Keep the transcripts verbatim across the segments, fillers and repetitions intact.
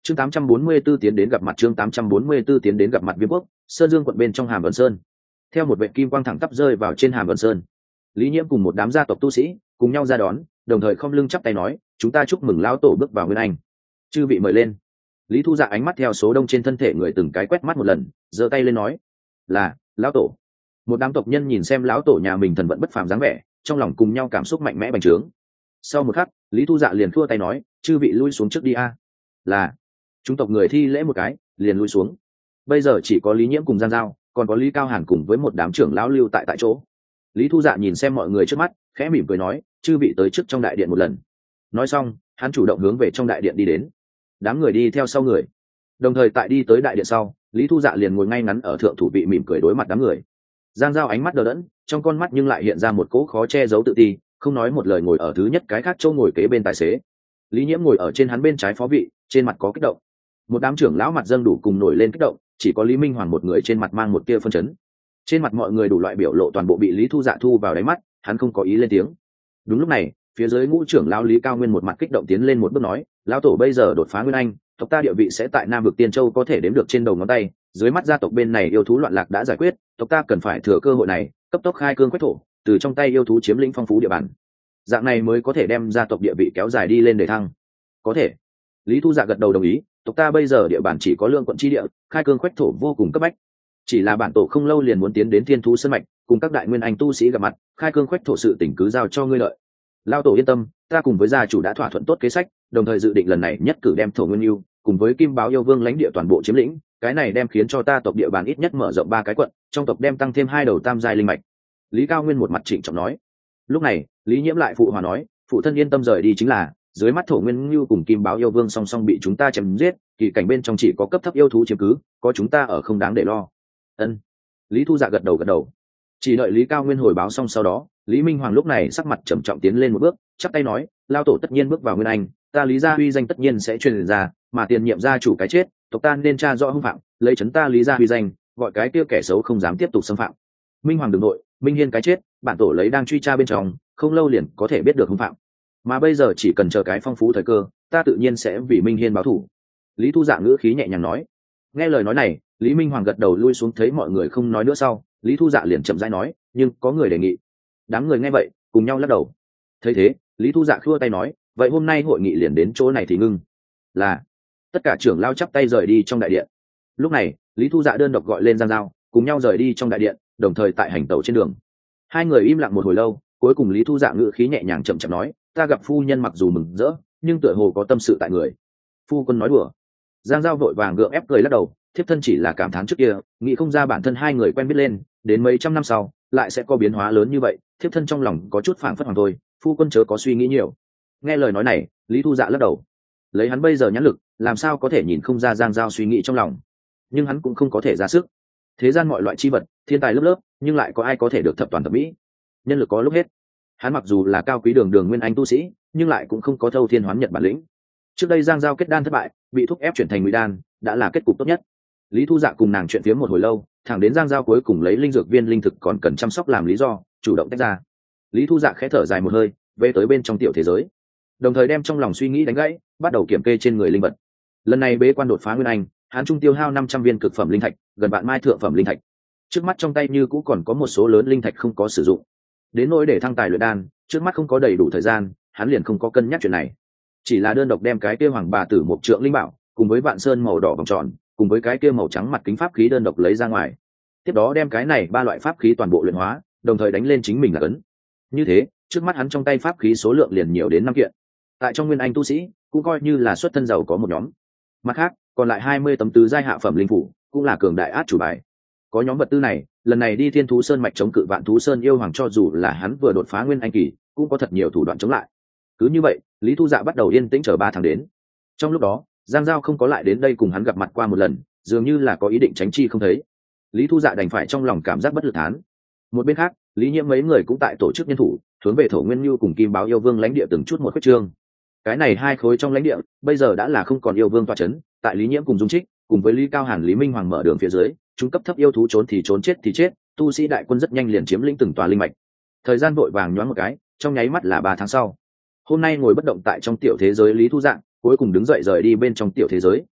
chương tám trăm bốn mươi 844 tiến đến gặp mặt chương tám trăm bốn mươi 844 tiến đến gặp mặt Viêm Quốc, Sơn Dương quận bên trong Hàm Vân Sơn. Theo một vệ kim quang thẳng tắp rơi vào trên Hàm Vân Sơn, Lý Nhiễm cùng một đám gia tộc tu sĩ cùng nhau ra đón, đồng thời không lưng chắp tay nói, chúng ta chúc mừng lão tổ bước vào Nguyên Anh. Chư vị mời lên. Lý Thu Dạ ánh mắt theo số đông trên thân thể người từng cái quét mắt một lần, giơ tay lên nói, là lão tổ. Một đám tộc nhân nhìn xem lão tổ nhà mình thần vận bất phàm dáng vẻ, trong lòng cùng nhau cảm xúc mạnh mẽ bành trướng. Sau một khắc, Lý Thu Dạ liền thua tay nói, chư vị lui xuống trước đi a. Là. Chúng tộc người thi lễ một cái, liền lui xuống. Bây giờ chỉ có Lý Nhiễm cùng Giang Giao, còn có Lý Cao Hàn cùng với một đám trưởng lão lưu tại tại chỗ. Lý Thu Dạ nhìn xem mọi người trước mắt, khẽ mỉm cười nói, chư vị tới trước trong đại điện một lần. Nói xong, hắn chủ động hướng về trong đại điện đi đến. Đám người đi theo sau người. Đồng thời tại đi tới đại điện sau, Lý Thu Dạ liền ngồi ngay ngắn ở thượng thủ vị mỉm cười đối mặt đám người. Giang Giao ánh mắt đờ đẫn, trong con mắt nhưng lại hiện ra một cỗ khó che giấu tự ti, không nói một lời ngồi ở thứ nhất cái khác chỗ ngồi kế bên tài xế. Lý Nhiễm ngồi ở trên hắn bên trái phó vị, trên mặt có kích động. Một đám trưởng lão mặt dâng đủ cùng nổi lên kích động, chỉ có Lý Minh Hoàng một người trên mặt mang một tia phân chấn. Trên mặt mọi người đủ loại biểu lộ toàn bộ bị Lý Thu Dạ thu vào đáy mắt, hắn không có ý lên tiếng. Đúng lúc này, phía dưới ngũ trưởng lão Lý Cao Nguyên một mặt kích động tiến lên một bước nói, lão tổ bây giờ đột phá Nguyên Anh, tộc ta địa vị sẽ tại Nam vực Tiên Châu có thể đếm được trên đầu ngón tay, dưới mắt gia tộc bên này yêu thú loạn lạc đã giải quyết, tộc ta cần phải thừa cơ hội này, cấp tốc khai cương quét thổ, từ trong tay yêu thú chiếm lĩnh phong phú địa bàn. Dạng này mới có thể đem gia tộc địa vị kéo dài đi lên để thăng. Có thể. Lý Thu Dạ gật đầu đồng ý, tộc ta bây giờ địa bàn chỉ có lượng quận chi địa, khai cương quét thổ vô cùng cấp bách. Chỉ là bản tổ không lâu liền muốn tiến đến Thiên Thú Sơn mạch, cùng các đại nguyên anh tu sĩ gặp mặt, khai cương quét thổ sự tình cứ giao cho ngươi lợi. Lão tổ yên tâm, ta cùng với gia chủ đã thỏa thuận tốt kế sách, đồng thời dự định lần này nhất cử đem thổ nguyên yêu cùng với Kim Báo yêu vương lãnh địa toàn bộ chiếm lĩnh, cái này đem khiến cho ta tộc địa bàn ít nhất mở rộng ba cái quận, trong tộc đem tăng thêm hai đầu tam giai linh mạch. Lý Cao Nguyên một mặt trịnh trọng nói. Lúc này, Lý Nhiễm lại phụ hòa nói, phụ thân yên tâm rời đi chính là, dưới mắt thổ nguyên yêu cùng Kim Báo yêu vương song song bị chúng ta chém giết, kỳ cảnh bên trong chỉ có cấp thấp yêu thú chiếm cứ, có chúng ta ở không đáng để lo. Ân. Lý Thu Dạ gật đầu gật đầu. Chỉ đợi Lý Cao Nguyên hồi báo xong sau đó, Lý Minh Hoàng lúc này sắc mặt trầm trọng tiến lên một bước, chắp tay nói, lao tổ tất nhiên bước vào Nguyên Anh, ta Lý gia uy danh tất nhiên sẽ truyền ra, mà tiền nhiệm gia chủ cái chết, tộc ta nên tra rõ hung phạm, lấy trấn ta Lý gia uy danh, gọi cái kia kẻ xấu không dám tiếp tục xâm phạm. Minh Hoàng đừng nội, Minh Hiên cái chết, bản tổ lấy đang truy tra bên trong, không lâu liền có thể biết được hung phạm. Mà bây giờ chỉ cần chờ cái phong phú thời cơ, ta tự nhiên sẽ vì Minh Hiên báo thù. Lý Thu Dạ ngữ khí nhẹ nhàng nói. Nghe lời nói này, Lý Minh Hoàng gật đầu lui xuống thấy mọi người không nói nữa sau, Lý Thu Dạ liền chậm rãi nói, nhưng có người đề nghị. Đám người nghe vậy, cùng nhau lắc đầu. Thấy thế, Lý Thu Dạ khua tay nói, vậy hôm nay hội nghị liền đến chỗ này thì ngưng. Là. Tất cả trưởng lao chắp tay rời đi trong đại điện. Lúc này, Lý Thu Dạ đơn độc gọi lên Giang Giao, cùng nhau rời đi trong đại điện, đồng thời tại hành tẩu trên đường. Hai người im lặng một hồi lâu, cuối cùng Lý Thu Dạ ngữ khí nhẹ nhàng chậm chậm nói, ta gặp phu nhân mặc dù mừng rỡ, nhưng tựa hồ có tâm sự tại người. Phu quân nói đùa. Giang Giao vội vàng gượng ép cười lắc đầu, thiếp thân chỉ là cảm thán trước kia, nghĩ không ra bản thân hai người quen biết lên, đến mấy trăm năm sau lại sẽ có biến hóa lớn như vậy, thiếp thân trong lòng có chút phảng phất hoàng thôi, phu quân chớ có suy nghĩ nhiều. Nghe lời nói này, Lý Thu Dạ lắc đầu. Lấy hắn bây giờ nhãn lực, làm sao có thể nhìn không ra Giang Giao suy nghĩ trong lòng, nhưng hắn cũng không có thể ra sức. Thế gian mọi loại chi vật, thiên tài lớp lớp, nhưng lại có ai có thể được thập toàn thập mỹ? Nhân lực có lúc hết. Hắn mặc dù là cao quý đường đường nguyên anh tu sĩ, nhưng lại cũng không có thâu thiên hoán nhật bản lĩnh. Trước đây Giang Giao kết đan thất bại, bị thúc ép chuyển thành ngụy đan, đã là kết cục tốt nhất. Lý Thu Dạ cùng nàng chuyện phiếm một hồi lâu, thẳng đến Giang Giao cuối cùng lấy linh dược viên linh thực còn cần chăm sóc làm lý do, chủ động tách ra. Lý Thu Dạ khẽ thở dài một hơi, về tới bên trong tiểu thế giới, đồng thời đem trong lòng suy nghĩ đánh gãy, bắt đầu kiểm kê trên người linh vật. Lần này bế quan đột phá nguyên anh, hắn trung tiêu hao năm trăm viên cực phẩm linh thạch, gần vạn mai thượng phẩm linh thạch. Trước mắt trong tay như cũ còn có một số lớn linh thạch không có sử dụng. Đến nỗi để thăng tài luyện đan, trước mắt không có đầy đủ thời gian, hắn liền không có cân nhắc chuyện này. Chỉ là đơn độc đem cái kia hoàng bà tử một trượng linh bảo, cùng với vạn sơn màu đỏ vòng tròn, cùng với cái kia màu trắng mặt kính pháp khí đơn độc lấy ra ngoài. Tiếp đó đem cái này ba loại pháp khí toàn bộ luyện hóa, đồng thời đánh lên chính mình là cấn. Như thế, trước mắt hắn trong tay pháp khí số lượng liền nhiều đến năm kiện. Tại trong nguyên anh tu sĩ, cũng coi như là xuất thân giàu có một nhóm. Mặt khác, còn lại hai mươi tấm tứ giai hạ phẩm linh phủ, cũng là cường đại át chủ bài. Có nhóm vật tư này, lần này đi Thiên Thú Sơn mạch chống cự Vạn Thú Sơn yêu hoàng, cho dù là hắn vừa đột phá nguyên anh kỳ, cũng có thật nhiều thủ đoạn chống lại. Cứ như vậy, Lý Thu Dạ bắt đầu yên tĩnh chờ ba tháng đến. Trong lúc đó, Giang Giao không có lại đến đây cùng hắn gặp mặt qua một lần, dường như là có ý định tránh chi không thấy. Lý Thu Dạ đành phải trong lòng cảm giác bất lực thán. Một bên khác, Lý Nhiễm mấy người cũng tại tổ chức nhân thủ, hướng về Thổ Nguyên Nưu cùng Kim Báo yêu vương lãnh địa từng chút một khuyết trương. Cái này hai khối trong lãnh địa, bây giờ đã là không còn yêu vương tọa chấn, tại Lý Nhiễm cùng Dung Trích, cùng với Lý Cao Hàn, Lý Minh Hoàng mở đường phía dưới, chúng cấp thấp yêu thú trốn thì trốn chết thì chết, tu sĩ đại quân rất nhanh liền chiếm lĩnh từng tòa linh mạch. Thời gian vội vàng nhoáng một cái, trong nháy mắt là ba tháng sau. Hôm nay ngồi bất động tại trong tiểu thế giới Lý Thu Dạ, cuối cùng đứng dậy rời đi bên trong tiểu thế giới,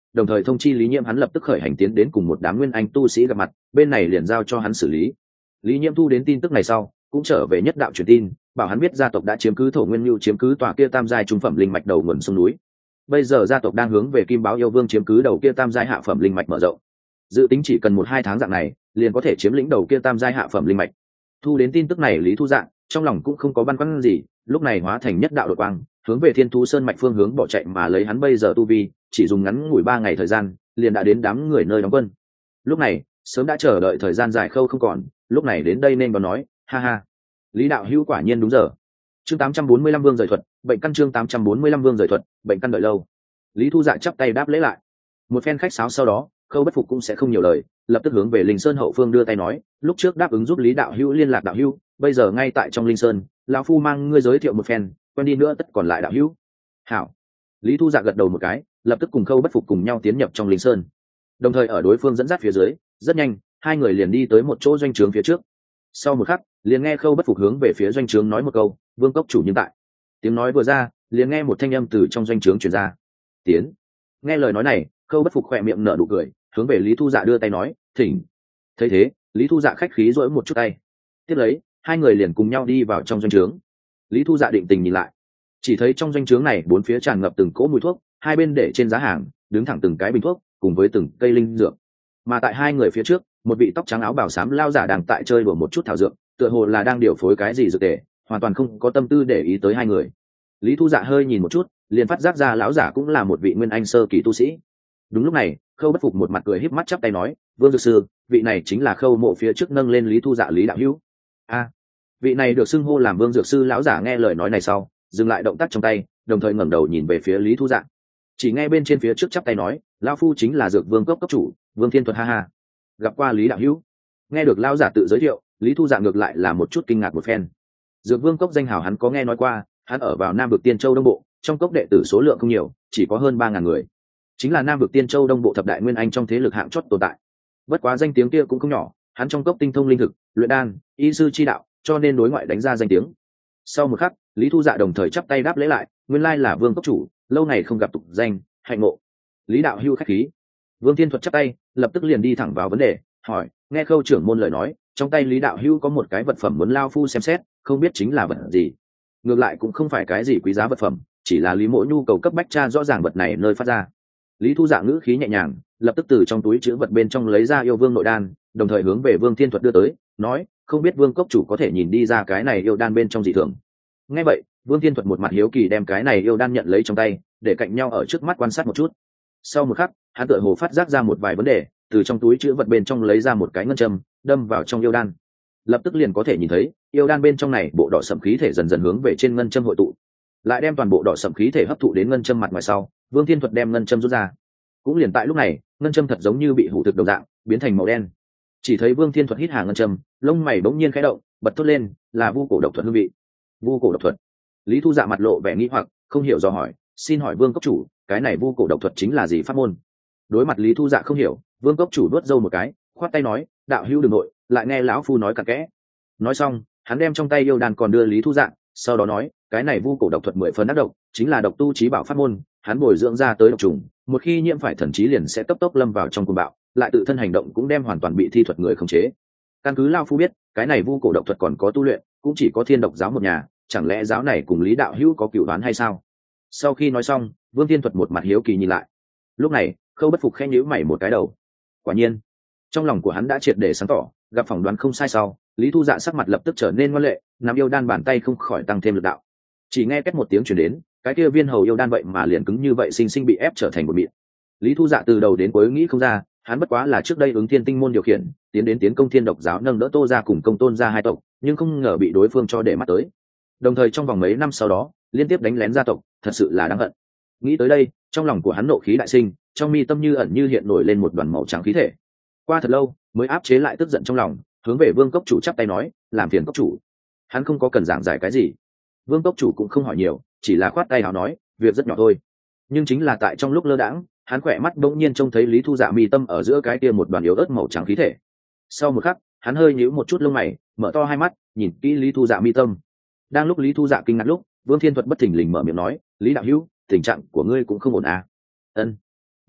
đồng thời thông chi Lý Nhiễm hắn lập tức khởi hành tiến đến cùng một đám nguyên anh tu sĩ gặp mặt, bên này liền giao cho hắn xử lý. Lý Nhiễm thu đến tin tức này sau, cũng trở về nhất đạo truyền tin, bảo hắn biết gia tộc đã chiếm cứ Thổ Nguyên Nhu chiếm cứ tòa kia tam giai trung phẩm linh mạch đầu nguồn sông núi. Bây giờ gia tộc đang hướng về Kim Báo Yêu Vương chiếm cứ đầu kia tam giai hạ phẩm linh mạch mở rộng. Dự tính chỉ cần một hai tháng dạng này, liền có thể chiếm lĩnh đầu kia tam giai hạ phẩm linh mạch. Thu đến tin tức này Lý Thu Dạng trong lòng cũng không có băn khoăn gì, lúc này hóa thành nhất đạo đột quang, hướng về Thiên Thú Sơn mạch phương hướng bỏ chạy mà lấy hắn bây giờ tu vi, chỉ dùng ngắn ngủi ba ngày thời gian, liền đã đến đám người nơi đóng quân. Lúc này, sớm đã chờ đợi thời gian dài khâu không còn, lúc này đến đây nên còn nói, ha ha. Lý đạo hữu quả nhiên đúng giờ. Chương tám trăm bốn mươi lăm Vương rời thuật, bệnh căn chương tám trăm bốn mươi lăm Vương rời thuật, bệnh căn đợi lâu. Lý Thu Dạ chắp tay đáp lễ lại. Một phen khách sáo sau đó, Khâu Bất Phục cũng sẽ không nhiều lời, lập tức hướng về Linh Sơn hậu phương đưa tay nói, lúc trước đáp ứng giúp Lý đạo hữu liên lạc đạo hữu, bây giờ ngay tại trong Linh Sơn, lão phu mang ngươi giới thiệu một phen, quen đi nữa tất còn lại đạo hữu. Hảo. Lý Thu Dạ gật đầu một cái, lập tức cùng Khâu Bất Phục cùng nhau tiến nhập trong Linh Sơn. Đồng thời ở đối phương dẫn dắt phía dưới, rất nhanh, hai người liền đi tới một chỗ doanh trướng phía trước. Sau một khắc, liền nghe Khâu Bất Phục hướng về phía doanh trướng nói một câu, Vương cốc chủ nhưng tại. Tiếng nói vừa ra, liền nghe một thanh âm từ trong doanh trướng truyền ra. Tiến. Nghe lời nói này, Khâu Bất Phục khỏe miệng nở nụ cười, hướng về Lý Thu Dạ đưa tay nói, thỉnh. Thấy thế, Lý Thu Dạ khách khí duỗi một chút tay. Tiếp lấy, hai người liền cùng nhau đi vào trong doanh trướng. Lý Thu Dạ định tình nhìn lại, chỉ thấy trong doanh trướng này bốn phía tràn ngập từng cỗ mùi thuốc, hai bên để trên giá hàng, đứng thẳng từng cái bình thuốc, cùng với từng cây linh dược. Mà tại hai người phía trước, một vị tóc trắng áo bào xám lao giả đang tại chơi đùa một chút thảo dược, tựa hồ là đang điều phối cái gì dược tề, hoàn toàn không có tâm tư để ý tới hai người. Lý Thu Dạ hơi nhìn một chút, liền phát giác ra lão giả cũng là một vị nguyên anh sơ kỳ tu sĩ. Đúng lúc này, Khâu Bất Phục một mặt cười híp mắt chắp tay nói, Vương dược sư, vị này chính là Khâu mộ phía trước nâng lên Lý Thu Dạ Lý đạo hữu. A, vị này được xưng hô làm Vương dược sư lão giả nghe lời nói này sau, dừng lại động tác trong tay, đồng thời ngẩng đầu nhìn về phía Lý Thu Dạ. Chỉ nghe bên trên phía trước chắp tay nói, lão phu chính là dược vương cốc cấp chủ, Vương Thiên Thuật ha ha. Gặp qua Lý đạo hữu. Nghe được lão giả tự giới thiệu, Lý Thu Dạ ngược lại là một chút kinh ngạc một phen. Dược vương cốc danh hào hắn có nghe nói qua, hắn ở vào Nam vực Tiên Châu Đông Bộ, trong cốc đệ tử số lượng không nhiều, chỉ có hơn ba ngàn người. Chính là Nam vực Tiên Châu Đông Bộ thập đại nguyên anh trong thế lực hạng chót tồn tại. Bất quá danh tiếng kia cũng không nhỏ, hắn trong cốc tinh thông linh thực, luyện đan, y sư chi đạo, cho nên đối ngoại đánh ra danh tiếng. Sau một khắc, Lý Thu Dạ đồng thời chắp tay đáp lễ lại, nguyên lai là Vương cốc chủ, lâu ngày không gặp tục danh, hạnh ngộ. Lý đạo hữu khách khí. Vương Thiên Thuật chắp tay, lập tức liền đi thẳng vào vấn đề, hỏi, nghe Khâu trưởng môn lời nói, trong tay Lý đạo hữu có một cái vật phẩm muốn lao phu xem xét, không biết chính là vật gì. Ngược lại cũng không phải cái gì quý giá vật phẩm, chỉ là Lý Mỗ nhu cầu cấp bách tra rõ ràng vật này nơi phát ra. Lý Thu Dạ ngữ khí nhẹ nhàng, lập tức từ trong túi chứa vật bên trong lấy ra yêu vương nội đan, đồng thời hướng về Vương Thiên Thuật đưa tới, nói, không biết Vương cốc chủ có thể nhìn đi ra cái này yêu đan bên trong dị thường. Nghe vậy, Vương Thiên Thuật một mặt hiếu kỳ đem cái này yêu đan nhận lấy trong tay, để cạnh nhau ở trước mắt quan sát một chút. Sau một khắc, hắn tựa hồ phát giác ra một vài vấn đề, từ trong túi chứa vật bên trong lấy ra một cái ngân châm, đâm vào trong yêu đan. Lập tức liền có thể nhìn thấy, yêu đan bên trong này bộ đỏ sẫm khí thể dần dần hướng về trên ngân châm hội tụ, lại đem toàn bộ đỏ sẫm khí thể hấp thụ đến ngân châm mặt ngoài sau, Vương Thiên Thuật đem ngân châm rút ra. Cũng liền tại lúc này, ngân châm thật giống như bị hủ thực đồng dạng, biến thành màu đen. Chỉ thấy Vương Thiên Thuật hít hà ngân châm, lông mày bỗng nhiên khẽ động, bật thốt lên, là vu cổ độc thuật hương vị. Vu cổ độc thuật. Lý Thu Dạ mặt lộ vẻ nghi hoặc, không hiểu do hỏi, xin hỏi Vương cốc chủ, cái này vu cổ độc thuật chính là gì pháp môn? Đối mặt Lý Thu Dạ không hiểu, Vương cốc chủ đuốt râu một cái, khoát tay nói, đạo hữu đừng nội, lại nghe lão phu nói cặn kẽ. Nói xong, hắn đem trong tay yêu đàn còn đưa Lý Thu Dạ, sau đó nói, cái này vu cổ độc thuật mười phần ác độc, chính là độc tu trí bảo pháp môn, hắn bồi dưỡng ra tới độc trùng, một khi nhiễm phải thần trí liền sẽ cấp tốc lâm vào trong cuồng bạo, lại tự thân hành động cũng đem hoàn toàn bị thi thuật người khống chế. Căn cứ lão phu biết, cái này vu cổ độc thuật còn có tu luyện, cũng chỉ có Thiên Độc giáo một nhà, chẳng lẽ giáo này cùng Lý đạo hữu có cửu đoán hay sao? Sau khi nói xong, Vương Thiên Thuật một mặt hiếu kỳ nhìn lại. Lúc này, Khâu Bất Phục khẽ nhíu mày một cái đầu. Quả nhiên, trong lòng của hắn đã triệt để sáng tỏ, gặp phỏng đoán không sai sau, Lý Thu Dạ sắc mặt lập tức trở nên ngoan lệ, nắm yêu đan bàn tay không khỏi tăng thêm lực đạo. Chỉ nghe két một tiếng truyền đến, cái kia viên hầu yêu đan vậy mà liền cứng như vậy sinh sinh bị ép trở thành một mịn. Lý Thu Dạ từ đầu đến cuối nghĩ không ra, hắn bất quá là trước đây ứng Thiên Tinh môn điều khiển, tiến đến tiến công Thiên Độc giáo nâng đỡ Tô gia cùng Công Tôn gia hai tộc, nhưng không ngờ bị đối phương cho để mắt tới. Đồng thời trong vòng mấy năm sau đó, liên tiếp đánh lén gia tộc, thật sự là đáng hận. Nghĩ tới đây, trong lòng của hắn nộ khí đại sinh, trong mi tâm như ẩn như hiện nổi lên một đoàn màu trắng khí thể. Qua thật lâu, mới áp chế lại tức giận trong lòng, hướng về Vương cốc chủ chắp tay nói, làm phiền cốc chủ. Hắn không có cần giảng giải cái gì. Vương cốc chủ cũng không hỏi nhiều, chỉ là khoát tay áo nói, việc rất nhỏ thôi. Nhưng chính là tại trong lúc lơ đãng, hắn khỏe mắt bỗng nhiên trông thấy Lý Thu Dạ mi tâm ở giữa cái kia một đoàn yếu ớt màu trắng khí thể. Sau một khắc, hắn hơi nhíu một chút lông mày, mở to hai mắt, nhìn kỹ Lý Thu Dạ mi tâm. Đang lúc Lý Thu Dạ kinh ngạc lúc, Vương Thiên Thuật bất thình lình mở miệng nói, Lý đạo hữu, tình trạng của ngươi cũng không ổn à? Ân.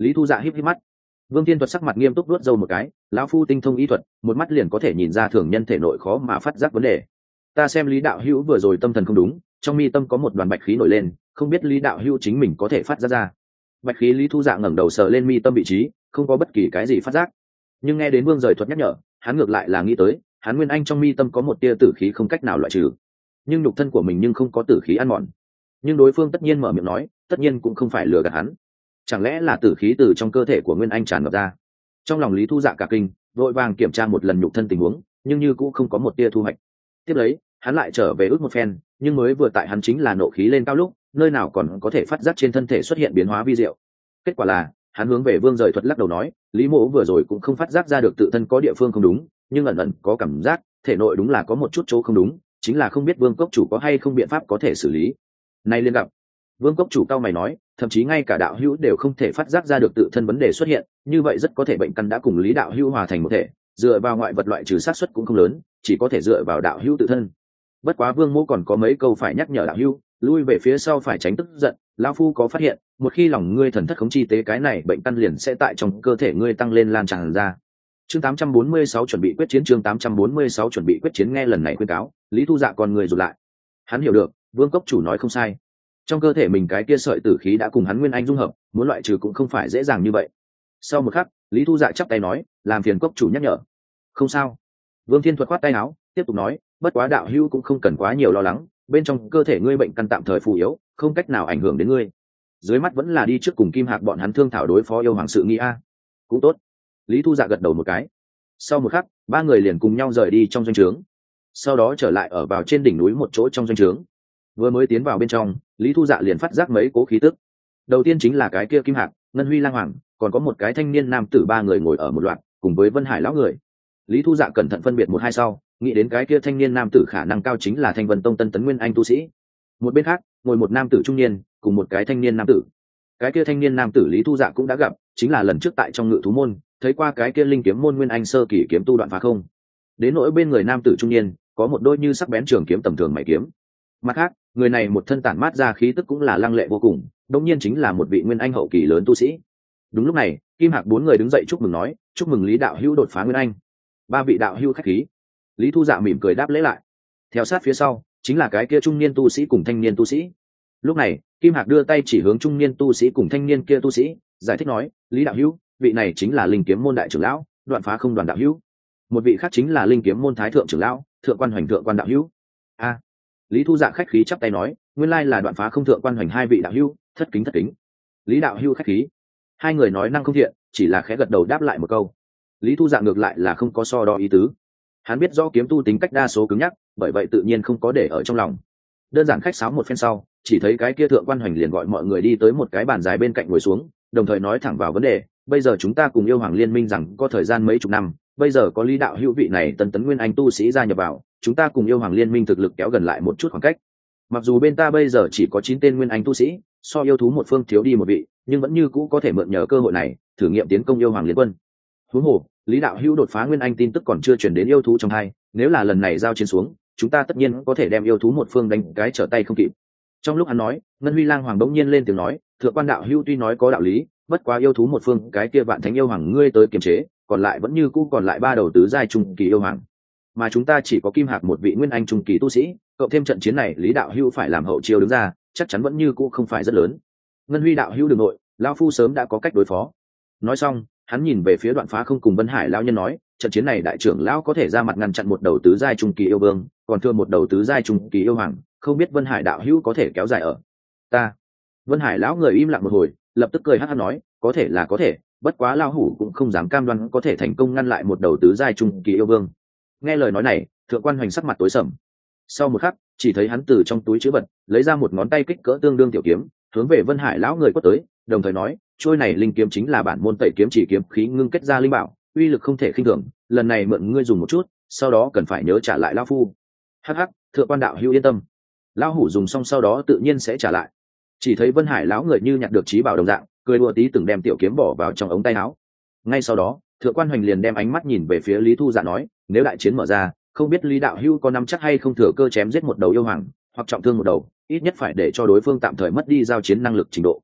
Lý Thu Dạ híp híp mắt. Vương Thiên Thuật sắc mặt nghiêm túc vuốt râu một cái, lão phu tinh thông y thuật, một mắt liền có thể nhìn ra thường nhân thể nội khó mà phát giác vấn đề. Ta xem Lý đạo hữu vừa rồi tâm thần không đúng, trong mi tâm có một đoàn bạch khí nổi lên, không biết Lý đạo hữu chính mình có thể phát ra ra. Bạch khí. Lý Thu Dạ ngẩng đầu sờ lên mi tâm vị trí, không có bất kỳ cái gì phát giác. Nhưng nghe đến Vương Rời Thuật nhắc nhở, hắn ngược lại là nghĩ tới, hắn nguyên anh trong mi tâm có một tia tử khí không cách nào loại trừ, nhưng nhục thân của mình nhưng không có tử khí ăn mòn. Nhưng đối phương tất nhiên mở miệng nói, tất nhiên cũng không phải lừa gạt hắn. Chẳng lẽ là tử khí từ trong cơ thể của nguyên anh tràn ngập ra? Trong lòng Lý Thu Dạ cả kinh, vội vàng kiểm tra một lần nhục thân tình huống, nhưng như cũng không có một tia thu hoạch. Tiếp lấy, hắn lại trở về ước một phen, nhưng mới vừa tại hắn chính là nộ khí lên cao lúc, nơi nào còn có thể phát giác trên thân thể xuất hiện biến hóa vi diệu. Kết quả là, hắn hướng về Vương Rời Thuật lắc đầu nói, Lý Mộ vừa rồi cũng không phát giác ra được tự thân có địa phương không đúng, nhưng ẩn ẩn có cảm giác thể nội đúng là có một chút chỗ không đúng, chính là không biết Vương cốc chủ có hay không biện pháp có thể xử lý. Nay liên gặp, Vương cốc chủ cao mày nói, thậm chí ngay cả đạo hữu đều không thể phát giác ra được tự thân vấn đề xuất hiện, như vậy rất có thể bệnh căn đã cùng Lý đạo hữu hòa thành một thể, dựa vào ngoại vật loại trừ xác suất cũng không lớn, chỉ có thể dựa vào đạo hữu tự thân. Bất quá Vương Mỗ còn có mấy câu phải nhắc nhở đạo hữu, lui về phía sau phải tránh tức giận, lão phu có phát hiện, một khi lòng ngươi thần thất khống chi tế cái này bệnh căn liền sẽ tại trong cơ thể ngươi tăng lên lan tràn ra. Chương tám trăm bốn mươi sáu chuẩn bị quyết chiến chương tám trăm bốn mươi sáu chuẩn bị quyết chiến nghe lần này khuyên cáo, Lý Thu Dạ còn người rụt lại. Hắn hiểu được, Vương cốc chủ nói không sai. Trong cơ thể mình cái kia sợi tử khí đã cùng hắn nguyên anh dung hợp, muốn loại trừ cũng không phải dễ dàng như vậy. Sau một khắc, Lý Thu Dạ chắp tay nói, làm phiền cốc chủ nhắc nhở. Không sao. Vương Thiên Thuật khoát tay áo, tiếp tục nói, bất quá đạo hữu cũng không cần quá nhiều lo lắng, bên trong cơ thể ngươi bệnh căn tạm thời phù yếu, không cách nào ảnh hưởng đến ngươi. Dưới mắt vẫn là đi trước cùng Kim Hạc bọn hắn thương thảo đối phó yêu hoàng sự nghi a. Cũng tốt. Lý Thu Dạ gật đầu một cái. Sau một khắc, ba người liền cùng nhau rời đi trong doanh trướng, sau đó trở lại ở vào trên đỉnh núi một chỗ trong doanh trướng. Vừa mới tiến vào bên trong, Lý Thu Dạ liền phát giác mấy cố khí tức. Đầu tiên chính là cái kia Kim Hạc, Ngân Huy Lang Hoàng, còn có một cái thanh niên nam tử, ba người ngồi ở một loạt, cùng với Vân Hải lão người. Lý Thu Dạ cẩn thận phân biệt một hai sau, nghĩ đến cái kia thanh niên nam tử khả năng cao chính là Thanh Vân Tông Tân Tấn Nguyên Anh tu sĩ. Một bên khác, ngồi một nam tử trung niên, cùng một cái thanh niên nam tử. Cái kia thanh niên nam tử Lý Thu Dạ cũng đã gặp, chính là lần trước tại trong Ngự Thú môn, thấy qua cái kia linh kiếm môn Nguyên Anh sơ kỳ kiếm tu Đoạn Phá Không. Đến nỗi bên người nam tử trung niên, có một đôi như sắc bén trường kiếm tầm thường mảy kiếm. Mặt khác, người này một thân tản mát ra khí tức cũng là lăng lệ vô cùng, đương nhiên chính là một vị Nguyên Anh hậu kỳ lớn tu sĩ. Đúng lúc này, Kim Hạc bốn người đứng dậy chúc mừng nói, chúc mừng Lý đạo hữu đột phá Nguyên Anh. Ba vị đạo hữu khách khí. Lý Thu Dạ mỉm cười đáp lễ lại. Theo sát phía sau, chính là cái kia trung niên tu sĩ cùng thanh niên tu sĩ. Lúc này, Kim Hạc đưa tay chỉ hướng trung niên tu sĩ cùng thanh niên kia tu sĩ, giải thích nói, Lý đạo hữu, vị này chính là Linh Kiếm môn đại trưởng lão, Đoạn Phá Không Đoàn đạo hữu. Một vị khác chính là Linh Kiếm môn thái thượng trưởng lão, Thượng Quan Hoành thượng quan đạo hữu. A. Lý Thu Dạ khách khí chắp tay nói, nguyên lai là Đoạn Phá Không Thượng Quan Hoành hai vị đạo hữu, thất kính thất kính. Lý đạo hữu khách khí. Hai người nói năng không thiện, chỉ là khẽ gật đầu đáp lại một câu. Lý Thu Dạ ngược lại là không có so đo ý tứ. Hắn biết rõ kiếm tu tính cách đa số cứng nhắc, bởi vậy tự nhiên không có để ở trong lòng. Đơn giản khách sáo một phen sau, chỉ thấy cái kia Thượng Quan Hoành liền gọi mọi người đi tới một cái bàn dài bên cạnh ngồi xuống, đồng thời nói thẳng vào vấn đề, bây giờ chúng ta cùng yêu hoàng liên minh rằng có thời gian mấy chục năm, bây giờ có Lý đạo hữu vị này Tân Tấn Nguyên Anh tu sĩ gia nhập vào, chúng ta cùng yêu hoàng liên minh thực lực kéo gần lại một chút khoảng cách. Mặc dù bên ta bây giờ chỉ có chín tên Nguyên Anh tu sĩ, so yêu thú một phương thiếu đi một vị, nhưng vẫn như cũ có thể mượn nhờ cơ hội này, thử nghiệm tiến công yêu hoàng liên quân. Huống hồ, Lý đạo hữu đột phá Nguyên Anh tin tức còn chưa truyền đến yêu thú trong hai, nếu là lần này giao chiến xuống, chúng ta tất nhiên có thể đem yêu thú một phương đánh cái trở tay không kịp. Trong lúc hắn nói, Ngân Huy Lang Hoàng bỗng nhiên lên tiếng nói, Thượng Quan đạo hữu tuy nói có đạo lý, bất quá yêu thú một phương cái kia vạn thánh yêu hoàng ngươi tới kiềm chế, còn lại vẫn như cũ còn lại ba đầu tứ giai trung kỳ yêu hoàng, mà chúng ta chỉ có Kim Hạc một vị Nguyên Anh trung kỳ tu sĩ, cộng thêm trận chiến này Lý đạo hữu phải làm hậu chiêu đứng ra, chắc chắn vẫn như cũ không phải rất lớn. Ngân Huy đạo hữu đừng nội, lão phu sớm đã có cách đối phó. Nói xong, hắn nhìn về phía Đoạn Phá Không cùng Vân Hải lão nhân nói, trận chiến này đại trưởng lão có thể ra mặt ngăn chặn một đầu tứ giai trung kỳ yêu vương, còn thương một đầu tứ giai trung kỳ yêu hoàng, không biết Vân Hải đạo hữu có thể kéo dài ở ta. Vân Hải lão người im lặng một hồi, lập tức cười hắt hắt nói, có thể là có thể, bất quá lão hủ cũng không dám cam đoan có thể thành công ngăn lại một đầu tứ giai trung kỳ yêu vương. Nghe lời nói này, Thượng Quan Hoành sắc mặt tối sầm. Sau một khắc, chỉ thấy hắn từ trong túi trữ vật lấy ra một ngón tay kích cỡ tương đương tiểu kiếm, hướng về Vân Hải lão người quất tới, đồng thời nói, trôi này linh kiếm chính là bản môn Tẩy Kiếm Chỉ kiếm khí ngưng kết ra linh bảo, uy lực không thể khinh thường, lần này mượn ngươi dùng một chút, sau đó cần phải nhớ trả lại lão phu. Hắc hắc, Thượng Quan đạo hữu yên tâm, lão hủ dùng xong sau đó tự nhiên sẽ trả lại. Chỉ thấy Vân Hải lão người như nhặt được trí bảo đồng dạng, cười đùa tí từng đem tiểu kiếm bỏ vào trong ống tay áo. Ngay sau đó, Thượng Quan Hoành liền đem ánh mắt nhìn về phía Lý Thu Dạ nói, nếu đại chiến mở ra, không biết Lý đạo hữu có nắm chắc hay không thừa cơ chém giết một đầu yêu hoàng, hoặc trọng thương một đầu, ít nhất phải để cho đối phương tạm thời mất đi giao chiến năng lực trình độ.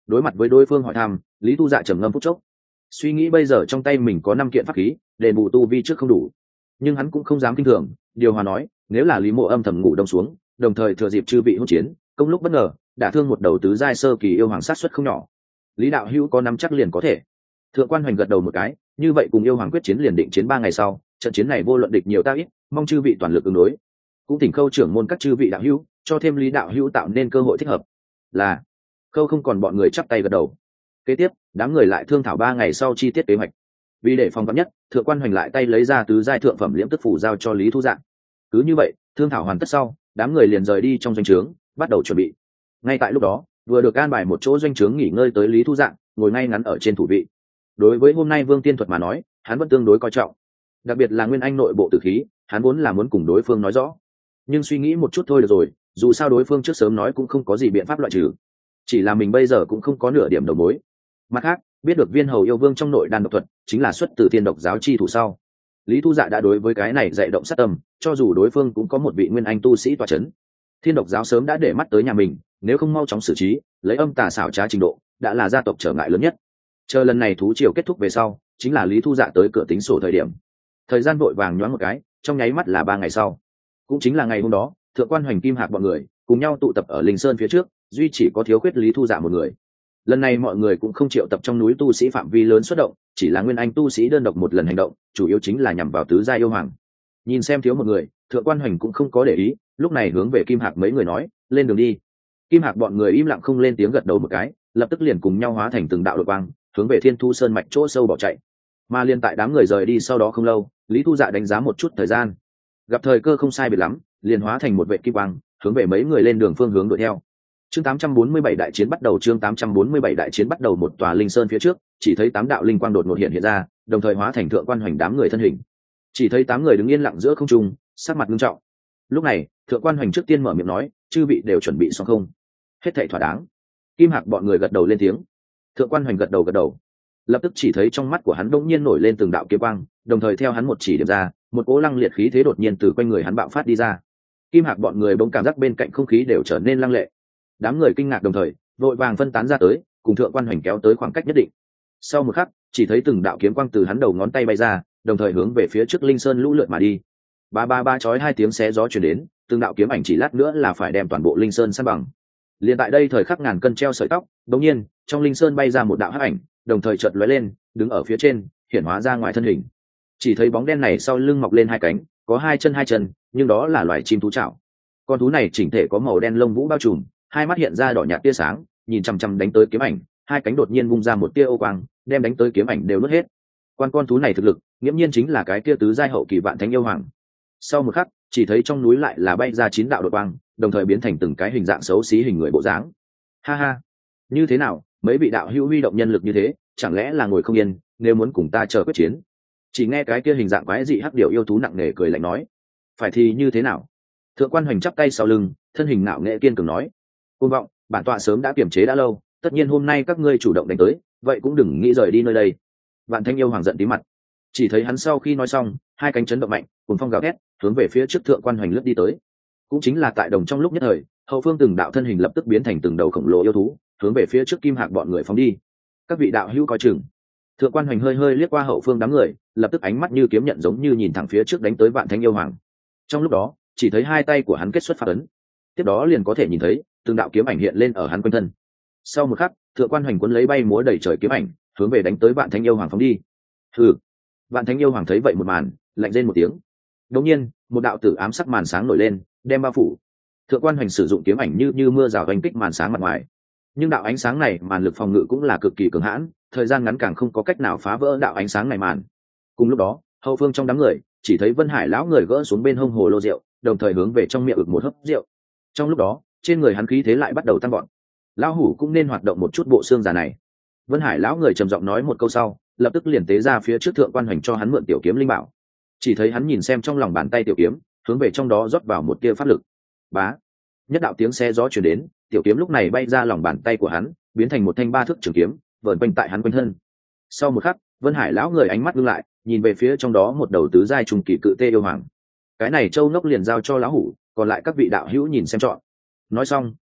Đối mặt với đối phương hỏi thăm, Lý Thu Dạ trầm ngâm phút chốc, suy nghĩ bây giờ trong tay mình có năm kiện pháp khí, đền bù tu vi trước không đủ, nhưng hắn cũng không dám kinh thường, điều hòa nói, nếu là Lý Mộ âm thầm ngủ đông xuống, đồng thời thừa dịp chư vị hỗn chiến, công lúc bất ngờ, đả thương một đầu tứ giai sơ kỳ yêu hoàng sát suất không nhỏ. Lý đạo hữu có nắm chắc liền có thể. Thượng quan Hoành gật đầu một cái, như vậy cùng yêu hoàng quyết chiến liền định chiến ba ngày sau, trận chiến này vô luận địch nhiều ta ít, mong chư vị toàn lực ứng đối. Cũng thỉnh Khâu trưởng môn các chư vị đạo hữu, cho thêm Lý đạo hữu tạo nên cơ hội thích hợp. Là. Khâu không còn bọn người chắp tay gật đầu. Kế tiếp, đám người lại thương thảo ba ngày sau chi tiết kế hoạch. Vì để phòng vắn nhất, Thượng quan Hoành lại tay lấy ra tứ giai thượng phẩm liễm tức phủ giao cho Lý Thu Dạ. Cứ như vậy, thương thảo hoàn tất sau, đám người liền rời đi trong doanh trướng, bắt đầu chuẩn bị. Ngay tại lúc đó, vừa được an bài một chỗ doanh trướng nghỉ ngơi tới Lý Thu Dạ, ngồi ngay ngắn ở trên thủ vị. Đối với hôm nay Vương Tiên Thuật mà nói, hắn vẫn tương đối coi trọng, đặc biệt là Nguyên Anh nội bộ tử khí, hắn vốn là muốn cùng đối phương nói rõ, nhưng suy nghĩ một chút thôi được rồi, dù sao đối phương trước sớm nói cũng không có gì biện pháp loại trừ, chỉ là mình bây giờ cũng không có nửa điểm đầu mối. Mặt khác, biết được Viên Hầu yêu vương trong nội đan độc thuật chính là xuất từ Thiên Độc giáo chi thủ sau, Lý Thu Dạ đã đối với cái này dạy động sát tâm, cho dù đối phương cũng có một vị Nguyên Anh tu sĩ tọa chấn, Thiên Độc giáo sớm đã để mắt tới nhà mình, nếu không mau chóng xử trí, lấy âm tà xảo trá trình độ, đã là gia tộc trở ngại lớn nhất. Chờ lần này thú triều kết thúc về sau, chính là Lý Thu Dạ tới cửa tính sổ thời điểm. Thời gian vội vàng nhoáng một cái, trong nháy mắt là ba ngày sau, cũng chính là ngày hôm đó, Thượng quan Hoành Kim Hạc bọn người cùng nhau tụ tập ở Linh Sơn phía trước, duy chỉ có thiếu khuyết Lý Thu Dạ một người. Lần này mọi người cũng không triệu tập trong núi tu sĩ phạm vi lớn xuất động, chỉ là Nguyên Anh tu sĩ đơn độc một lần hành động, chủ yếu chính là nhằm vào tứ gia yêu hoàng. Nhìn xem thiếu một người, Thượng quan Hoành cũng không có để ý, lúc này hướng về Kim Hạc mấy người nói, lên đường đi. Kim Hạc bọn người im lặng không lên tiếng gật đầu một cái, lập tức liền cùng nhau hóa thành từng đạo đội quang, hướng về Thiên Thu Sơn mạch chỗ sâu bỏ chạy. Mà liên tại đám người rời đi sau đó không lâu, Lý Thu Dạ đánh giá một chút thời gian, gặp thời cơ không sai biệt lắm, liền hóa thành một vệ kim quang, hướng về mấy người lên đường phương hướng đuổi theo. Chương tám trăm bốn mươi bảy đại chiến bắt đầu, chương tám trăm bốn mươi bảy đại chiến bắt đầu. Một tòa linh sơn phía trước, chỉ thấy tám đạo linh quang đột ngột hiện hiện ra, đồng thời hóa thành Thượng quan Hoành đám người thân hình. Chỉ thấy tám người đứng yên lặng giữa không trung, sắc mặt nghiêm trọng. Lúc này, Thượng quan Hoành trước tiên mở miệng nói, chư vị đều chuẩn bị xong không? Hết thảy thỏa đáng. Kim Hạc bọn người gật đầu lên tiếng. Thượng quan Hoành gật đầu gật đầu. Lập tức chỉ thấy trong mắt của hắn đột nhiên nổi lên từng đạo kiếm quang, đồng thời theo hắn một chỉ điểm ra, một cỗ lăng liệt khí thế đột nhiên từ quanh người hắn bạo phát đi ra. Kim Hạc bọn người bỗng cảm giác bên cạnh không khí đều trở nên lăng lệ. Đám người kinh ngạc đồng thời, vội vàng phân tán ra tới, cùng Thượng quan Hoành kéo tới khoảng cách nhất định. Sau một khắc, chỉ thấy từng đạo kiếm quang từ hắn đầu ngón tay bay ra, đồng thời hướng về phía trước Linh Sơn lũ lượt mà đi. Ba ba ba chói hai tiếng xé gió truyền đến, từng đạo kiếm ảnh chỉ lát nữa là phải đem toàn bộ Linh Sơn san bằng. Liền tại đây thời khắc ngàn cân treo sợi tóc, đột nhiên, trong Linh Sơn bay ra một đạo hắc ảnh, đồng thời chợt lóe lên, đứng ở phía trên, hiển hóa ra ngoài thân hình. Chỉ thấy bóng đen này sau lưng mọc lên hai cánh, có hai chân hai chân, nhưng đó là loài chim thú trảo. Con thú này chỉnh thể có màu đen lông vũ bao trùm, hai mắt hiện ra đỏ nhạt tia sáng, nhìn chăm chăm đánh tới kiếm ảnh, hai cánh đột nhiên vung ra một tia ô quang, đem đánh tới kiếm ảnh đều nuốt hết. Quan con thú này thực lực, nghiễm nhiên chính là cái kia tứ giai hậu kỳ vạn thánh yêu hoàng. Sau một khắc, chỉ thấy trong núi lại là bay ra chín đạo đột quang, đồng thời biến thành từng cái hình dạng xấu xí hình người bộ dáng. Ha ha, như thế nào, mấy vị đạo hữu huy động nhân lực như thế, chẳng lẽ là ngồi không yên, nếu muốn cùng ta chờ quyết chiến? Chỉ nghe cái kia hình dạng quái dị hắc điểu yêu thú nặng nề cười lạnh nói, phải thì như thế nào? Thượng quan Hoành chắp tay sau lưng, thân hình nạo nghệ kiên cường nói, côn vọng, bản tọa sớm đã kiềm chế đã lâu, tất nhiên hôm nay các ngươi chủ động đánh tới, vậy cũng đừng nghĩ rời đi nơi đây. Vạn thanh yêu hoàng giận tí mặt, chỉ thấy hắn sau khi nói xong, hai cánh chấn động mạnh, cùng phong gào thét, hướng về phía trước Thượng quan Hoành lướt đi tới. Cũng chính là tại đồng trong lúc nhất thời, hậu phương từng đạo thân hình lập tức biến thành từng đầu khổng lồ yêu thú, hướng về phía trước Kim Hạc bọn người phóng đi. Các vị đạo hữu coi chừng. Thượng quan Hoành hơi hơi liếc qua hậu phương đám người, lập tức ánh mắt như kiếm nhận giống như nhìn thẳng phía trước đánh tới Vạn thanh yêu hoàng. Trong lúc đó, chỉ thấy hai tay của hắn kết xuất pháp ấn, tiếp đó liền có thể nhìn thấy từng đạo kiếm ảnh hiện lên ở hắn quanh thân. Sau một khắc, Thượng quan Hoành cuốn lấy bay múa đầy trời kiếm ảnh, hướng về đánh tới Vạn thanh yêu hoàng phóng đi. Hừ. Vạn thanh yêu hoàng thấy vậy một màn, lạnh rên một tiếng. Đột nhiên, một đạo tử ám sắc màn sáng nổi lên, đem bao phủ. Thượng quan Hoành sử dụng kiếm ảnh như như mưa rào đánh kích màn sáng mặt ngoài, nhưng đạo ánh sáng này màn lực phòng ngự cũng là cực kỳ cường hãn, thời gian ngắn càng không có cách nào phá vỡ đạo ánh sáng này màn. Cùng lúc đó, hậu phương trong đám người chỉ thấy Vân Hải lão người gỡ xuống bên hông hồ lô rượu, đồng thời hướng về trong miệng ực một hớp rượu. Trong lúc đó, trên người hắn khí thế lại bắt đầu tăng vọt. Lão hủ cũng nên hoạt động một chút bộ xương già này. Vân Hải lão người trầm giọng nói một câu sau, lập tức liền tế ra phía trước Thượng quan Hoành cho hắn mượn tiểu kiếm linh bảo. Chỉ thấy hắn nhìn xem trong lòng bàn tay tiểu kiếm, hướng về trong đó rót vào một tia pháp lực. Bá, nhất đạo tiếng xe gió truyền đến, tiểu kiếm lúc này bay ra lòng bàn tay của hắn, biến thành một thanh ba thước trường kiếm, vờn quanh tại hắn quanh thân. Sau một khắc, Vân Hải lão người ánh mắt ngưng lại, nhìn về phía trong đó một đầu tứ giai trùng kỳ cự tê yêu hoàng. Cái này châu ngốc liền giao cho lão hủ, còn lại các vị đạo hữu nhìn xem chọn. Nói xong,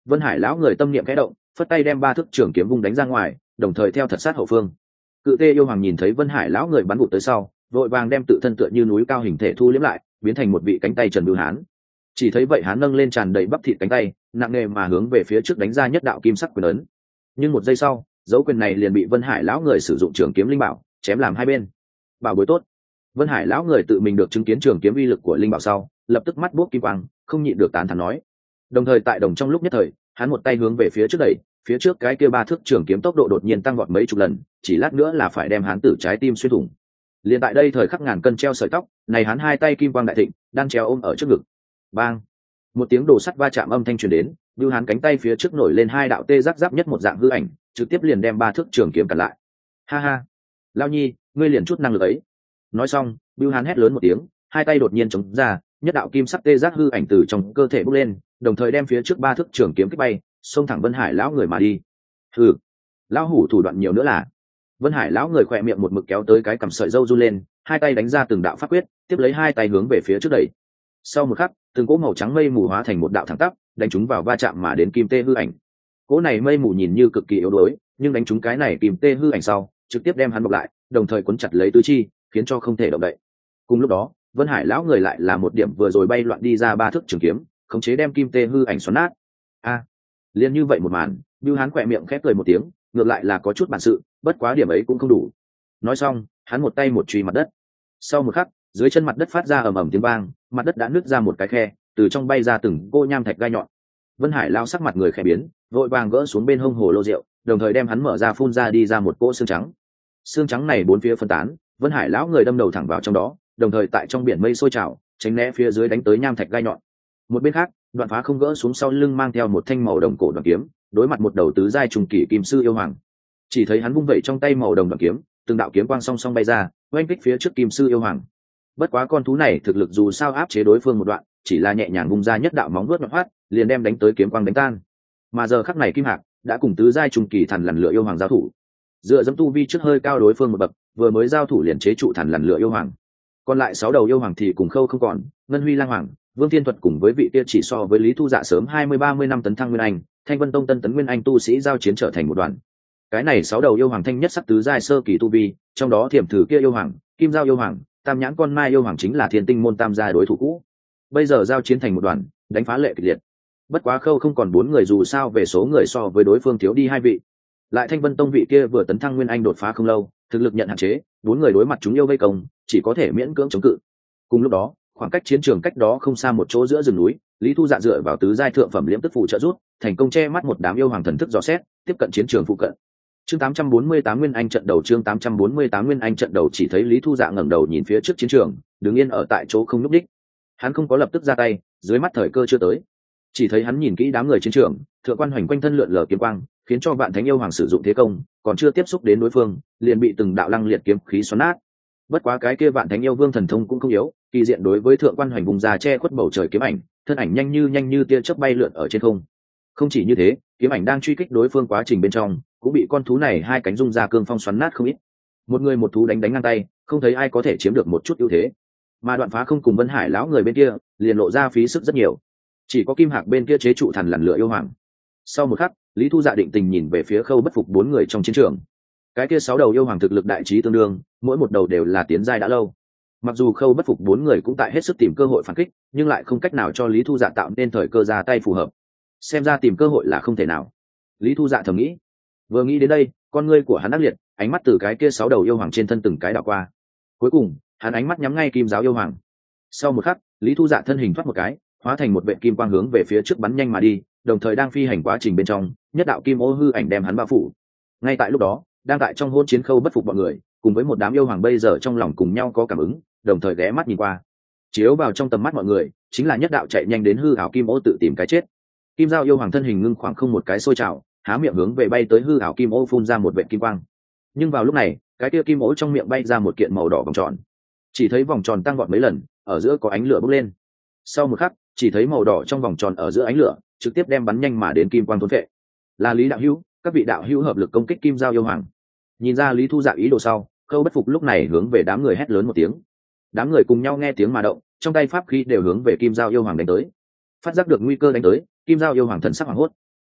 Vân Hải lão người tâm niệm khẽ động, phất tay đem ba thước trường kiếm vung đánh ra ngoài, đồng thời theo thật sát hậu phương. Cự tê yêu hoàng nhìn thấy Vân Hải lão người bắn vụt tới sau, vội vàng đem tự thân tựa như núi cao hình thể thu liếm lại, biến thành một vị cánh tay trần bưu hán. Chỉ thấy vậy hán nâng lên tràn đầy bắp thịt cánh tay, nặng nề mà hướng về phía trước đánh ra nhất đạo kim sắc quyền ấn. Nhưng một giây sau, dấu quyền này liền bị Vân Hải lão người sử dụng trường kiếm linh bảo chém làm hai bên. Bảo bối tốt. Vân Hải lão người tự mình được chứng kiến trường kiếm uy lực của linh bảo sau, lập tức mắt buốc kim quang, không nhịn được tán thán nói. Đồng thời tại đồng trong lúc nhất thời, hắn một tay hướng về phía trước đẩy, phía trước cái kia ba thước trường kiếm tốc độ đột nhiên tăng vọt mấy chục lần, chỉ lát nữa là phải đem hắn tử trái tim xuyên thủng. Liền tại đây thời khắc ngàn cân treo sợi tóc, này hắn hai tay kim quang đại thịnh, đang treo ôm ở trước ngực. Bang! Một tiếng đồ sắt va chạm âm thanh truyền đến, Bưu Hán cánh tay phía trước nổi lên hai đạo tê giác giáp nhất một dạng hư ảnh, trực tiếp liền đem ba thước trường kiếm cản lại. Ha ha, Lao Nhi, ngươi liền chút năng lực ấy. Nói xong, Bưu Hán hét lớn một tiếng, hai tay đột nhiên chống ra, nhất đạo kim sắc tê giác hư ảnh từ trong cơ thể bốc lên, đồng thời đem phía trước ba thước trường kiếm kích bay, xông thẳng Vân Hải lão người mà đi. Hừ, lão hủ thủ đoạn nhiều nữa là. Vân Hải lão người khỏe miệng một mực kéo tới cái cằm sợi râu run lên, hai tay đánh ra từng đạo pháp quyết, tiếp lấy hai tay hướng về phía trước đẩy. Sau một khắc, từng cỗ màu trắng mây mù hóa thành một đạo thẳng tắp, đánh chúng vào va chạm mà đến kim tê hư ảnh. Cỗ này mây mù nhìn như cực kỳ yếu đuối, nhưng đánh trúng cái này kim tê hư ảnh sau, trực tiếp đem hắn bọc lại, đồng thời cuốn chặt lấy tứ chi, khiến cho không thể động đậy. Cùng lúc đó, Vân Hải lão người lại là một điểm vừa rồi bay loạn đi ra ba thước trường kiếm, khống chế đem kim tê hư ảnh xoắn nát. A, liên như vậy một màn, Bưu Hán khỏe miệng khép cười một tiếng, ngược lại là có chút bản sự, bất quá điểm ấy cũng không đủ. Nói xong, hắn một tay một truy mặt đất. Sau một khắc, dưới chân mặt đất phát ra ầm ầm tiếng vang, mặt đất đã nứt ra một cái khe, từ trong bay ra từng cô nham thạch gai nhọn. Vân Hải lao sắc mặt người khẽ biến, vội vàng gỡ xuống bên hông hồ lô rượu, đồng thời đem hắn mở ra phun ra đi ra một cỗ xương trắng. Xương trắng này bốn phía phân tán, Vân Hải lão người đâm đầu thẳng vào trong đó, đồng thời tại trong biển mây sôi trào, tránh né phía dưới đánh tới nham thạch gai nhọn. Một bên khác, Đoạn Phá không gỡ xuống sau lưng mang theo một thanh màu đồng cổ đoạn kiếm, đối mặt một đầu tứ giai trùng kỳ kim sư yêu hoàng. Chỉ thấy hắn vung vẩy trong tay màu đồng đoạn kiếm, từng đạo kiếm quang song song bay ra, oanh kích phía trước kim sư yêu hoàng. Bất quá con thú này thực lực dù sao áp chế đối phương một đoạn, chỉ là nhẹ nhàng vung ra nhất đạo móng vuốt nhọn hoắt, liền đem đánh tới kiếm quang đánh tan. Mà giờ khắc này Kim Hạc đã cùng tứ giai trùng kỳ thần lằn lửa yêu hoàng giao thủ. Dựa dẫm tu vi trước hơi cao đối phương một bậc, vừa mới giao thủ liền chế trụ thần lằn lửa yêu hoàng. Còn lại sáu đầu yêu hoàng thì cùng khâu không còn, Ngân Huy Lang Hoàng, Vương Thiên Thuật cùng với vị kia chỉ so với Lý Thu Dạ sớm hai mươi ba mươi năm tấn thăng nguyên anh, Thanh Vân Tông tân tấn nguyên anh tu sĩ giao chiến trở thành một đoàn. Cái này sáu đầu yêu hoàng thanh nhất sắc tứ giai sơ kỳ tu vi, trong đó thiểm thử kia yêu hoàng, Kim Giao yêu hoàng, Tam Nhãn con mai yêu hoàng chính là Thiên Tinh môn tam gia đối thủ cũ. Bây giờ giao chiến thành một đoàn, đánh phá lệ kịch liệt. Bất quá khâu không còn bốn người dù sao về số người so với đối phương thiếu đi hai vị. Lại Thanh Vân Tông vị kia vừa tấn thăng nguyên anh đột phá không lâu, thực lực nhận hạn chế, bốn người đối mặt chúng yêu vây công, chỉ có thể miễn cưỡng chống cự. Cùng lúc đó, khoảng cách chiến trường cách đó không xa một chỗ giữa rừng núi, Lý Thu Dạ dựa vào tứ giai thượng phẩm liễm tức phụ trợ rút, thành công che mắt một đám yêu hoàng thần thức dò xét, tiếp cận chiến trường phụ cận. Chương tám trăm bốn mươi tám nguyên anh trận đầu chương tám trăm bốn mươi tám nguyên anh trận đầu chỉ thấy Lý Thu Dạ ngẩng đầu nhìn phía trước chiến trường, đứng yên ở tại chỗ không nhúc nhích. Hắn không có lập tức ra tay, dưới mắt thời cơ chưa tới. Chỉ thấy hắn nhìn kỹ đám người chiến trường, thượng quan hoành quanh thân lượn lờ kiếm quang, khiến cho vạn thánh yêu hoàng sử dụng thế công, còn chưa tiếp xúc đến đối phương, liền bị từng đạo lăng liệt kiếm khí xoắn nát. Bất quá cái kia vạn thánh yêu vương thần thông cũng không yếu, kỳ diện đối với thượng quan hoành vùng ra che khuất bầu trời kiếm ảnh, thân ảnh nhanh như nhanh như tia chớp bay lượn ở trên không. Không chỉ như thế, kiếm ảnh đang truy kích đối phương quá trình bên trong, cũng bị con thú này hai cánh rung ra cương phong xoắn nát không ít. Một người một thú đánh đánh ngang tay, không thấy ai có thể chiếm được một chút ưu thế. Mà Đoạn Phá không cùng Vân Hải lão người bên kia, liền lộ ra phí sức rất nhiều. Chỉ có Kim Hạc bên kia chế trụ thần lằn lửa yêu hoàng. Sau một khắc, Lý Thu Dạ định tình nhìn về phía Khâu Bất Phục bốn người trong chiến trường. Cái kia sáu đầu yêu hoàng thực lực đại trí tương đương, mỗi một đầu đều là tiến giai đã lâu. Mặc dù Khâu Bất Phục bốn người cũng tại hết sức tìm cơ hội phản kích, nhưng lại không cách nào cho Lý Thu Dạ tạo nên thời cơ ra tay phù hợp. Xem ra tìm cơ hội là không thể nào. Lý Thu Dạ thầm nghĩ. Vừa nghĩ đến đây, con ngươi của hắn ác liệt, ánh mắt từ cái kia sáu đầu yêu hoàng trên thân từng cái đảo qua. Cuối cùng, hắn ánh mắt nhắm ngay Kim Giáo yêu hoàng. Sau một khắc, Lý Thu Dạ thân hình thoát một cái, hóa thành một vệ kim quang hướng về phía trước bắn nhanh mà đi, đồng thời đang phi hành quá trình bên trong, nhất đạo kim ô hư ảnh đem hắn bao phủ. Ngay tại lúc đó, đang tại trong hôn chiến Khâu Bất Phục bọn người, cùng với một đám yêu hoàng bây giờ trong lòng cùng nhau có cảm ứng, đồng thời ghé mắt nhìn qua. Chiếu vào trong tầm mắt mọi người, chính là nhất đạo chạy nhanh đến hư ảo kim ô tự tìm cái chết. Kim Giao yêu hoàng thân hình ngưng khoảng không một cái sôi trào, há miệng hướng về bay tới hư ảo kim ô phun ra một vệ kim quang. Nhưng vào lúc này, cái kia kim ô trong miệng bay ra một kiện màu đỏ vòng tròn. Chỉ thấy vòng tròn tăng vọt mấy lần, ở giữa có ánh lửa bốc lên. Sau một khắc, chỉ thấy màu đỏ trong vòng tròn ở giữa ánh lửa, trực tiếp đem bắn nhanh mà đến kim quang thôn phệ. Là Lý đạo hữu, các vị đạo hữu hợp lực công kích Kim Giao yêu hoàng. Nhìn ra Lý Thu Dạ ý đồ sau, Khâu Bất Phục lúc này hướng về đám người hét lớn một tiếng. Đám người cùng nhau nghe tiếng mà động, trong tay pháp khí đều hướng về Kim Giao yêu hoàng đánh tới. Phát giác được nguy cơ đánh tới, Kim Giao yêu hoàng thần sắc hoảng hốt.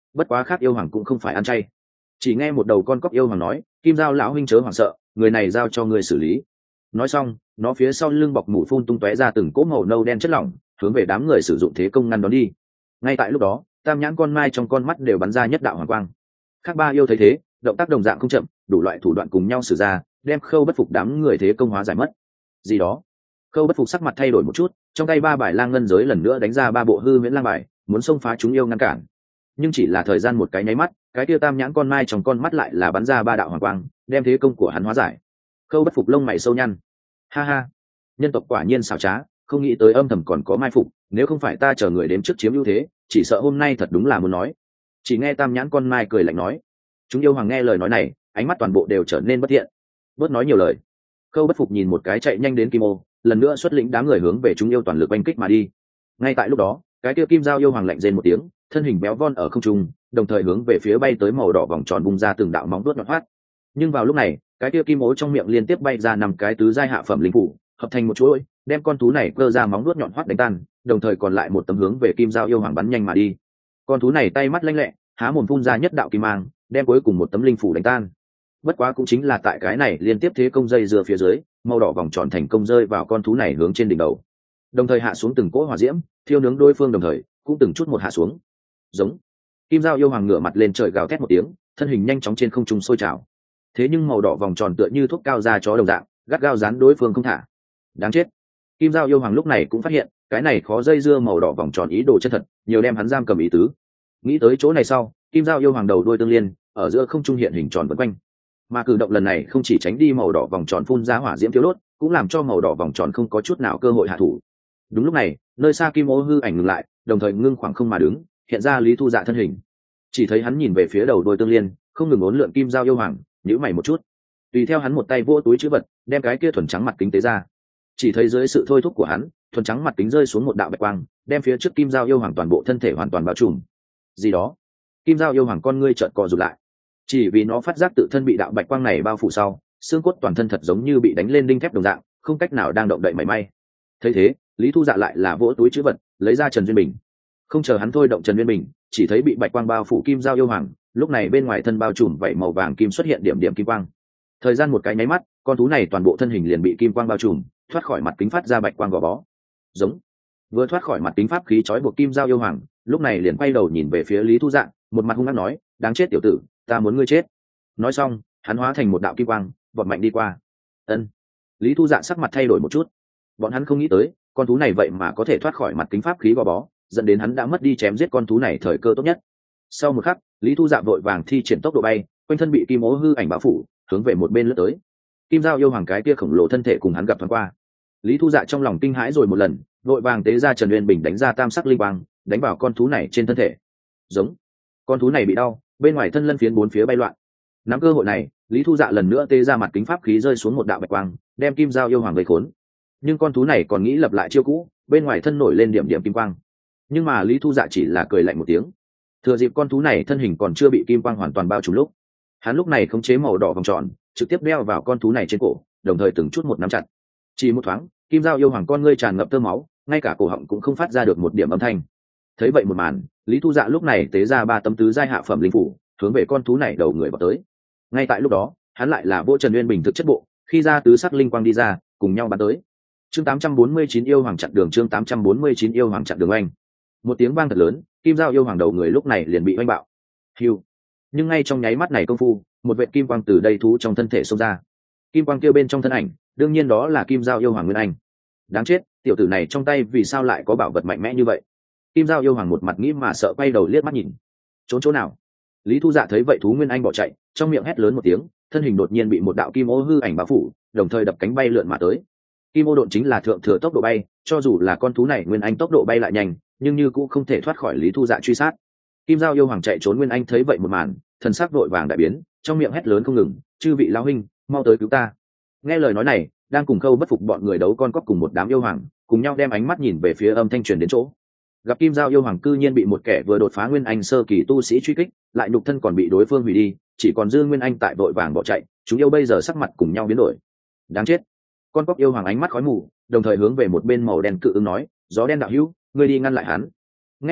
bất quá khác yêu hoàng cũng không phải ăn chay. Chỉ nghe một đầu con cóc yêu hoàng nói, kim giao lão huynh chớ hoảng sợ, người này giao cho người xử lý. Nói xong, nó phía sau lưng bọc mũ phun tung tóe ra từng cỗ màu nâu đen chất lỏng, hướng về đám người sử dụng thế công ngăn đón đi. Ngay tại lúc đó, tam nhãn con mai trong con mắt đều bắn ra nhất đạo hoàng quang. Khác ba yêu thấy thế, động tác đồng dạng không chậm, đủ loại thủ đoạn cùng nhau sử ra, đem Khâu Bất Phục đám người thế công hóa giải mất. Gì đó? Khâu Bất Phục sắc mặt thay đổi một chút, trong tay ba bài lang ngân giới lần nữa đánh ra ba bộ hư huyễn lang bài, muốn xông phá chúng yêu ngăn cản. Nhưng chỉ là thời gian một cái nháy mắt, cái tiêu tam nhãn con mai trong con mắt lại là bắn ra ba đạo hoàng quang, đem thế công của hắn hóa giải. Khâu Bất Phục lông mày sâu nhăn. Ha ha, nhân tộc quả nhiên xảo trá, không nghĩ tới âm thầm còn có mai phục, nếu không phải ta chờ người đếm trước chiếm ưu thế, chỉ sợ hôm nay thật đúng là muốn nói. Chỉ nghe tam nhãn con mai cười lạnh nói. Chúng yêu hoàng nghe lời nói này, ánh mắt toàn bộ đều trở nên bất thiện. Bớt nói nhiều lời. Khâu Bất Phục nhìn một cái chạy nhanh đến Kim Ô, lần nữa xuất lĩnh đám người hướng về chúng yêu toàn lực oanh kích mà đi. Ngay tại lúc đó, cái tiêu kim giao yêu hoàng lạnh rên một tiếng, thân hình béo von ở không trung, đồng thời hướng về phía bay tới màu đỏ vòng tròn bung ra từng đạo móng vuốt nhọn hoắt. Nhưng vào lúc này, cái tiêu kim ố trong miệng liên tiếp bay ra năm cái tứ giai hạ phẩm linh phủ, hợp thành một chuỗi, đem con thú này cơ ra móng vuốt nhọn hoắt đánh tan, đồng thời còn lại một tấm hướng về kim giao yêu hoàng bắn nhanh mà đi. Con thú này tay mắt lanh lẹ, há mồm phun ra nhất đạo kim mang, đem cuối cùng một tấm linh phủ đánh tan. Bất quá cũng chính là tại cái này liên tiếp thế công dây dưa phía dưới, màu đỏ vòng tròn thành công rơi vào con thú này hướng trên đỉnh đầu, đồng thời hạ xuống từng cỗ hỏa diễm, thiêu nướng đối phương, đồng thời cũng từng chút một hạ xuống. Giống. Kim giao yêu hoàng ngửa mặt lên trời gào thét một tiếng, thân hình nhanh chóng trên không trung sôi trào. Thế nhưng màu đỏ vòng tròn tựa như thuốc cao da chó đồng dạng, gắt gao dán đối phương không thả. Đáng chết. Kim giao yêu hoàng lúc này cũng phát hiện, cái này khó dây dưa màu đỏ vòng tròn ý đồ chân thật, nhiều đem hắn giam cầm ý tứ. Nghĩ tới chỗ này sau, kim giao yêu hoàng đầu đuôi tương liên, ở giữa không trung hiện hình tròn vần quanh. Mà cử động lần này không chỉ tránh đi màu đỏ vòng tròn phun ra hỏa diễm thiếu đốt, cũng làm cho màu đỏ vòng tròn không có chút nào cơ hội hạ thủ. Đúng lúc này, nơi xa kim ô hư ảnh ngừng lại, đồng thời ngưng khoảng không mà đứng, hiện ra Lý Thu Dạ thân hình. Chỉ thấy hắn nhìn về phía đầu đuôi tương liên, không ngừng uốn lượn kim giao yêu hoàng, nhíu mày một chút. Tùy theo hắn một tay vỗ túi trữ vật, đem cái kia thuần trắng mặt kính tế ra. Chỉ thấy dưới sự thôi thúc của hắn, thuần trắng mặt kính rơi xuống một đạo bạch quang, đem phía trước kim giao yêu hoàng toàn bộ thân thể hoàn toàn bao trùm. Gì đó? Kim giao yêu hoàng con ngươi chợt co rụt lại. Chỉ vì nó phát giác tự thân bị đạo bạch quang này bao phủ sau, xương cốt toàn thân thật giống như bị đánh lên đinh thép đồng dạng, không cách nào đang động đậy mảy may. Thấy thế, Lý Thu Dạ lại là vỗ túi trữ vật, lấy ra Trần Duyên Bình. Không chờ hắn thôi động Trần Duyên Bình, chỉ thấy bị bạch quang bao phủ kim giao yêu hoàng, lúc này bên ngoài thân bao trùm vảy màu vàng kim xuất hiện điểm điểm kim quang. Thời gian một cái nháy mắt, con thú này toàn bộ thân hình liền bị kim quang bao trùm, thoát khỏi mặt kính phát ra bạch quang gò bó. Giống. Vừa thoát khỏi mặt kính pháp khí trói buộc kim giao yêu hoàng, lúc này liền quay đầu nhìn về phía Lý Thu Dạ, một mặt hung ác nói, đáng chết tiểu tử, ta muốn ngươi chết. Nói xong, hắn hóa thành một đạo kim quang, vọt mạnh đi qua. Ân. Lý Thu Dạ sắc mặt thay đổi một chút. Bọn hắn không nghĩ tới, con thú này vậy mà có thể thoát khỏi mặt kính pháp khí gò bó, dẫn đến hắn đã mất đi chém giết con thú này thời cơ tốt nhất. Sau một khắc, Lý Thu Dạ vội vàng thi triển tốc độ bay, quanh thân bị kim ố hư ảnh bao phủ, hướng về một bên lướt tới. Kim giao yêu hoàng cái kia khổng lồ thân thể cùng hắn gặp thoáng qua. Lý Thu Dạ trong lòng kinh hãi rồi một lần, vội vàng tế ra Trần Uyên Bình đánh ra tam sắc linh quang, đánh vào con thú này trên thân thể. Giống. Con thú này bị đau, bên ngoài thân lân phiến bốn phía bay loạn. Nắm cơ hội này, Lý Thu Dạ lần nữa tế ra mặt kính pháp khí rơi xuống một đạo bạch quang, đem kim giao yêu hoàng gây khốn. Nhưng con thú này còn nghĩ lập lại chiêu cũ, bên ngoài thân nổi lên điểm điểm kim quang. Nhưng mà Lý Thu Dạ chỉ là cười lạnh một tiếng. Thừa dịp con thú này thân hình còn chưa bị kim quang hoàn toàn bao trùm lúc, hắn lúc này khống chế màu đỏ vòng tròn, trực tiếp đeo vào con thú này trên cổ, đồng thời từng chút một nắm chặt. Chỉ một thoáng, kim giao yêu hoàng con ngươi tràn ngập tơ máu, ngay cả cổ họng cũng không phát ra được một điểm âm thanh. Thấy vậy một màn, Lý Thu Dạ lúc này tế ra ba tấm tứ giai hạ phẩm linh phủ, hướng về con thú này đầu người vào tới. Ngay tại lúc đó, hắn lại là vỗ Trần Uyên Bình thực chất bộ, khi ra tứ sắc linh quang đi ra, cùng nhau bắn tới. Chương tám trăm bốn mươi chín yêu hoàng chặn đường, chương tám trăm bốn mươi chín yêu hoàng chặn đường oanh. Một tiếng vang thật lớn, kim giao yêu hoàng đầu người lúc này liền bị oanh bạo. Hưu. Nhưng ngay trong nháy mắt này công phu, một vệt kim quang từ đây thú trong thân thể xông ra. Kim quang kia bên trong thân ảnh, đương nhiên đó là kim giao yêu hoàng Nguyên Anh. Đáng chết, tiểu tử này trong tay vì sao lại có bảo vật mạnh mẽ như vậy? Kim giao yêu hoàng một mặt nghĩ mà sợ, quay đầu liếc mắt nhìn. Trốn chỗ nào? Lý Thu Dạ thấy vậy thú Nguyên Anh bỏ chạy, trong miệng hét lớn một tiếng, thân hình đột nhiên bị một đạo kim ô hư ảnh bao phủ, đồng thời đập cánh bay lượn mà tới. Kim ô độn chính là thượng thừa tốc độ bay, cho dù là con thú này Nguyên Anh tốc độ bay lại nhanh, nhưng như cũng không thể thoát khỏi Lý Thu Dạ truy sát. Kim giao yêu hoàng chạy trốn Nguyên Anh thấy vậy một màn, thần sắc vội vàng đại biến, trong miệng hét lớn không ngừng, chư vị lão huynh, mau tới cứu ta. Nghe lời nói này, đang cùng Khâu Bất Phục bọn người đấu con cóc cùng một đám yêu hoàng, cùng nhau đem ánh mắt nhìn về phía âm thanh truyền đến chỗ. Gặp kim giao yêu hoàng cư nhiên bị một kẻ vừa đột phá Nguyên Anh sơ kỳ tu sĩ truy kích, lại nhục thân còn bị đối phương hủy đi, chỉ còn dư Nguyên Anh tại vội vàng bỏ chạy, chúng yêu bây giờ sắc mặt cùng nhau biến đổi. Đáng chết. Con cóc yêu hoàng ánh mắt khói mù, đồng thời hướng về một bên màu đen cự ứng nói, gió đen đạo hữu, ngươi đi ngăn lại hắn. Nghe vậy,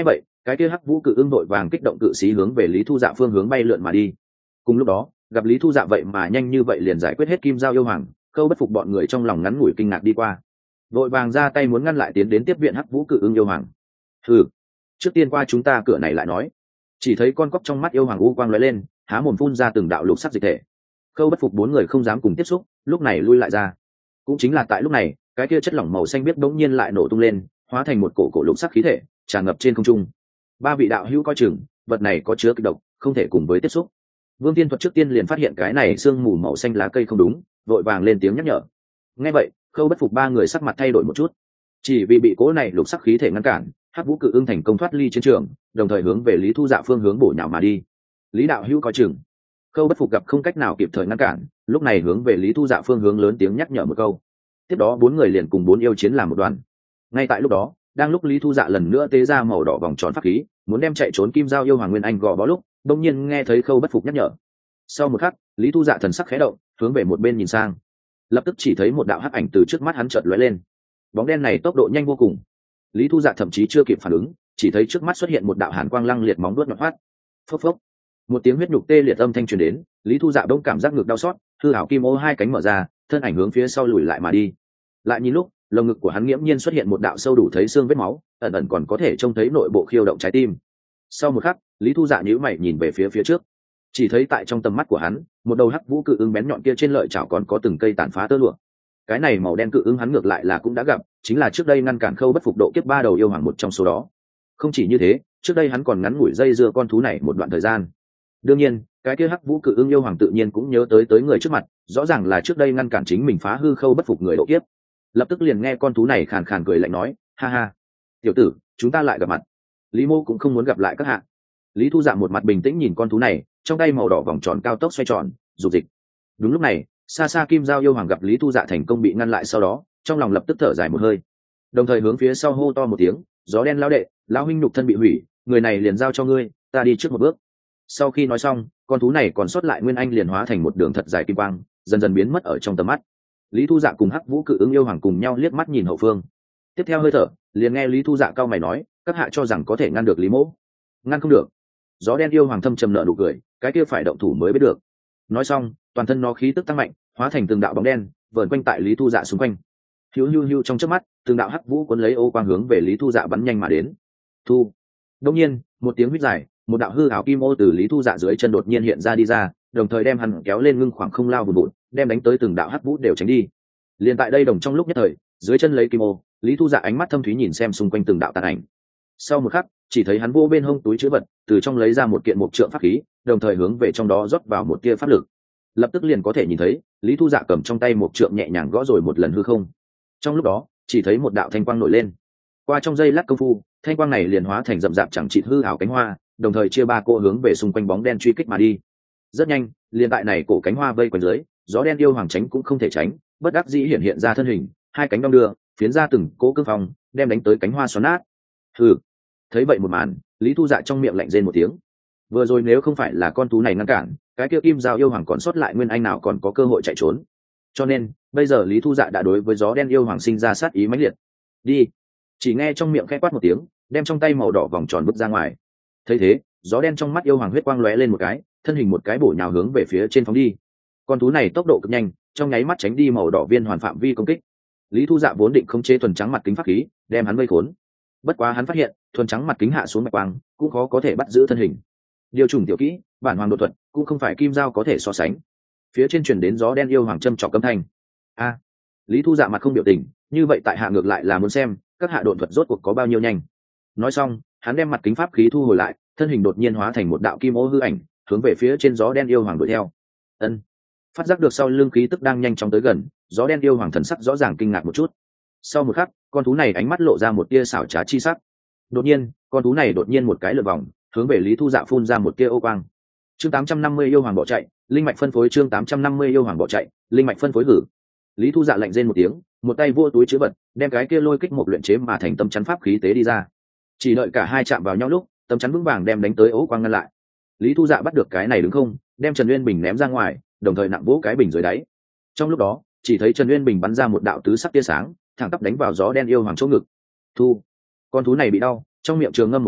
cái kia hắc vũ cự ưng đội vàng kích động cự sĩ hướng về lý thu dạ phương hướng bay lượn mà đi. Cùng lúc đó gặp lý thu dạ vậy mà nhanh như vậy liền giải quyết hết kim giao yêu hoàng, Khâu Bất Phục bọn người trong lòng ngắn ngủi kinh ngạc đi qua, vội vàng ra tay muốn ngăn lại tiến đến tiếp viện hắc vũ cự ưng yêu hoàng. Ừ, trước tiên qua chúng ta cửa này lại nói. Chỉ thấy con cóc trong mắt yêu hoàng u quang lóe lên, há mồm phun ra từng đạo lục sắc dịch thể. Khâu Bất Phục bốn người không dám cùng tiếp xúc, lúc này lui lại ra. Cũng chính là tại lúc này, cái kia chất lỏng màu xanh biếc đống nhiên lại nổ tung lên, hóa thành một cổ cổ lục sắc khí thể tràn ngập trên không trung. Ba vị đạo hữu coi chừng, vật này có chứa kịch độc, không thể cùng với tiếp xúc. Vương Tiên Thuật trước tiên liền phát hiện cái này sương mù màu xanh lá cây không đúng, vội vàng lên tiếng nhắc nhở. Nghe vậy, Khâu Bất Phục ba người sắc mặt thay đổi một chút, chỉ vì bị cỗ này lục sắc khí thể ngăn cản, hắc vũ cự ưng thành công thoát ly chiến trường, đồng thời hướng về Lý Thu Dạ phương hướng bổ nhào mà đi. Lý đạo hữu coi chừng. Khâu Bất Phục gặp không cách nào kịp thời ngăn cản, lúc này hướng về Lý Thu Dạ phương hướng lớn tiếng nhắc nhở một câu. Tiếp đó bốn người liền cùng bốn yêu chiến làm một đoàn. Ngay tại lúc đó, đang lúc Lý Thu Dạ lần nữa tế ra màu đỏ vòng tròn pháp khí, muốn đem chạy trốn kim giao yêu hoàng nguyên anh gò bó lúc, đột nhiên nghe thấy Khâu Bất Phục nhắc nhở. Sau một khắc, Lý Thu Dạ thần sắc khẽ động, hướng về một bên nhìn sang, lập tức chỉ thấy một đạo hắc ảnh từ trước mắt hắn chợt lóe lên. Bóng đen này tốc độ nhanh vô cùng, Lý Thu Dạ thậm chí chưa kịp phản ứng, chỉ thấy trước mắt xuất hiện một đạo hàn quang lăng liệt móng vuốt nhọn hoắt. Phốc phốc, một tiếng huyết nhục tê liệt âm thanh truyền đến, Lý Thu Dạ bỗng cảm giác ngực đau xót, hư ảo kim ô hai cánh mở ra, thân ảnh hướng phía sau lùi lại mà đi. Lại nhìn lúc, lồng ngực của hắn nghiễm nhiên xuất hiện một đạo sâu đủ thấy xương vết máu, ẩn ẩn còn có thể trông thấy nội bộ khiêu động trái tim. Sau một khắc, Lý Thu Dạ nhíu mày nhìn về phía phía trước, chỉ thấy tại trong tầm mắt của hắn, một đầu hắc vũ cự ưng bén nhọn kia trên lợi chảo còn có từng cây tàn phá tơ lụa. Cái này màu đen cự ưng hắn ngược lại là cũng đã gặp, chính là trước đây ngăn cản Khâu Bất Phục độ kiếp ba đầu yêu hoàng một trong số đó. Không chỉ như thế, trước đây hắn còn ngắn ngủi dây dưa con thú này một đoạn thời gian. Đương nhiên, cái kia hắc vũ cự ưng yêu hoàng tự nhiên cũng nhớ tới tới người trước mặt, rõ ràng là trước đây ngăn cản chính mình phá hư Khâu Bất Phục người độ kiếp. Lập tức liền nghe con thú này khàn khàn cười lạnh nói, ha ha, tiểu tử, chúng ta lại gặp mặt. Lý Mô cũng không muốn gặp lại các hạ. Lý Thu Dạ một mặt bình tĩnh nhìn con thú này, trong tay màu đỏ vòng tròn cao tốc xoay tròn, dục dịch. Đúng lúc này, xa xa kim giao yêu hoàng gặp Lý Thu Dạ thành công bị ngăn lại, sau đó trong lòng lập tức thở dài một hơi, đồng thời hướng phía sau hô to một tiếng, gió đen lão đệ, lão huynh nhục thân bị hủy, người này liền giao cho ngươi, ta đi trước một bước. Sau khi nói xong, con thú này còn sót lại nguyên anh liền hóa thành một đường thật dài kim quang, dần dần biến mất ở trong tầm mắt. Lý Thu Dạ cùng hắc vũ cự ứng yêu hoàng cùng nhau liếc mắt nhìn hậu phương. Tiếp theo hơi thở, liền nghe Lý Thu Dạ cao mày nói, các hạ cho rằng có thể ngăn được Lý Mỗ? Ngăn không được. Gió đen yêu hoàng thâm trầm nợ nụ cười, cái kia phải động thủ mới biết được. Nói xong, toàn thân nó khí tức tăng mạnh, hóa thành từng đạo bóng đen vờn quanh tại Lý Thu Dạ xung quanh. Hiu hiu hiu, trong chớp mắt, từng đạo hắc vũ cuốn lấy ô quang hướng về Lý Thu Dạ bắn nhanh mà đến. Thu. Đột nhiên, một tiếng huýt dài, một đạo hư ảo kim ô từ Lý Thu Dạ dưới chân đột nhiên hiện ra đi ra, đồng thời đem hắn kéo lên ngưng khoảng không lao vụt vụt, đem đánh tới từng đạo hắc vũ đều tránh đi. Liên tại đây đồng trong lúc nhất thời, dưới chân lấy kim ô, Lý Thu Dạ ánh mắt thâm thúy nhìn xem xung quanh từng đạo tàn ảnh. Sau một khắc, chỉ thấy hắn vô bên hông túi chứa vật, từ trong lấy ra một kiện mộc trượng pháp khí, đồng thời hướng về trong đó rót vào một tia pháp lực. Lập tức liền có thể nhìn thấy, Lý Thu Dạ cầm trong tay mộc trượng nhẹ nhàng gõ rồi một lần hư không. Trong lúc đó, chỉ thấy một đạo thanh quang nổi lên. Qua trong giây lát công phu, thanh quang này liền hóa thành rậm rạp chẳng chịt hư ảo cánh hoa, đồng thời chia ba cô hướng về xung quanh bóng đen truy kích mà đi. Rất nhanh, liền tại này cổ cánh hoa vây quanh dưới, gió đen yêu hoàng tránh cũng không thể tránh, bất đắc dĩ hiện hiện ra thân hình, hai cánh đong đưa, phiến ra từng cỗ cương phong, đem đánh tới cánh hoa xoắn nát. Hừ. Thấy vậy một màn, Lý Thu Dạ trong miệng lạnh rên một tiếng. Vừa rồi nếu không phải là con thú này ngăn cản, cái kia kim giao yêu hoàng còn sót lại nguyên anh nào còn có cơ hội chạy trốn. Cho nên, bây giờ Lý Thu Dạ đã đối với gió đen yêu hoàng sinh ra sát ý mãnh liệt. Đi. Chỉ nghe trong miệng khẽ quát một tiếng, đem trong tay màu đỏ vòng tròn vứt ra ngoài. Thấy thế, gió đen trong mắt yêu hoàng huyết quang lóe lên một cái, thân hình một cái bổ nhào hướng về phía trên phóng đi. Con thú này tốc độ cực nhanh, trong nháy mắt tránh đi màu đỏ viên hoàn phạm vi công kích. Lý Thu Dạ vốn định khống chế thuần trắng mặt kính pháp khí, đem hắn vây khốn. Bất quá hắn phát hiện, thuần trắng mặt kính hạ xuống bạch quang, cũng khó có thể bắt giữ thân hình. Điều trùng tiểu kỹ, bản hoàng đột thuật, cũng không phải kim giao có thể so sánh. Phía trên truyền đến gió đen yêu hoàng châm trọc cấm thanh. A, Lý Thu Dạ mặt không biểu tình, như vậy tại hạ ngược lại là muốn xem, các hạ đột thuật rốt cuộc có bao nhiêu nhanh. Nói xong, hắn đem mặt kính pháp khí thu hồi lại, thân hình đột nhiên hóa thành một đạo kim ô hư ảnh, hướng về phía trên gió đen yêu hoàng đuổi theo. Ân. Phát giác được sau lưng khí tức đang nhanh chóng tới gần, gió đen yêu hoàng thần sắc rõ ràng kinh ngạc một chút. Sau một khắc, con thú này ánh mắt lộ ra một tia xảo trá chi sắc. Đột nhiên, con thú này đột nhiên một cái lượn vòng, hướng về Lý Thu Dạ phun ra một tia ô quang. Chương tám trăm năm mươi yêu hoàng bỏ chạy, linh mạch phân phối. Chương tám trăm năm mươi yêu hoàng bỏ chạy, linh mạch phân phối hử. Lý Thu Dạ lạnh rên một tiếng, một tay vua túi chứa vật, đem cái kia lôi kích một luyện chế mà thành tâm chắn pháp khí tế đi ra. Chỉ đợi cả hai chạm vào nhau lúc, tâm chắn vững vàng đem đánh tới ố quang ngăn lại. Lý Thu Dạ bắt được cái này đứng không, đem Trần Uyên Bình ném ra ngoài, đồng thời nặng vỗ cái bình dưới đáy. Trong lúc đó, chỉ thấy Trần Uyên Bình bắn ra một đạo tứ sắc tia sáng, thẳng tắp đánh vào gió đen yêu hoàng chỗ ngực. Thu. Con thú này bị đau, trong miệng trường ngâm một tiếng,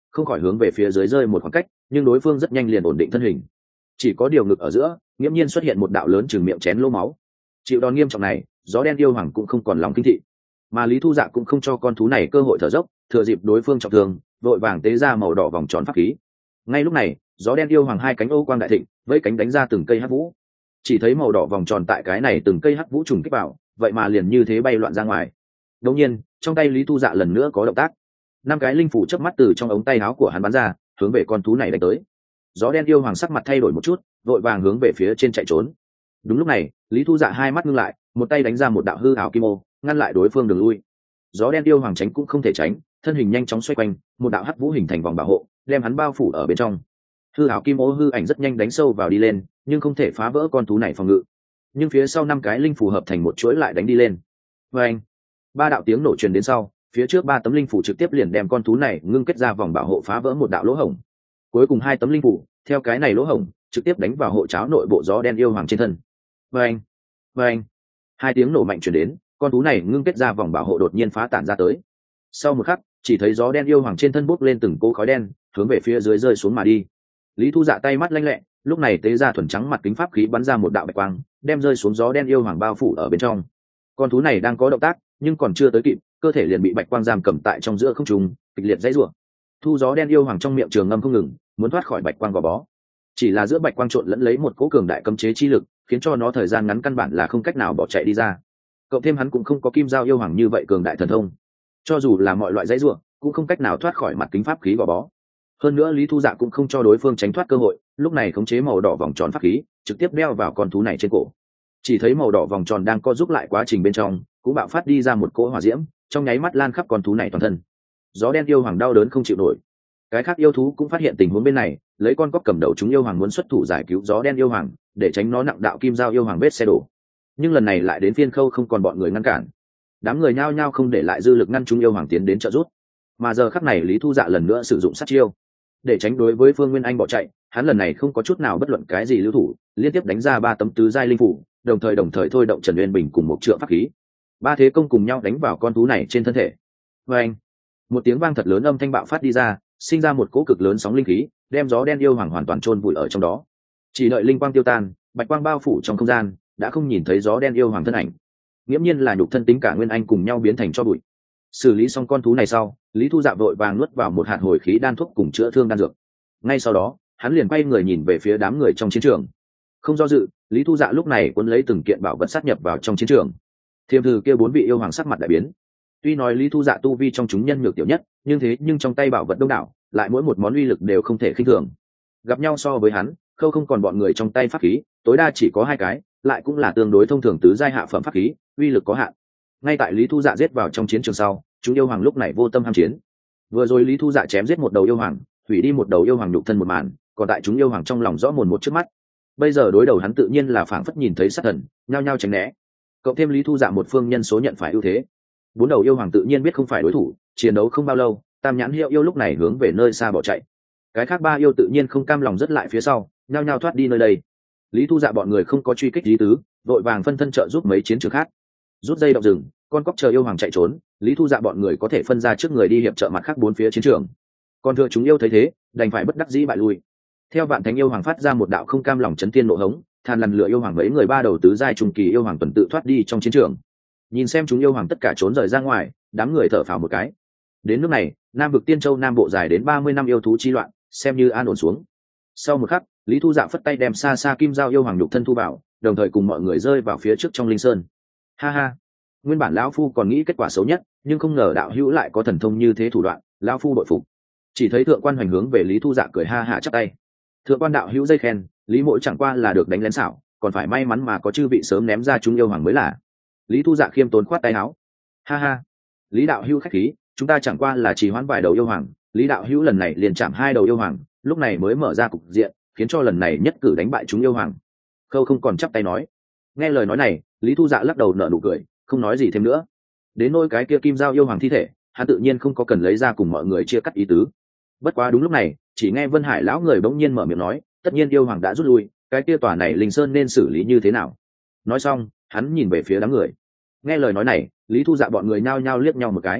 không khỏi hướng về phía dưới rơi một khoảng cách, nhưng đối phương rất nhanh liền ổn định thân hình. Chỉ có điều ngực ở giữa nghiễm nhiên xuất hiện một đạo lớn chừng miệng chén lỗ máu. Chịu đòn nghiêm trọng này, gió đen yêu hoàng cũng không còn lòng kinh thị, mà Lý Thu Dạ cũng không cho con thú này cơ hội thở dốc, thừa dịp đối phương trọng thương, vội vàng tế ra màu đỏ vòng tròn pháp khí. Ngay lúc này, gió đen yêu hoàng hai cánh ô quang đại thịnh, với cánh đánh ra từng cây hắc vũ. Chỉ thấy màu đỏ vòng tròn tại cái này từng cây hắc vũ trùng kích vào, vậy mà liền như thế bay loạn ra ngoài. Đột nhiên, trong tay Lý Thu Dạ lần nữa có động tác, năm cái linh phủ chớp mắt từ trong ống tay áo của hắn bắn ra, hướng về con thú này đánh tới. Gió đen yêu hoàng sắc mặt thay đổi một chút, vội vàng hướng về phía trên chạy trốn. Đúng lúc này, Lý Thu Dạ hai mắt ngưng lại, một tay đánh ra một đạo hư ảo kim ô, ngăn lại đối phương đường lui. Gió đen yêu hoàng tránh cũng không thể tránh, thân hình nhanh chóng xoay quanh, một đạo hắc vũ hình thành vòng bảo hộ, đem hắn bao phủ ở bên trong. Hư ảo kim ô hư ảnh rất nhanh đánh sâu vào đi lên, nhưng không thể phá vỡ con thú này phòng ngự. Nhưng phía sau năm cái linh phù hợp thành một chuỗi lại đánh đi lên. Và anh, ba đạo tiếng nổ truyền đến sau, phía trước ba tấm linh phù trực tiếp liền đem con thú này ngưng kết ra vòng bảo hộ phá vỡ một đạo lỗ hổng. Cuối cùng hai tấm linh phù theo cái này lỗ hổng trực tiếp đánh vào hộ cháo nội bộ gió đen yêu hoàng trên thân. Và anh, và anh, hai tiếng nổ mạnh truyền đến, con thú này ngưng kết ra vòng bảo hộ đột nhiên phá tản ra tới. Sau một khắc, chỉ thấy gió đen yêu hoàng trên thân bốc lên từng cỗ khói đen, hướng về phía dưới rơi xuống mà đi. Lý Thu Dạ tay mắt lanh lẹ, lúc này tế ra thuần trắng mặt kính pháp khí bắn ra một đạo bạch quang, đem rơi xuống gió đen yêu hoàng bao phủ ở bên trong. Con thú này đang có động tác, nhưng còn chưa tới kịp, cơ thể liền bị bạch quang giam cầm tại trong giữa không trung, kịch liệt dãy rủa. Thu gió đen yêu hoàng trong miệng trường ngâm không ngừng, muốn thoát khỏi bạch quang gò bó. Chỉ là giữa bạch quang trộn lẫn lấy một cỗ cường đại cấm chế chi lực, khiến cho nó thời gian ngắn căn bản là không cách nào bỏ chạy đi ra. Cộng thêm hắn cũng không có kim giao yêu hoàng như vậy cường đại thần thông, cho dù là mọi loại dãy rủa, cũng không cách nào thoát khỏi mặt kính pháp khí gò bó. Hơn nữa Lý Thu Dạ cũng không cho đối phương tránh thoát cơ hội, lúc này khống chế màu đỏ vòng tròn pháp khí, trực tiếp đeo vào con thú này trên cổ. Chỉ thấy màu đỏ vòng tròn đang co giúp lại quá trình bên trong, cũng bạo phát đi ra một cỗ hỏa diễm, trong nháy mắt lan khắp con thú này toàn thân. Gió đen yêu hoàng đau đớn không chịu nổi. Cái khác yêu thú cũng phát hiện tình huống bên này, lấy con cóc cầm đầu chúng yêu hoàng muốn xuất thủ giải cứu gió đen yêu hoàng, để tránh nó nặng đạo kim giao yêu hoàng vết xe đổ. Nhưng lần này lại đến phiên Khâu không còn bọn người ngăn cản. Đám người nhao nhao không để lại dư lực ngăn chúng yêu hoàng tiến đến trợ giúp. Mà giờ khắc này Lý Thu Dạ lần nữa sử dụng sát chiêu, để tránh đối với Phương Nguyên Anh bỏ chạy, hắn lần này không có chút nào bất luận cái gì lưu thủ, liên tiếp đánh ra ba tấm tứ giai linh phủ, đồng thời đồng thời thôi động Trần Uyên Bình cùng một trượng pháp khí. Ba thế công cùng nhau đánh vào con thú này trên thân thể. Và anh, một tiếng vang thật lớn âm thanh bạo phát đi ra, sinh ra một cỗ cực lớn sóng linh khí, đem gió đen yêu hoàng hoàn toàn chôn vùi ở trong đó. Chỉ đợi linh quang tiêu tan, bạch quang bao phủ trong không gian, đã không nhìn thấy gió đen yêu hoàng thân ảnh. Nghiễm nhiên là nhục thân tính cả Nguyên Anh cùng nhau biến thành cho bụi. Xử lý xong con thú này sau, Lý Thu Dạ vội vàng nuốt vào một hạt hồi khí đan thuốc cùng chữa thương đan dược. Ngay sau đó, hắn liền quay người nhìn về phía đám người trong chiến trường. Không do dự, Lý Thu Dạ lúc này cuốn lấy từng kiện bảo vật sát nhập vào trong chiến trường. Thiềm Thử kia bốn vị yêu hoàng sắc mặt đại biến. Tuy nói Lý Thu Dạ tu vi trong chúng nhân nhược tiểu nhất, nhưng thế nhưng trong tay bảo vật đông đảo, lại mỗi một món uy lực đều không thể khinh thường. Gặp nhau so với hắn, Khâu không còn bọn người trong tay pháp khí, tối đa chỉ có hai cái, lại cũng là tương đối thông thường tứ giai hạ phẩm pháp khí, uy lực có hạn. Ngay tại Lý Thu Dạ giết vào trong chiến trường sau, chúng yêu hoàng lúc này vô tâm ham chiến. Vừa rồi Lý Thu Dạ chém giết một đầu yêu hoàng, hủy đi một đầu yêu hoàng nhục thân một màn, còn tại chúng yêu hoàng trong lòng rõ mồn một trước mắt. Bây giờ đối đầu hắn tự nhiên là phảng phất nhìn thấy sát thần, nhao nhao tránh né. Cộng thêm Lý Thu Dạ một phương nhân số nhận phải ưu thế, bốn đầu yêu hoàng tự nhiên biết không phải đối thủ. Chiến đấu không bao lâu, Tam Nhãn Hiệu yêu lúc này hướng về nơi xa bỏ chạy. Cái khác ba yêu tự nhiên không cam lòng rất lại phía sau, nhao nhao thoát đi nơi đây. Lý Thu Dạ bọn người không có truy kích lý tứ, đội vàng phân thân trợ giúp mấy chiến trường khác. Rút dây động rừng, con cóc chờ yêu hoàng chạy trốn, Lý Thu Dạ bọn người có thể phân ra trước người đi hiệp trợ mặt khác bốn phía chiến trường. Còn thừa chúng yêu thấy thế, đành phải bất đắc dĩ bại lui. Theo Vạn Thánh yêu hoàng phát ra một đạo không cam lòng chấn tiên nộ hống, than lằn lửa yêu hoàng mấy người ba đầu tứ giai trùng kỳ yêu hoàng tuần tự thoát đi trong chiến trường. Nhìn xem chúng yêu hoàng tất cả trốn rời ra ngoài, đám người thở phào một cái. Đến lúc này, Nam vực Tiên Châu Nam bộ dài đến ba mươi năm yêu thú chi loạn, xem như an ổn xuống. Sau một khắc, Lý Thu Dạ phất tay đem xa xa kim giao yêu hoàng nhục thân thu vào, đồng thời cùng mọi người rơi vào phía trước trong linh sơn. Ha ha, nguyên bản lão phu còn nghĩ kết quả xấu nhất, nhưng không ngờ đạo hữu lại có thần thông như thế thủ đoạn, lão phu bội phục. Chỉ thấy thượng quan hoành hướng về Lý Thu Dạ cười ha hạ chắp tay. Thượng quan đạo hữu dây khen, Lý mỗ chẳng qua là được đánh lén xảo, còn phải may mắn mà có chư vị sớm ném ra chúng yêu hoàng mới là. Lý Thu Dạ khiêm tốn khoát tay áo. Ha ha, Lý đạo hữu khách khí, chúng ta chẳng qua là chỉ hoãn vài đầu yêu hoàng, Lý đạo hữu lần này liền chạm hai đầu yêu hoàng, lúc này mới mở ra cục diện, khiến cho lần này nhất cử đánh bại chúng yêu hoàng. Khâu không còn chắp tay nói. Nghe lời nói này, Lý Thu Dạ lắc đầu nở nụ cười, không nói gì thêm nữa. Đến nôi cái kia kim giao yêu hoàng thi thể, hắn tự nhiên không có cần lấy ra cùng mọi người chia cắt ý tứ. Bất quá đúng lúc này, chỉ nghe Vân Hải lão người bỗng nhiên mở miệng nói, tất nhiên yêu hoàng đã rút lui, cái kia tòa này Linh Sơn nên xử lý như thế nào? Nói xong, hắn nhìn về phía đám người. Nghe lời nói này, Lý Thu Dạ bọn người nhao nhao liếc nhau một cái.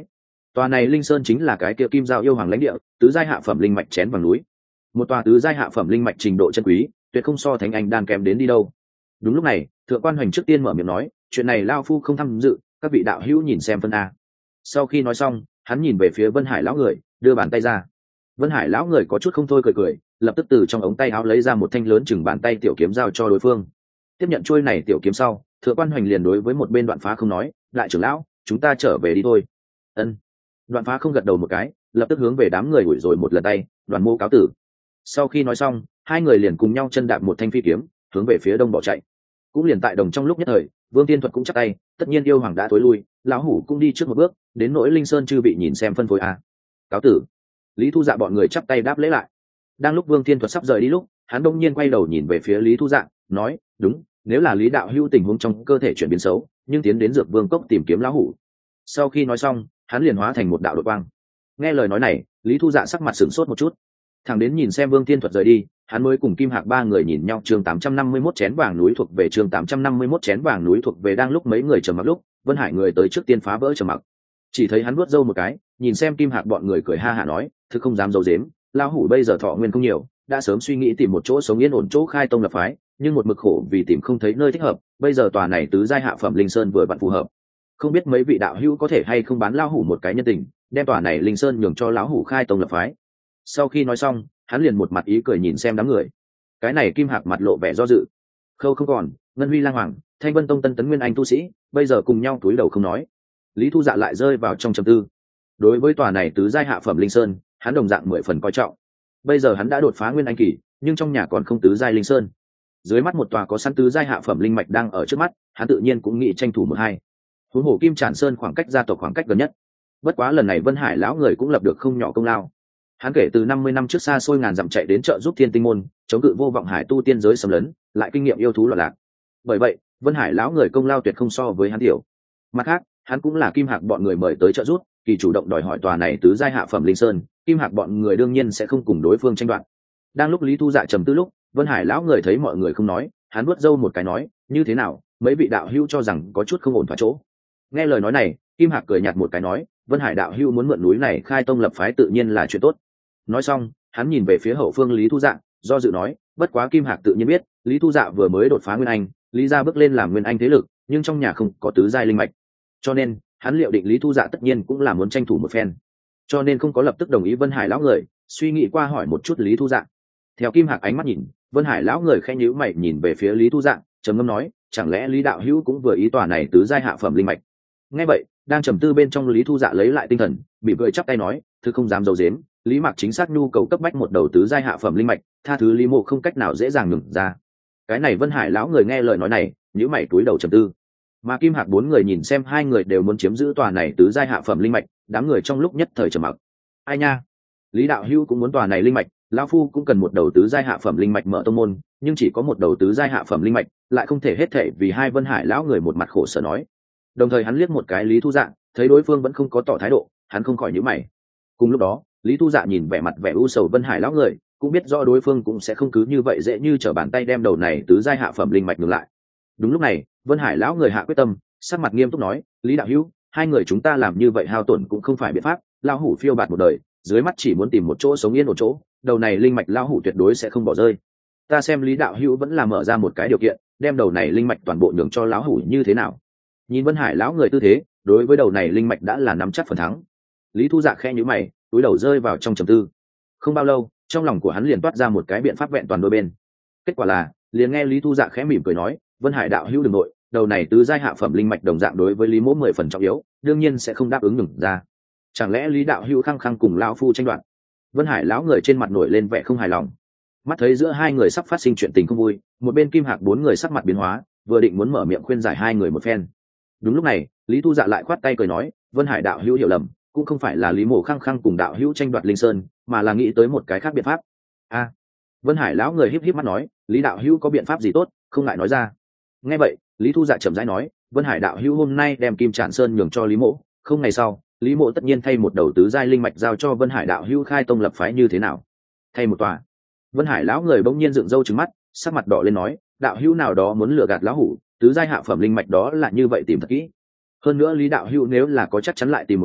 Tòa này linh sơn chính là cái kia kim giao yêu hoàng lãnh địa, tứ giai hạ phẩm linh mạch chén vàng núi. Một tòa tứ giai hạ phẩm linh mạch trình độ chân quý, tuyệt không so thánh anh đan kém đến đi đâu. Đúng lúc này, thượng quan hoành trước tiên mở miệng nói, chuyện này lao phu không tham dự, các vị đạo hữu nhìn xem phân a. Sau khi nói xong, hắn nhìn về phía Vân Hải lão người, đưa bàn tay ra. Vân Hải lão người có chút không thôi cười cười, lập tức từ trong ống tay áo lấy ra một thanh lớn chừng bàn tay tiểu kiếm giao cho đối phương. Tiếp nhận chuôi này tiểu kiếm sau, thượng quan hoành liền đối với một bên Đoạn Phá không nói, đại trưởng lão, chúng ta trở về đi thôi. Ân. Đoạn Phá không gật đầu một cái, lập tức hướng về đám người ủi rồi một lần tay, Đoàn Mô cáo tử. Sau khi nói xong, hai người liền cùng nhau chân đạp một thanh phi kiếm, hướng về phía đông bỏ chạy. Cũng liền tại đồng trong lúc nhất thời, Vương Tiên Thuật cũng chắc tay, tất nhiên yêu hoàng đã tối lui, lão hủ cũng đi trước một bước, đến nỗi Linh Sơn chư vị nhìn xem phân phối a. Cáo tử. Lý Thu Dạ bọn người chắp tay đáp lễ lại. Đang lúc Vương Tiên Thuật sắp rời đi lúc, hắn đông nhiên quay đầu nhìn về phía Lý Thu Dạ, nói, đúng, nếu là Lý đạo hữu tình huống trong cơ thể chuyển biến xấu, nhưng tiến đến dược vương cốc tìm kiếm lão hủ. Sau khi nói xong, hắn liền hóa thành một đạo đột quang. Nghe lời nói này, Lý Thu Dạ sắc mặt sửng sốt một chút. Thẳng đến nhìn xem Vương Tiên Thuật rời đi, hắn mới cùng Kim Hạc ba người nhìn nhau. Chương tám trăm năm mươi mốt chén vàng núi thuộc về chương tám trăm năm mươi mốt chén vàng núi thuộc về đang lúc mấy người trầm mặc lúc, Vân Hải người tới trước tiên phá vỡ trầm mặc. Chỉ thấy hắn vuốt râu một cái, nhìn xem Kim Hạc bọn người cười ha hả nói, thực không dám giấu giếm, lão hủ bây giờ thọ nguyên không nhiều, đã sớm suy nghĩ tìm một chỗ sống yên ổn chỗ khai tông lập phái, nhưng một mực khổ vì tìm không thấy nơi thích hợp, bây giờ tòa này tứ giai hạ phẩm linh sơn vừa vặn phù hợp. Không biết mấy vị đạo hữu có thể hay không bán lão hủ một cái nhân tình, đem tòa này linh sơn nhường cho lão hủ khai tông lập phái. Sau khi nói xong, hắn liền một mặt ý cười nhìn xem đám người. Cái này Kim Hạc mặt lộ vẻ do dự. Khâu không còn, Ngân Huy Lang Hoàng, Thanh Vân Tông tân tấn nguyên anh tu sĩ, bây giờ cùng nhau túi đầu không nói. Lý Thu Dạ lại rơi vào trong trầm tư. Đối với tòa này tứ giai hạ phẩm linh sơn, hắn đồng dạng mười phần coi trọng. Bây giờ hắn đã đột phá nguyên anh kỳ, nhưng trong nhà còn không tứ giai linh sơn. Dưới mắt một tòa có sẵn tứ giai hạ phẩm linh mạch đang ở trước mắt, hắn tự nhiên cũng nghĩ tranh thủ một hai. Huống hồ Kim Trản Sơn khoảng cách gia tộc khoảng cách gần nhất. Bất quá lần này Vân Hải lão người cũng lập được không nhỏ công lao. Hắn kể từ năm mươi năm trước xa xôi ngàn dặm chạy đến trợ giúp Thiên Tinh môn, chống cự vô vọng hải tu tiên giới xâm lấn, lại kinh nghiệm yêu thú loạn lạc. Bởi vậy, Vân Hải lão người công lao tuyệt không so với hắn tiểu. Mặt khác, hắn cũng là Kim Hạc bọn người mời tới trợ giúp, kỳ chủ động đòi hỏi tòa này tứ giai hạ phẩm linh sơn, Kim Hạc bọn người đương nhiên sẽ không cùng đối phương tranh đoạt. Đang lúc Lý Thu Dạ trầm tư lúc, Vân Hải lão người thấy mọi người không nói, hắn vuốt râu một cái nói, như thế nào, mấy vị đạo hữu cho rằng có chút không ổn thỏa chỗ. Nghe lời nói này, Kim Hạc cười nhạt một cái nói, Vân Hải đạo hữu muốn mượn núi này khai tông lập phái tự nhiên là chuyện tốt. Nói xong, hắn nhìn về phía hậu phương Lý Thu Dạ, do dự nói, bất quá Kim Hạc tự nhiên biết, Lý Thu Dạ vừa mới đột phá nguyên anh, Lý gia bước lên làm nguyên anh thế lực, nhưng trong nhà không có tứ giai linh mạch, cho nên hắn liệu định Lý Thu Dạ tất nhiên cũng là muốn tranh thủ một phen, cho nên không có lập tức đồng ý Vân Hải lão người, suy nghĩ qua hỏi một chút Lý Thu Dạ. Theo Kim Hạc ánh mắt nhìn, Vân Hải lão người khẽ nhíu mày nhìn về phía Lý Thu Dạ, trầm ngâm nói, chẳng lẽ Lý đạo hữu cũng vừa ý tòa này tứ giai hạ phẩm linh mạch. Nghe vậy, đang trầm tư bên trong Lý Thu Dạ lấy lại tinh thần, bị cười chắp tay nói, thứ không dám giấu giếm, Lý Mạc chính xác nhu cầu cấp bách một đầu tứ giai hạ phẩm linh mạch, tha thứ Lý Mộ không cách nào dễ dàng ngừng ra. Cái này Vân Hải lão người nghe lời nói này, nhíu mày túi đầu trầm tư. Mà Kim Hạc bốn người nhìn xem hai người đều muốn chiếm giữ tòa này tứ giai hạ phẩm linh mạch, đám người trong lúc nhất thời trầm mặc. Ai nha, Lý đạo hữu cũng muốn tòa này linh mạch, lão phu cũng cần một đầu tứ giai hạ phẩm linh mạch mở tông môn, nhưng chỉ có một đầu tứ giai hạ phẩm linh mạch, lại không thể hết thể vì hai Vân Hải lão người một mặt khổ sở nói. Đồng thời hắn liếc một cái Lý Thu Dạ, thấy đối phương vẫn không có tỏ thái độ, hắn không khỏi nhíu mày. Cùng lúc đó, Lý Thu Dạ nhìn vẻ mặt vẻ u sầu Vân Hải lão người, cũng biết rõ đối phương cũng sẽ không cứ như vậy dễ như trở bàn tay đem đầu này tứ giai hạ phẩm linh mạch ngược lại. Đúng lúc này, Vân Hải lão người hạ quyết tâm, sắc mặt nghiêm túc nói, Lý đạo hữu, hai người chúng ta làm như vậy hao tổn cũng không phải biện pháp, lão hủ phiêu bạt một đời, dưới mắt chỉ muốn tìm một chỗ sống yên một chỗ, đầu này linh mạch lão hủ tuyệt đối sẽ không bỏ rơi. Ta xem Lý đạo hữu vẫn là mở ra một cái điều kiện, đem đầu này linh mạch toàn bộ nhường cho lão hủ như thế nào. Nhìn Vân Hải lão người tư thế, đối với đầu này linh mạch đã là nắm chắc phần thắng. Lý Thu Dạ khẽ nhíu mày, túi đầu rơi vào trong trầm tư. Không bao lâu, trong lòng của hắn liền toát ra một cái biện pháp vẹn toàn đôi bên. Kết quả là, liền nghe Lý Thu Dạ khẽ mỉm cười nói, Vân Hải đạo hữu đừng nội, đầu này tứ giai hạ phẩm linh mạch đồng dạng đối với Lý Mỗ mười phần trọng yếu, đương nhiên sẽ không đáp ứng nhường ra. Chẳng lẽ Lý đạo hữu khăng khăng cùng lão phu tranh đoạt? Vân Hải lão người trên mặt nổi lên vẻ không hài lòng. Mắt thấy giữa hai người sắp phát sinh chuyện tình không vui, một bên Kim Hạc bốn người sắc mặt biến hóa, vừa định muốn mở miệng khuyên giải hai người một phen. Đúng lúc này, Lý Thu Dạ lại khoát tay cười nói, Vân Hải đạo hữu hiểu lầm, cũng không phải là Lý Mộ khăng khăng cùng đạo hữu tranh đoạt linh sơn, mà là nghĩ tới một cái khác biện pháp. A, à, Vân Hải lão người híp híp mắt nói, Lý đạo hữu có biện pháp gì tốt, không ngại nói ra. Nghe vậy, Lý Thu Dạ chậm rãi nói, Vân Hải đạo hữu hôm nay đem Kim Trản Sơn nhường cho Lý Mộ, không ngày sau, Lý Mộ tất nhiên thay một đầu tứ giai linh mạch giao cho Vân Hải đạo hữu khai tông lập phái như thế nào? Thay một tòa. Vân Hải lão người bỗng nhiên dựng râu trừng mắt, sắc mặt đỏ lên nói, đạo hữu nào đó muốn lừa gạt lão hủ, tứ giai hạ phẩm linh mạch đó là như vậy tìm thật kỹ. Hơn nữa Lý đạo hữu nếu là có chắc chắn lại tìm một đầu,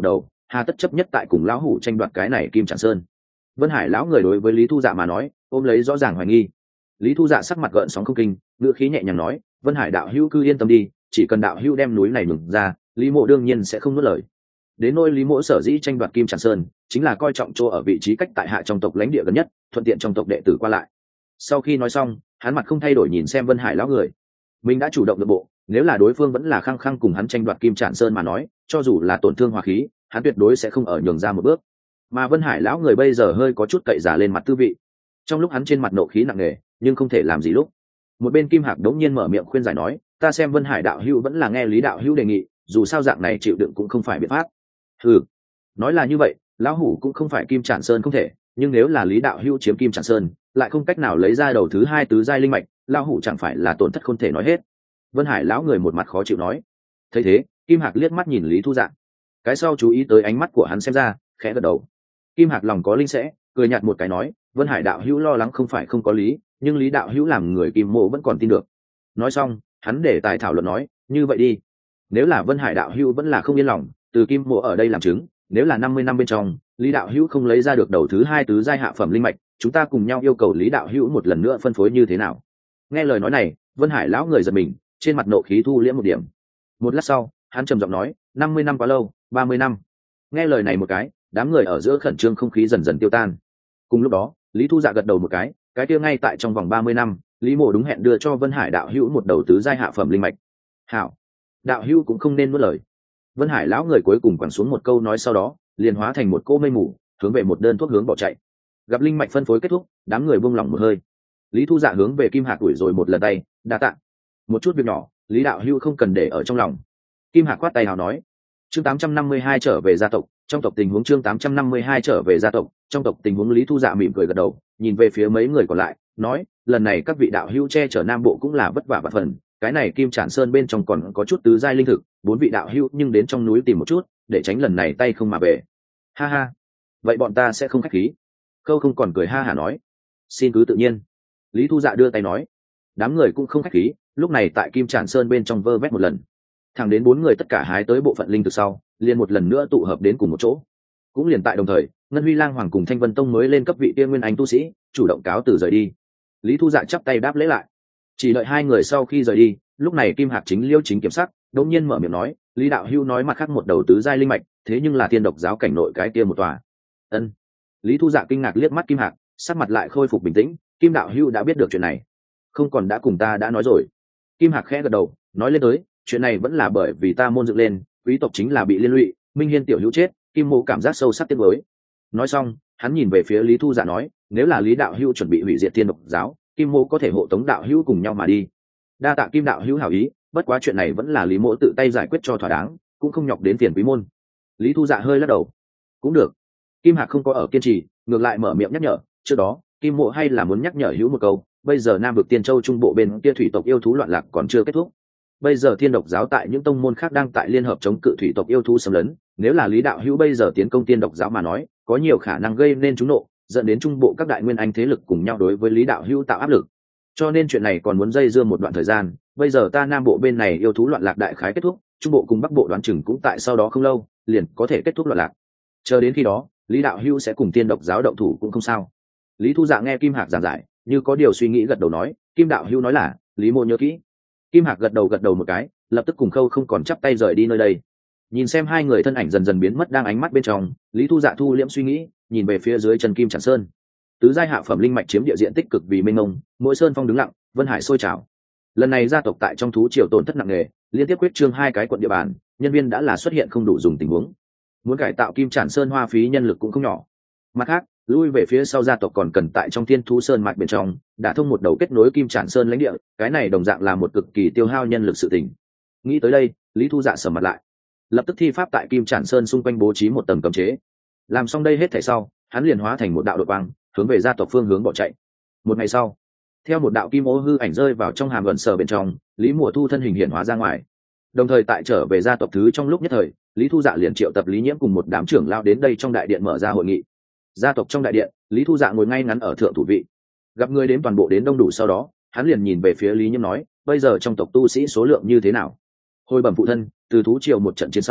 hà tất chấp nhất tại cùng lão hủ tranh đoạt cái này kim tràng sơn. Vân Hải lão người đối với Lý Thu Dạ mà nói ôm lấy rõ ràng hoài nghi. Lý Thu Dạ sắc mặt gợn sóng không kinh, ngữ khí nhẹ nhàng nói, Vân Hải đạo hữu cứ yên tâm đi, chỉ cần đạo hữu đem núi này nhường ra, Lý Mộ đương nhiên sẽ không nuốt lời. Đến nỗi Lý Mộ sở dĩ tranh đoạt kim tràng sơn, chính là coi trọng chỗ ở vị trí cách tại hạ trong tộc lãnh địa gần nhất, thuận tiện trong tộc đệ tử qua lại. Sau khi nói xong, hắn mặt không thay đổi nhìn xem Vân Hải lão người. Mình đã chủ động nội bộ, nếu là đối phương vẫn là khăng khăng cùng hắn tranh đoạt kim tràng sơn mà nói, cho dù là tổn thương hòa khí, hắn tuyệt đối sẽ không ở nhường ra một bước. Mà Vân Hải lão người bây giờ hơi có chút cậy giả lên mặt tư vị. Trong lúc hắn trên mặt nộ khí nặng nề, nhưng không thể làm gì lúc. Một bên Kim Hạc đống nhiên mở miệng khuyên giải nói, ta xem Vân Hải đạo hữu vẫn là nghe Lý đạo hữu đề nghị, dù sao dạng này chịu đựng cũng không phải biện pháp. Ừ, nói là như vậy, lão hủ cũng không phải kim tràng sơn không thể, nhưng nếu là Lý đạo hữu chiếm kim tràng sơn, lại không cách nào lấy ra đầu thứ hai tứ giai linh mạch, lão hủ chẳng phải là tổn thất không thể nói hết. Vân Hải lão người một mặt khó chịu nói. Thấy thế, Kim Hạc liếc mắt nhìn Lý Thu Dạ, cái sau chú ý tới ánh mắt của hắn xem ra, khẽ gật đầu. Kim Hạc lòng có linh sẽ, cười nhạt một cái nói, Vân Hải đạo hữu lo lắng không phải không có lý, nhưng Lý đạo hữu làm người Kim Mộ vẫn còn tin được. Nói xong, hắn để tài thảo luận nói, như vậy đi, nếu là Vân Hải đạo hữu vẫn là không yên lòng, từ Kim Mộ ở đây làm chứng, nếu là năm mươi năm bên trong, Lý đạo hữu không lấy ra được đầu thứ hai tứ giai hạ phẩm linh mạch, chúng ta cùng nhau yêu cầu Lý đạo hữu một lần nữa phân phối như thế nào? Nghe lời nói này, Vân Hải lão người giật mình, trên mặt nộ khí thu liễm một điểm. Một lát sau, hắn trầm giọng nói, năm mươi năm quá lâu, ba mươi năm. Nghe lời này một cái, đám người ở giữa khẩn trương không khí dần dần tiêu tan. Cùng lúc đó, Lý Thu Dạ gật đầu một cái, cái kia ngay tại trong vòng ba mươi năm, Lý Mộ đúng hẹn đưa cho Vân Hải đạo hữu một đầu tứ giai hạ phẩm linh mạch. Hảo, đạo hữu cũng không nên nuốt lời. Vân Hải lão người cuối cùng quẳng xuống một câu nói sau đó, liền hóa thành một cô mây mù, hướng về một đơn thuốc hướng bỏ chạy. Gặp linh mạch phân phối kết thúc, đám người buông lỏng một hơi. Lý Thu Dạ hướng về Kim Hạc đuổi rồi một lần tay, đa tạ. Một chút việc nhỏ, Lý đạo hữu không cần để ở trong lòng. Kim Hạc quát tay hào nói. Chương tám trăm năm mươi hai trở về gia tộc, trong tộc tình huống chương tám trăm năm mươi hai trở về gia tộc, trong tộc tình huống Lý Thu Dạ mỉm cười gật đầu, nhìn về phía mấy người còn lại, nói, lần này các vị đạo hữu che chở Nam Bộ cũng là vất vả vạn phần, cái này Kim Trản Sơn bên trong còn có chút tứ giai linh thực, bốn vị đạo hữu nhưng đến trong núi tìm một chút, để tránh lần này tay không mà về. Ha ha, vậy bọn ta sẽ không khách khí. Khâu Không còn cười ha hả nói, xin cứ tự nhiên. Lý Thu Dạ đưa tay nói, đám người cũng không khách khí, lúc này tại Kim Trản Sơn bên trong vơ vét một lần, thẳng đến bốn người tất cả hái tới bộ phận linh thực sau, liền một lần nữa tụ hợp đến cùng một chỗ. Cũng liền tại đồng thời, Ngân Huy Lang Hoàng cùng Thanh Vân Tông mới lên cấp vị tiên nguyên anh tu sĩ, chủ động cáo từ rời đi. Lý Thu Dạ chắp tay đáp lễ lại. Chỉ đợi hai người sau khi rời đi, lúc này Kim Hạc chính liêu chính kiểm sắc, đột nhiên mở miệng nói, Lý đạo hữu nói mặt khác một đầu tứ giai linh mạch, thế nhưng là tiên độc giáo cảnh nội cái kia một tòa. Ân. Lý Thu Dạ kinh ngạc liếc mắt Kim Hạc, sắc mặt lại khôi phục bình tĩnh, Kim đạo hữu đã biết được chuyện này, không còn đã cùng ta đã nói rồi. Kim Hạc khẽ gật đầu, nói lên tới, chuyện này vẫn là bởi vì ta môn dựng lên, quý tộc chính là bị liên lụy, Minh Hiên tiểu hữu chết, Kim Mộ cảm giác sâu sắc tiếc nuối. Nói xong, hắn nhìn về phía Lý Thu Dạ nói, nếu là Lý đạo hữu chuẩn bị hủy diệt tiên độc giáo, Kim Mộ có thể hộ tống đạo hữu cùng nhau mà đi. Đa tạ Kim đạo hữu hảo ý, bất quá chuyện này vẫn là Lý Mộ tự tay giải quyết cho thỏa đáng, cũng không nhọc đến tiền quý môn. Lý Thu Dạ hơi lắc đầu. Cũng được. Kim Hạc không có ở kiên trì, ngược lại mở miệng nhắc nhở, trước đó, Kim Mộ hay là muốn nhắc nhở hữu một câu, bây giờ Nam vực Tiên Châu trung bộ bên kia thủy tộc yêu thú loạn lạc còn chưa kết thúc. Bây giờ Thiên độc giáo tại những tông môn khác đang tại liên hợp chống cự thủy tộc yêu thú xâm lấn, nếu là Lý đạo hữu bây giờ tiến công Tiên độc giáo mà nói, có nhiều khả năng gây nên chúng nộ, dẫn đến trung bộ các đại nguyên anh thế lực cùng nhau đối với Lý đạo hữu tạo áp lực. Cho nên chuyện này còn muốn dây dưa một đoạn thời gian, bây giờ ta Nam bộ bên này yêu thú loạn lạc đại khái kết thúc, trung bộ cùng Bắc bộ đoán chừng cũng tại sau đó không lâu, liền có thể kết thúc loạn lạc. Chờ đến khi đó, Lý đạo hữu sẽ cùng Tiên độc giáo động thủ cũng không sao. Lý Thu Dạ nghe Kim Hạc giảng giải, như có điều suy nghĩ gật đầu nói, Kim đạo hữu nói là, Lý Mộ nhớ kỹ. Kim Hạc gật đầu gật đầu một cái, lập tức cùng Khâu Không còn chắp tay rời đi nơi đây. Nhìn xem hai người thân ảnh dần dần biến mất đang ánh mắt bên trong, Lý Thu Dạ thu liễm suy nghĩ, nhìn về phía dưới chân Kim Trản Sơn. Tứ giai hạ phẩm linh mạch chiếm địa diện tích cực vì mênh mông, mỗi sơn phong đứng lặng, vân hải sôi trào. Lần này gia tộc tại trong thú triều tổn thất nặng nề, liên tiếp quyết trương hai cái quận địa bàn, nhân viên đã là xuất hiện không đủ dùng tình huống. Muốn cải tạo Kim Trản Sơn hoa phí nhân lực cũng không nhỏ. Mặt khác, lui về phía sau gia tộc còn cần tại trong Thiên Thú Sơn mạch bên trong đã thông một đầu kết nối Kim Trản Sơn lãnh địa, cái này đồng dạng là một cực kỳ tiêu hao nhân lực sự tình. Nghĩ tới đây, Lý Thu Dạ sầm mặt lại, lập tức thi pháp tại Kim Trản Sơn xung quanh bố trí một tầng cấm chế. Làm xong đây hết thảy sau, hắn liền hóa thành một đạo đột quang, hướng về gia tộc phương hướng bỏ chạy. Một ngày sau, theo một đạo kim ô hư ảnh rơi vào trong hàm ẩn sở bên trong, Lý Mùa Thu thân hình hiện hóa ra ngoài. Đồng thời tại trở về gia tộc thứ trong lúc nhất thời, Lý Thu Dạ liền triệu tập Lý Nhiễm cùng một đám trưởng lao đến đây trong đại điện mở ra hội nghị. Gia tộc trong đại điện, Lý Thu Dạ ngồi ngay ngắn ở thượng thủ vị. Gặp người đến toàn bộ đến đông đủ sau đó, hắn liền nhìn về phía Lý Nhiễm nói, bây giờ trong tộc tu sĩ số lượng như thế nào? Hồi bẩm phụ thân, từ thú triều một trận chiến sau,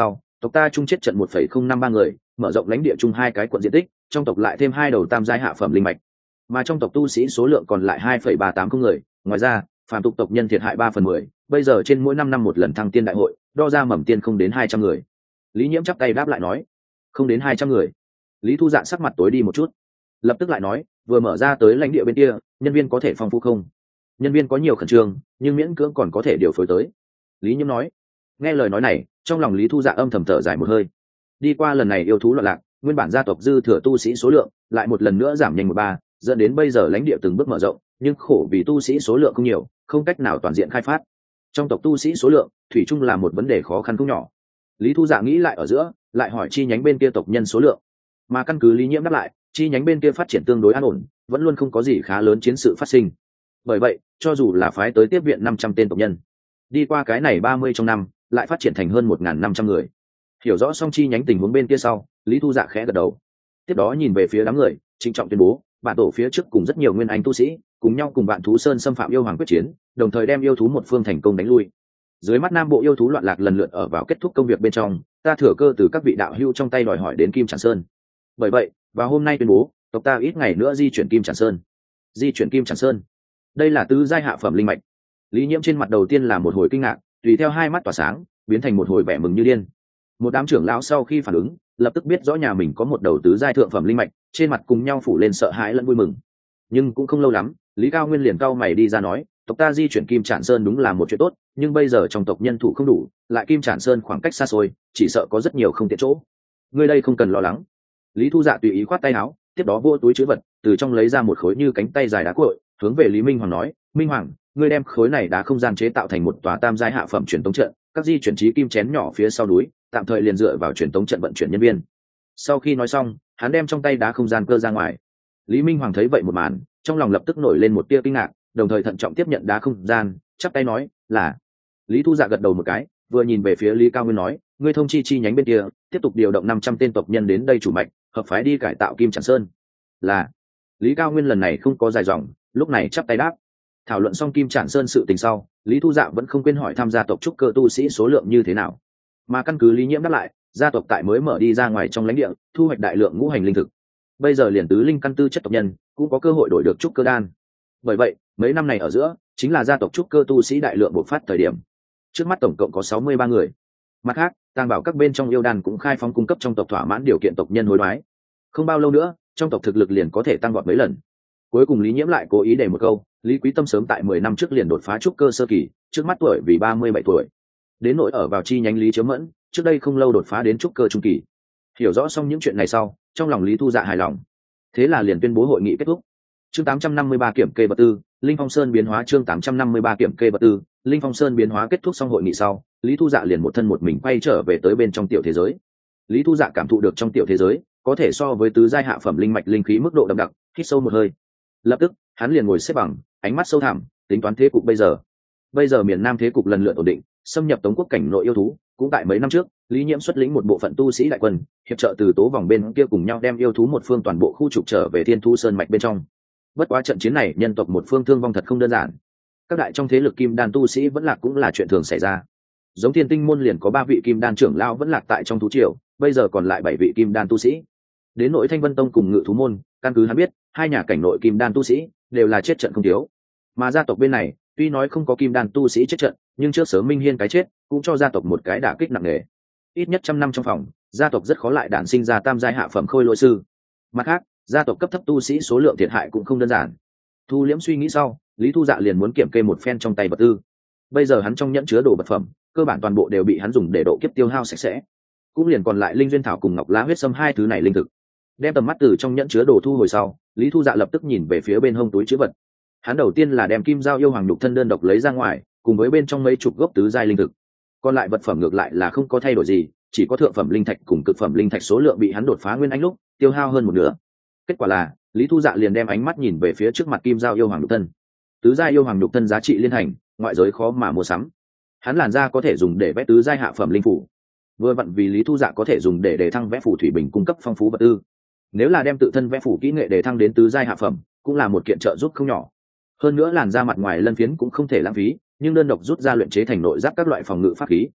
tộc ta chung chết trận một phẩy không năm ba người, mở rộng lãnh địa chung hai cái quận diện tích, trong tộc lại thêm hai đầu tam giai hạ phẩm linh mạch, mà trong tộc tu sĩ số lượng còn lại hai phẩy ba tám không người. Ngoài ra phàm tục tộc nhân thiệt hại ba phần mười, bây giờ trên mỗi năm năm một lần thăng tiên đại hội, đo ra mầm tiên không đến hai trăm người. Lý Nhiễm chắp tay đáp lại nói, không đến hai trăm người. Lý Thu Dạ sắc mặt tối đi một chút, lập tức lại nói, vừa mở ra tới lãnh địa bên kia, nhân viên có thể phong phú không? Nhân viên có nhiều khẩn trương, nhưng miễn cưỡng còn có thể điều phối tới. Lý Nhiễm nói. Nghe lời nói này, trong lòng Lý Thu Dạ âm thầm thở dài một hơi. Đi qua lần này yêu thú loạn lạc, nguyên bản gia tộc dư thừa tu sĩ số lượng lại một lần nữa giảm nhanh một ba, dẫn đến bây giờ lãnh địa từng bước mở rộng, nhưng khổ vì tu sĩ số lượng không nhiều, không cách nào toàn diện khai phát. Trong tộc tu sĩ số lượng, thủy chung là một vấn đề khó khăn không nhỏ. Lý Thu Dạ nghĩ lại ở giữa, lại hỏi chi nhánh bên kia tộc nhân số lượng, mà căn cứ Lý Nhiễm đáp lại, chi nhánh bên kia phát triển tương đối an ổn, vẫn luôn không có gì khá lớn chiến sự phát sinh. Bởi vậy, cho dù là phái tới tiếp viện năm trăm tên tộc nhân, đi qua cái này ba mươi trong năm, lại phát triển thành hơn một nghìn năm trăm người. Hiểu rõ xong chi nhánh tình huống bên kia sau, Lý Thu Dạ khẽ gật đầu. Tiếp đó nhìn về phía đám người, trịnh trọng tuyên bố, bản tổ phía trước cùng rất nhiều nguyên anh tu sĩ, cùng nhau cùng Vạn Thú Sơn xâm phạm yêu hoàng quyết chiến, đồng thời đem yêu thú một phương thành công đánh lui. Dưới mắt Nam Bộ yêu thú loạn lạc lần lượt ở vào kết thúc công việc bên trong, ta thừa cơ từ các vị đạo hữu trong tay đòi hỏi đến Kim Trản Sơn. Bởi vậy, vào hôm nay tuyên bố, tộc ta ít ngày nữa di chuyển Kim Trản Sơn. Di chuyển Kim Trản Sơn. Đây là tứ giai hạ phẩm linh mạch. Lý Nhiễm trên mặt đầu tiên là một hồi kinh ngạc, tùy theo hai mắt tỏa sáng, biến thành một hồi vẻ mừng như điên. Một đám trưởng lão sau khi phản ứng, lập tức biết rõ nhà mình có một đầu tứ giai thượng phẩm linh mạch, trên mặt cùng nhau phủ lên sợ hãi lẫn vui mừng. Nhưng cũng không lâu lắm, Lý Cao Nguyên liền cau mày đi ra nói, tộc ta di chuyển Kim Trản Sơn đúng là một chuyện tốt, nhưng bây giờ trong tộc nhân thủ không đủ, lại Kim Trản Sơn khoảng cách xa xôi, chỉ sợ có rất nhiều không tiện chỗ. Ngươi đây không cần lo lắng. Lý Thu Dạ tùy ý khoát tay áo, tiếp đó vô túi trữ vật, từ trong lấy ra một khối như cánh tay dài đá cuội, hướng về Lý Minh Hoàng nói, Minh Hoàng, ngươi đem khối này đá không gian chế tạo thành một tòa tam giai hạ phẩm truyền tống trận, các di chuyển trí kim chén nhỏ phía sau núi, tạm thời liền dựa vào truyền tống trận vận chuyển nhân viên. Sau khi nói xong, hắn đem trong tay đá không gian cơ ra ngoài. Lý Minh Hoàng thấy vậy một màn, trong lòng lập tức nổi lên một tia kinh ngạc, đồng thời thận trọng tiếp nhận đá không gian, chắp tay nói, là. Lý Thu Dạ gật đầu một cái, vừa nhìn về phía Lý Cao Nguyên nói, ngươi thông chi chi nhánh bên kia, tiếp tục điều động năm trăm tên tộc nhân đến đây chủ mạch, hợp phái đi cải tạo Kim Trản Sơn. Là. Lý Cao Nguyên lần này không có dài dòng, lúc này chắp tay đáp. Thảo luận xong Kim Trản Sơn sự tình sau, Lý Thu Dạ vẫn không quên hỏi tham gia tộc trúc cơ tu sĩ số lượng như thế nào. Mà căn cứ Lý Nhiễm đáp lại, gia tộc tại mới mở đi ra ngoài trong lãnh địa, thu hoạch đại lượng ngũ hành linh thực. Bây giờ liền tứ linh căn tư chất tộc nhân cũng có cơ hội đổi được trúc cơ đan. Bởi vậy, mấy năm này ở giữa, chính là gia tộc trúc cơ tu sĩ đại lượng bộc phát thời điểm. Trước mắt tổng cộng có sáu mươi ba người. Mặt khác, tàng bảo các bên trong yêu đan cũng khai phóng cung cấp trong tộc thỏa mãn điều kiện tộc nhân hối đoái. Không bao lâu nữa, trong tộc thực lực liền có thể tăng vọt mấy lần. Cuối cùng Lý Nhiễm lại cố ý để một câu, Lý Quý Tâm sớm tại mười năm trước liền đột phá trúc cơ sơ kỳ, trước mắt tuổi vì ba mươi bảy tuổi. Đến nỗi ở vào chi nhánh Lý Chiếu Mẫn, trước đây không lâu đột phá đến trúc cơ trung kỳ. Hiểu rõ xong những chuyện này sau, trong lòng Lý Thu Dạ hài lòng. Thế là liền tuyên bố hội nghị kết thúc. Chương tám trăm năm mươi ba kiểm kê vật tư, Linh Phong Sơn biến hóa chương tám trăm năm mươi ba kiểm kê vật tư, Linh Phong Sơn biến hóa kết thúc xong hội nghị sau, Lý Thu Dạ liền một thân một mình quay trở về tới bên trong tiểu thế giới. Lý Thu Dạ cảm thụ được trong tiểu thế giới, có thể so với tứ giai hạ phẩm linh mạch linh khí mức độ đậm đặc, hít sâu một hơi. Lập tức, hắn liền ngồi xếp bằng, ánh mắt sâu thẳm, tính toán thế cục bây giờ. Bây giờ miền Nam thế cục lần lượt ổn định, xâm nhập Tống quốc cảnh nội yêu thú, cũng tại mấy năm trước, Lý Nhiễm xuất lĩnh một bộ phận tu sĩ đại quân, hiệp trợ từ tố vòng bên kia cùng nhau đem yêu thú một phương toàn bộ khu trục trở về Thiên Thu Sơn mạch bên trong. Bất quá trận chiến này, nhân tộc một phương thương vong thật không đơn giản. Các đại trong thế lực kim đan tu sĩ vẫn lạc cũng là chuyện thường xảy ra. Giống Thiên Tinh môn liền có ba vị kim đan trưởng lão vẫn lạc tại trong thú triều, bây giờ còn lại bảy vị kim đan tu sĩ. Đến nội Thanh Vân tông cùng Ngự thú môn, căn cứ hắn biết, hai nhà cảnh nội kim đan tu sĩ đều là chết trận không thiếu. Mà gia tộc bên này, tuy nói không có kim đan tu sĩ chết trận, nhưng trước sớm Minh Hiên cái chết cũng cho gia tộc một cái đả kích nặng nề. Ít nhất trăm năm trong phòng, gia tộc rất khó lại đản sinh ra tam giai hạ phẩm khôi lỗi sư. Mặt khác, gia tộc cấp thấp tu sĩ số lượng thiệt hại cũng không đơn giản. Thu liễm suy nghĩ sau, Lý Thu Dạ liền muốn kiểm kê một phen trong tay vật tư. Bây giờ hắn trong nhẫn chứa đồ vật phẩm, cơ bản toàn bộ đều bị hắn dùng để độ kiếp tiêu hao sạch sẽ. Cũng liền còn lại linh duyên thảo cùng ngọc lá huyết sâm hai thứ này linh thực. Đem tầm mắt từ trong nhẫn chứa đồ thu hồi sau, Lý Thu Dạ lập tức nhìn về phía bên hông túi chứa vật. Hắn đầu tiên là đem kim giao yêu hoàng nhục thân đơn độc lấy ra ngoài, cùng với bên trong mấy chục gốc tứ giai linh thực. Còn lại vật phẩm ngược lại là không có thay đổi gì, chỉ có thượng phẩm linh thạch cùng cực phẩm linh thạch số lượng bị hắn đột phá nguyên anh lúc tiêu hao hơn một nửa. Kết quả là, Lý Thu Dạ liền đem ánh mắt nhìn về phía trước mặt kim giao yêu hoàng nhục thân. Tứ giai yêu hoàng nhục thân giá trị liên hành, ngoại giới khó mà mua sắm. Hắn làn da có thể dùng để vẽ tứ giai hạ phẩm linh phủ. Vừa vặn vì Lý Thu Dạ có thể dùng để đề thăng vẽ phù thủy bình cung cấp phong phú vật tư. Nếu là đem tự thân vẽ phủ kỹ nghệ đề thăng đến tứ giai hạ phẩm, cũng là một kiện trợ giúp không nhỏ. Hơn nữa làn da mặt ngoài lân phiến cũng không thể lãng phí, nhưng đơn độc rút ra luyện chế thành nội giáp các loại phòng ngự pháp khí.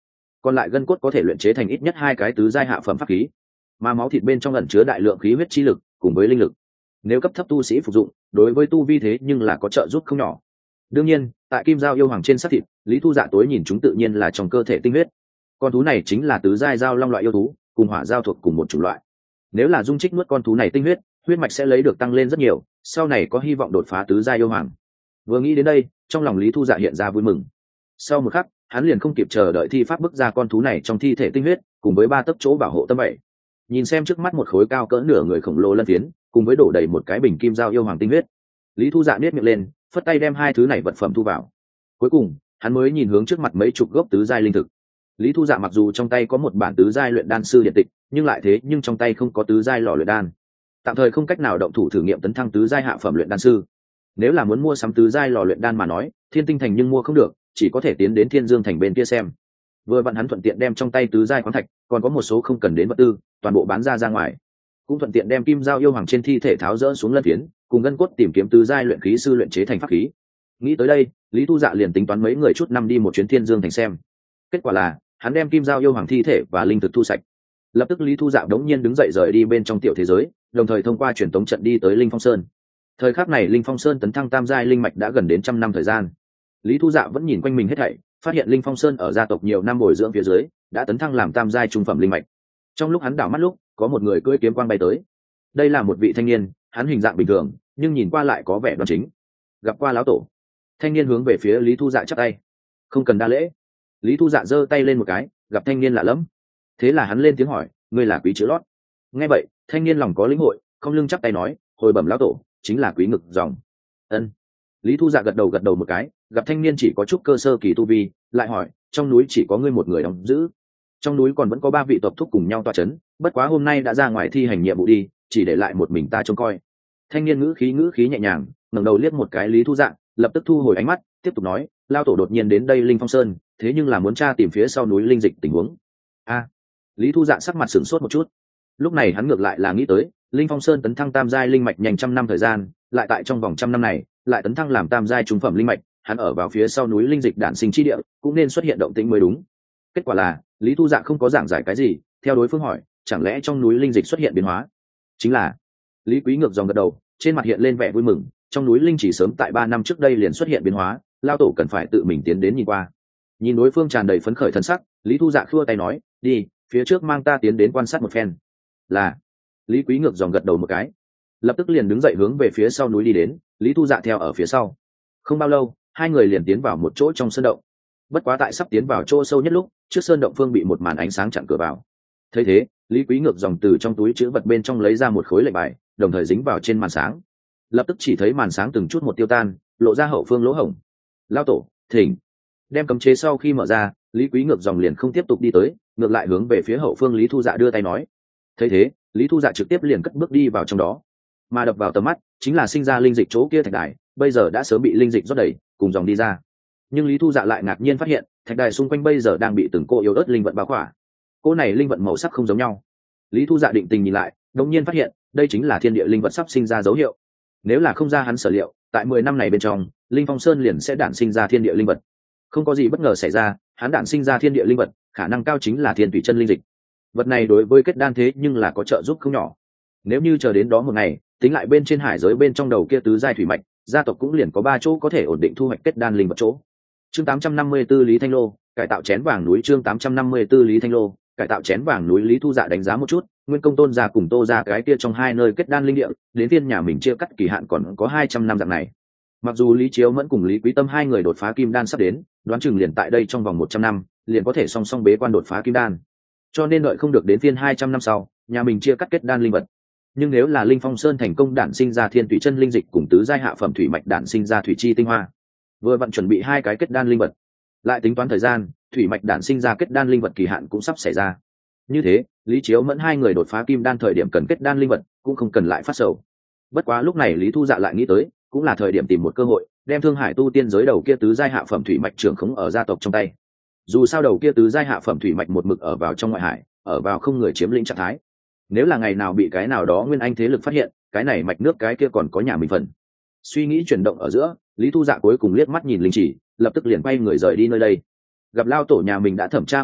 còn lại gân cốt có thể luyện chế thành ít nhất hai cái tứ giai hạ phẩm pháp khí, mà máu thịt bên trong ẩn chứa đại lượng khí huyết chi lực cùng với linh lực, nếu cấp thấp tu sĩ phục dụng đối với tu vi thế nhưng là có trợ giúp không nhỏ. Đương nhiên tại kim giao yêu hoàng trên xác thịt, Lý Thu Dạ tối nhìn chúng tự nhiên là trong cơ thể tinh huyết. Con thú này chính là tứ giai giao long loại yêu thú, cùng hỏa giao thuộc cùng một chủng loại. Nếu là dung trích nuốt con thú này tinh huyết, huyết mạch sẽ lấy được tăng lên rất nhiều, sau này có hy vọng đột phá tứ giai yêu hoàng. Vừa nghĩ đến đây, trong lòng Lý Thu Dạ hiện ra vui mừng. Sau một khắc, hắn liền không kịp chờ đợi thi pháp bức ra con thú này trong thi thể tinh huyết, cùng với ba tấc chỗ bảo hộ tâm bảy. Nhìn xem trước mắt một khối cao cỡ nửa người khổng lồ lân phiến, cùng với đổ đầy một cái bình kim giao yêu hoàng tinh huyết, Lý Thu Dạ nhếch miệng lên, phất tay đem hai thứ này vật phẩm thu vào. Cuối cùng, hắn mới nhìn hướng trước mặt mấy chục gốc tứ giai linh thực. Lý Thu Dạ mặc dù trong tay có một bản tứ giai luyện đan sư điện tịch, nhưng lại thế nhưng trong tay không có tứ giai lò luyện đan, tạm thời không cách nào động thủ thử nghiệm tấn thăng tứ giai hạ phẩm luyện đan sư. Nếu là muốn mua sắm tứ giai lò luyện đan mà nói, Thiên Tinh Thành nhưng mua không được, chỉ có thể tiến đến Thiên Dương Thành bên kia xem. Vừa vặn hắn thuận tiện đem trong tay tứ giai khoáng thạch, còn có một số không cần đến vật tư, toàn bộ bán ra ra ngoài. Cũng thuận tiện đem kim giao yêu hoàng trên thi thể tháo rỡ xuống lân phiến, cùng ngân cốt tìm kiếm tứ giai luyện khí sư luyện chế thành pháp khí. Nghĩ tới đây, Lý Thu Dạ liền tính toán mấy người chút năm đi một chuyến Thiên Dương Thành xem. Kết quả là, hắn đem kim giao yêu hoàng thi thể và linh thực thu sạch. Lập tức Lý Thu Dạ đống nhiên đứng dậy rời đi bên trong tiểu thế giới, đồng thời thông qua truyền tống trận đi tới Linh Phong Sơn. Thời khắc này Linh Phong Sơn tấn thăng tam giai linh mạch đã gần đến trăm năm thời gian. Lý Thu Dạ vẫn nhìn quanh mình hết thảy, phát hiện Linh Phong Sơn ở gia tộc nhiều năm bồi dưỡng phía dưới, đã tấn thăng làm tam giai trung phẩm linh mạch. Trong lúc hắn đảo mắt lúc, có một người cưỡi kiếm quang bay tới. Đây là một vị thanh niên, hắn hình dạng bình thường, nhưng nhìn qua lại có vẻ đoan chính. Gặp qua lão tổ. Thanh niên hướng về phía Lý Thu Dạ chắp tay. Không cần đa lễ. Lý Thu Dạ giơ tay lên một cái, gặp thanh niên lạ lẫm. Thế là hắn lên tiếng hỏi, ngươi là Quý chữ lót? Nghe vậy, thanh niên lòng có lĩnh hội, không lưng chắp tay nói, hồi bẩm lão tổ, chính là Quý ngực dòng. Ân. Lý Thu Dạ gật đầu gật đầu một cái, gặp thanh niên chỉ có chút cơ sơ kỳ tu vi, lại hỏi, trong núi chỉ có ngươi một người đóng giữ? Trong núi còn vẫn có ba vị tộc thúc cùng nhau tọa chấn, bất quá hôm nay đã ra ngoài thi hành nhiệm vụ đi, chỉ để lại một mình ta trông coi. Thanh niên ngữ khí ngữ khí nhẹ nhàng, ngẩng đầu liếc một cái Lý Thu Dạ, lập tức thu hồi ánh mắt, tiếp tục nói, lao tổ đột nhiên đến đây Linh Phong Sơn, thế nhưng là muốn tra tìm phía sau núi linh dịch tình huống. A. Lý Thu Dạ sắc mặt sửng sốt một chút. Lúc này hắn ngược lại là nghĩ tới, Linh Phong Sơn tấn thăng tam giai linh mạch nhanh trăm năm thời gian, lại tại trong vòng trăm năm này, lại tấn thăng làm tam giai trung phẩm linh mạch, hắn ở vào phía sau núi linh dịch đản sinh chi địa, cũng nên xuất hiện động tĩnh mới đúng. Kết quả là, Lý Thu Dạ không có giảng giải cái gì, theo đối phương hỏi, chẳng lẽ trong núi linh dịch xuất hiện biến hóa? Chính là. Lý Quý ngược dòng gật đầu, trên mặt hiện lên vẻ vui mừng, trong núi linh chỉ sớm tại ba năm trước đây liền xuất hiện biến hóa, lao tổ cần phải tự mình tiến đến nhìn qua. Nhìn đối phương tràn đầy phấn khởi thần sắc, Lý Thu Dạ khua tay nói, đi, phía trước mang ta tiến đến quan sát một phen. Là. Lý Quý ngược dòng gật đầu một cái, lập tức liền đứng dậy hướng về phía sau núi đi đến, Lý Thu Dạ theo ở phía sau. Không bao lâu, hai người liền tiến vào một chỗ trong sơn động. Bất quá tại sắp tiến vào chỗ sâu nhất lúc, trước sơn động phương bị một màn ánh sáng chặn cửa vào. Thấy thế, Lý Quý ngược dòng từ trong túi chứa vật bên trong lấy ra một khối lệnh bài, đồng thời dính vào trên màn sáng. Lập tức chỉ thấy màn sáng từng chút một tiêu tan, lộ ra hậu phương lỗ hổng. Lao tổ, thỉnh. Đem cấm chế sau khi mở ra, Lý Quý ngược dòng liền không tiếp tục đi tới, ngược lại hướng về phía hậu phương Lý Thu Dạ đưa tay nói. Thấy thế, Lý Thu Dạ trực tiếp liền cất bước đi vào trong đó, mà đập vào tầm mắt chính là sinh ra linh dịch chỗ kia thạch đài, bây giờ đã sớm bị linh dịch rót đầy, cùng dòng đi ra. Nhưng Lý Thu Dạ lại ngạc nhiên phát hiện, thạch đài xung quanh bây giờ đang bị từng cô yếu ớt linh vận bao khỏa. Cô này linh vận màu sắc không giống nhau. Lý Thu Dạ định tình nhìn lại, đột nhiên phát hiện, đây chính là thiên địa linh vật sắp sinh ra dấu hiệu. Nếu là không ra hắn sở liệu, tại mười năm này bên trong, Linh Phong Sơn liền sẽ đản sinh ra thiên địa linh vật. Không có gì bất ngờ xảy ra, hắn đản sinh ra thiên địa linh vật, khả năng cao chính là thiên thủy chân linh dịch. Vật này đối với kết đan thế nhưng là có trợ giúp không nhỏ. Nếu như chờ đến đó một ngày, tính lại bên trên hải giới bên trong đầu kia tứ giai thủy mạch, gia tộc cũng liền có ba chỗ có thể ổn định thu hoạch kết đan linh vật chỗ. Chương tám trăm năm mươi tư Lý Thanh Lô, cải tạo chén vàng núi. Chương tám trăm năm mươi tư Lý Thanh Lô, cải tạo chén vàng núi. Lý Thu Dạ đánh giá một chút, Nguyên Công Tôn gia cùng Tô gia cái kia trong hai nơi kết đan linh địa, đến phiên nhà mình chia cắt kỳ hạn còn có hai trăm năm dạng này. Mặc dù Lý Chiếu Mẫn cùng Lý Quý Tâm hai người đột phá kim đan sắp đến, đoán chừng liền tại đây trong vòng một trăm năm, liền có thể song song bế quan đột phá kim đan. Cho nên đợi không được đến phiên hai trăm năm sau, nhà mình chia cắt kết đan linh vật. Nhưng nếu là Linh Phong Sơn thành công đản sinh ra thiên thủy chân linh dịch cùng tứ giai hạ phẩm thủy mạch đản sinh ra thủy chi tinh hoa, vừa vặn chuẩn bị hai cái kết đan linh vật, lại tính toán thời gian, thủy mạch đản sinh ra kết đan linh vật kỳ hạn cũng sắp xảy ra. Như thế, Lý Chiếu Mẫn hai người đột phá kim đan thời điểm cần kết đan linh vật, cũng không cần lại phát sầu. Bất quá lúc này Lý Thu Dạ lại nghĩ tới, cũng là thời điểm tìm một cơ hội, đem Thương Hải tu tiên giới đầu kia tứ giai hạ phẩm thủy mạch trưởng khống ở gia tộc trong tay. Dù sao đầu kia tứ giai hạ phẩm thủy mạch một mực ở vào trong ngoại hải, ở vào không người chiếm lĩnh trạng thái. Nếu là ngày nào bị cái nào đó nguyên anh thế lực phát hiện, cái này mạch nước cái kia còn có nhà mình phần. Suy nghĩ chuyển động ở giữa, Lý Thu Dạ cuối cùng liếc mắt nhìn linh chỉ, lập tức liền quay người rời đi nơi đây. Gặp lao tổ nhà mình đã thẩm tra hoàn tất,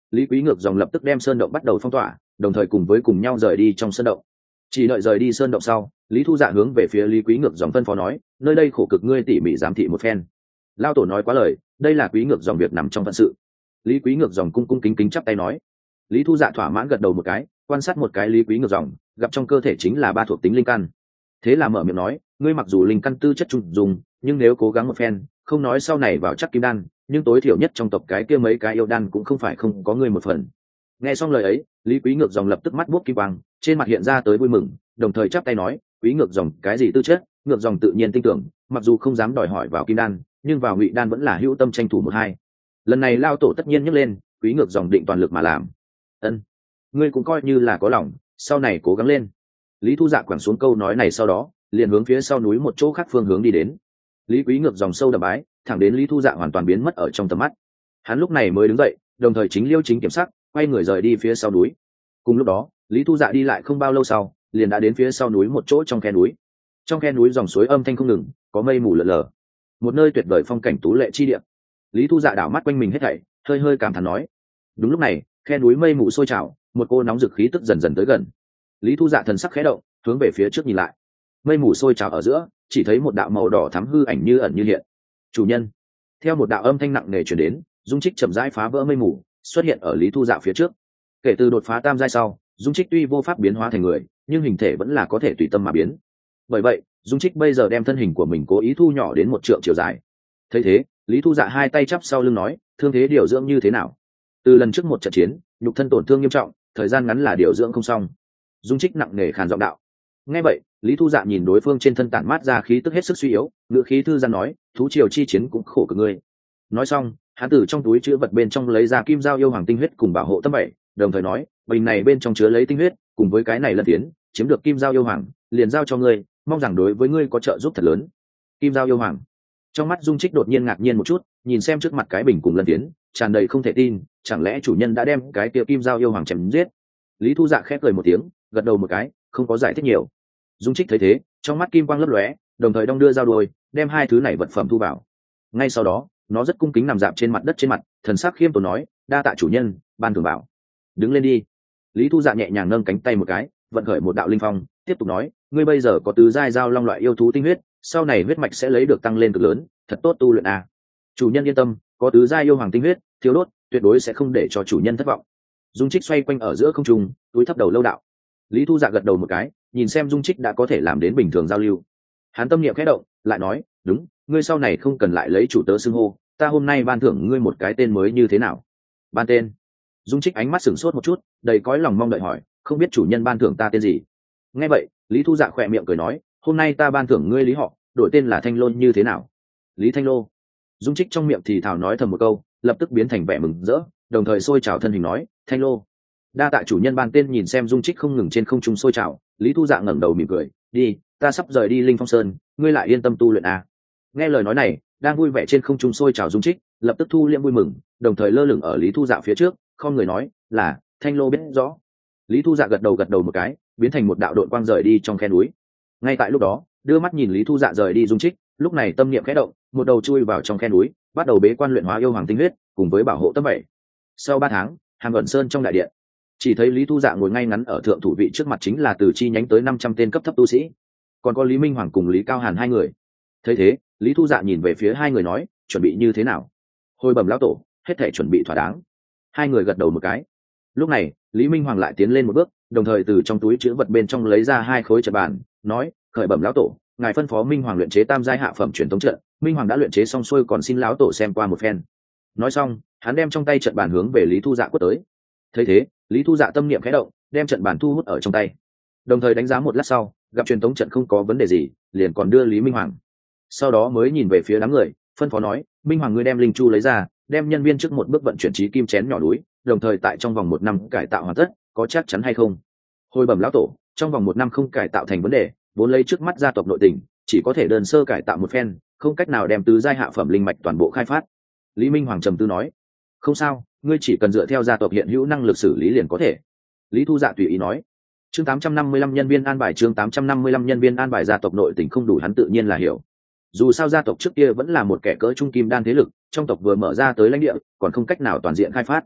Lý Quý Ngược dòng lập tức đem sơn động bắt đầu phong tỏa, đồng thời cùng với cùng nhau rời đi trong sơn động. Chỉ đợi rời đi sơn động sau, Lý Thu Dạ hướng về phía Lý Quý Ngược dòng phân phó nói, nơi đây khổ cực ngươi tỉ mỉ giám thị một phen. Lao tổ nói quá lời, đây là Quý Ngược dòng việc nằm trong phận sự. Lý Quý Ngược dòng cung cung kính kính chắp tay nói. Lý Thu Dạ thỏa mãn gật đầu một cái, quan sát một cái Lý Quý Ngược dòng, gặp trong cơ thể chính là ba thuộc tính linh căn. Thế là mở miệng nói, ngươi mặc dù linh căn tư chất trung dùng, nhưng nếu cố gắng một phen, không nói sau này vào chắc kim đan, nhưng tối thiểu nhất trong tộc cái kia mấy cái yêu đan cũng không phải không có ngươi một phần. Nghe xong lời ấy, Lý Quý Ngược dòng lập tức mắt buốt kim quang, trên mặt hiện ra tới vui mừng, đồng thời chắp tay nói, Quý Ngược dòng cái gì tư chất, Ngược dòng tự nhiên tin tưởng, mặc dù không dám đòi hỏi vào kim đan, nhưng vào ngụy đan vẫn là hữu tâm tranh thủ một hai. Lần này lao tổ tất nhiên nhấc lên, Quý Ngược dòng định toàn lực mà làm. Ân, ngươi cũng coi như là có lòng, sau này cố gắng lên. Lý Thu Dạ quẳng xuống câu nói này sau đó, liền hướng phía sau núi một chỗ khác phương hướng đi đến. Lý Quý Ngược dòng sâu đậm bái, thẳng đến Lý Thu Dạ hoàn toàn biến mất ở trong tầm mắt. Hắn lúc này mới đứng dậy, đồng thời chính liêu chính kiểm sắc, quay người rời đi phía sau núi. Cùng lúc đó, Lý Thu Dạ đi lại không bao lâu sau, liền đã đến phía sau núi một chỗ trong khe núi. Trong khe núi dòng suối âm thanh không ngừng, có mây mù lờ lờ, một nơi tuyệt vời phong cảnh tú lệ chi địa. Lý Thu Dạ đảo mắt quanh mình hết thảy, hơi hơi cảm thán nói. Đúng lúc này, khe núi mây mù sôi trào, một cô nóng rực khí tức dần dần tới gần. Lý Thu Dạ thần sắc khẽ động, hướng về phía trước nhìn lại. Mây mù sôi trào ở giữa, chỉ thấy một đạo màu đỏ thắm hư ảnh như ẩn như hiện. Chủ nhân. Theo một đạo âm thanh nặng nề truyền đến, Dung Trích chậm rãi phá vỡ mây mù, xuất hiện ở Lý Thu Dạ phía trước. Kể từ đột phá tam giai sau, Dung Trích tuy vô pháp biến hóa thành người, nhưng hình thể vẫn là có thể tùy tâm mà biến. Bởi vậy, Dung Trích bây giờ đem thân hình của mình cố ý thu nhỏ đến một trượng chiều dài. Thấy thế, Lý Thu Dạ hai tay chắp sau lưng nói, thương thế điều dưỡng như thế nào? Từ lần trước một trận chiến, nhục thân tổn thương nghiêm trọng, thời gian ngắn là điều dưỡng không xong. Dung Trích nặng nề khàn giọng đạo. Nghe vậy, Lý Thu Dạ nhìn đối phương trên thân tản mát ra khí tức hết sức suy yếu, ngựa khí thư gian nói, thú triều chi chiến cũng khổ cực ngươi. Nói xong, hắn từ trong túi chứa vật bên trong lấy ra kim giao yêu hoàng tinh huyết cùng bảo hộ tâm bảy, đồng thời nói, bình này bên trong chứa lấy tinh huyết, cùng với cái này lân tiến, chiếm được kim giao yêu hoàng, liền giao cho ngươi, mong rằng đối với ngươi có trợ giúp thật lớn. Kim giao yêu hoàng. Trong mắt Dung Trích đột nhiên ngạc nhiên một chút, nhìn xem trước mặt cái bình cùng lân tiến, tràn đầy không thể tin, chẳng lẽ chủ nhân đã đem cái kia kim giao yêu hoàng chém giết? Lý Thu Dạ khép cười một tiếng, gật đầu một cái, không có giải thích nhiều. Dung Trích thấy thế, trong mắt kim quang lấp lóe, đồng thời đong đưa giao đuôi, đem hai thứ này vật phẩm thu vào. Ngay sau đó, nó rất cung kính nằm dạp trên mặt đất trên mặt, thần sắc khiêm tốn nói, đa tạ chủ nhân, ban thưởng bảo. Đứng lên đi. Lý Thu Dạ nhẹ nhàng nâng cánh tay một cái, vận khởi một đạo linh phong, tiếp tục nói, ngươi bây giờ có tứ giai giao long loại yêu thú tinh huyết, sau này huyết mạch sẽ lấy được tăng lên cực lớn, thật tốt tu luyện a. Chủ nhân yên tâm, có tứ giai yêu hoàng tinh huyết, thiếu đốt, tuyệt đối sẽ không để cho chủ nhân thất vọng. Dung Trích xoay quanh ở giữa không trung, túi thấp đầu lâu đạo. Lý Thu Dạ gật đầu một cái, nhìn xem Dung Trích đã có thể làm đến bình thường giao lưu. Hắn tâm niệm khẽ động, lại nói, đúng, ngươi sau này không cần lại lấy chủ tớ xưng hô, ta hôm nay ban thưởng ngươi một cái tên mới như thế nào? Ban tên? Dung Trích ánh mắt sửng sốt một chút, đầy cõi lòng mong đợi hỏi, không biết chủ nhân ban thưởng ta tên gì? Nghe vậy, Lý Thu Dạ khỏe miệng cười nói, hôm nay ta ban thưởng ngươi Lý họ, đổi tên là Thanh Lô như thế nào? Lý Thanh Lô. Dung Trích trong miệng thì thào nói thầm một câu, lập tức biến thành vẻ mừng rỡ, đồng thời sôi trào thân hình nói, Thanh Lô. Đa tạ chủ nhân ban tên. Nhìn xem Dung Trích không ngừng trên không trung sôi trào, Lý Thu Dạ ngẩng đầu mỉm cười, đi, ta sắp rời đi Linh Phong Sơn, ngươi lại yên tâm tu luyện à. Nghe lời nói này, đang vui vẻ trên không trung sôi trào Dung Trích lập tức thu liễm vui mừng, đồng thời lơ lửng ở Lý Thu Dạ phía trước, không người nói, là Thanh Lô biết rõ. Lý Thu Dạ gật đầu gật đầu một cái, biến thành một đạo đội quang rời đi trong khe núi. Ngay tại lúc đó, đưa mắt nhìn Lý Thu Dạ rời đi Dung Trích, lúc này tâm niệm khẽ động, một đầu chui vào trong khe núi, bắt đầu bế quan luyện hóa yêu hoàng tinh huyết, cùng với bảo hộ tâm bảy. Sau ba tháng, Hàm Ẩn Sơn trong đại điện, chỉ thấy Lý Thu Dạ ngồi ngay ngắn ở thượng thủ vị, trước mặt chính là từ chi nhánh tới năm trăm tên cấp thấp tu sĩ, còn có Lý Minh Hoàng cùng Lý Cao Hàn hai người. Thấy thế, Lý Thu Dạ nhìn về phía hai người nói, chuẩn bị như thế nào? Hồi bẩm lão tổ, hết thể chuẩn bị thỏa đáng. Hai người gật đầu một cái. Lúc này, Lý Minh Hoàng lại tiến lên một bước, đồng thời từ trong túi chứa vật bên trong lấy ra hai khối trận bàn, nói, khởi bẩm lão tổ, ngài phân phó Minh Hoàng luyện chế tam giai hạ phẩm truyền thống trận, Minh Hoàng đã luyện chế xong xuôi, còn xin lão tổ xem qua một phen. Nói xong, hắn đem trong tay trận bàn hướng về Lý Thu Dạ quất tới. Thấy thế, Lý Thu Dạ tâm niệm khẽ động, đem trận bàn thu hút ở trong tay, đồng thời đánh giá một lát sau, gặp truyền thống trận không có vấn đề gì, liền còn đưa Lý Minh Hoàng. Sau đó mới nhìn về phía đám người, phân phó nói, Minh Hoàng ngươi đem linh chu lấy ra, đem nhân viên trước một bước vận chuyển trí kim chén nhỏ núi, đồng thời tại trong vòng một năm cải tạo hoàn tất, có chắc chắn hay không? Hồi bẩm lão tổ, trong vòng một năm không cải tạo thành vấn đề, vốn lấy trước mắt gia tộc nội tình, chỉ có thể đơn sơ cải tạo một phen, không cách nào đem tứ giai hạ phẩm linh mạch toàn bộ khai phát. Lý Minh Hoàng trầm tư nói, không sao, ngươi chỉ cần dựa theo gia tộc hiện hữu năng lực xử lý liền có thể. Lý Thu Dạ tùy ý nói. Chương tám trăm năm mươi lăm nhân viên an bài, chương tám trăm năm mươi lăm nhân viên an bài, gia tộc nội tình không đủ hắn tự nhiên là hiểu. Dù sao gia tộc trước kia vẫn là một kẻ cỡ trung kim đan thế lực, trong tộc vừa mở ra tới lãnh địa, còn không cách nào toàn diện khai phát.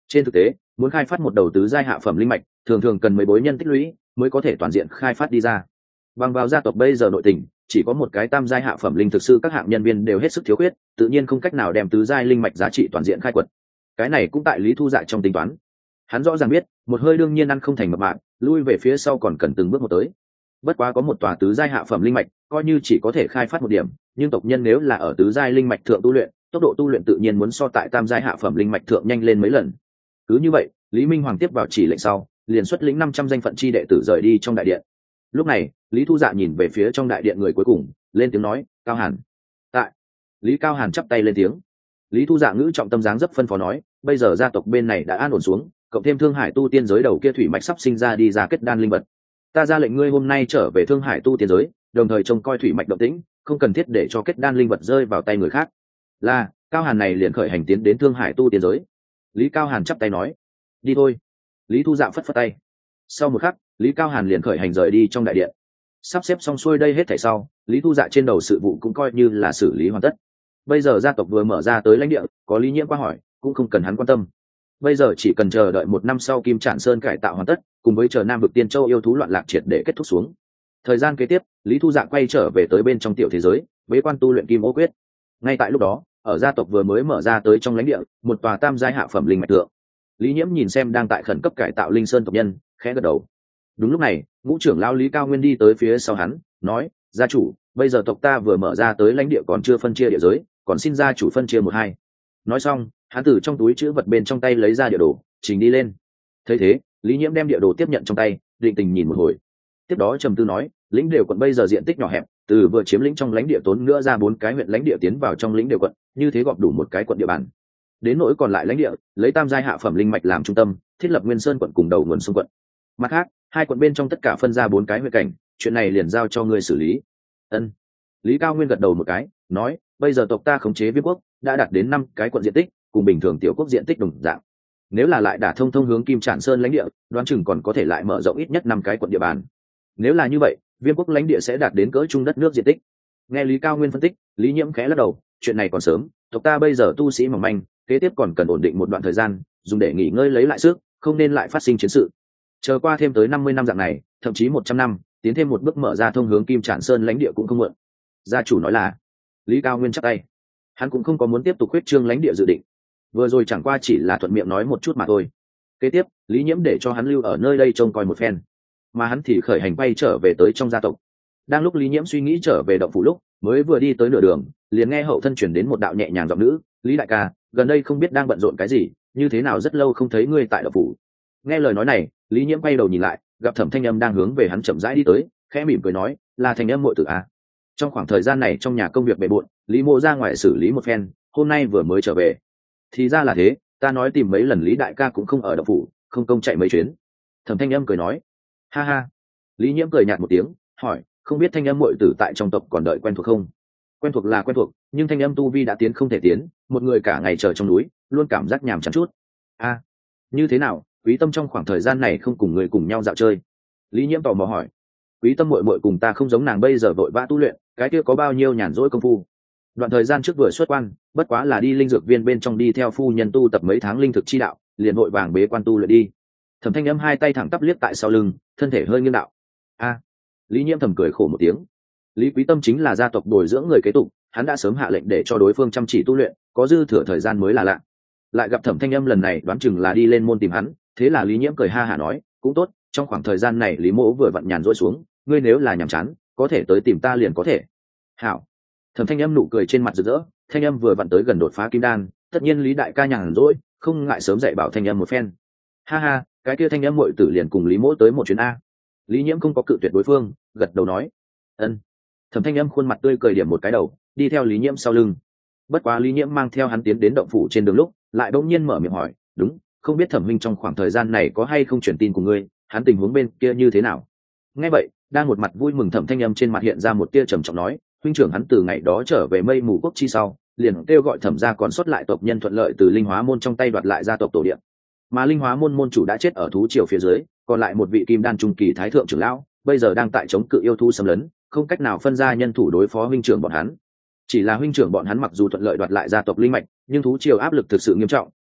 Trên thực tế, muốn khai phát một đầu tứ giai hạ phẩm linh mạch thường thường cần mấy bối nhân tích lũy mới có thể toàn diện khai phát đi ra. Bằng vào gia tộc bây giờ nội tình, chỉ có một cái tam giai hạ phẩm linh thực sư, các hạng nhân viên đều hết sức thiếu khuyết, tự nhiên không cách nào đem tứ giai linh mạch giá trị toàn diện khai quật. Cái này cũng tại Lý Thu Dạ trong tính toán. Hắn rõ ràng biết, một hơi đương nhiên ăn không thành mập mạp, lui về phía sau còn cần từng bước một tới. Bất quá có một tòa tứ giai hạ phẩm linh mạch, coi như chỉ có thể khai phát một điểm, nhưng tộc nhân nếu là ở tứ giai linh mạch thượng tu luyện, tốc độ tu luyện tự nhiên muốn so tại tam giai hạ phẩm linh mạch thượng nhanh lên mấy lần. Cứ như vậy, Lý Minh Hoàng tiếp vào chỉ lệnh sau, liền xuất lĩnh năm trăm danh phận chi đệ tử rời đi trong đại điện. Lúc này, Lý Thu Dạ nhìn về phía trong đại điện người cuối cùng, lên tiếng nói, Cao Hàn. Tại. Lý Cao Hàn chắp tay lên tiếng. Lý Thu Dạ ngữ trọng tâm dáng dấp phân phó nói, bây giờ gia tộc bên này đã an ổn xuống, cộng thêm Thương Hải tu tiên giới đầu kia thủy mạch sắp sinh ra đi ra kết đan linh vật. Ta ra lệnh ngươi hôm nay trở về Thương Hải tu tiên giới, đồng thời trông coi thủy mạch động tĩnh, không cần thiết để cho kết đan linh vật rơi vào tay người khác. Là, Cao Hàn này liền khởi hành tiến đến Thương Hải tu tiên giới. Lý Cao Hàn chắp tay nói, đi thôi. Lý Thu Dạ phất phất tay. Sau một khắc, Lý Cao Hàn liền khởi hành rời đi trong đại điện. Sắp xếp xong xuôi đây hết thảy sau, Lý Thu Dạ trên đầu sự vụ cũng coi như là xử lý hoàn tất. Bây giờ gia tộc vừa mở ra tới lãnh địa, có Lý Nhiễm qua hỏi, cũng không cần hắn quan tâm. Bây giờ chỉ cần chờ đợi một năm sau Kim Trản Sơn cải tạo hoàn tất, cùng với chờ Nam vực Tiên Châu yêu thú loạn lạc triệt để kết thúc xuống. Thời gian kế tiếp, Lý Thu Dạ quay trở về tới bên trong tiểu thế giới, bế quan tu luyện Kim Ô Quyết. Ngay tại lúc đó, ở gia tộc vừa mới mở ra tới trong lãnh địa, một tòa tam giai hạ phẩm linh mạch tượng. Lý Nhiễm nhìn xem đang tại khẩn cấp cải tạo Linh Sơn tộc nhân, khẽ gật đầu. Đúng lúc này, ngũ trưởng lão Lý Cao Nguyên đi tới phía sau hắn, nói, gia chủ, bây giờ tộc ta vừa mở ra tới lãnh địa còn chưa phân chia địa giới, còn xin gia chủ phân chia một hai. Nói xong, hắn từ trong túi chữ vật bên trong tay lấy ra địa đồ, trình đi lên. Thấy thế, Lý Nhiễm đem địa đồ tiếp nhận trong tay, định tình nhìn một hồi. Tiếp đó trầm tư nói, lĩnh đều quận bây giờ diện tích nhỏ hẹp, từ vừa chiếm lĩnh trong lãnh địa tốn nữa ra bốn cái huyện lãnh địa tiến vào trong lĩnh đều quận, như thế gọp đủ một cái quận địa bàn. Đến nỗi còn lại lãnh địa, lấy tam giai hạ phẩm linh mạch làm trung tâm, thiết lập Nguyên Sơn quận cùng đầu nguồn sông quận. Mặt khác, hai quận bên trong tất cả phân ra bốn cái huyện cảnh, chuyện này liền giao cho ngươi xử lý. Ân. Lý Cao Nguyên gật đầu một cái, nói, bây giờ tộc ta khống chế Viêm quốc đã đạt đến năm cái quận diện tích, cùng bình thường tiểu quốc diện tích đồng dạng. Nếu là lại đả thông thông hướng Kim Trản Sơn lãnh địa, đoán chừng còn có thể lại mở rộng ít nhất năm cái quận địa bàn. Nếu là như vậy, Viêm quốc lãnh địa sẽ đạt đến cỡ trung đất nước diện tích. Nghe Lý Cao Nguyên phân tích, Lý Nhiễm khẽ lắc đầu, chuyện này còn sớm, tộc ta bây giờ tu sĩ mỏng manh, kế tiếp còn cần ổn định một đoạn thời gian, dùng để nghỉ ngơi lấy lại sức, không nên lại phát sinh chiến sự. Chờ qua thêm tới năm mươi năm dạng này, thậm chí một trăm năm, tiến thêm một bước mở ra thông hướng Kim Trản Sơn lãnh địa cũng không muộn. Gia chủ nói là. Lý Cao Nguyên chắp tay. Hắn cũng không có muốn tiếp tục khuyết trương lãnh địa dự định. Vừa rồi chẳng qua chỉ là thuận miệng nói một chút mà thôi. Kế tiếp, Lý Nhiễm để cho hắn lưu ở nơi đây trông coi một phen, mà hắn thì khởi hành quay trở về tới trong gia tộc. Đang lúc Lý Nhiễm suy nghĩ trở về động phủ lúc, mới vừa đi tới nửa đường, liền nghe hậu thân chuyển đến một đạo nhẹ nhàng giọng nữ, Lý đại ca, gần đây không biết đang bận rộn cái gì, như thế nào rất lâu không thấy ngươi tại động phủ. Nghe lời nói này, Lý Nhiễm quay đầu nhìn lại, gặp Thẩm Thanh Âm đang hướng về hắn chậm rãi đi tới, khẽ mỉm cười nói, là Thanh Âm muội tử à. Trong khoảng thời gian này trong nhà công việc bề bộn, Lý Mộ ra ngoài xử lý một phen, hôm nay vừa mới trở về. Thì ra là thế, ta nói tìm mấy lần Lý đại ca cũng không ở động phủ, không công chạy mấy chuyến. Thẩm Thanh Âm cười nói, ha ha. Lý Nhiễm cười nhạt một tiếng, hỏi, không biết Thanh Âm muội tử tại trong tộc còn đợi quen thuộc không? Quen thuộc là quen thuộc, nhưng Thanh Âm tu vi đã tiến không thể tiến, một người cả ngày chờ trong núi, luôn cảm giác nhàm chán chút. A, à, như thế nào? Quý Tâm trong khoảng thời gian này không cùng người cùng nhau dạo chơi. Lý Nhiễm tò mò hỏi. Quý Tâm muội muội cùng ta không giống nàng bây giờ vội vã tu luyện, cái kia có bao nhiêu nhàn rỗi công phu. Đoạn thời gian trước vừa xuất quan, bất quá là đi linh dược viên bên trong đi theo phu nhân tu tập mấy tháng linh thực chi đạo, liền vội vàng bế quan tu luyện đi. Thẩm Thanh Âm hai tay thẳng tắp liếc tại sau lưng, thân thể hơi nghiêng đạo. A, à, Lý Nhiễm thầm cười khổ một tiếng. Lý Quý Tâm chính là gia tộc bồi dưỡng người kế tục, hắn đã sớm hạ lệnh để cho đối phương chăm chỉ tu luyện, có dư thừa thời gian mới là lạ. Lại gặp Thẩm Thanh Âm lần này đoán chừng là đi lên môn tìm hắn, thế là Lý Nhiễm cười ha hả nói, cũng tốt, trong khoảng thời gian này Lý Mỗ vừa vặn nhàn rỗi xuống, ngươi nếu là nhàm chán, có thể tới tìm ta liền có thể. Hảo. Thẩm Thanh Âm nụ cười trên mặt rực rỡ, Thanh Âm vừa vặn tới gần đột phá kim đan, tất nhiên Lý đại ca nhàn rỗi, không ngại sớm dạy bảo Thanh Âm một phen. Ha ha, cái kia Thanh Âm muội tử liền cùng Lý Mỗ tới một chuyến a. Lý Nhiễm không có cự tuyệt đối phương, gật đầu nói, ân. Thẩm Thanh Âm khuôn mặt tươi cười điểm một cái đầu, đi theo Lý Nhiễm sau lưng. Bất quá Lý Nhiễm mang theo hắn tiến đến động phủ trên đường lúc, lại bỗng nhiên mở miệng hỏi, đúng, không biết Thẩm huynh trong khoảng thời gian này có hay không truyền tin của ngươi, hắn tình huống bên kia như thế nào? Nghe vậy, đang một mặt vui mừng Thẩm Thanh Âm trên mặt hiện ra một tia trầm trọng nói, huynh trưởng hắn từ ngày đó trở về Mây Mù Quốc chi sau, liền kêu gọi Thẩm gia còn sót lại tộc nhân thuận lợi từ Linh Hóa môn trong tay đoạt lại gia tộc tổ địa. Mà Linh Hóa môn môn chủ đã chết ở thú triều phía dưới, còn lại một vị kim đan trung kỳ thái thượng trưởng lão, bây giờ đang tại chống cự yêu thú xâm lấn, không cách nào phân ra nhân thủ đối phó huynh trưởng bọn hắn. Chỉ là huynh trưởng bọn hắn mặc dù thuận lợi đoạt lại gia tộc linh mạch, nhưng thú triều áp lực thực sự nghiêm trọng,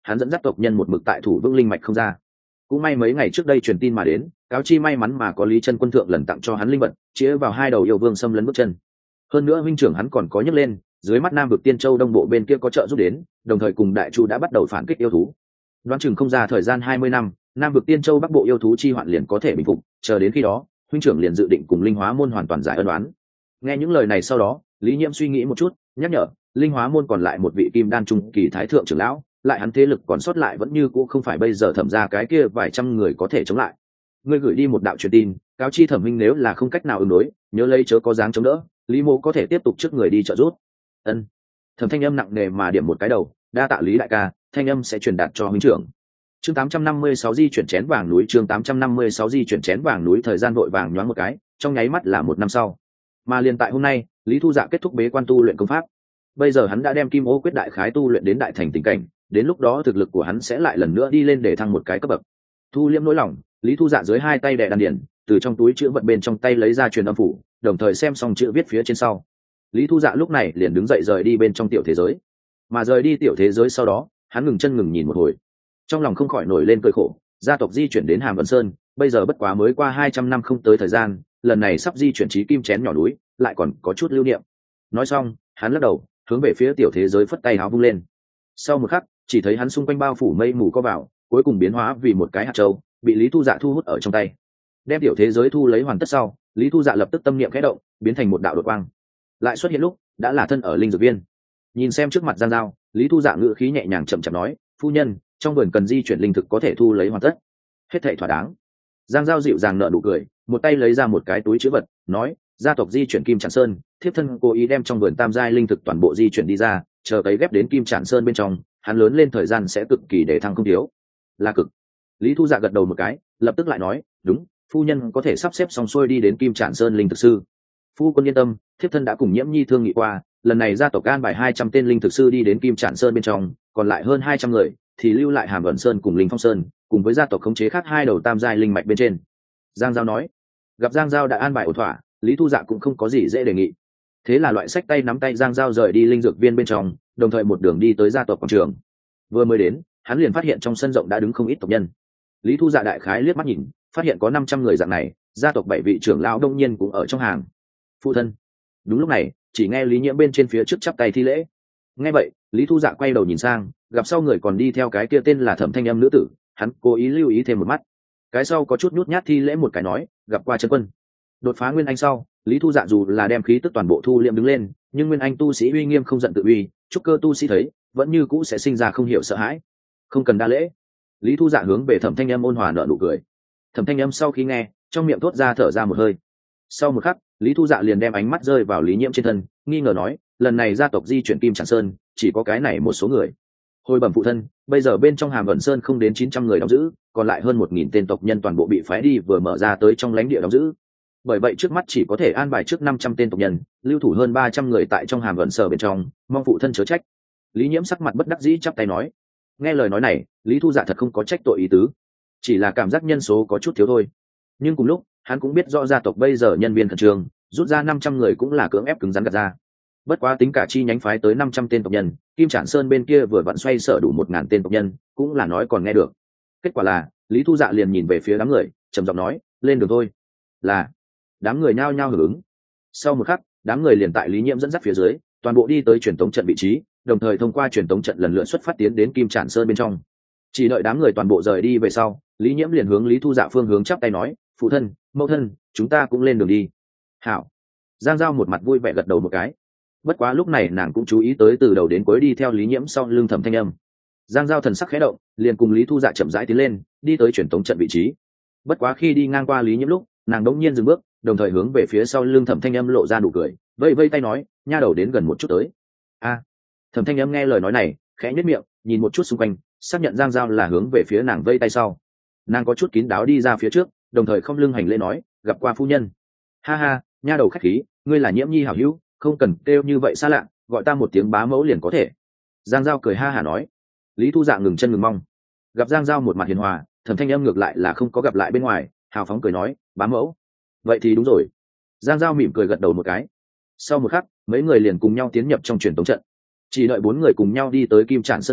hắn dẫn dắt tộc nhân một mực tại thủ vững linh mạch không ra. Cũng may mấy ngày trước đây truyền tin mà đến, cáo chi may mắn mà có Lý Chân Quân thượng lần tặng cho hắn linh vật, chĩa vào hai đầu yêu vương xâm lấn bước chân. Hơn nữa huynh trưởng hắn còn có nhắc lên, dưới mắt Nam vực Tiên Châu đông bộ bên kia có trợ giúp đến, đồng thời cùng Đại Chu đã bắt đầu phản kích yêu thú. Đoán chừng không ra thời gian hai mươi năm, Nam vực Tiên Châu bắc bộ yêu thú chi hoạn liền có thể bình phục, chờ đến khi đó, huynh trưởng liền dự định cùng Linh Hóa môn hoàn toàn giải ân oán. Nghe những lời này sau đó, Lý Nhiễm suy nghĩ một chút, nhắc nhở, Linh Hóa môn còn lại một vị kim đan trung kỳ thái thượng trưởng lão, lại hắn thế lực còn sót lại vẫn như cũ không phải bây giờ thẩm ra cái kia vài trăm người có thể chống lại. Ngươi gửi đi một đạo truyền tin, cáo chi thẩm minh nếu là không cách nào ứng đối, nhớ lấy chớ có dáng chống đỡ, Lý Mộ có thể tiếp tục trước người đi trợ giúp. Ân. Thẩm thanh âm nặng nề mà điểm một cái đầu, đa tạ Lý đại ca, thanh âm sẽ truyền đạt cho huynh trưởng. Chương tám trăm năm mươi sáu di chuyển chén vàng núi, chương tám trăm năm mươi sáu di chuyển chén vàng núi, thời gian vội vàng nhoáng một cái, trong nháy mắt là một năm sau. Mà liền tại hôm nay, Lý Thu Dạ kết thúc bế quan tu luyện công pháp. Bây giờ hắn đã đem Kim Ô quyết đại khái tu luyện đến đại thành tình cảnh, đến lúc đó thực lực của hắn sẽ lại lần nữa đi lên để thăng một cái cấp bậc. Thu liễm nỗi lòng, Lý Thu Dạ dưới hai tay đè đan điển, từ trong túi chữ vật bên trong tay lấy ra truyền âm phủ, đồng thời xem xong chữ viết phía trên sau. Lý Thu Dạ lúc này liền đứng dậy rời đi bên trong tiểu thế giới. Mà rời đi tiểu thế giới sau đó, hắn ngừng chân ngừng nhìn một hồi, trong lòng không khỏi nổi lên cơn khổ. Gia tộc di chuyển đến Hàm Vân Sơn, bây giờ bất quá mới qua hai trăm năm không tới thời gian, lần này sắp di chuyển chí kim chén nhỏ núi, lại còn có chút lưu niệm. Nói xong, hắn lắc đầu, hướng về phía tiểu thế giới phất tay áo vung lên. Sau một khắc, chỉ thấy hắn xung quanh bao phủ mây mù có vào, cuối cùng biến hóa vì một cái hạt châu, bị Lý Thu Dạ thu hút ở trong tay. Đem tiểu thế giới thu lấy hoàn tất sau, Lý Thu Dạ lập tức tâm niệm khẽ động, biến thành một đạo đột quang. Lại xuất hiện lúc, đã là thân ở linh dược viên. Nhìn xem trước mặt Giang Giao, Lý Thu Dạ ngữ khí nhẹ nhàng chậm chậm nói, phu nhân, trong vườn cần di chuyển linh thực có thể thu lấy hoàn tất, hết thảy thỏa đáng. Giang Giao dịu dàng nở nụ cười, một tay lấy ra một cái túi chữ vật, nói, gia tộc di chuyển Kim Trản Sơn, thiếp thân cố ý đem trong vườn tam giai linh thực toàn bộ di chuyển đi ra, chờ cấy ghép đến Kim Trản Sơn bên trong, hắn lớn lên thời gian sẽ cực kỳ để thăng không thiếu. Là cực. Lý Thu Dạ gật đầu một cái, lập tức lại nói, đúng, phu nhân có thể sắp xếp xong xuôi đi đến Kim Trản Sơn linh thực sư. Phu quân yên tâm, thiếp thân đã cùng Nhiễm Nhi thương nghị qua, lần này gia tộc an bài hai trăm tên linh thực sư đi đến Kim Trản Sơn bên trong, còn lại hơn hai trăm người thì lưu lại Hàm Ẩn Sơn cùng Linh Phong Sơn, cùng với gia tộc khống chế khác hai đầu tam giai linh mạch bên trên. Giang Giao nói. Gặp Giang Giao đã an bài ổn thỏa, Lý Thu Dạ cũng không có gì dễ đề nghị. Thế là loại sách tay nắm tay Giang Giao rời đi linh dược viên bên trong, đồng thời một đường đi tới gia tộc quảng trường. Vừa mới đến, hắn liền phát hiện trong sân rộng đã đứng không ít tộc nhân. Lý Thu Dạ đại khái liếc mắt nhìn, phát hiện có năm trăm người dạng này, gia tộc bảy vị trưởng lão đông nhiên cũng ở trong hàng. Phụ thân. Đúng lúc này, chỉ nghe Lý Nhiễm bên trên phía trước chắp tay thi lễ. Nghe vậy, Lý Thu Dạ quay đầu nhìn sang, gặp sau người còn đi theo cái kia tên là Thẩm Thanh Âm nữ tử, hắn cố ý lưu ý thêm một mắt. Cái sau có chút nhút nhát thi lễ một cái nói, gặp qua chân quân. Đột phá nguyên anh sau, Lý Thu Dạ dù là đem khí tức toàn bộ thu liệm đứng lên, nhưng nguyên anh tu sĩ uy nghiêm không giận tự uy, trúc cơ tu sĩ thấy, vẫn như cũ sẽ sinh ra không hiểu sợ hãi. Không cần đa lễ. Lý Thu Dạ hướng về Thẩm Thanh Âm ôn hòa nở nụ cười. Thẩm Thanh Âm sau khi nghe, trong miệng thốt ra thở ra một hơi. Sau một khắc, Lý Thu Dạ liền đem ánh mắt rơi vào Lý Nhiễm trên thân, nghi ngờ nói, lần này gia tộc di chuyển Kim Trản Sơn, chỉ có cái này một số người. Hồi bẩm phụ thân, bây giờ bên trong Hàm Ẩn Sơn không đến chín trăm người đóng giữ, còn lại hơn một nghìn tên tộc nhân toàn bộ bị phái đi vừa mở ra tới trong lãnh địa đóng giữ. Bởi vậy trước mắt chỉ có thể an bài trước năm trăm tên tộc nhân, lưu thủ hơn ba trăm người tại trong Hàm Ẩn Sở bên trong, mong phụ thân chớ trách. Lý Nhiễm sắc mặt bất đắc dĩ chắp tay nói. Nghe lời nói này, Lý Thu Dạ thật không có trách tội ý tứ, chỉ là cảm giác nhân số có chút thiếu thôi. Nhưng cùng lúc, hắn cũng biết rõ gia tộc bây giờ nhân viên khẩn trương, rút ra năm trăm người cũng là cưỡng ép cứng rắn gạt ra. Bất quá tính cả chi nhánh phái tới năm trăm tên tộc nhân, Kim Trản Sơn bên kia vừa vặn xoay sở đủ một ngàn tên tộc nhân, cũng là nói còn nghe được. Kết quả là, Lý Thu Dạ liền nhìn về phía đám người, trầm giọng nói, lên đường thôi. Là. Đám người nhao nhao hưởng ứng. Sau một khắc, đám người liền tại Lý Nhiễm dẫn dắt phía dưới, toàn bộ đi tới truyền tống trận vị trí, đồng thời thông qua truyền tống trận lần lượt xuất phát tiến đến Kim Trản Sơn bên trong. Chỉ đợi đám người toàn bộ rời đi về sau, Lý Nhiễm liền hướng Lý Thu Dạ phương hướng chắp tay nói, phụ thân, mẫu thân, chúng ta cũng lên đường đi. Hảo. Giang Giao một mặt vui vẻ gật đầu một cái. Bất quá lúc này nàng cũng chú ý tới từ đầu đến cuối đi theo Lý Nhiễm sau lưng Thẩm Thanh Âm. Giang Giao thần sắc khẽ động, liền cùng Lý Thu Dạ chậm rãi tiến lên, đi tới truyền tống trận vị trí. Bất quá khi đi ngang qua Lý Nhiễm lúc, nàng đống nhiên dừng bước, đồng thời hướng về phía sau lưng Thẩm Thanh Âm lộ ra nụ cười, vẫy vẫy tay nói, nha đầu đến gần một chút tới. A. Thẩm Thanh Âm nghe lời nói này, khẽ nhếch miệng, nhìn một chút xung quanh, xác nhận Giang Giao là hướng về phía nàng vẫy tay sau. Nàng có chút kín đáo đi ra phía trước, đồng thời không lưng hành lễ nói, gặp qua phu nhân. Ha ha, nha đầu khách khí, ngươi là Nhiễm Nhi hảo hữu, không cần kêu như vậy xa lạ, gọi ta một tiếng bá mẫu liền có thể. Giang Giao cười ha hả nói. Lý Thu Dạ ngừng chân ngừng mong. Gặp Giang Giao một mặt hiền hòa, Thẩm Thanh Âm ngược lại là không có gặp lại bên ngoài, hào phóng cười nói, bá mẫu. Vậy thì đúng rồi. Giang Giao mỉm cười gật đầu một cái. Sau một khắc, mấy người liền cùng nhau tiến nhập trong truyền tống trận. Chỉ đợi bốn người cùng nhau đi tới Kim Trản Sơn sau,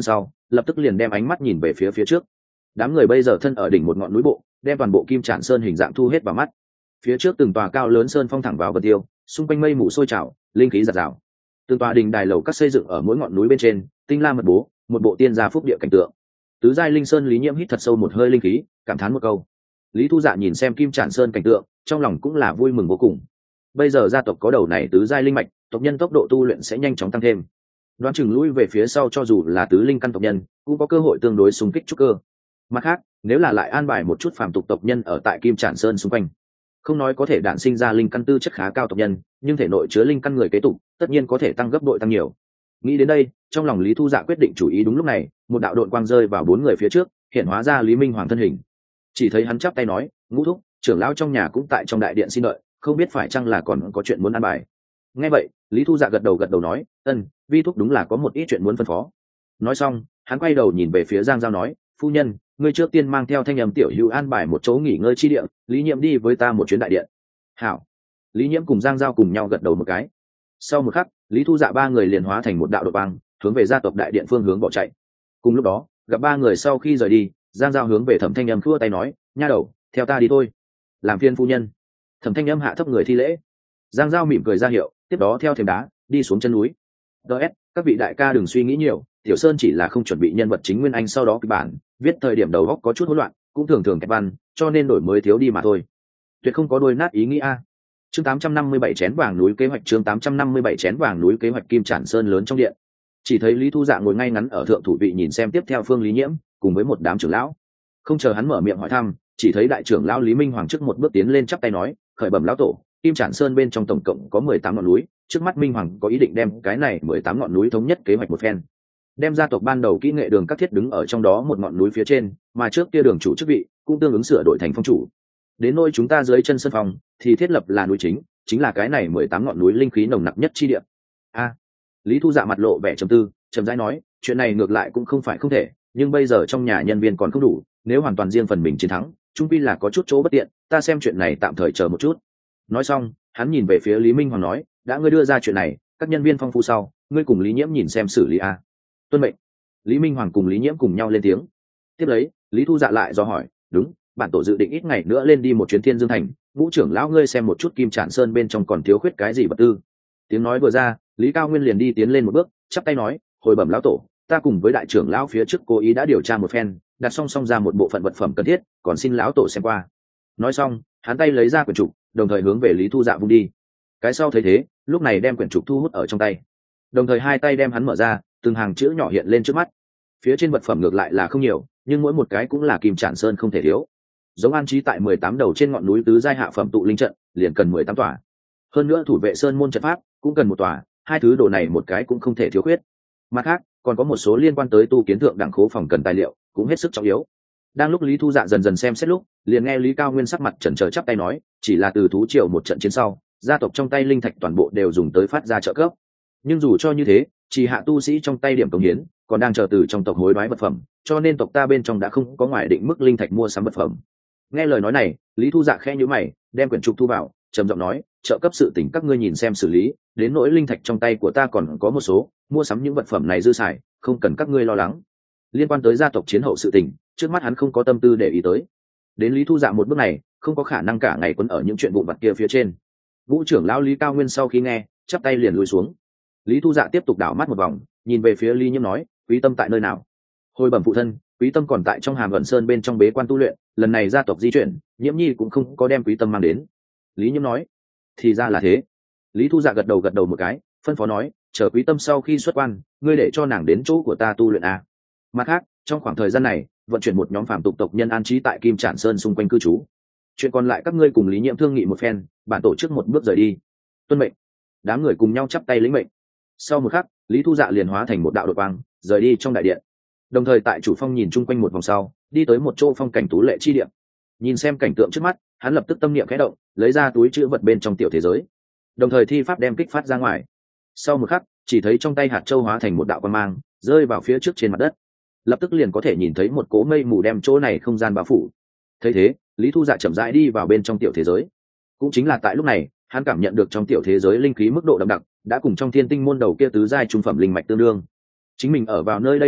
lập tức liền đem ánh mắt nhìn về phía phía trước. Đám người bây giờ thân ở đỉnh một ngọn núi bộ, đem toàn bộ Kim Trản Sơn hình dạng thu hết vào mắt. Phía trước từng tòa cao lớn sơn phong thẳng vào vân tiêu, xung quanh mây mù sôi trào, linh khí giạt rào. Từng tòa đình đài lầu các xây dựng ở mỗi ngọn núi bên trên, tinh la mật bố, một bộ tiên gia phúc địa cảnh tượng. Tứ giai linh sơn Lý Nhiễm hít thật sâu một hơi linh khí, cảm thán một câu. Lý Thu Dạ nhìn xem Kim Trản Sơn cảnh tượng, trong lòng cũng là vui mừng vô cùng. Bây giờ gia tộc có đầu này tứ giai linh mạch, tộc nhân tốc độ tu luyện sẽ nhanh chóng tăng thêm. Đoán chừng lui về phía sau cho dù là tứ linh căn tộc nhân, cũng có cơ hội tương đối xung kích trúc cơ. Mặt khác, nếu là lại an bài một chút phàm tục tộc nhân ở tại Kim Trản Sơn xung quanh, không nói có thể đản sinh ra linh căn tư chất khá cao tộc nhân, nhưng thể nội chứa linh căn người kế tục, tất nhiên có thể tăng gấp bội tăng nhiều. Nghĩ đến đây, trong lòng Lý Thu Dạ quyết định chủ ý đúng lúc này, một đạo độn quang rơi vào bốn người phía trước, hiện hóa ra Lý Minh Hoàng thân hình. Chỉ thấy hắn chắp tay nói, ngũ thúc, trưởng lão trong nhà cũng tại trong đại điện xin đợi, không biết phải chăng là còn có chuyện muốn an bài. Nghe vậy, Lý Thu Dạ gật đầu gật đầu nói, ân, vi thúc đúng là có một ít chuyện muốn phân phó. Nói xong, hắn quay đầu nhìn về phía Giang Giao nói, phu nhân, ngươi trước tiên mang theo thanh âm tiểu hữu an bài một chỗ nghỉ ngơi chi địa, Lý Nhiễm đi với ta một chuyến đại điện. Hảo. Lý Nhiễm cùng Giang Giao cùng nhau gật đầu một cái. Sau một khắc, Lý Thu Dạ ba người liền hóa thành một đạo đột băng, hướng về gia tộc đại điện phương hướng bỏ chạy. Cùng lúc đó, gặp ba người sau khi rời đi, Giang Giao hướng về Thẩm Thanh Âm khua tay nói, nha đầu, theo ta đi thôi. Làm phiên phu nhân. Thẩm Thanh Âm hạ thấp người thi lễ. Giang Giao mỉm cười ra hiệu, tiếp đó theo thềm đá đi xuống chân núi. ds các vị đại ca đừng suy nghĩ nhiều, Tiểu Sơn chỉ là không chuẩn bị nhân vật chính nguyên anh, sau đó kịch bản viết thời điểm đầu óc có chút hỗn loạn, cũng thường thường kẹp văn, cho nên đổi mới thiếu đi mà thôi, tuyệt không có đôi nát ý nghĩ a. Chương tám trăm năm mươi bảy chén vàng núi kế hoạch chương tám trăm năm mươi bảy chén vàng núi kế hoạch Kim Trản Sơn lớn trong điện. Chỉ thấy Lý Thu Dạ ngồi ngay ngắn ở thượng thủ vị nhìn xem tiếp theo Phương Lý Nhiễm cùng với một đám trưởng lão. Không chờ hắn mở miệng hỏi thăm, chỉ thấy đại trưởng lão Lý Minh Hoàng trước một bước tiến lên chắp tay nói, khởi bẩm lão tổ, Kim Trản Sơn bên trong tổng cộng có mười tám ngọn núi, trước mắt Minh Hoàng có ý định đem cái này mười tám ngọn núi thống nhất kế hoạch một phen. Đem gia tộc ban đầu kỹ nghệ đường các thiết đứng ở trong đó một ngọn núi phía trên, mà trước kia đường chủ chức vị cũng tương ứng sửa đổi thành phong chủ. Đến nơi chúng ta dưới chân sân phòng thì thiết lập là núi chính, chính là cái này mười tám ngọn núi linh khí nồng nặc nhất chi địa. A. Lý Thu Dạ mặt lộ vẻ trầm tư, trầm rãi nói, chuyện này ngược lại cũng không phải không thể, nhưng bây giờ trong nhà nhân viên còn không đủ, nếu hoàn toàn riêng phần mình chiến thắng, trung quy là có chút chỗ bất tiện, ta xem chuyện này tạm thời chờ một chút. Nói xong, hắn nhìn về phía Lý Minh Hoàng nói, đã ngươi đưa ra chuyện này, các nhân viên phong phú sau, ngươi cùng Lý Nhiễm nhìn xem xử lý a. Tuân mệnh. Lý Minh Hoàng cùng Lý Nhiễm cùng nhau lên tiếng. Tiếp lấy, Lý Thu Dạ lại do hỏi, đúng, bản tổ dự định ít ngày nữa lên đi một chuyến Thiên Dương Thành, ngũ trưởng lão ngươi xem một chút Kim Trản Sơn bên trong còn thiếu khuyết cái gì vật tư. Tiếng nói vừa ra, Lý Cao Nguyên liền đi tiến lên một bước, chắp tay nói, hồi bẩm lão tổ, ta cùng với đại trưởng lão phía trước cố ý đã điều tra một phen, đặt song song ra một bộ phận vật phẩm cần thiết, còn xin lão tổ xem qua. Nói xong, hắn tay lấy ra quyển trục, đồng thời hướng về Lý Thu Dạ vung đi. Cái sau thấy thế, lúc này đem quyển trục thu hút ở trong tay, đồng thời hai tay đem hắn mở ra, từng hàng chữ nhỏ hiện lên trước mắt. Phía trên vật phẩm ngược lại là không nhiều, nhưng mỗi một cái cũng là Kim Trản Sơn không thể thiếu. Giống an trí tại mười tám đầu trên ngọn núi tứ giai hạ phẩm tụ linh trận, liền cần mười tám tòa. Hơn nữa thủ vệ sơn môn trận pháp cũng cần một tòa, hai thứ đồ này một cái cũng không thể thiếu khuyết. Mặt khác, còn có một số liên quan tới tu kiến thượng đẳng khố phòng cần tài liệu, cũng hết sức trọng yếu. Đang lúc Lý Thu Dạ dần dần xem xét lúc, liền nghe Lý Cao Nguyên sắc mặt chần chờ chắp tay nói, chỉ là từ thú triều một trận chiến sau, gia tộc trong tay linh thạch toàn bộ đều dùng tới phát ra trợ cấp. Nhưng dù cho như thế, chỉ hạ tu sĩ trong tay điểm công hiến còn đang chờ từ trong tộc hối đoái vật phẩm, cho nên tộc ta bên trong đã không có ngoài định mức linh thạch mua sắm vật phẩm. Nghe lời nói này, Lý Thu Dạ khẽ nhíu mày, đem quyển trục thu vào, trầm giọng nói, trợ cấp sự tình các ngươi nhìn xem xử lý, đến nỗi linh thạch trong tay của ta còn có một số, mua sắm những vật phẩm này dư xài, không cần các ngươi lo lắng. Liên quan tới gia tộc chiến hậu sự tình, trước mắt hắn không có tâm tư để ý tới. Đến Lý Thu Dạ một bước này, không có khả năng cả ngày quấn ở những chuyện vụn vặt kia phía trên. Vũ trưởng lão Lý Cao Nguyên sau khi nghe, chắp tay liền lùi xuống. Lý Thu Dạ tiếp tục đảo mắt một vòng, nhìn về phía Lý Nhiễm nói, Quý Tâm tại nơi nào? Hồi bẩm phụ thân, Quý Tâm còn tại trong Hàm Ẩn Sơn bên trong bế quan tu luyện, lần này gia tộc di chuyển, Nhiễm Nhi cũng không có đem Quý Tâm mang đến. Lý Nhiễm nói, thì ra là thế. Lý Thu Dạ gật đầu gật đầu một cái, phân phó nói, chờ Quý Tâm sau khi xuất quan, ngươi để cho nàng đến chỗ của ta tu luyện a. Mặt khác, trong khoảng thời gian này, vận chuyển một nhóm phàm tục tộc nhân an trí tại Kim Trản Sơn xung quanh cư trú. Chuyện còn lại các ngươi cùng Lý Nhiễm thương nghị một phen, bản tổ chức một bước rời đi. Tuân mệnh. Đám người cùng nhau chắp tay lĩnh mệnh. Sau một khắc, Lý Thu Dạ liền hóa thành một đạo đột quang, rời đi trong đại điện. Đồng thời tại chủ phong nhìn chung quanh một vòng sau, đi tới một chỗ phong cảnh tú lệ chi điện. Nhìn xem cảnh tượng trước mắt, hắn lập tức tâm niệm khẽ động, lấy ra túi chữ vật bên trong tiểu thế giới, đồng thời thi pháp đem kích phát ra ngoài. Sau một khắc, chỉ thấy trong tay hạt châu hóa thành một đạo quang mang, rơi vào phía trước trên mặt đất. Lập tức liền có thể nhìn thấy một cỗ mây mù đem chỗ này không gian bao phủ. Thấy thế, Lý Thu Dạ chậm rãi đi vào bên trong tiểu thế giới. Cũng chính là tại lúc này, hắn cảm nhận được trong tiểu thế giới linh khí mức độ đậm đặc đã cùng trong thiên tinh môn đầu kia tứ giai trung phẩm linh mạch tương đương. Chính mình ở vào nơi đây tu luyện,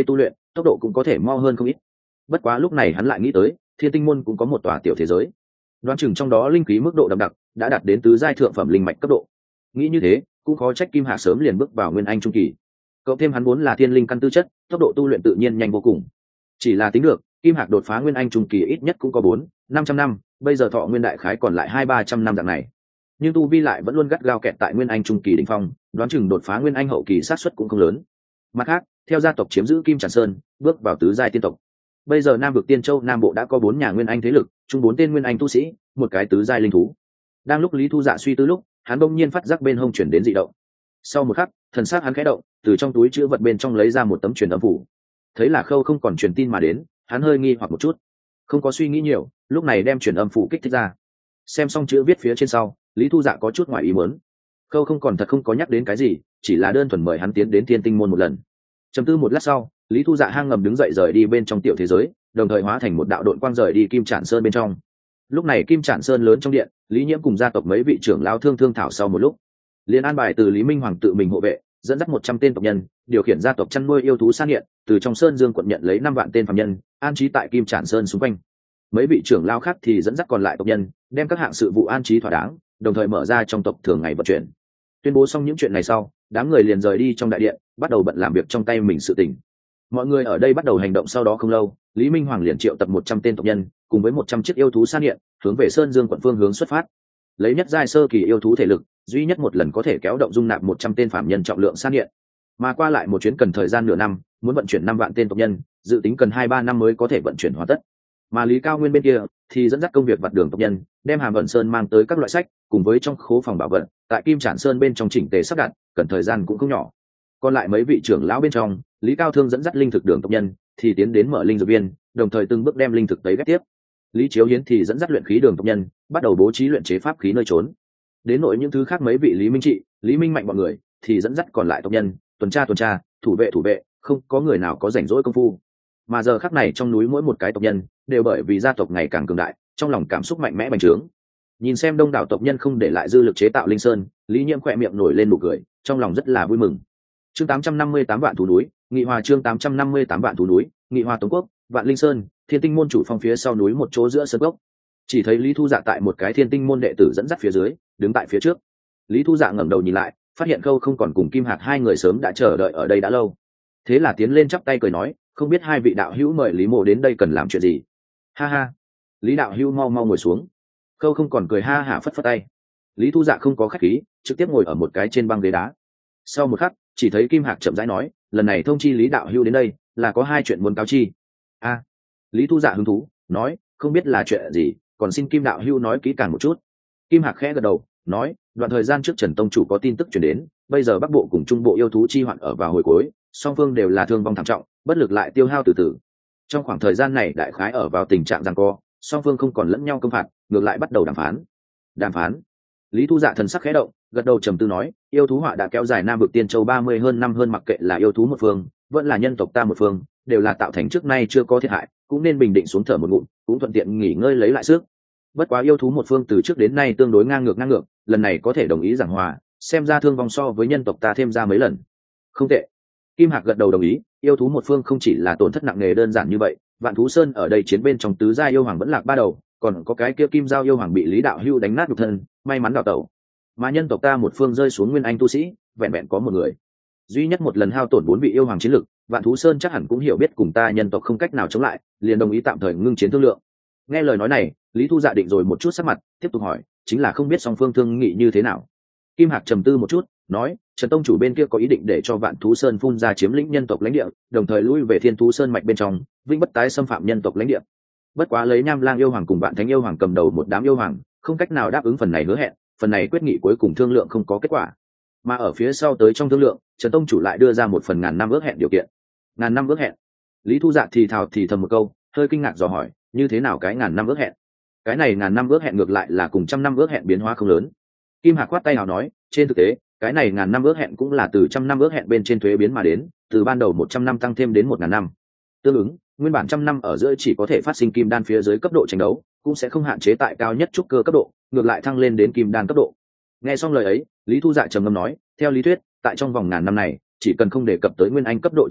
tốc độ cũng có thể mo hơn không ít. Bất quá lúc này hắn lại nghĩ tới thiên tinh môn cũng có một tòa tiểu thế giới, đoán chừng trong đó linh khí mức độ đậm đặc đã đạt đến tứ giai thượng phẩm linh mạch cấp độ. Nghĩ như thế cũng khó trách Kim Hạc sớm liền bước vào nguyên anh trung kỳ, cộng thêm hắn vốn là thiên linh căn tư chất, tốc độ tu luyện tự nhiên nhanh vô cùng. Chỉ là tính được Kim Hạc đột phá nguyên anh trung kỳ ít nhất cũng có bốn năm trăm năm, bây giờ thọ nguyên đại khái còn lại hai ba trăm năm dạng này, nhưng tu vi lại vẫn luôn gắt gao kẹt tại nguyên anh trung kỳ đỉnh phong, đoán chừng đột phá nguyên anh hậu kỳ sát suất cũng không lớn. Mặt khác, theo gia tộc chiếm giữ Kim Tràn Sơn, bước vào tứ giai tiên tộc. Bây giờ Nam vực Tiên Châu Nam Bộ đã có bốn nhà nguyên anh thế lực, chung bốn tên nguyên anh tu sĩ, một cái tứ giai linh thú. Đang lúc Lý Thu Dạ suy tư lúc, hắn bỗng nhiên phát giác bên hông chuyển đến dị động. Sau một khắc, thần sắc hắn khẽ động, từ trong túi chứa vật bên trong lấy ra một tấm truyền âm phủ. Thấy là Khâu không còn truyền tin mà đến, hắn hơi nghi hoặc một chút, không có suy nghĩ nhiều, lúc này đem truyền âm phủ kích thích ra. Xem xong chữ viết phía trên sau, Lý Thu Dạ có chút ngoài ý muốn. Khâu không còn thật không có nhắc đến cái gì, chỉ là đơn thuần mời hắn tiến đến Thiên Tinh môn một lần. Trầm tư một lát sau, Lý Thu Dạ hang ngầm đứng dậy rời đi bên trong tiểu thế giới, đồng thời hóa thành một đạo độn quang rời đi Kim Trản Sơn bên trong. Lúc này Kim Trản Sơn lớn trong điện, Lý Nhiễm cùng gia tộc mấy vị trưởng lão thương thương thảo sau một lúc, liền an bài từ Lý Minh Hoàng tự mình hộ vệ, dẫn dắt một trăm tên tộc nhân, điều khiển gia tộc chăn nuôi yêu thú san nghiện, từ trong Sơn Dương quận nhận lấy năm vạn tên phàm nhân, an trí tại Kim Trản Sơn xung quanh. Mấy vị trưởng lão khác thì dẫn dắt còn lại tộc nhân, đem các hạng sự vụ an trí thỏa đáng, đồng thời mở ra trong tộc thường ngày vận chuyển. Tuyên bố xong những chuyện này sau, đám người liền rời đi trong đại điện, bắt đầu bận làm việc trong tay mình sự tình. Mọi người ở đây bắt đầu hành động, sau đó không lâu, Lý Minh Hoàng liền triệu tập một trăm tên tộc nhân, cùng với một trăm chiếc yêu thú san nghiện, hướng về Sơn Dương quận phương hướng xuất phát. Lấy nhất giai sơ kỳ yêu thú thể lực, duy nhất một lần có thể kéo động dung nạp một trăm tên phạm nhân trọng lượng san nghiện. Mà qua lại một chuyến cần thời gian nửa năm, muốn vận chuyển năm vạn tên tộc nhân, dự tính cần hai ba năm mới có thể vận chuyển hoàn tất. Mà Lý Cao Nguyên bên kia thì dẫn dắt công việc vặt đường tộc nhân, đem Hàm Vận Sơn mang tới các loại sách, cùng với trong khố phòng bảo vật, tại Kim Trản Sơn bên trong chỉnh tề sắp đặt, cần thời gian cũng không nhỏ. Còn lại mấy vị trưởng lão bên trong, Lý Cao Thương dẫn dắt linh thực đường tộc nhân thì tiến đến mở linh dược viên, đồng thời từng bước đem linh thực tấy ghép tiếp. Lý Chiếu Hiến thì dẫn dắt luyện khí đường tộc nhân, bắt đầu bố trí luyện chế pháp khí nơi trốn. Đến nội những thứ khác mấy vị Lý Minh Trị, Lý Minh Mạnh bọn người thì dẫn dắt còn lại tộc nhân, tuần tra tuần tra, thủ vệ thủ vệ, không có người nào có rảnh rỗi công phu. Mà giờ khắc này trong núi mỗi một cái tộc nhân đều bởi vì gia tộc ngày càng cường đại, trong lòng cảm xúc mạnh mẽ bành trướng. Nhìn xem đông đảo tộc nhân không để lại dư lực chế tạo linh sơn, Lý Nhiễm khỏe miệng nổi lên nụ cười, trong lòng rất là vui mừng. Chương tám trăm năm mươi tám vạn thú núi, Nghị Hòa chương tám trăm năm mươi tám vạn thú núi, Nghị Hòa Tống Quốc, Vạn Linh Sơn, Thiên Tinh môn chủ phong phía sau núi một chỗ giữa sơn gốc. Chỉ thấy Lý Thu Dạ tại một cái Thiên Tinh môn đệ tử dẫn dắt phía dưới, đứng tại phía trước. Lý Thu Dạ ngẩng đầu nhìn lại, phát hiện Khâu không còn cùng Kim Hạc hai người sớm đã chờ đợi ở đây đã lâu. Thế là tiến lên chắp tay cười nói, không biết hai vị đạo hữu mời Lý mộ đến đây cần làm chuyện gì. Ha ha, Lý đạo hữu mau mau ngồi xuống. Khâu không còn cười ha hả phất phất tay. Lý Thu Dạ không có khách khí, trực tiếp ngồi ở một cái trên băng ghế đá. Sau một khắc, chỉ thấy Kim Hạc chậm rãi nói, lần này thông chi Lý đạo hữu đến đây là có hai chuyện muốn cáo chi. A, Lý Thu Dạ hứng thú nói, không biết là chuyện gì, còn xin Kim đạo hữu nói kỹ càng một chút. Kim Hạc khẽ gật đầu nói, đoạn thời gian trước Trần tông chủ có tin tức truyền đến, bây giờ Bắc Bộ cùng Trung Bộ yêu thú chi hoạn ở vào hồi cuối, song phương đều là thương vong thảm trọng, bất lực lại tiêu hao từ từ. Trong khoảng thời gian này đại khái ở vào tình trạng giằng co, song phương không còn lẫn nhau công phạt, ngược lại bắt đầu đàm phán. Đàm phán? Lý Thu Dạ thần sắc khẽ động, gật đầu trầm tư nói, yêu thú họa đã kéo dài Nam vực Tiên Châu ba mươi hơn năm hơn, mặc kệ là yêu thú một phương, vẫn là nhân tộc ta một phương, đều là tạo thành trước nay chưa có thiệt hại, cũng nên bình định xuống thở một ngụm, cũng thuận tiện nghỉ ngơi lấy lại sức. Bất quá yêu thú một phương từ trước đến nay tương đối ngang ngược ngang ngược, lần này có thể đồng ý giảng hòa, xem ra thương vong so với nhân tộc ta thêm ra mấy lần. Không tệ. Kim Hạc gật đầu đồng ý, yêu thú một phương không chỉ là tổn thất nặng nề đơn giản như vậy, Vạn Thú Sơn ở đây chiến bên trong tứ gia yêu hoàng vẫn lạc ba đầu, còn có cái kia Kim Giao yêu hoàng bị Lý đạo hưu đánh nát nhục thân, may mắn đào tẩu. Mà nhân tộc ta một phương rơi xuống nguyên anh tu sĩ, vẹn vẹn có một người. Duy nhất một lần hao tổn bốn vị yêu hoàng chiến lực, Vạn Thú Sơn chắc hẳn cũng hiểu biết cùng ta nhân tộc không cách nào chống lại, liền đồng ý tạm thời ngưng chiến thương lượng. Nghe lời nói này, Lý Thu Dạ định rồi một chút sắc mặt, tiếp tục hỏi, chính là không biết song phương thương nghị như thế nào. Kim Hạc trầm tư một chút, nói, Trần tông chủ bên kia có ý định để cho Vạn Thú Sơn phun ra chiếm lĩnh nhân tộc lãnh địa, đồng thời lui về Thiên Thú Sơn mạch bên trong, vĩnh bất tái xâm phạm nhân tộc lãnh địa. Bất quá lấy Nham Lang yêu hoàng cùng Vạn Thánh yêu hoàng cầm đầu một đám yêu hoàng, không cách nào đáp ứng phần này hứa hẹn, phần này quyết nghị cuối cùng thương lượng không có kết quả. Mà ở phía sau tới trong thương lượng, Trần tông chủ lại đưa ra một phần ngàn năm ước hẹn điều kiện. Ngàn năm ước hẹn? Lý Thu Dạ thì thào thì thầm một câu, hơi kinh ngạc dò hỏi, như thế nào cái ngàn năm ước hẹn? Cái này ngàn năm ước hẹn ngược lại là cùng trăm năm ước hẹn biến hóa không lớn. Kim Hạc khoát tay nào nói, trên thực tế, cái này ngàn năm ước hẹn cũng là từ trăm năm ước hẹn bên trên thuế biến mà đến, từ ban đầu một trăm năm tăng thêm đến một ngàn năm. Tương ứng, nguyên bản trăm năm ở giữa chỉ có thể phát sinh kim đan phía dưới cấp độ tranh đấu, cũng sẽ không hạn chế tại cao nhất trúc cơ cấp độ, ngược lại thăng lên đến kim đan cấp độ. Nghe xong lời ấy, Lý Thu Dạ trầm ngâm nói, theo lý thuyết, tại trong vòng ngàn năm này, chỉ cần không đề cập tới nguyên anh cấp độ tranh đấu,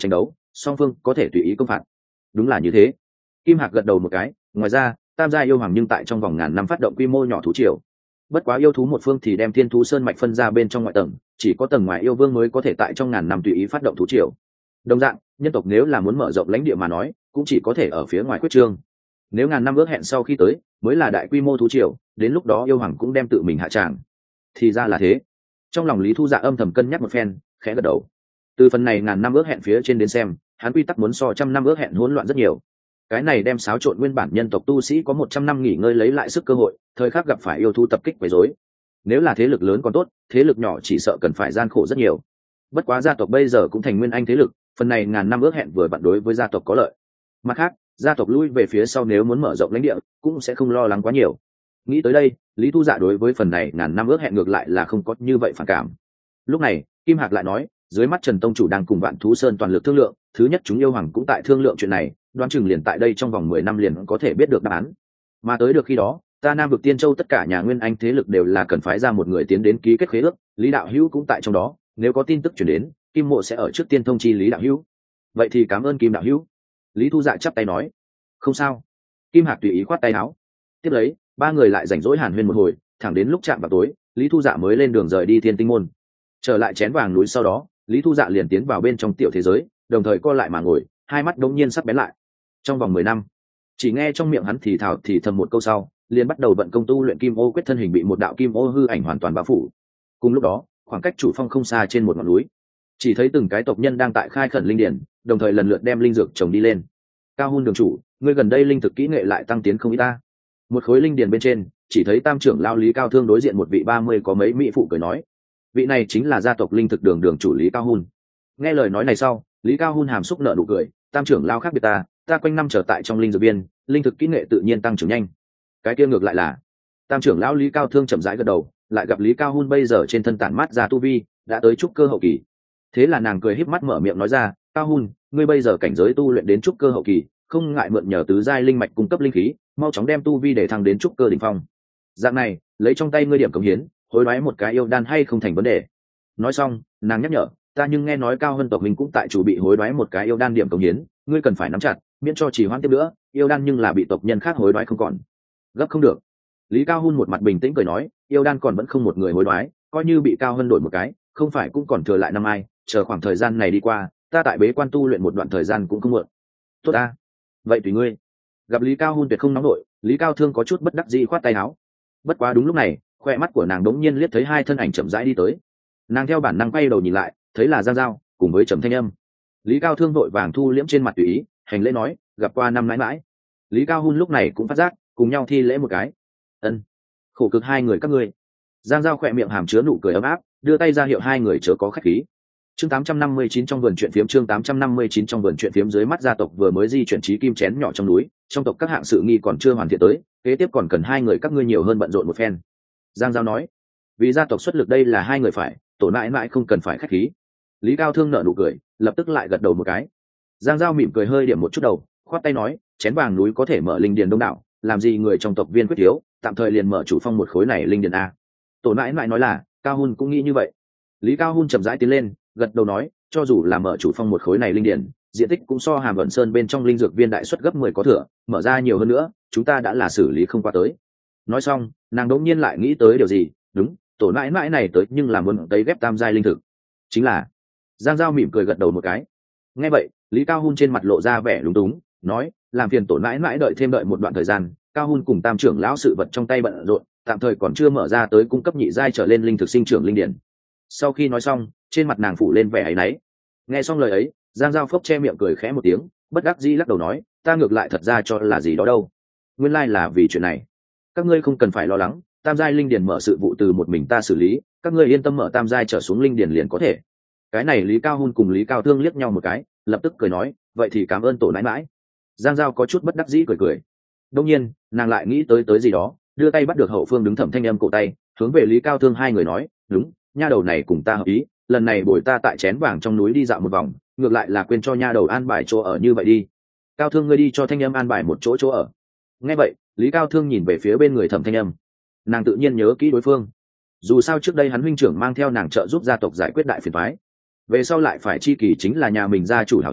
song phương có thể tùy ý công phạt. Đúng là như thế. Kim Hạc gật đầu một cái. Ngoài ra, tam gia yêu hoàng nhưng tại trong vòng ngàn năm phát động quy mô nhỏ thú triều. Bất quá yêu thú một phương thì đem thiên thú sơn mạch phân ra bên trong ngoại tầng, chỉ có tầng ngoài yêu vương mới có thể tại trong ngàn năm tùy ý phát động thú triều. Đồng dạng, nhân tộc nếu là muốn mở rộng lãnh địa mà nói, cũng chỉ có thể ở phía ngoài quyết trương. Nếu ngàn năm ước hẹn sau khi tới, mới là đại quy mô thú triều, đến lúc đó yêu hoàng cũng đem tự mình hạ tràng. Thì ra là thế. Trong lòng Lý Thu Dạ âm thầm cân nhắc một phen, khẽ gật đầu. Từ phần này ngàn năm ước hẹn phía trên đến xem, hắn quy tắc muốn so trăm năm ước hẹn hỗn loạn rất nhiều. Cái này đem xáo trộn nguyên bản nhân tộc tu sĩ có một trăm năm nghỉ ngơi lấy lại sức cơ hội, thời khắc gặp phải yêu thú tập kích quấy rối. Nếu là thế lực lớn còn tốt, thế lực nhỏ chỉ sợ cần phải gian khổ rất nhiều. Bất quá gia tộc bây giờ cũng thành nguyên anh thế lực, phần này ngàn năm ước hẹn vừa vặn đối với gia tộc có lợi. Mặt khác, gia tộc lui về phía sau nếu muốn mở rộng lãnh địa, cũng sẽ không lo lắng quá nhiều. Nghĩ tới đây, Lý Thu Dạ đối với phần này ngàn năm ước hẹn ngược lại là không có như vậy phản cảm. Lúc này, Kim Hạc lại nói, dưới mắt Trần tông chủ đang cùng Vạn Thú Sơn toàn lực thương lượng, thứ nhất chúng yêu hoàng cũng tại thương lượng chuyện này, đoán chừng liền tại đây trong vòng mười năm liền có thể biết được đáp án. Mà tới được khi đó, ta Nam vực Tiên Châu tất cả nhà nguyên anh thế lực đều là cần phái ra một người tiến đến ký kết khế ước, Lý đạo hữu cũng tại trong đó, nếu có tin tức truyền đến, Kim Mộ sẽ ở trước tiên thông chi Lý đạo hữu. Vậy thì cảm ơn Kim đạo hữu. Lý Thu Dạ chắp tay nói. Không sao. Kim Hạc tùy ý khoát tay áo. Tiếp lấy, ba người lại rảnh rỗi hàn huyên một hồi, thẳng đến lúc chạm vào tối, Lý Thu Dạ mới lên đường rời đi Thiên Tinh môn. Trở lại chén vàng núi sau đó, Lý Thu Dạ liền tiến vào bên trong tiểu thế giới, đồng thời co lại mà ngồi, hai mắt đống nhiên sắp bén lại. Trong vòng mười năm, chỉ nghe trong miệng hắn thì thào thì thầm một câu sau, liền bắt đầu vận công tu luyện Kim Ô quyết, thân hình bị một đạo kim ô hư ảnh hoàn toàn bao phủ. Cùng lúc đó, khoảng cách chủ phong không xa trên một ngọn núi, chỉ thấy từng cái tộc nhân đang tại khai khẩn linh điển, đồng thời lần lượt đem linh dược trồng đi lên. Cao Hun đường chủ, ngươi gần đây linh thực kỹ nghệ lại tăng tiến không ít ta. Một khối linh điển bên trên, chỉ thấy tam trưởng lao Lý Cao Thương đối diện một vị ba mươi có mấy mỹ phụ cười nói, vị này chính là gia tộc linh thực đường đường chủ Lý Cao Hun. Nghe lời nói này sau, Lý Cao Hun hàm xúc nở nụ cười, tam trưởng lao khác biệt ta, ta quanh năm trở tại trong linh dược viên, linh thực kỹ nghệ tự nhiên tăng trưởng nhanh. Cái kia ngược lại là, tam trưởng lão Lý Cao Thương chậm rãi gật đầu, lại gặp Lý Cao Hun bây giờ trên thân tản mát ra tu vi, đã tới trúc cơ hậu kỳ. Thế là nàng cười híp mắt mở miệng nói ra, Cao Hun, ngươi bây giờ cảnh giới tu luyện đến trúc cơ hậu kỳ, không ngại mượn nhờ tứ giai linh mạch cung cấp linh khí, mau chóng đem tu vi để thăng đến trúc cơ đỉnh phong. Dạng này, lấy trong tay ngươi điểm cống hiến, hối đoái một cái yêu đan hay không thành vấn đề. Nói xong, nàng nhắc nhở, ta nhưng nghe nói Cao Hơn tộc mình cũng tại chủ bị hối đoái một cái yêu đan điểm cống hiến, ngươi cần phải nắm chặt, miễn cho trì hoãn tiếp nữa, yêu đan nhưng là bị tộc nhân khác hối đoái không còn. Gấp không được. Lý Cao Hun một mặt bình tĩnh cười nói, yêu đan còn vẫn không một người hối đoái, coi như bị Cao Hơn đổi một cái, không phải cũng còn thừa lại năm ai, chờ khoảng thời gian này đi qua, ta tại bế quan tu luyện một đoạn thời gian cũng không muộn. Tốt ta, vậy tùy ngươi. Gặp Lý Cao Hun tuyệt không nóng nổi, Lý Cao Thương có chút bất đắc dĩ khoát tay áo. Bất quá đúng lúc này, khoe mắt của nàng đống nhiên liếc thấy hai thân ảnh chậm rãi đi tới. Nàng theo bản năng quay đầu nhìn lại, thấy là Giang Giao cùng với Trầm Thanh Âm. Lý Cao Thương vội vàng thu liễm trên mặt tùy ý, hành lễ nói, gặp qua năm mãi mãi. Lý Cao Hun lúc này cũng phát giác, cùng nhau thi lễ một cái. Ân, khổ cực hai người các ngươi. Giang Giao khỏe miệng hàm chứa nụ cười ấm áp, đưa tay ra hiệu hai người chớ có khách khí. Chương tám trăm năm mươi chín trong vườn truyện phiếm chương tám trăm năm mươi chín trong vườn truyện phiếm dưới mắt gia tộc vừa mới di chuyển trí kim chén nhỏ trong núi, trong tộc các hạng sự nghi còn chưa hoàn thiện tới, kế tiếp còn cần hai người các ngươi nhiều hơn bận rộn một phen. Giang Giao nói, vì gia tộc xuất lực đây là hai người phải, tổ mãi mãi không cần phải khách khí. Lý Cao Thương nở nụ cười, lập tức lại gật đầu một cái. Giang Giao mỉm cười hơi điểm một chút đầu, khoát tay nói, chén vàng núi có thể mở linh điền đông đảo, làm gì người trong tộc viên quyết thiếu, tạm thời liền mở chủ phong một khối này linh điền a. Tổ mãi mãi nói là, Cao Hun cũng nghĩ như vậy. Lý Cao Hun chậm rãi tiến lên, gật đầu nói, cho dù là mở chủ phong một khối này linh điền, diện tích cũng so Hàm Vận Sơn bên trong linh dược viên đại suất gấp mười có thừa, mở ra nhiều hơn nữa, chúng ta đã là xử lý không qua tới. Nói xong, nàng đột nhiên lại nghĩ tới điều gì, đúng, tổ mãi mãi này tới nhưng là muốn tấy ghép tam giai linh thực. Chính là. Giang Giao mỉm cười gật đầu một cái. Nghe vậy, Lý Cao Hun trên mặt lộ ra vẻ lúng túng, nói, làm phiền tổ mãi mãi đợi thêm đợi một đoạn thời gian, Cao Hun cùng tam trưởng lão sự vật trong tay bận rộn, tạm thời còn chưa mở ra tới cung cấp nhị giai trở lên linh thực sinh trưởng linh điển. Sau khi nói xong, trên mặt nàng phủ lên vẻ áy náy. Nghe xong lời ấy, Giang Giao phốc che miệng cười khẽ một tiếng, bất đắc dĩ lắc đầu nói, ta ngược lại thật ra cho là gì đó đâu. Nguyên lai là vì chuyện này. Các ngươi không cần phải lo lắng, tam giai linh điển mở sự vụ từ một mình ta xử lý, các ngươi yên tâm mở tam giai trở xuống linh điển liền có thể. Cái này Lý Cao Hun cùng Lý Cao Thương liếc nhau một cái, lập tức cười nói, vậy thì cảm ơn tổ nãi mãi. Giang Giao có chút bất đắc dĩ cười cười. Đông nhiên, nàng lại nghĩ tới tới gì đó, đưa tay bắt được hậu phương đứng Thẩm Thanh Âm cổ tay, hướng về Lý Cao Thương hai người nói, đúng, nha đầu này cùng ta hợp ý, lần này bồi ta tại chén vàng trong núi đi dạo một vòng, ngược lại là quên cho nha đầu an bài chỗ ở như vậy đi. Cao Thương ngươi đi cho Thanh Âm an bài một chỗ chỗ ở. Nghe vậy, Lý Cao Thương nhìn về phía bên người Thẩm Thanh Âm. Nàng tự nhiên nhớ kỹ đối phương. Dù sao trước đây hắn huynh trưởng mang theo nàng trợ giúp gia tộc giải quyết đại phiền toái, về sau lại phải chi kỳ chính là nhà mình gia chủ hảo hữu,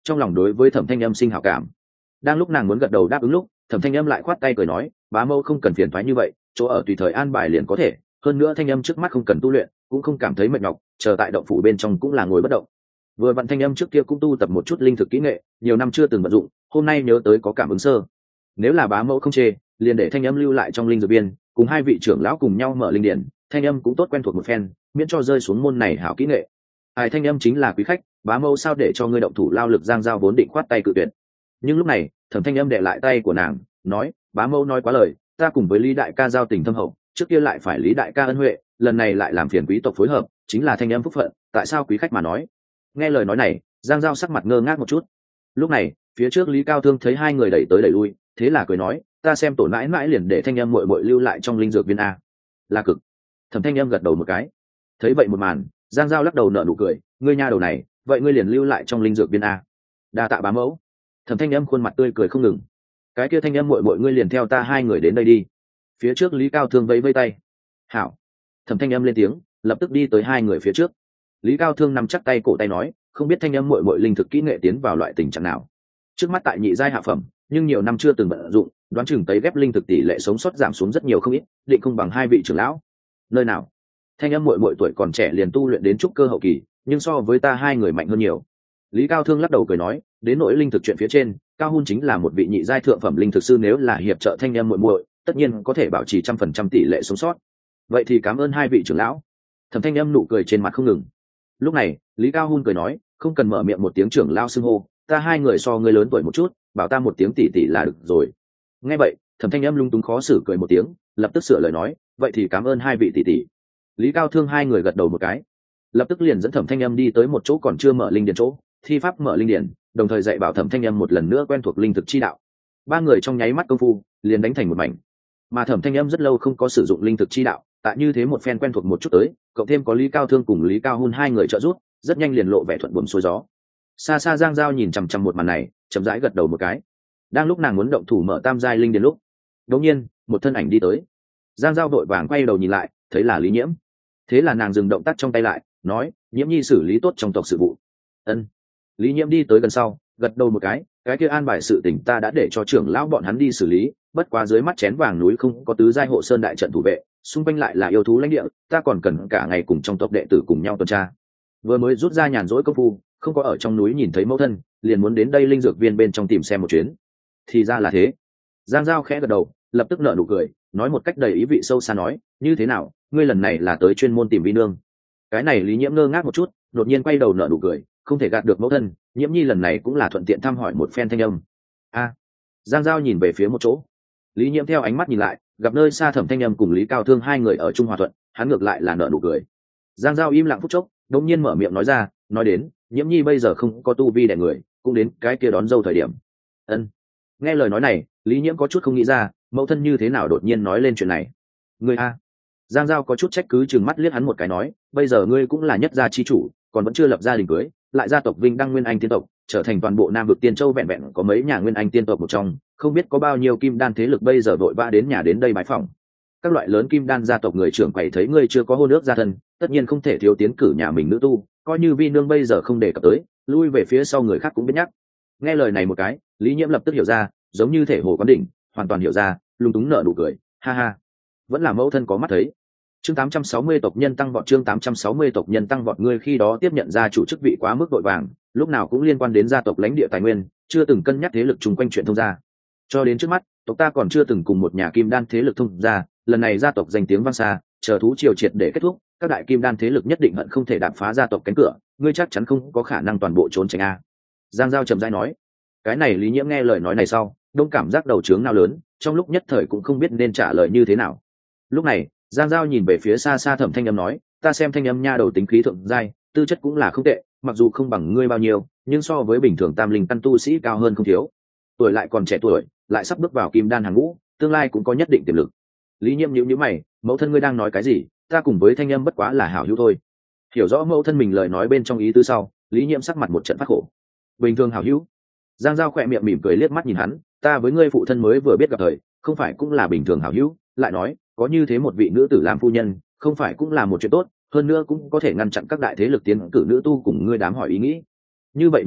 trong lòng đối với Thẩm Thanh Âm sinh hảo cảm. Đang lúc nàng muốn gật đầu đáp ứng lúc, Thẩm Thanh Âm lại khoát tay cười nói, bá mẫu không cần phiền toái như vậy, chỗ ở tùy thời an bài liền có thể, hơn nữa Thanh Âm trước mắt không cần tu luyện, cũng không cảm thấy mệt nhọc, chờ tại động phủ bên trong cũng là ngồi bất động. Vừa vặn Thanh Âm trước kia cũng tu tập một chút linh thực kỹ nghệ, nhiều năm chưa từng vận dụng, hôm nay nhớ tới có cảm ứng sơ. Nếu là bá mẫu không chê, liền để Thanh Âm lưu lại trong linh dược viên, cùng hai vị trưởng lão cùng nhau mở linh điển, Thanh Âm cũng tốt quen thuộc một phen, miễn cho rơi xuống môn này hảo kỹ nghệ. Ai Thanh Âm chính là quý khách, bá mẫu sao để cho ngươi động thủ lao lực Giang Giao vốn định khoát tay cự tuyệt. Nhưng lúc này, Thẩm Thanh Âm đệ lại tay của nàng, nói, bá mẫu nói quá lời, ta cùng với Lý đại ca giao tình thâm hậu, trước kia lại phải Lý đại ca ân huệ, lần này lại làm phiền quý tộc phối hợp, chính là Thanh Âm phúc phận, tại sao quý khách mà nói? Nghe lời nói này, Giang Giao sắc mặt ngơ ngác một chút. Lúc này, phía trước Lý Cao Thương thấy hai người đẩy tới đẩy lui, thế là cười nói, ta xem tổ mãi mãi liền để Thanh Âm muội muội lưu lại trong linh dược viên a. Là cực. Thẩm Thanh Âm gật đầu một cái. Thấy vậy một màn, Giang Giao lắc đầu nở nụ cười, ngươi nha đầu này, vậy ngươi liền lưu lại trong linh dược viên a. Đa tạ bá mẫu. Thẩm Thanh Âm khuôn mặt tươi cười không ngừng. Cái kia Thanh Âm muội muội ngươi liền theo ta hai người đến đây đi. Phía trước Lý Cao Thương vẫy vẫy tay. Hảo. Thẩm Thanh Âm lên tiếng, lập tức đi tới hai người phía trước. Lý Cao Thương nắm chắc tay cổ tay nói, không biết Thanh Âm muội muội linh thực kỹ nghệ tiến vào loại tình trạng nào. Trước mắt tại nhị giai hạ phẩm, nhưng nhiều năm chưa từng vận dụng, đoán chừng tấy ghép linh thực tỷ lệ sống sót giảm xuống rất nhiều không ít, định không bằng hai vị trưởng lão. Nơi nào? Thanh Âm muội muội tuổi còn trẻ liền tu luyện đến trúc cơ hậu kỳ, nhưng so với ta hai người mạnh hơn nhiều. Lý Cao Thương lắc đầu cười nói, đến nỗi linh thực chuyện phía trên, Cao Hun chính là một vị nhị giai thượng phẩm linh thực sư, nếu là hiệp trợ Thanh Âm muội muội, tất nhiên có thể bảo trì trăm phần trăm tỷ lệ sống sót. Vậy thì cảm ơn hai vị trưởng lão. Thẩm Thanh Âm nụ cười trên mặt không ngừng. Lúc này, Lý Cao Hun cười nói, không cần mở miệng một tiếng trưởng lão xưng hô, ta hai người so ngươi lớn tuổi một chút, bảo ta một tiếng tỷ tỷ là được rồi. Nghe vậy, Thẩm Thanh Âm lung túng khó xử cười một tiếng, lập tức sửa lời nói, vậy thì cảm ơn hai vị tỷ tỷ. Lý Cao Thương hai người gật đầu một cái, lập tức liền dẫn Thẩm Thanh Âm đi tới một chỗ còn chưa mở linh điển chỗ, thi pháp mở linh điển, đồng thời dạy bảo Thẩm Thanh Âm một lần nữa quen thuộc linh thực chi đạo. Ba người trong nháy mắt công phu, liền đánh thành một mảnh. Mà Thẩm Thanh Âm rất lâu không có sử dụng linh thực chi đạo, tại như thế một phen quen thuộc một chút tới, cộng thêm có Lý Cao Thương cùng Lý Cao Hun hai người trợ giúp, rất nhanh liền lộ vẻ thuận buồm xuôi gió. Xa xa Giang Giao nhìn chằm chằm một màn này, chậm rãi gật đầu một cái. Đang lúc nàng muốn động thủ mở tam giai linh điển lúc, đột nhiên, một thân ảnh đi tới. Giang Giao vội vàng quay đầu nhìn lại, thấy là Lý Nhiễm. Thế là nàng dừng động tác trong tay lại, nói, Nhiễm nhi xử lý tốt trong tộc sự vụ. Ân. Lý Nhiễm đi tới gần sau, gật đầu một cái, cái kia an bài sự tình ta đã để cho trưởng lão bọn hắn đi xử lý, bất quá dưới mắt chén vàng núi không có tứ giai hộ sơn đại trận thủ vệ, xung quanh lại là yêu thú lãnh địa, ta còn cần cả ngày cùng trong tộc đệ tử cùng nhau tuần tra. Vừa mới rút ra nhàn rỗi công phu, không có ở trong núi nhìn thấy mẫu thân, liền muốn đến đây linh dược viên bên trong tìm xem một chuyến. Thì ra là thế. Giang Giao khẽ gật đầu, lập tức nở nụ cười, nói một cách đầy ý vị sâu xa nói, như thế nào, ngươi lần này là tới chuyên môn tìm vi nương? Cái này Lý Nhiễm ngơ ngác một chút, đột nhiên quay đầu nở nụ cười, không thể gạt được mẫu thân, Nhiễm nhi lần này cũng là thuận tiện thăm hỏi một phen Thanh Âm. A. Giang Giao nhìn về phía một chỗ. Lý Nhiễm theo ánh mắt nhìn lại, gặp nơi xa Thẩm Thanh Âm cùng Lý Cao Thương hai người ở chung hòa thuận, hắn ngược lại là nở nụ cười. Giang Giao im lặng phút chốc, đột nhiên mở miệng nói ra, nói đến, Nhiễm nhi bây giờ không có tu vi đẻ người, cũng đến cái kia đón dâu thời điểm. Ân. Nghe lời nói này, Lý Nhiễm có chút không nghĩ ra, mẫu thân như thế nào đột nhiên nói lên chuyện này. Ngươi a. Giang Giao có chút trách cứ chừng mắt liếc hắn một cái nói, bây giờ ngươi cũng là nhất gia chi chủ, còn vẫn chưa lập gia đình cưới, lại gia tộc vinh đăng nguyên anh tiên tộc, trở thành toàn bộ Nam vực Tiên Châu vẹn vẹn có mấy nhà nguyên anh tiên tộc một trong, không biết có bao nhiêu kim đan thế lực bây giờ vội vã đến nhà đến đây bái phỏng. Các loại lớn kim đan gia tộc người trưởng quầy thấy ngươi chưa có hôn ước gia thân, tất nhiên không thể thiếu tiến cử nhà mình nữ tu, coi như vi nương bây giờ không đề cập tới, lui về phía sau người khác cũng biết nhắc. Nghe lời này một cái, Lý Nhiễm lập tức hiểu ra, giống như thể hồ quán đỉnh, hoàn toàn hiểu ra, lung túng nở nụ cười, ha ha, vẫn là mẫu thân có mắt thấy. Chương tám trăm sáu mươi tộc nhân tăng vọt, chương tám trăm sáu mươi tộc nhân tăng vọt, ngươi khi đó tiếp nhận gia chủ chức vị quá mức vội vàng, lúc nào cũng liên quan đến gia tộc lãnh địa tài nguyên, chưa từng cân nhắc thế lực chung quanh chuyện thông gia. Cho đến trước mắt, tộc ta còn chưa từng cùng một nhà kim đan thế lực thông gia, lần này gia tộc danh tiếng vang xa, chờ thú triều triệt để kết thúc, các đại kim đan thế lực nhất định hận không thể đạp phá gia tộc cánh cửa, ngươi chắc chắn không có khả năng toàn bộ trốn tránh a. Giang Giao trầm rãi nói. Cái này Lý Nhiễm nghe lời nói này sau, đông cảm giác đầu trướng nào lớn, trong lúc nhất thời cũng không biết nên trả lời như thế nào. Lúc này, Giang Giao nhìn về phía xa xa Thẩm Thanh Âm nói, ta xem Thanh Âm nha đầu tính khí thượng giai, tư chất cũng là không tệ, mặc dù không bằng ngươi bao nhiêu, nhưng so với bình thường tam linh căn tu sĩ cao hơn không thiếu. Tuổi lại còn trẻ tuổi, lại sắp bước vào kim đan hàng ngũ, tương lai cũng có nhất định tiềm lực. Lý Nhiễm nhíu nhíu mày, mẫu thân ngươi đang nói cái gì? Ta cùng với Thanh Âm bất quá là hảo hữu thôi. Hiểu rõ mẫu thân mình lời nói bên trong ý tứ sau, Lý Nhiễm sắc mặt một trận phát khổ. Bình thường hảo hữu? Giang Giao khỏe miệng mỉm cười liếc mắt nhìn hắn, ta với ngươi phụ thân mới vừa biết gặp thời, không phải cũng là bình thường hảo hữu? Lại nói, có như thế một vị nữ tử làm phu nhân, không phải cũng là một chuyện tốt, hơn nữa cũng có thể ngăn chặn các đại thế lực tiến cử nữ tu cùng ngươi đám hỏi ý nghĩ. Như vậy nhìn tới,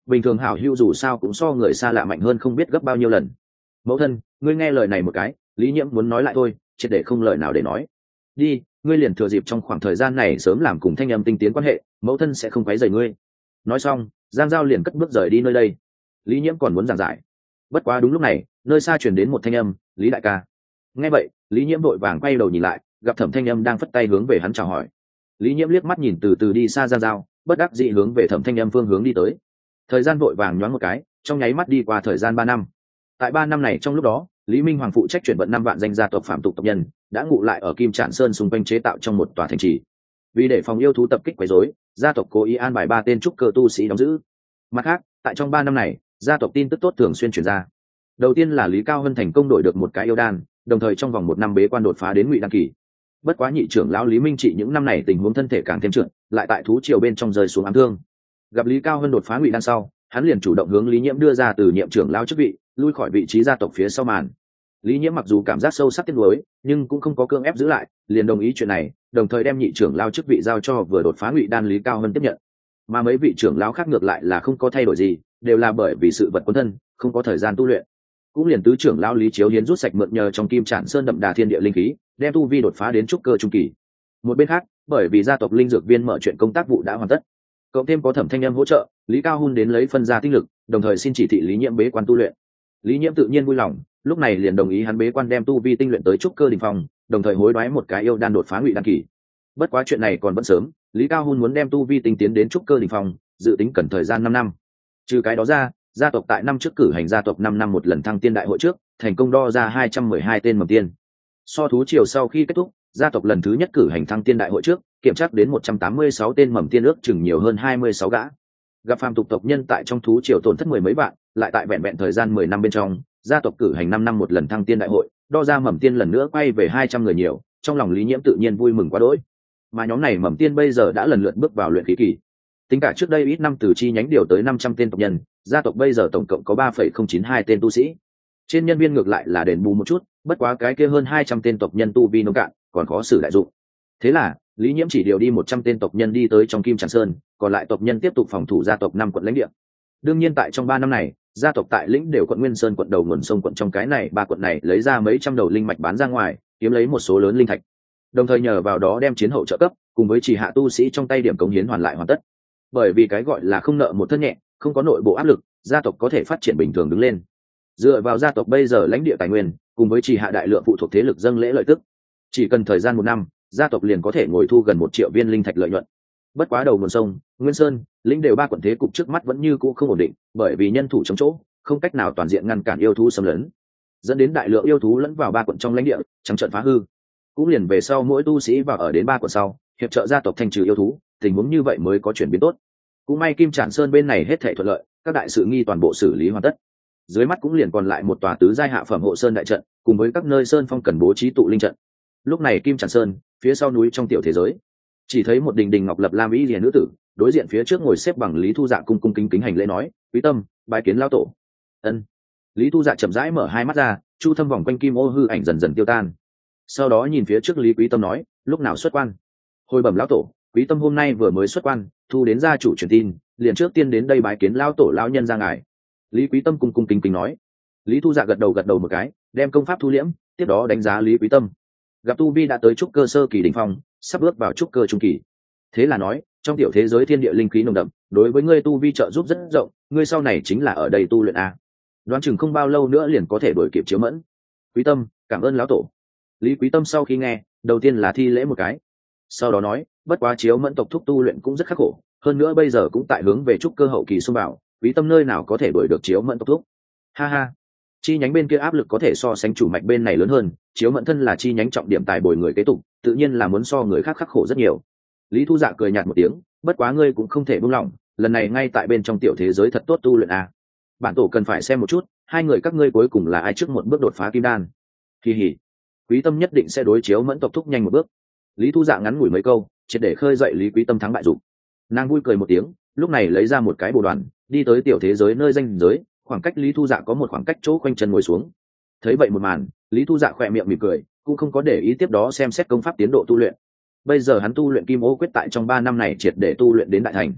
bình thường hảo hữu dù sao cũng so người xa lạ mạnh hơn không biết gấp bao nhiêu lần. Mẫu thân, ngươi nghe lời này một cái. Lý Nhiễm muốn nói lại thôi, triệt để không lời nào để nói. Đi, ngươi liền thừa dịp trong khoảng thời gian này sớm làm cùng thanh âm tinh tiến quan hệ, mẫu thân sẽ không quấy rầy ngươi. Nói xong, Giang Giao liền cất bước rời đi nơi đây. Lý Nhiễm còn muốn giảng giải, bất quá đúng lúc này, nơi xa truyền đến một thanh âm, Lý đại ca. Nghe vậy, Lý Nhiễm vội vàng quay đầu nhìn lại, gặp Thẩm Thanh Âm đang phất tay hướng về hắn chào hỏi. Lý Nhiễm liếc mắt nhìn từ từ đi xa Giang Giao, bất đắc dĩ hướng về Thẩm Thanh Âm phương hướng đi tới. Thời gian vội vàng nhoáng một cái, trong nháy mắt đi qua thời gian ba năm. Tại ba năm này trong lúc đó, Lý Minh Hoàng phụ trách chuyển vận năm vạn danh gia tộc phạm tục tộc nhân, đã ngụ lại ở Kim Trản Sơn xung quanh chế tạo trong một tòa thành trì. Vì để phòng yêu thú tập kích quấy rối, gia tộc cố ý an bài ba tên trúc cơ tu sĩ đóng giữ. Mặt khác, tại trong ba năm này, gia tộc tin tức tốt thường xuyên truyền ra. Đầu tiên là Lý Cao Hân thành công đổi được một cái yêu đan, đồng thời trong vòng một năm bế quan đột phá đến ngụy đan kỳ. Bất quá nhị trưởng lão Lý Minh Trị những năm này tình huống thân thể càng thêm trượt, lại tại thú triều bên trong rơi xuống ám thương. Gặp Lý Cao Hân đột phá ngụy đan sau, hắn liền chủ động hướng Lý Nhiễm đưa ra từ nhiệm trưởng lão chức vị, lui khỏi vị trí gia tộc phía sau màn. Lý Nhiễm mặc dù cảm giác sâu sắc tiếc nuối, nhưng cũng không có cưỡng ép giữ lại, liền đồng ý chuyện này, đồng thời đem nhị trưởng lão chức vị giao cho vừa đột phá ngụy đan Lý Cao Hân tiếp nhận. Mà mấy vị trưởng lão khác ngược lại là không có thay đổi gì, đều là bởi vì sự vật quân thân, không có thời gian tu luyện. Cũng liền tứ trưởng lão Lý Chiếu Hiến rút sạch mượn nhờ trong Kim Trản Sơn đậm đà thiên địa linh khí, đem tu vi đột phá đến trúc cơ trung kỳ. Một bên khác, bởi vì gia tộc linh dược viên mở chuyện công tác vụ đã hoàn tất, cộng thêm có Thẩm Thanh Âm hỗ trợ, Lý Cao Hun đến lấy phân ra tinh lực, đồng thời xin chỉ thị Lý Nhiễm bế quan tu luyện. Lý Nhiễm tự nhiên vui lòng, lúc này liền đồng ý hắn bế quan đem tu vi tinh luyện tới trúc cơ đỉnh phong, đồng thời hối đoái một cái yêu đan đột phá ngụy đan kỳ. Bất quá chuyện này còn vẫn sớm, Lý Cao Hun muốn đem tu vi tinh tiến đến trúc cơ đỉnh phong, dự tính cần thời gian năm năm. Trừ cái đó ra, gia tộc tại năm trước cử hành gia tộc năm năm một lần thăng tiên đại hội trước, thành công đo ra hai trăm mười hai tên mầm tiên. So thú triều sau khi kết thúc, gia tộc lần thứ nhất cử hành thăng tiên đại hội trước, kiểm tra đến một trăm tám mươi sáu tên mầm tiên ước chừng nhiều hơn hai mươi sáu gã. Gặp phàm tục tộc nhân tại trong thú triều tổn thất mười mấy vạn, lại tại vẹn vẹn thời gian mười năm bên trong, gia tộc cử hành năm năm một lần thăng tiên đại hội, đo ra mầm tiên lần nữa quay về hai trăm người nhiều, trong lòng Lý Nhiễm tự nhiên vui mừng quá đỗi. Mà nhóm này mầm tiên bây giờ đã lần lượt bước vào luyện khí kỳ. Tính cả trước đây ít năm từ chi nhánh điều tới năm trăm tên tộc nhân, gia tộc bây giờ tổng cộng có ba phẩy không chín hai tên tu sĩ. Trên nhân viên ngược lại là đền bù một chút, bất quá cái kia hơn hai trăm tên tộc nhân tu vi nông cạn, còn khó xử đại dụng. Thế là, Lý Nhiễm chỉ điều đi một trăm tên tộc nhân đi tới trong Kim Trản Sơn, còn lại tộc nhân tiếp tục phòng thủ gia tộc năm quận lãnh địa. Đương nhiên tại trong ba năm này, gia tộc tại lĩnh đều quận Nguyên Sơn quận đầu nguồn sông quận trong cái này ba quận này lấy ra mấy trăm đầu linh mạch bán ra ngoài, kiếm lấy một số lớn linh thạch. Đồng thời nhờ vào đó đem chiến hậu trợ cấp, cùng với chỉ hạ tu sĩ trong tay điểm cống hiến hoàn lại hoàn tất. Bởi vì cái gọi là không nợ một thân nhẹ, không có nội bộ áp lực, gia tộc có thể phát triển bình thường đứng lên. Dựa vào gia tộc bây giờ lãnh địa tài nguyên, cùng với chỉ hạ đại lượng phụ thuộc thế lực dâng lễ lợi tức, chỉ cần thời gian một năm, gia tộc liền có thể ngồi thu gần một triệu viên linh thạch lợi nhuận. Bất quá đầu nguồn sông, Nguyên Sơn, lĩnh đều ba quận thế cục trước mắt vẫn như cũ không ổn định, bởi vì nhân thủ chống chỗ, không cách nào toàn diện ngăn cản yêu thú xâm lấn, dẫn đến đại lượng yêu thú lẫn vào ba quận trong lãnh địa, trắng trợn phá hư. Cũng liền về sau mỗi tu sĩ vào ở đến ba quận sau, hiệp trợ gia tộc thanh trừ yêu thú, tình huống như vậy mới có chuyển biến tốt. Cũng may Kim Trản Sơn bên này hết thảy thuận lợi, các đại sự nghi toàn bộ xử lý hoàn tất. Dưới mắt cũng liền còn lại một tòa tứ giai hạ phẩm hộ sơn đại trận, cùng với các nơi sơn phong cần bố trí tụ linh trận. Lúc này Kim Trản Sơn, phía sau núi trong tiểu thế giới, chỉ thấy một đình đình ngọc lập lam y liễu nữ tử, đối diện phía trước ngồi xếp bằng Lý Thu Dạ cung cung kính kính hành lễ nói: "Quý Tâm, bái kiến lão tổ." Ân. Lý Thu Dạ chậm rãi mở hai mắt ra, chu thâm vòng quanh kim ô hư ảnh dần dần tiêu tan. Sau đó nhìn phía trước Lý Quý Tâm nói: "Lúc nào xuất quan?" "Hồi bẩm lão tổ, Quý Tâm hôm nay vừa mới xuất quan, thu đến gia chủ truyền tin, liền trước tiên đến đây bái kiến lão tổ lão nhân ra ngài." Lý Quý Tâm cung cung kính kính nói. Lý Thu Dạ gật đầu gật đầu một cái, đem công pháp thu liễm, tiếp đó đánh giá Lý Quý Tâm. Gặp tu vi đã tới trúc cơ sơ kỳ đỉnh phong, sắp bước vào trúc cơ trung kỳ. Thế là nói, trong tiểu thế giới thiên địa linh khí nồng đậm, đối với ngươi tu vi trợ giúp rất rộng, ngươi sau này chính là ở đây tu luyện a. Đoán chừng không bao lâu nữa liền có thể đuổi kịp Chiếu Mẫn. Quý Tâm, cảm ơn lão tổ. Lý Quý Tâm sau khi nghe, đầu tiên là thi lễ một cái. Sau đó nói, bất quá Chiếu Mẫn tộc thúc tu luyện cũng rất khắc khổ, hơn nữa bây giờ cũng tại hướng về trúc cơ hậu kỳ xung bảo, Quý Tâm nơi nào có thể đuổi được Chiếu Mẫn tộc thúc. Ha ha. Chi nhánh bên kia áp lực có thể so sánh chủ mạch bên này lớn hơn, Chiếu Mẫn thân là chi nhánh trọng điểm tài bồi người kế tục, tự nhiên là muốn so người khác khắc khổ rất nhiều. Lý Thu Dạ cười nhạt một tiếng, bất quá ngươi cũng không thể buông lỏng, lần này ngay tại bên trong tiểu thế giới thật tốt tu luyện a. Bản tổ cần phải xem một chút, hai người các ngươi cuối cùng là ai trước một bước đột phá kim đan. Kỳ hỉ. Quý Tâm nhất định sẽ đối Chiếu Mẫn tộc thúc nhanh một bước. Lý Thu Dạ ngắn ngủi mấy câu, triệt để khơi dậy Lý Quý Tâm thắng bại dục. Nàng vui cười một tiếng, lúc này lấy ra một cái bồ đoàn, đi tới tiểu thế giới nơi danh giới, khoảng cách Lý Thu Dạ có một khoảng cách chỗ quanh chân ngồi xuống. Thấy vậy một màn, Lý Thu Dạ khỏe miệng mỉm cười, cũng không có để ý tiếp đó xem xét công pháp tiến độ tu luyện. Bây giờ hắn tu luyện Kim Ô quyết tại trong ba năm này triệt để tu luyện đến đại thành.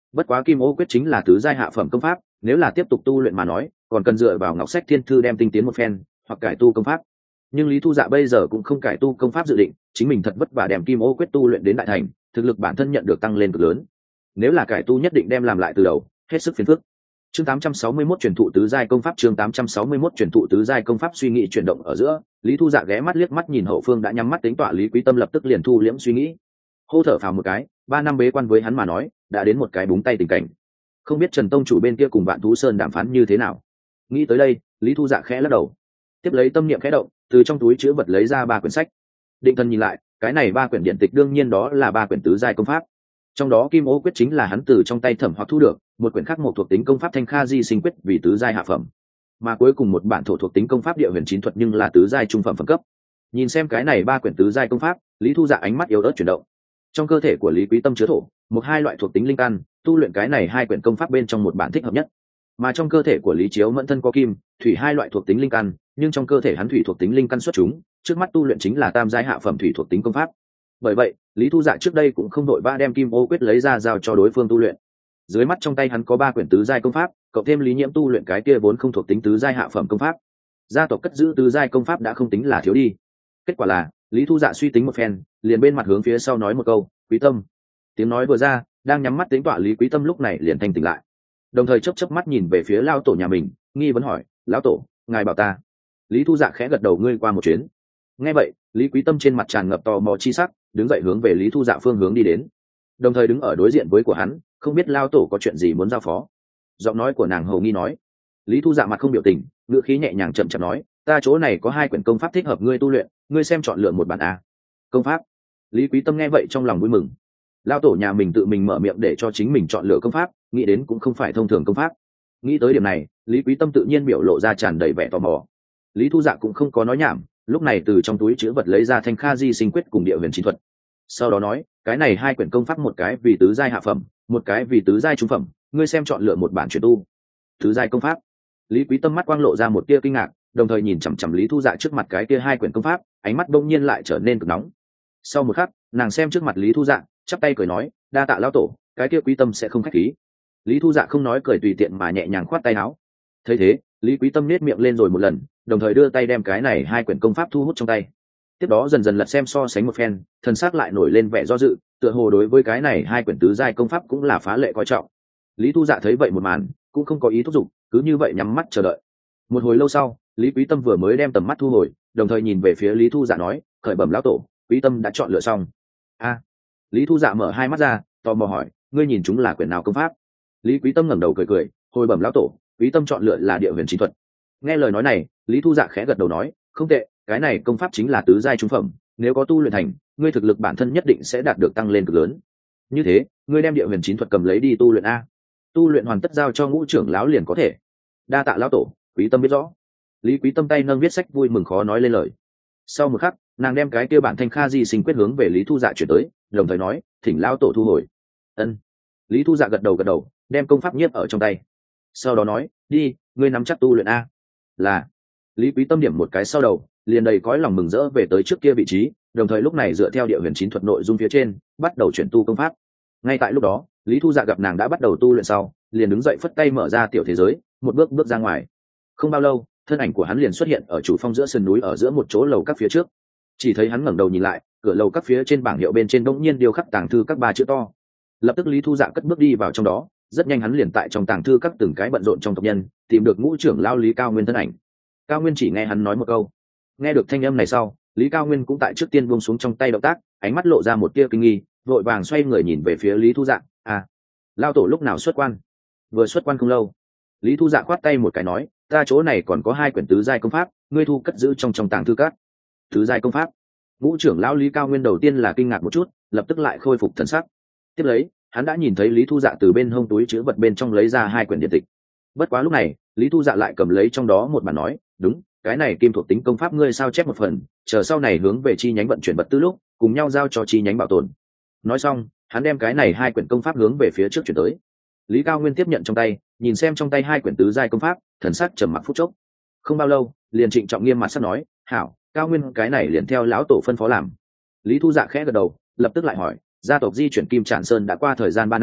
Bất quá kim ô quyết chính là tứ giai hạ phẩm công pháp, nếu là tiếp tục tu luyện mà nói còn cần dựa vào ngọc sách thiên thư đem tinh tiến một phen hoặc cải tu công pháp. Nhưng lý thu dạ bây giờ cũng không cải tu công pháp dự định, chính mình thật vất vả đem kim ô quyết tu luyện đến đại thành, thực lực bản thân nhận được tăng lên cực lớn, nếu là cải tu nhất định đem làm lại từ đầu, hết sức phiền phức. Chương tám trăm sáu mươi mốt truyền thụ tứ giai công pháp. Chương tám trăm sáu mươi mốt truyền thụ tứ giai công pháp. Suy nghĩ chuyển động ở giữa, lý thu dạ ghé mắt liếc mắt nhìn hậu phương đã nhắm mắt tính tọa lý quý tâm, lập tức liền thu liễm suy nghĩ, hô thở phào một cái. Ba năm bế quan với hắn mà nói đã đến một cái búng tay tình cảnh, không biết Trần tông chủ bên kia cùng Vạn Thú Sơn đàm phán như thế nào. Nghĩ tới đây, lý thu dạ khẽ lắc đầu, tiếp lấy tâm niệm khẽ động, từ trong túi chứa vật lấy ra ba quyển sách. Định thần nhìn lại, cái này ba quyển điện tịch đương nhiên đó là ba quyển tứ giai công pháp, trong đó kim ô quyết chính là hắn từ trong tay Thẩm Hoặc thu được, một quyển khác một thuộc tính công pháp Thanh Kha Di Sinh Quyết vì tứ giai hạ phẩm, mà cuối cùng một bản thổ thuộc tính công pháp Địa Huyền Chín Thuật nhưng là tứ giai trung phẩm phẩm cấp. Nhìn xem cái này ba quyển tứ giai công pháp, lý thu dạ ánh mắt yếu ớt chuyển động. Trong cơ thể của lý quý tâm chứa thổ một hai loại thuộc tính linh căn, tu luyện cái này hai quyển công pháp bên trong một bản thích hợp nhất. Mà trong cơ thể của lý chiếu mẫn thân có kim thủy hai loại thuộc tính linh căn, nhưng trong cơ thể hắn thủy thuộc tính linh căn xuất chúng, trước mắt tu luyện chính là tam giai hạ phẩm thủy thuộc tính công pháp. Bởi vậy lý thu dạ trước đây cũng không đội ba đem kim ô quyết lấy ra giao cho đối phương tu luyện. Dưới mắt trong tay hắn có ba quyển tứ giai công pháp, cộng thêm lý nhiễm tu luyện cái kia vốn không thuộc tính tứ giai hạ phẩm công pháp, gia tộc cất giữ tứ giai công pháp đã không tính là thiếu đi. Kết quả là lý thu dạ suy tính một phen, liền bên mặt hướng phía sau nói một câu, quý tâm. Tiếng nói vừa ra, đang nhắm mắt tính tọa lý quý tâm lúc này liền thanh tỉnh lại, đồng thời chớp chớp mắt nhìn về phía lao tổ nhà mình, nghi vấn hỏi, lão tổ ngài bảo ta. Lý thu dạ khẽ gật đầu, ngươi qua một chuyến. Nghe vậy lý quý tâm trên mặt tràn ngập tò mò chi sắc, đứng dậy hướng về lý thu dạ phương hướng đi đến, đồng thời đứng ở đối diện với của hắn, không biết lao tổ có chuyện gì muốn giao phó. Giọng nói của nàng hầu nghi nói. Lý thu dạ mặt không biểu tình, ngữ khí nhẹ nhàng chậm chậm nói, ta chỗ này có hai quyển công pháp thích hợp ngươi tu luyện, ngươi xem chọn lựa một bản a. Công pháp? Lý quý tâm nghe vậy trong lòng vui mừng, lao tổ nhà mình tự mình mở miệng để cho chính mình chọn lựa công pháp, nghĩ đến cũng không phải thông thường công pháp. Nghĩ tới điểm này, lý quý tâm tự nhiên biểu lộ ra tràn đầy vẻ tò mò. Lý thu dạ cũng không có nói nhảm, lúc này từ trong túi chứa vật lấy ra Thanh Kha Di Sinh Quyết cùng Địa Huyền Chín Thuật, sau đó nói, cái này hai quyển công pháp một cái vì tứ giai hạ phẩm, một cái vì tứ giai trung phẩm, ngươi xem chọn lựa một bản chuyển tu. Tứ giai công pháp? Lý quý tâm mắt quang lộ ra một tia kinh ngạc, đồng thời nhìn chằm chằm lý thu dạ trước mặt cái kia hai quyển công pháp, ánh mắt bỗng nhiên lại trở nên cực nóng. Sau một khắc, nàng xem trước mặt lý thu dạ, chắp tay cười nói, đa tạ lão tổ, cái kia quý tâm sẽ không khách khí. Lý thu dạ không nói cười tùy tiện mà nhẹ nhàng khoát tay áo. Thấy thế, lý quý tâm nết miệng lên rồi một lần, đồng thời đưa tay đem cái này hai quyển công pháp thu hút trong tay. Tiếp đó dần dần lật xem so sánh một phen, thần sắc lại nổi lên vẻ do dự, tựa hồ đối với cái này hai quyển tứ giai công pháp cũng là phá lệ coi trọng. Lý thu dạ thấy vậy một màn, cũng không có ý thúc giục, cứ như vậy nhắm mắt chờ đợi. Một hồi lâu sau, lý quý tâm vừa mới đem tầm mắt thu hồi, đồng thời nhìn về phía lý thu dạ nói, khởi bẩm lão tổ, quý tâm đã chọn lựa xong. A. Lý thu dạ mở hai mắt ra, tò mò hỏi, ngươi nhìn chúng là quyển nào công pháp? Lý quý tâm ngẩng đầu cười cười, hồi bẩm lão tổ, quý tâm chọn lựa là Địa Huyền Chín Thuật. Nghe lời nói này, lý thu dạ khẽ gật đầu nói, không tệ, cái này công pháp chính là tứ giai trung phẩm, nếu có tu luyện thành, ngươi thực lực bản thân nhất định sẽ đạt được tăng lên cực lớn. Như thế, ngươi đem Địa Huyền Chín Thuật cầm lấy đi tu luyện a. Tu luyện hoàn tất giao cho ngũ trưởng lão liền có thể. Đa tạ lão tổ, quý tâm biết rõ. Lý quý tâm tay nâng viết sách vui mừng khó nói lên lời. Sau một khắc, nàng đem cái kia bản Thanh Kha Di Sinh Quyết hướng về lý thu dạ chuyển tới, đồng thời nói, thỉnh lão tổ thu hồi. Ân. Lý thu dạ gật đầu gật đầu, đem công pháp nhiếp ở trong tay, sau đó nói, đi, ngươi nắm chắc tu luyện a. Là. Lý quý tâm điểm một cái sau đầu, liền đầy cõi lòng mừng rỡ về tới trước kia vị trí, đồng thời lúc này dựa theo Địa Huyền Chín Thuật nội dung phía trên, bắt đầu chuyển tu công pháp. Ngay tại lúc đó, lý thu dạ gặp nàng đã bắt đầu tu luyện sau, liền đứng dậy phất tay mở ra tiểu thế giới, một bước bước ra ngoài. Không bao lâu, thân ảnh của hắn liền xuất hiện ở chủ phong giữa sườn núi ở giữa một chỗ lầu các phía trước. Chỉ thấy hắn ngẩng đầu nhìn lại, cửa lầu các phía trên bảng hiệu bên trên đống nhiên điêu khắc tàng thư các ba chữ to. Lập tức lý thu dạ cất bước đi vào trong đó, rất nhanh hắn liền tại trong tàng thư các từng cái bận rộn trong tộc nhân, tìm được ngũ trưởng lao Lý Cao Nguyên thân ảnh. Cao Nguyên chỉ nghe hắn nói một câu. Nghe được thanh âm này sau, Lý Cao Nguyên cũng tại trước tiên buông xuống trong tay động tác, ánh mắt lộ ra một tia kinh nghi, vội vàng xoay người nhìn về phía Lý Thu Dạ, "À, lao tổ lúc nào xuất quan?" "Vừa xuất quan không lâu." Lý Thu Dạ khoát tay một cái nói, "Ta chỗ này còn có hai quyển tứ giai công pháp, ngươi thu cất giữ trong trong tàng thư các." "Tứ giai công pháp?" Ngũ trưởng lão Lý Cao Nguyên đầu tiên là kinh ngạc một chút, lập tức lại khôi phục thần sắc. Tiếp lấy, hắn đã nhìn thấy Lý Thu Dạ từ bên hông túi chứa vật bên trong lấy ra hai quyển điện tịch. Bất quá lúc này, Lý Thu Dạ lại cầm lấy trong đó một bản nói, "Đúng, cái này kim thuộc tính công pháp ngươi sao chép một phần, chờ sau này hướng về chi nhánh vận chuyển vật tư lúc, cùng nhau giao cho chi nhánh bảo tồn." Nói xong, hắn đem cái này hai quyển công pháp hướng về phía trước chuyển tới. Lý Cao Nguyên tiếp nhận trong tay, nhìn xem trong tay hai quyển tứ giai công pháp, thần sắc trầm mặc phút chốc. Không bao lâu, liền trịnh trọng nghiêm mặt sắp nói, "Hảo, Cao Nguyên cái này liền theo lão tổ phân phó làm." Lý Thu Dạ khẽ gật đầu, lập tức lại hỏi, "Gia tộc di chuyển Kim Trản Sơn đã qua thời gian ba năm,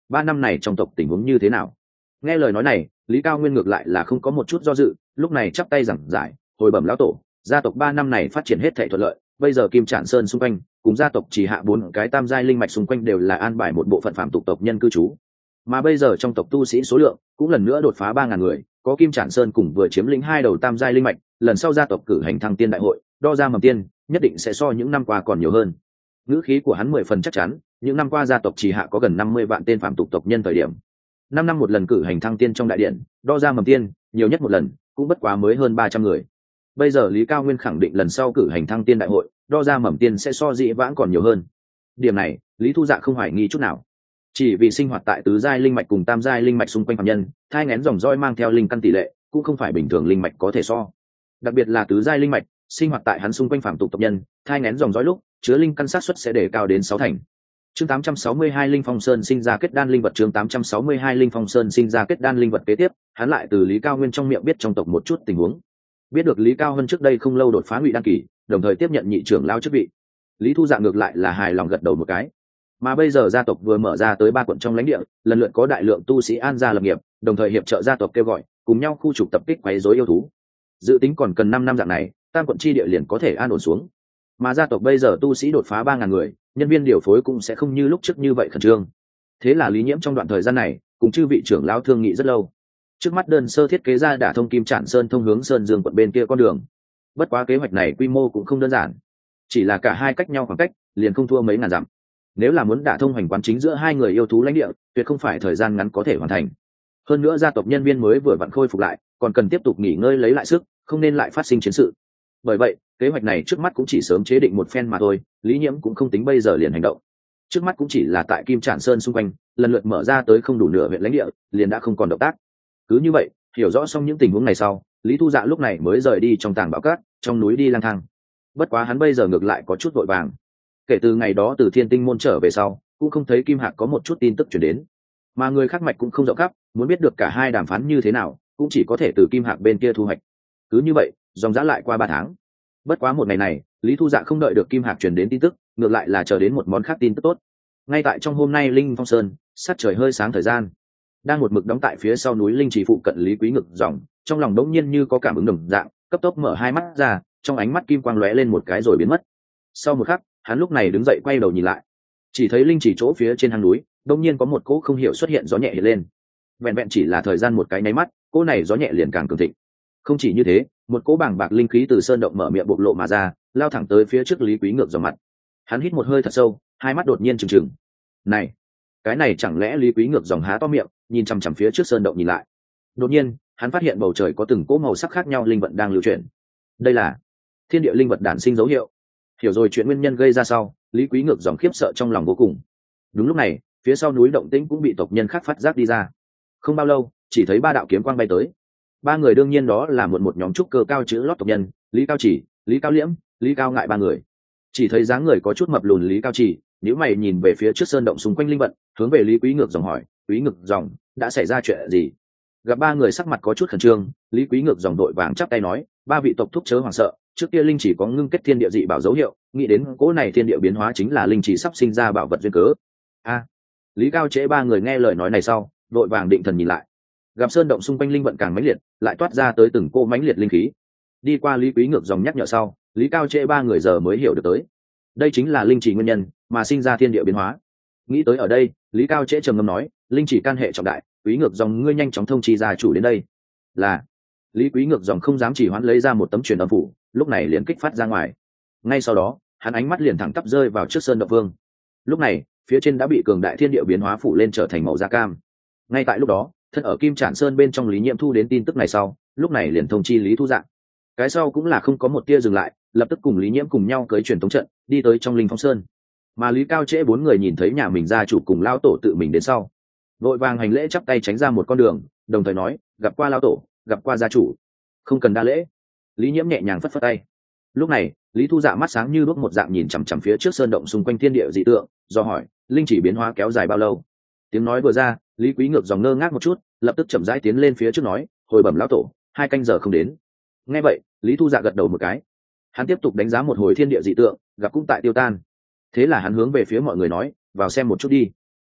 ba năm này trong tộc tình huống như thế nào? Nghe lời nói này, Lý Cao Nguyên ngược lại là không có một chút do dự, lúc này chắp tay giảng giải, hồi bẩm lão tổ, gia tộc ba năm này phát triển hết thảy thuận lợi, bây giờ Kim Trản Sơn xung quanh cùng gia tộc chỉ hạ bốn cái tam giai linh mạch xung quanh đều là an bài một bộ phận phạm tục tộc nhân cư trú, mà bây giờ trong tộc tu sĩ số lượng cũng lần nữa đột phá ba ngàn người, có Kim Trản Sơn cùng vừa chiếm lĩnh hai đầu tam giai linh mạch, lần sau gia tộc cử hành thăng tiên đại hội, đo ra mầm tiên nhất định sẽ so những năm qua còn nhiều hơn. Ngữ khí của hắn mười phần chắc chắn, những năm qua gia tộc chỉ hạ có gần năm mươi vạn tên phạm tục tộc nhân thời điểm, năm năm một lần cử hành thăng tiên trong đại điện, đo ra mầm tiên nhiều nhất một lần cũng bất quá mới hơn ba trăm người. Bây giờ Lý Cao Nguyên khẳng định lần sau cử hành thăng tiên đại hội, đo ra mầm tiên sẽ so dị vãng còn nhiều hơn. Điểm này Lý Thu Dạ không hoài nghi chút nào, chỉ vì sinh hoạt tại tứ giai linh mạch cùng tam giai linh mạch xung quanh phạm nhân, thai nghén dòng dõi mang theo linh căn tỷ lệ cũng không phải bình thường linh mạch có thể so, đặc biệt là tứ giai linh mạch sinh hoạt tại hắn xung quanh phạm tục tộc nhân, thai nghén dòng dõi lúc chứa linh căn sát suất sẽ đề cao đến sáu thành. Chương tám trăm sáu mươi hai Linh Phong Sơn sinh ra kết đan linh vật. Chương tám trăm sáu mươi hai Linh Phong Sơn sinh ra kết đan linh vật. Kế tiếp, hắn lại từ Lý Cao Nguyên trong miệng biết trong tộc một chút tình huống. Biết được Lý Cao Hơn trước đây không lâu đột phá ngụy đan kỳ, đồng thời tiếp nhận nhị trưởng lao chức vị. Lý Thu Dạ ngược lại là hài lòng gật đầu một cái. Mà bây giờ gia tộc vừa mở ra tới ba quận trong lãnh địa, lần lượt có đại lượng tu sĩ an gia lập nghiệp, đồng thời hiệp trợ gia tộc kêu gọi, cùng nhau khu trục tập kích quấy rối yêu thú. Dự tính còn cần năm năm dạng này, tam quận chi địa liền có thể an ổn xuống. Mà gia tộc bây giờ tu sĩ đột phá ba ngàn người, nhân viên điều phối cũng sẽ không như lúc trước như vậy khẩn trương. Thế là Lý Nhiễm trong đoạn thời gian này cùng chư vị trưởng lão thương nghị rất lâu. Trước mắt đơn sơ thiết kế ra đả thông Kim Trản Sơn thông hướng Sơn Dương quận bên kia con đường. Bất quá kế hoạch này quy mô cũng không đơn giản, chỉ là cả hai cách nhau khoảng cách liền không thua mấy ngàn dặm. Nếu là muốn đả thông hành quán chính giữa hai người yêu thú lãnh địa, tuyệt không phải thời gian ngắn có thể hoàn thành. Hơn nữa gia tộc nhân viên mới vừa vặn khôi phục lại, còn cần tiếp tục nghỉ ngơi lấy lại sức, không nên lại phát sinh chiến sự. Bởi vậy kế hoạch này trước mắt cũng chỉ sớm chế định một phen mà thôi, Lý Nhiễm cũng không tính bây giờ liền hành động. Trước mắt cũng chỉ là tại Kim Trản Sơn xung quanh lần lượt mở ra tới không đủ nửa huyện lãnh địa, liền đã không còn động tác. Cứ như vậy, hiểu rõ xong những tình huống này sau, Lý Thu Dạ lúc này mới rời đi trong tàng bảo cát, trong núi đi lang thang. Bất quá hắn bây giờ ngược lại có chút vội vàng. Kể từ ngày đó từ Thiên Tinh môn trở về sau, cũng không thấy Kim Hạc có một chút tin tức truyền đến, mà người khác mạch cũng không rộng khắp, muốn biết được cả hai đàm phán như thế nào, cũng chỉ có thể từ Kim Hạc bên kia thu hoạch. Cứ như vậy, dòng dã lại qua ba tháng. Bất quá một ngày này, Lý Thu Dạ không đợi được Kim Hạc truyền đến tin tức, ngược lại là chờ đến một món khác tin tức tốt. Ngay tại trong hôm nay Linh Phong Sơn, sát trời hơi sáng thời gian, đang một mực đóng tại phía sau núi linh trì phụ cận Lý Quý ngực dòng, trong lòng đống nhiên như có cảm ứng đồng dạng, cấp tốc mở hai mắt ra, trong ánh mắt kim quang lóe lên một cái rồi biến mất. Sau một khắc, hắn lúc này đứng dậy quay đầu nhìn lại, chỉ thấy linh trì chỗ phía trên hang núi, đống nhiên có một cỗ không hiểu xuất hiện gió nhẹ hiện lên. Vẹn vẹn chỉ là thời gian một cái nháy mắt, cỗ này gió nhẹ liền càng cường thịnh. Không chỉ như thế, một cỗ bàng bạc linh khí từ sơn động mở miệng bộc lộ mà ra, lao thẳng tới phía trước Lý Quý ngược dòng mặt. Hắn hít một hơi thật sâu, hai mắt đột nhiên trừng trừng. Này, cái này chẳng lẽ Lý Quý ngược dòng há to miệng, nhìn chằm chằm phía trước sơn động nhìn lại. Đột nhiên, hắn phát hiện bầu trời có từng cỗ màu sắc khác nhau linh vật đang lưu chuyển. Đây là thiên địa linh vật đản sinh dấu hiệu. Hiểu rồi chuyện nguyên nhân gây ra sau, Lý Quý ngược dòng khiếp sợ trong lòng vô cùng. Đúng lúc này, phía sau núi động tĩnh cũng bị tộc nhân khác phát giác đi ra. Không bao lâu, chỉ thấy ba đạo kiếm quang bay tới. Ba người đương nhiên đó là một một nhóm trúc cơ cao chữ lót tộc nhân, Lý Cao Chỉ, Lý Cao Liễm, Lý Cao Ngại ba người. Chỉ thấy dáng người có chút mập lùn Lý Cao Chỉ, nếu mày nhìn về phía trước sơn động xung quanh linh vật, hướng về Lý Quý ngược dòng hỏi, Quý ngược dòng, đã xảy ra chuyện gì? Gặp ba người sắc mặt có chút khẩn trương, Lý Quý ngược dòng đội vàng chắp tay nói, ba vị tộc thúc chớ hoảng sợ, trước kia linh chỉ có ngưng kết thiên địa dị bảo dấu hiệu, nghĩ đến cỗ này thiên địa biến hóa chính là linh chỉ sắp sinh ra bảo vật duyên cớ. A, Lý Cao Trễ ba người nghe lời nói này sau, đội vàng định thần nhìn lại, gặp sơn động xung quanh linh vận càng mãnh liệt, lại toát ra tới từng cô mãnh liệt linh khí. Đi qua Lý Quý ngược dòng nhắc nhở sau, Lý Cao Trễ ba người giờ mới hiểu được tới, đây chính là linh chỉ nguyên nhân mà sinh ra thiên địa biến hóa. Nghĩ tới ở đây, Lý Cao Trễ trầm ngâm nói, linh chỉ can hệ trọng đại, Quý ngược dòng ngươi nhanh chóng thông trì gia chủ đến đây. Là. Lý Quý ngược dòng không dám chỉ hoãn, lấy ra một tấm truyền âm phủ, lúc này liền kích phát ra ngoài. Ngay sau đó, hắn ánh mắt liền thẳng tắp rơi vào trước sơn động vương. Lúc này, phía trên đã bị cường đại thiên địa biến hóa phủ lên trở thành màu da cam. Ngay tại lúc đó, thân ở Kim Trản Sơn bên trong Lý Nhiễm thu đến tin tức này sau, lúc này liền thông chi Lý Thu Dạ. Cái sau cũng là không có một tia dừng lại, lập tức cùng Lý Nhiễm cùng nhau cưỡi truyền tống trận, đi tới trong Linh Phong Sơn. Mà Lý Cao Trễ bốn người nhìn thấy nhà mình gia chủ cùng lão tổ tự mình đến sau, vội vàng hành lễ chắp tay tránh ra một con đường, đồng thời nói, gặp qua lão tổ, gặp qua gia chủ, không cần đa lễ. Lý Nhiễm nhẹ nhàng phất phất tay. Lúc này, Lý Thu Dạ mắt sáng như đuốc một dạng nhìn chằm chằm phía trước sơn động xung quanh thiên địa dị tượng, do hỏi, linh chỉ biến hóa kéo dài bao lâu? Tiếng nói vừa ra, Lý Quý ngược dòng ngơ ngác một chút, lập tức chậm rãi tiến lên phía trước nói, hồi bẩm lão tổ, hai canh giờ không đến. Nghe vậy, Lý Thu Dạ gật đầu một cái. Hắn tiếp tục đánh giá một hồi thiên địa dị tượng, gặp cũng tại tiêu tan. Thế là hắn hướng về phía mọi người nói, vào xem một chút đi.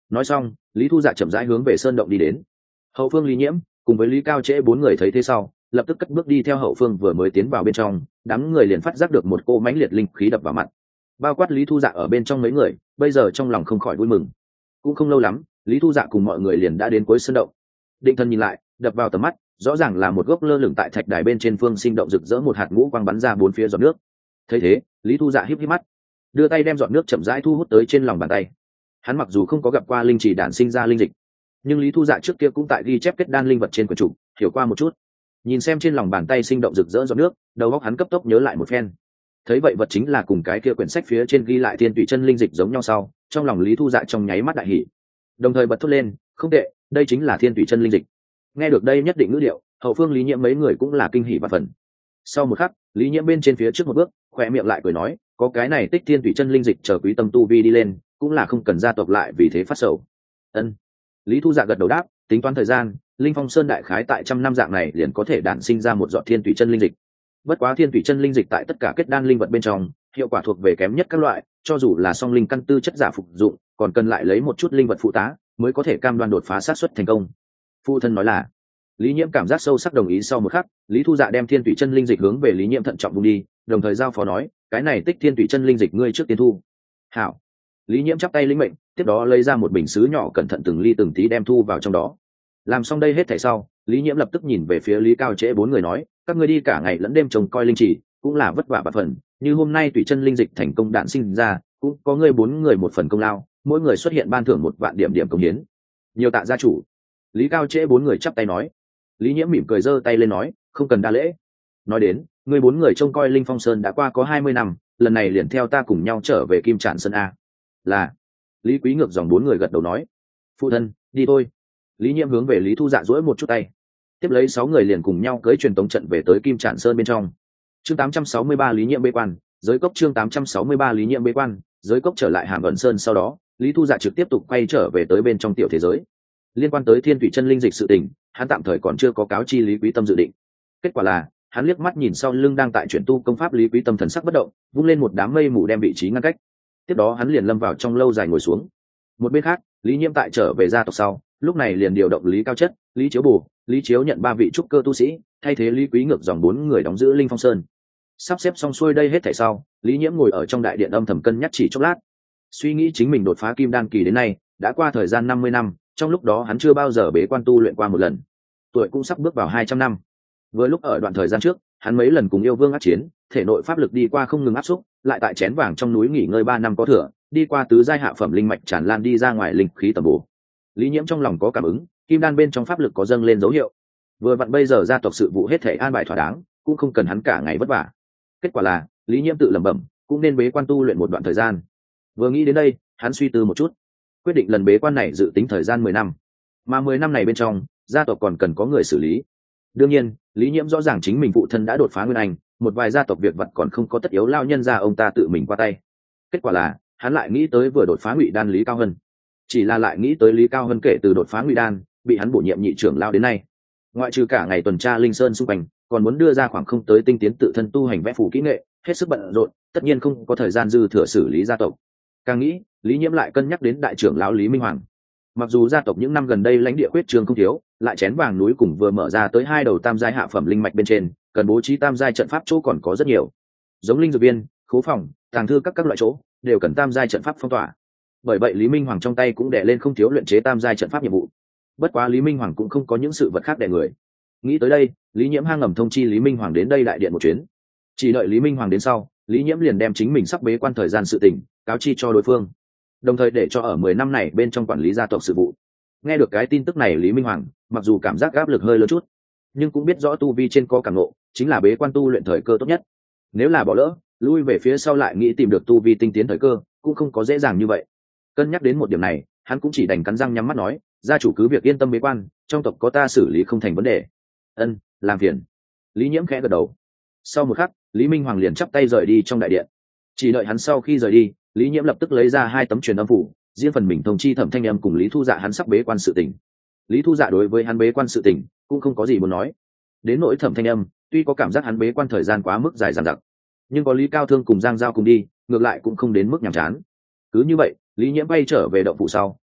nói xong lý thu dạ chậm rãi hướng về sơn động đi đến. Hậu phương lý nhiễm cùng với lý cao trễ bốn người thấy thế sau lập tức cất bước đi theo hậu phương, vừa mới tiến vào bên trong đám người liền phát giác được một cô mãnh liệt linh khí đập vào mặt, bao quát lý thu dạ ở bên trong mấy người bây giờ trong lòng không khỏi vui mừng. Cũng không lâu lắm lý thu dạ cùng mọi người liền đã đến cuối sơn động. Định thần nhìn lại, đập vào tầm mắt rõ ràng là một gốc lơ lửng tại thạch đài bên trên phương sinh động rực rỡ một hạt ngũ quang bắn ra bốn phía giọt nước. Thấy thế lý thu dạ híp híp mắt, đưa tay đem giọt nước chậm rãi thu hút tới trên lòng bàn tay. Hắn mặc dù không có gặp qua linh chỉ đản sinh ra linh dịch, nhưng lý thu dạ trước kia cũng tại ghi chép kết đan linh vật trên quyển trục hiểu qua một chút. Nhìn xem trên lòng bàn tay sinh động rực rỡ giọt nước, đầu óc hắn cấp tốc nhớ lại một phen. Thấy vậy vật chính là cùng cái kia quyển sách phía trên ghi lại thiên tụy chân linh dịch giống nhau sau, trong lòng lý thu dạ trong nháy mắt đại hỉ, đồng thời bật thốt lên, không tệ, đây chính là thiên tụy chân linh dịch. Nghe được đây nhất định ngữ điệu, hậu phương lý nhiễm mấy người cũng là kinh hỉ và phần. Sau một khắc lý nhiễm bên trên phía trước một bước, khỏe miệng lại cười nói, có cái này tích thiên tụy chân linh dịch chờ quý tâm tu vi đi lên, cũng là không cần gia tộc lại vì thế phát sầu. Ân. Lý thu dạ gật đầu đáp, tính toán thời gian, linh phong sơn đại khái tại trăm năm dạng này liền có thể đản sinh ra một giọt thiên tụy chân linh dịch. Bất quá thiên tụy chân linh dịch tại tất cả kết đan linh vật bên trong hiệu quả thuộc về kém nhất các loại, cho dù là song linh căn tư chất giả phục dụng còn cần lại lấy một chút linh vật phụ tá mới có thể cam đoan đột phá sát xuất thành công. Phụ thân nói là. Lý nhiễm cảm giác sâu sắc đồng ý. Sau một khắc lý thu dạ đem thiên tụy chân linh dịch hướng về lý nhiễm thận trọng vung đi, đồng thời giao phó nói, cái này tích thiên tụy chân linh dịch ngươi trước tiên thu. Hảo. Lý nhiễm chắp tay lĩnh mệnh, tiếp đó lấy ra một bình sứ nhỏ cẩn thận từng ly từng tí đem thu vào trong đó. Làm xong đây hết thảy sau lý nhiễm lập tức nhìn về phía lý cao trễ bốn người nói, các ngươi đi cả ngày lẫn đêm trông coi linh chỉ cũng là vất vả bạt phần, như hôm nay tùy chân linh dịch thành công đạn sinh ra cũng có ngươi bốn người một phần công lao, mỗi người xuất hiện ban thưởng một vạn điểm điểm công hiến. Nhiều tạ gia chủ. Lý cao trễ bốn người chắp tay nói. Lý nhiễm mỉm cười giơ tay lên nói, không cần đa lễ. Nói đến ngươi bốn người trông coi linh phong sơn đã qua có hai mươi năm, lần này liền theo ta cùng nhau trở về kim trản sơn a. Là. Lý quý ngược dòng bốn người gật đầu nói. Phụ thân đi thôi. Lý nhiễm hướng về lý thu dạ duỗi một chút tay, tiếp lấy sáu người liền cùng nhau cưỡi truyền tống trận về tới kim trản sơn bên trong. Chương tám trăm sáu mươi ba lý nhiễm bế quan giới cốc. Chương tám trăm sáu mươi ba lý nhiễm bế quan giới cốc. Trở lại hàm vận sơn sau đó lý thu dạ trực tiếp tục quay trở về tới bên trong tiểu thế giới. Liên quan tới thiên thủy chân linh dịch sự tình hắn tạm thời còn chưa có cáo chi lý quý tâm dự định. Kết quả là hắn liếc mắt nhìn sau lưng đang tại chuyển tu công pháp lý quý tâm, thần sắc bất động, vung lên một đám mây mù đem vị trí ngăn cách. Tiếp đó hắn liền lâm vào trong lâu dài ngồi xuống. Một bên khác lý nhiễm tại trở về gia tộc sau lúc này liền điều động lý cao chất, lý chiếu bù, lý chiếu nhận ba vị trúc cơ tu sĩ thay thế lý quý ngược dòng bốn người đóng giữ linh phong sơn. Sắp xếp xong xuôi đây hết thảy sau lý nhiễm ngồi ở trong đại điện âm thầm cân nhắc chỉ chốc lát, suy nghĩ chính mình đột phá kim đan kỳ đến nay đã qua thời gian năm mươi năm, trong lúc đó hắn chưa bao giờ bế quan tu luyện qua một lần, tuổi cũng sắp bước vào hai trăm năm. Vừa lúc ở đoạn thời gian trước hắn mấy lần cùng yêu vương ác chiến, thể nội pháp lực đi qua không ngừng áp xúc, lại tại chén vàng trong núi nghỉ ngơi ba năm có thừa, đi qua tứ giai hạ phẩm linh mạch tràn lan đi ra ngoài linh khí tầm bổ. Lý nhiễm trong lòng có cảm ứng, kim đan bên trong pháp lực có dâng lên dấu hiệu. Vừa vặn bây giờ gia tộc sự vụ hết thể an bài thỏa đáng, cũng không cần hắn cả ngày vất vả. Kết quả là lý nhiễm tự lẩm bẩm, cũng nên bế quan tu luyện một đoạn thời gian. Vừa nghĩ đến đây hắn suy tư một chút, quyết định lần bế quan này dự tính thời gian mười năm, mà mười năm này bên trong gia tộc còn cần có người xử lý. Đương nhiên lý nhiễm rõ ràng chính mình phụ thân đã đột phá nguyên anh, một vài gia tộc việc vật còn không có tất yếu lao nhân ra ông ta tự mình qua tay. Kết quả là hắn lại nghĩ tới vừa đột phá ngụy đan lý cao hân, chỉ là lại nghĩ tới lý cao hân kể từ đột phá ngụy đan bị hắn bổ nhiệm nhị trưởng lao đến nay, ngoại trừ cả ngày tuần tra linh sơn xung quanh còn muốn đưa ra khoảng không tới tinh tiến tự thân tu hành vẽ phù kỹ nghệ, hết sức bận rộn, tất nhiên không có thời gian dư thừa xử lý gia tộc. Càng nghĩ lý nhiễm lại cân nhắc đến đại trưởng lão lý minh hoàng. Mặc dù gia tộc những năm gần đây lãnh địa quyết trường không thiếu, lại chén vàng núi cùng vừa mở ra tới hai đầu tam giai hạ phẩm linh mạch bên trên, cần bố trí tam giai trận pháp chỗ còn có rất nhiều, giống linh dược viên, khố phòng, tàng thư các các loại chỗ đều cần tam giai trận pháp phong tỏa. Bởi vậy lý minh hoàng trong tay cũng đè lên không thiếu luyện chế tam giai trận pháp nhiệm vụ. Bất quá lý minh hoàng cũng không có những sự vật khác đè người. Nghĩ tới đây lý nhiễm hang ngầm thông chi lý minh hoàng đến đây đại điện một chuyến. Chỉ đợi lý minh hoàng đến sau lý nhiễm liền đem chính mình sắp bế quan thời gian sự tình cáo chi cho đối phương, đồng thời để cho ở mười năm này bên trong quản lý gia tộc sự vụ. Nghe được cái tin tức này lý minh hoàng mặc dù cảm giác áp lực hơi lớn chút, nhưng cũng biết rõ tu vi trên có cảm ngộ chính là bế quan tu luyện thời cơ tốt nhất. Nếu là bỏ lỡ, lui về phía sau lại nghĩ tìm được tu vi tinh tiến thời cơ cũng không có dễ dàng như vậy. Cân nhắc đến một điểm này hắn cũng chỉ đành cắn răng nhắm mắt nói, gia chủ cứ việc yên tâm bế quan, trong tộc có ta xử lý không thành vấn đề. Ân, làm phiền. Lý nhiễm khẽ gật đầu. Sau một khắc lý minh hoàng liền chắp tay rời đi trong đại điện. Chỉ đợi hắn sau khi rời đi lý nhiễm lập tức lấy ra hai tấm truyền âm phủ, riêng phần mình thông chi Thẩm Thanh Âm cùng lý thu dạ hắn sắp bế quan sự tình. Lý thu dạ đối với hắn bế quan sự tình cũng không có gì muốn nói. Đến nỗi Thẩm Thanh Âm tuy có cảm giác hắn bế quan thời gian quá mức dài dằng dặc, nhưng có lý cao thương cùng giang giao cùng đi ngược lại cũng không đến mức nhàm chán. Cứ như vậy lý nhiễm bay trở về động phủ sau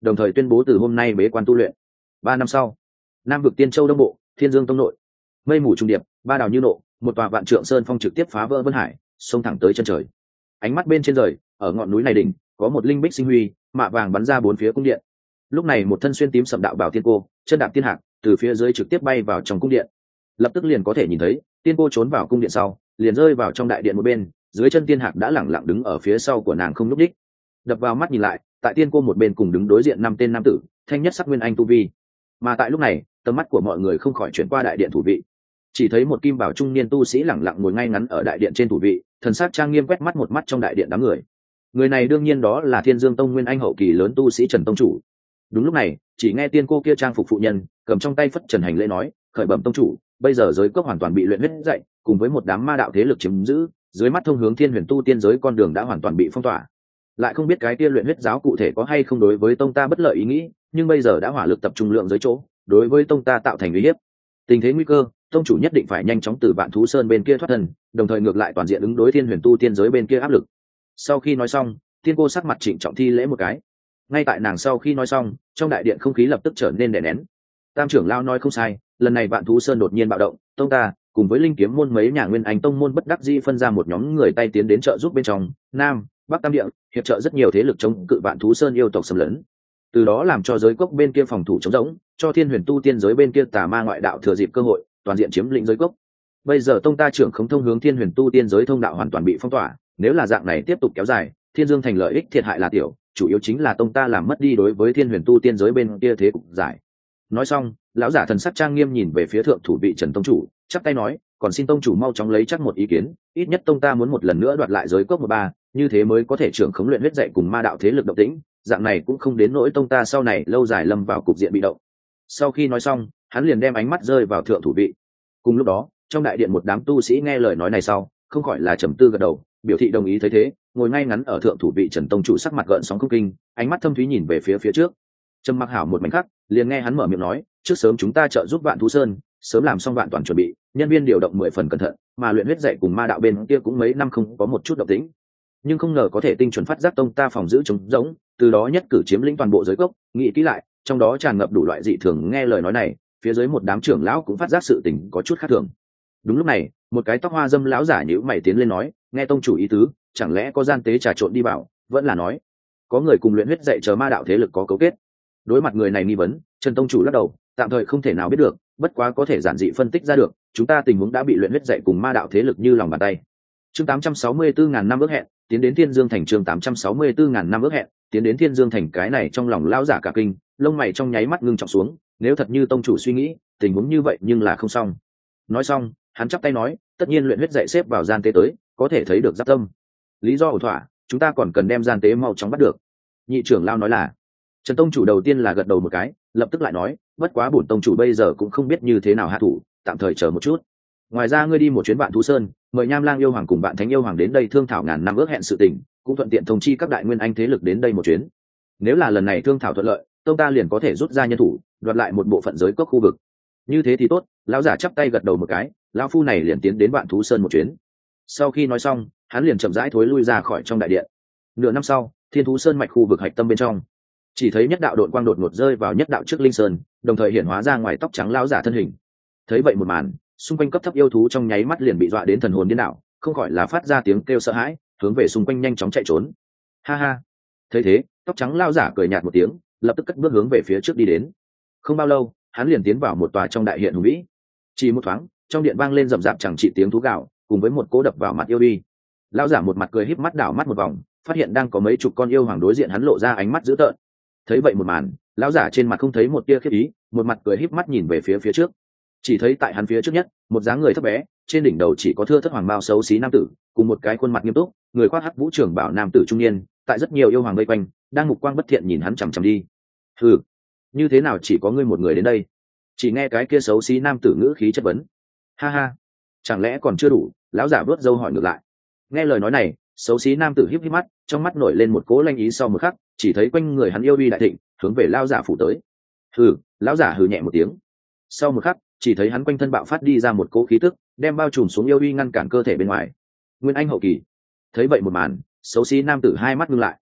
đồng thời tuyên bố từ hôm nay bế quan tu luyện. Ba năm sau, Nam vực Tiên Châu Đông Bộ, Thiên Dương Tông nội, mây mù trung điệp, ba đào như nộ, một tòa vạn trượng sơn phong trực tiếp phá vỡ vân hải, xông thẳng tới chân trời. Ánh mắt bên trên rời, ở ngọn núi này đỉnh, có một linh bích sinh huy, mạ vàng bắn ra bốn phía cung điện. Lúc này một thân xuyên tím sậm đạo bảo tiên cô, chân đạp tiên hạc, từ phía dưới trực tiếp bay vào trong cung điện. Lập tức liền có thể nhìn thấy, tiên cô trốn vào cung điện sau, liền rơi vào trong đại điện một bên, dưới chân tiên hạc đã lẳng lặng đứng ở phía sau của nàng không nhúc nhích. Đập vào mắt nhìn lại, tại tiên cô một bên cùng đứng đối diện năm tên nam tử, thanh nhất sắc nguyên anh tu vi. Mà tại lúc này, tầm mắt của mọi người không khỏi chuyển qua đại điện thủ vị, chỉ thấy một kim bảo trung niên tu sĩ lẳng lặng ngồi ngay ngắn ở đại điện trên thủ vị, thần sắc trang nghiêm quét mắt một mắt trong đại điện đám người. Người này đương nhiên đó là Thiên Dương Tông nguyên anh hậu kỳ lớn tu sĩ Trần tông chủ. Đúng lúc này, chỉ nghe tiên cô kia trang phục phụ nhân cầm trong tay phất trần hành lễ nói, khởi bẩm tông chủ, bây giờ giới cốc hoàn toàn bị luyện huyết dậy, cùng với một đám ma đạo thế lực chiếm giữ, dưới mắt thông hướng thiên huyền tu tiên giới con đường đã hoàn toàn bị phong tỏa. Lại không biết cái kia luyện huyết giáo cụ thể có hay không đối với tông ta bất lợi ý nghĩ, nhưng bây giờ đã hỏa lực tập trung lượng giới chỗ, đối với tông ta tạo thành uy hiếp. Tình thế nguy cơ, tông chủ nhất định phải nhanh chóng từ Vạn Thú Sơn bên kia thoát thân, đồng thời ngược lại toàn diện ứng đối thiên huyền tu tiên giới bên kia áp lực. Sau khi nói xong, tiên cô sắc mặt trịnh trọng thi lễ một cái. Ngay tại nàng sau khi nói xong, trong đại điện không khí lập tức trở nên đè nén. Tam trưởng lao nói không sai, lần này Vạn Thú Sơn đột nhiên bạo động, tông ta cùng với linh kiếm môn mấy nhà nguyên anh tông môn bất đắc dĩ phân ra một nhóm người tay tiến đến trợ giúp bên trong Nam Bắc Tam địa, hiệp trợ rất nhiều thế lực chống cự Vạn Thú Sơn yêu tộc xâm lấn, từ đó làm cho giới cốc bên kia phòng thủ chống rỗng, cho thiên huyền tu tiên giới bên kia tà ma ngoại đạo thừa dịp cơ hội toàn diện chiếm lĩnh giới cốc. Bây giờ tông ta trưởng không thông hướng thiên huyền tu tiên giới thông đạo hoàn toàn bị phong tỏa, nếu là dạng này tiếp tục kéo dài, thiên dương thành lợi ích thiệt hại là tiểu, chủ yếu chính là tông ta làm mất đi đối với thiên huyền tu tiên giới bên kia thế cục giải. Nói xong, lão giả thần sắc trang nghiêm nhìn về phía thượng thủ vị Trần tông chủ, chắp tay nói, còn xin tông chủ mau chóng lấy chắc một ý kiến, ít nhất tông ta muốn một lần nữa đoạt lại giới cốc một ba, như thế mới có thể trưởng khống luyện huyết dạy cùng ma đạo thế lực động tĩnh, dạng này cũng không đến nỗi tông ta sau này lâu dài lâm vào cục diện bị động. Sau khi nói xong, hắn liền đem ánh mắt rơi vào thượng thủ vị. Cùng lúc đó, trong đại điện một đám tu sĩ nghe lời nói này sau, không khỏi là trầm tư gật đầu, biểu thị đồng ý. Thấy thế, ngồi ngay ngắn ở thượng thủ vị Trần tông chủ sắc mặt gợn sóng không kinh, ánh mắt thâm thúy nhìn về phía phía trước. Trầm mặc hảo một mảnh khắc, liền nghe hắn mở miệng nói, trước sớm chúng ta trợ giúp Vạn Thú Sơn, sớm làm xong vạn toàn chuẩn bị, nhân viên điều động mười phần cẩn thận, mà luyện huyết dạy cùng ma đạo bên kia cũng mấy năm không có một chút động tĩnh, nhưng không ngờ có thể tinh chuẩn phát giác tông ta phòng giữ trống rỗng, từ đó nhất cử chiếm lĩnh toàn bộ giới cốc. Nghĩ kỹ lại, trong đó tràn ngập đủ loại dị thường. Nghe lời nói này, phía dưới một đám trưởng lão cũng phát giác sự tình có chút khác thường. Đúng lúc này, một cái tóc hoa dâm lão giả nhíu mày tiến lên nói, nghe tông chủ ý tứ, chẳng lẽ có gian tế trà trộn đi vào, vẫn là nói có người cùng luyện huyết dạy chờ ma đạo thế lực có cấu kết? Đối mặt người này nghi vấn, Trần tông chủ lắc đầu, tạm thời không thể nào biết được, bất quá có thể giản dị phân tích ra được, chúng ta tình huống đã bị luyện huyết dạy cùng ma đạo thế lực như lòng bàn tay. Chương tám trăm sáu mươi bốn ngàn năm ước hẹn, tiến đến Thiên Dương thành. Chương tám trăm sáu mươi bốn ngàn năm ước hẹn, tiến đến Thiên Dương thành. Cái này trong lòng lão giả cả kinh, lông mày trong nháy mắt ngưng trọng xuống, nếu thật như tông chủ suy nghĩ, tình huống như vậy nhưng là không xong. Nói xong, hắn chắp tay nói, tất nhiên luyện huyết dạy xếp vào gian tế tới, có thể thấy được giáp tâm. Lý do ổn thỏa, chúng ta còn cần đem gian tế mau chóng bắt được. Nhị trưởng lão nói là. Trần tông chủ đầu tiên là gật đầu một cái, lập tức lại nói, bất quá bổn tông chủ bây giờ cũng không biết như thế nào hạ thủ, tạm thời chờ một chút. Ngoài ra ngươi đi một chuyến Vạn Thú Sơn, mời Nham Lang yêu hoàng cùng Vạn Thánh yêu hoàng đến đây thương thảo ngàn năm ước hẹn sự tình, cũng thuận tiện thông chi các đại nguyên anh thế lực đến đây một chuyến. Nếu là lần này thương thảo thuận lợi, tông ta liền có thể rút ra nhân thủ, đoạt lại một bộ phận giới cốc khu vực. Như thế thì tốt. Lão giả chắp tay gật đầu một cái, lão phu này liền tiến đến Vạn Thú Sơn một chuyến. Sau khi nói xong, hắn liền chậm rãi thối lui ra khỏi trong đại điện. Nửa năm sau, Thiên Thú Sơn mạch khu vực hạch tâm bên trong, chỉ thấy nhất đạo đội quang đột ngột rơi vào nhất đạo trước linh sơn, đồng thời hiển hóa ra ngoài tóc trắng lão giả thân hình. Thấy vậy một màn, xung quanh cấp thấp yêu thú trong nháy mắt liền bị dọa đến thần hồn điên đảo, không khỏi là phát ra tiếng kêu sợ hãi, hướng về xung quanh nhanh chóng chạy trốn. Ha ha. Thấy thế, tóc trắng lão giả cười nhạt một tiếng, lập tức cất bước hướng về phía trước đi đến. Không bao lâu, hắn liền tiến vào một tòa trong đại hiện hùng vĩ. Chỉ một thoáng, trong điện vang lên rầm rạp chẳng trị tiếng thú gào, cùng với một cỗ đập vào mặt yêu uy. Lão giả một mặt cười híp mắt đảo mắt một vòng, phát hiện đang có mấy chục con yêu hoàng đối diện hắn, lộ ra ánh mắt dữ tợn. Thấy vậy một màn, lão giả trên mặt không thấy một tia khiếp ý, một mặt cười híp mắt nhìn về phía phía trước. Chỉ thấy tại hắn phía trước nhất, một dáng người thấp bé, trên đỉnh đầu chỉ có thưa thất hoàng bao xấu xí nam tử, cùng một cái khuôn mặt nghiêm túc, người khoác hắc vũ trưởng bảo nam tử trung niên, tại rất nhiều yêu hoàng vây quanh, đang mục quang bất thiện nhìn hắn chằm chằm đi. Hừ, như thế nào chỉ có ngươi một người đến đây? Chỉ nghe cái kia xấu xí nam tử ngữ khí chất vấn. Ha ha, chẳng lẽ còn chưa đủ? Lão giả vớt râu hỏi ngược lại. Nghe lời nói này, xấu xí nam tử híp híp mắt, trong mắt nổi lên một cỗ lanh ý. Sau một khắc, chỉ thấy quanh người hắn yêu uy đại thịnh, hướng về lão giả phủ tới. Hừ, lão giả hừ nhẹ một tiếng. Sau một khắc, chỉ thấy hắn quanh thân bạo phát đi ra một cỗ khí tức, đem bao trùm xuống yêu uy ngăn cản cơ thể bên ngoài. Nguyên anh hậu kỳ. Thấy vậy một màn, xấu xí nam tử hai mắt ngưng lại.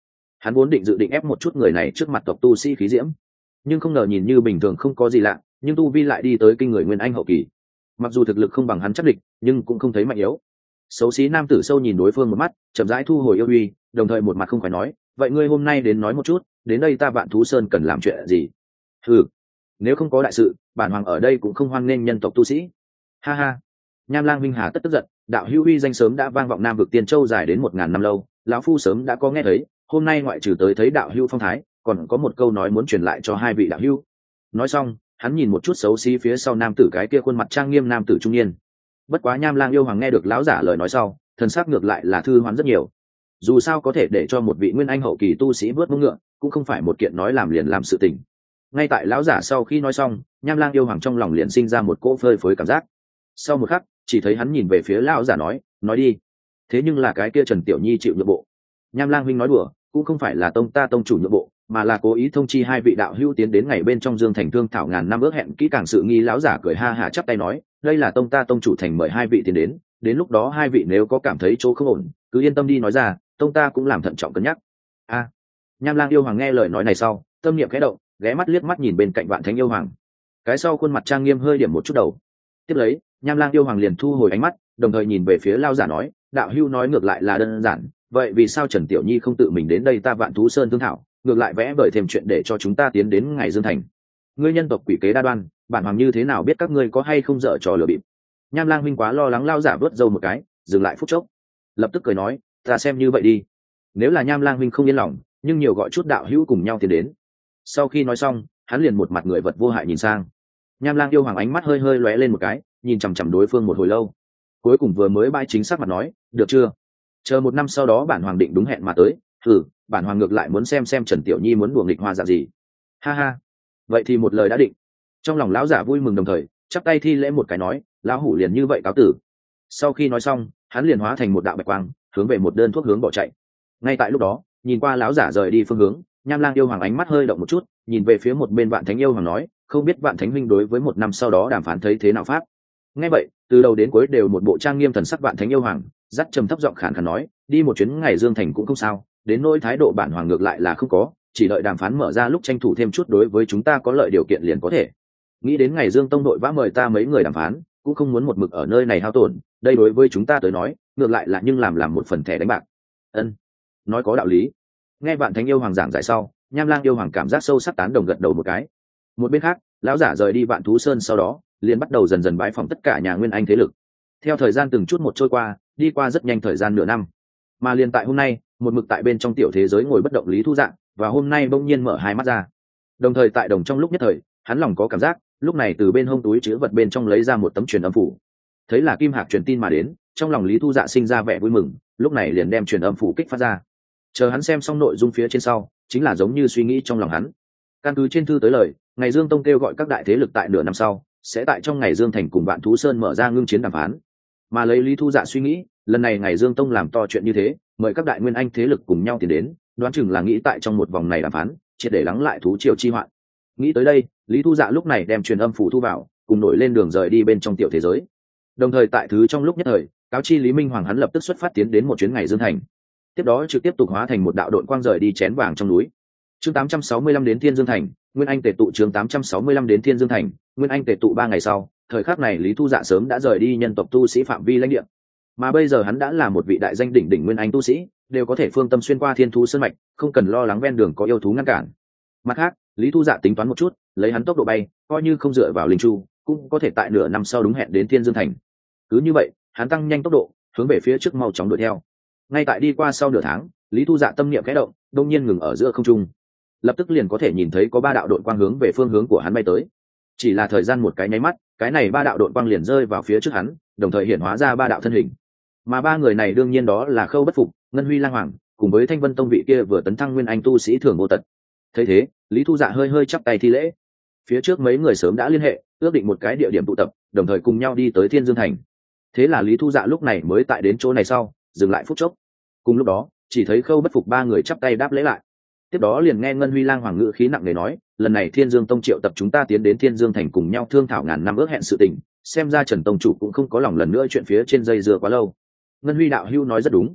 hắn vốn định dự định ép một chút người này trước mặt tộc tu sĩ khí diễm, nhưng không ngờ nhìn như bình thường không có gì lạ, nhưng tu vi lại đi tới kinh người nguyên anh hậu kỳ. Mặc dù thực lực không bằng hắn chắc địch, nhưng cũng không thấy mạnh yếu. Xấu xí nam tử sâu nhìn đối phương một mắt, chậm rãi thu hồi yêu uy, đồng thời một mặt không phải nói, vậy ngươi hôm nay đến nói một chút, đến đây ta Vạn Thú Sơn cần làm chuyện gì? Ừ, nếu không có đại sự, bản hoàng ở đây cũng không hoan nghênh nhân tộc tu sĩ. Ha ha. Nham Lang Minh Hà tất tức giận, đạo hữu uy danh sớm đã vang vọng Nam vực Tiên Châu dài đến một ngàn năm lâu, lão phu sớm đã có nghe thấy, hôm nay ngoại trừ tới thấy đạo hữu phong thái, còn có một câu nói muốn truyền lại cho hai vị đạo hữu. Nói xong, hắn nhìn một chút xấu xí phía sau nam tử cái kia khuôn mặt trang nghiêm nam tử trung niên. Bất quá Nham Lang yêu hoàng nghe được lão giả lời nói sau, thần sắc ngược lại là thư hoán rất nhiều. Dù sao có thể để cho một vị nguyên anh hậu kỳ tu sĩ vớt mông ngựa, cũng không phải một kiện nói làm liền làm sự tình. Ngay tại lão giả sau khi nói xong, Nham Lang yêu hoàng trong lòng liền sinh ra một cỗ phơi phới cảm giác. Sau một khắc, chỉ thấy hắn nhìn về phía lão giả nói, nói đi. Thế nhưng là cái kia Trần Tiểu Nhi chịu nhượng bộ. Nham Lang huynh nói đùa, cũng không phải là tông ta tông chủ nhượng bộ, mà là cố ý thông chi hai vị đạo hữu tiến đến ngày bên trong Dương Thành thương thảo ngàn năm ước hẹn kỹ càng sự nghi. Lão giả cười ha hả chắp tay nói, đây là tông ta tông chủ thành mời hai vị tiến đến, đến lúc đó hai vị nếu có cảm thấy chỗ không ổn, cứ yên tâm đi nói ra, tông ta cũng làm thận trọng cân nhắc. A. À, Nham Lang yêu hoàng nghe lời nói này sau, tâm niệm khẽ động, ghé mắt liếc mắt nhìn bên cạnh Vạn Thánh yêu hoàng. Cái sau khuôn mặt trang nghiêm hơi điểm một chút đầu. Tiếp lấy, Nham Lang yêu hoàng liền thu hồi ánh mắt, đồng thời nhìn về phía lão giả nói, đạo hữu nói ngược lại là đơn giản, vậy vì sao Trần Tiểu Nhi không tự mình đến đây ta Vạn Thú Sơn thương thảo, ngược lại vẽ vời thêm chuyện để cho chúng ta tiến đến ngày Dương Thành? Ngươi nhân tộc quỷ kế đa đoan, bản hoàng như thế nào biết các ngươi có hay không dở trò lừa bịp? Nham Lang huynh quá lo lắng. Lão giả vớt râu một cái, dừng lại phút chốc, lập tức cười nói, ta xem như vậy đi. Nếu là Nham Lang huynh không yên lòng, nhưng nhiều gọi chút đạo hữu cùng nhau tiến đến. Sau khi nói xong, hắn liền một mặt người vật vô hại nhìn sang. Nham Lang yêu hoàng ánh mắt hơi hơi lóe lên một cái, nhìn chằm chằm đối phương một hồi lâu, cuối cùng vừa mới bãi chính xác mặt nói, được chưa? Chờ một năm sau đó bản hoàng định đúng hẹn mà tới. Ừ, bản hoàng ngược lại muốn xem xem Trần Tiểu Nhi muốn đùa nghịch hoa dạng gì. Ha ha, vậy thì một lời đã định. Trong lòng lão giả vui mừng, đồng thời chắp tay thi lễ một cái nói, lão hủ liền như vậy cáo tử. Sau khi nói xong, hắn liền hóa thành một đạo bạch quang, hướng về một đơn thuốc hướng bỏ chạy. Ngay tại lúc đó, nhìn qua lão giả rời đi phương hướng, Nham Lang yêu hoàng ánh mắt hơi động một chút, nhìn về phía một bên Vạn Thánh yêu hoàng nói, không biết Vạn Thánh huynh đối với một năm sau đó đàm phán thấy thế nào pháp? Nghe vậy, từ đầu đến cuối đều một bộ trang nghiêm thần sắc Vạn Thánh yêu hoàng, dắt trầm thấp giọng khàn khàn nói, đi một chuyến ngày Dương Thành cũng không sao, đến nỗi thái độ bản hoàng ngược lại là không có, chỉ đợi đàm phán mở ra lúc tranh thủ thêm chút đối với chúng ta có lợi điều kiện liền có thể. Nghĩ đến ngày Dương tông đội vã mời ta mấy người đàm phán, cũng không muốn một mực ở nơi này hao tổn, đây đối với chúng ta tới nói, ngược lại là nhưng làm làm một phần thẻ đánh bạc. Ân, nói có đạo lý. Nghe Vạn Thánh yêu hoàng giảng giải sau, Nham Lang yêu hoàng cảm giác sâu sắc tán đồng gật đầu một cái. Một bên khác, lão giả rời đi Vạn Thú Sơn sau đó, liền bắt đầu dần dần bái phỏng tất cả nhà nguyên anh thế lực. Theo thời gian từng chút một trôi qua, đi qua rất nhanh thời gian nửa năm, mà liền tại hôm nay, một mực tại bên trong tiểu thế giới ngồi bất động Lý Thu Dạng, và hôm nay bỗng nhiên mở hai mắt ra. Đồng thời tại đồng trong lúc nhất thời, hắn lòng có cảm giác, lúc này từ bên hông túi chứa vật bên trong lấy ra một tấm truyền âm phủ. Thấy là Kim Hạc truyền tin mà đến, trong lòng Lý Thu Dạ sinh ra vẻ vui mừng, lúc này liền đem truyền âm phủ kích phát ra. Chờ hắn xem xong nội dung phía trên sau, chính là giống như suy nghĩ trong lòng hắn. Căn cứ trên thư tới lời, ngày Dương tông kêu gọi các đại thế lực tại nửa năm sau, sẽ tại trong ngày Dương Thành cùng Vạn Thú Sơn mở ra ngưng chiến đàm phán. Mà lấy Lý Thu Dạ suy nghĩ, lần này ngày Dương tông làm to chuyện như thế, mời các đại nguyên anh thế lực cùng nhau tiến đến, đoán chừng là nghĩ tại trong một vòng này đàm phán, triệt để lắng lại thú triều chi hoạn. Nghĩ tới đây, Lý Thu Dạ lúc này đem truyền âm phủ thu vào, cùng nổi lên đường rời đi bên trong tiểu thế giới. Đồng thời tại thứ trong lúc nhất thời, cáo chi Lý Minh Hoàng hắn lập tức xuất phát tiến đến một chuyến ngày Dương Thành. Tiếp đó trực tiếp tục hóa thành một đạo đội quang rời đi chén vàng trong núi. Chương tám trăm sáu mươi lăm đến Thiên Dương Thành, Nguyên Anh tề tụ. Chương tám trăm sáu mươi lăm đến Thiên Dương Thành, Nguyên Anh tề tụ. Ba ngày sau, thời khắc này Lý Thu Dạ sớm đã rời đi nhân tộc tu sĩ phạm vi lãnh địa, mà bây giờ hắn đã là một vị đại danh đỉnh đỉnh Nguyên Anh tu sĩ, đều có thể phương tâm xuyên qua Thiên Thú Sơn mạch, không cần lo lắng ven đường có yêu thú ngăn cản. Mặt khác, Lý Thu Dạ tính toán một chút, lấy hắn tốc độ bay, coi như không dựa vào linh chu, cũng có thể tại nửa năm sau đúng hẹn đến Thiên Dương Thành. Cứ như vậy, hắn tăng nhanh tốc độ, hướng về phía trước mau chóng đuổi theo. Ngay tại đi qua sau nửa tháng, Lý Thu Dạ tâm niệm khẽ động, đột nhiên ngừng ở giữa không trung. Lập tức liền có thể nhìn thấy có ba đạo đội quang hướng về phương hướng của hắn bay tới. Chỉ là thời gian một cái nháy mắt, cái này ba đạo đội quang liền rơi vào phía trước hắn, đồng thời hiện hóa ra ba đạo thân hình. Mà ba người này đương nhiên đó là Khâu Bất Phục, Ngân Huy Lang Hoàng, cùng với Thanh Vân Tông vị kia vừa tấn thăng Nguyên Anh tu sĩ Thường Vô Tật. Thấy thế, Lý Thu Dạ hơi hơi chắp tay thi lễ. Phía trước mấy người sớm đã liên hệ, ước định một cái địa điểm tụ tập, đồng thời cùng nhau đi tới Thiên Dương Thành. Thế là Lý Thu Dạ lúc này mới tại đến chỗ này sau, dừng lại phút chốc. Cùng lúc đó, chỉ thấy Khâu Bất Phục ba người chắp tay đáp lễ lại. Tiếp đó liền nghe Ngân Huy Lang Hoàng ngữ khí nặng nề nói, lần này Thiên Dương Tông triệu tập chúng ta tiến đến Thiên Dương Thành cùng nhau thương thảo ngàn năm ước hẹn sự tình, xem ra Trần tông chủ cũng không có lòng lần nữa chuyện phía trên dây dưa quá lâu. Ngân Huy đạo hữu nói rất đúng.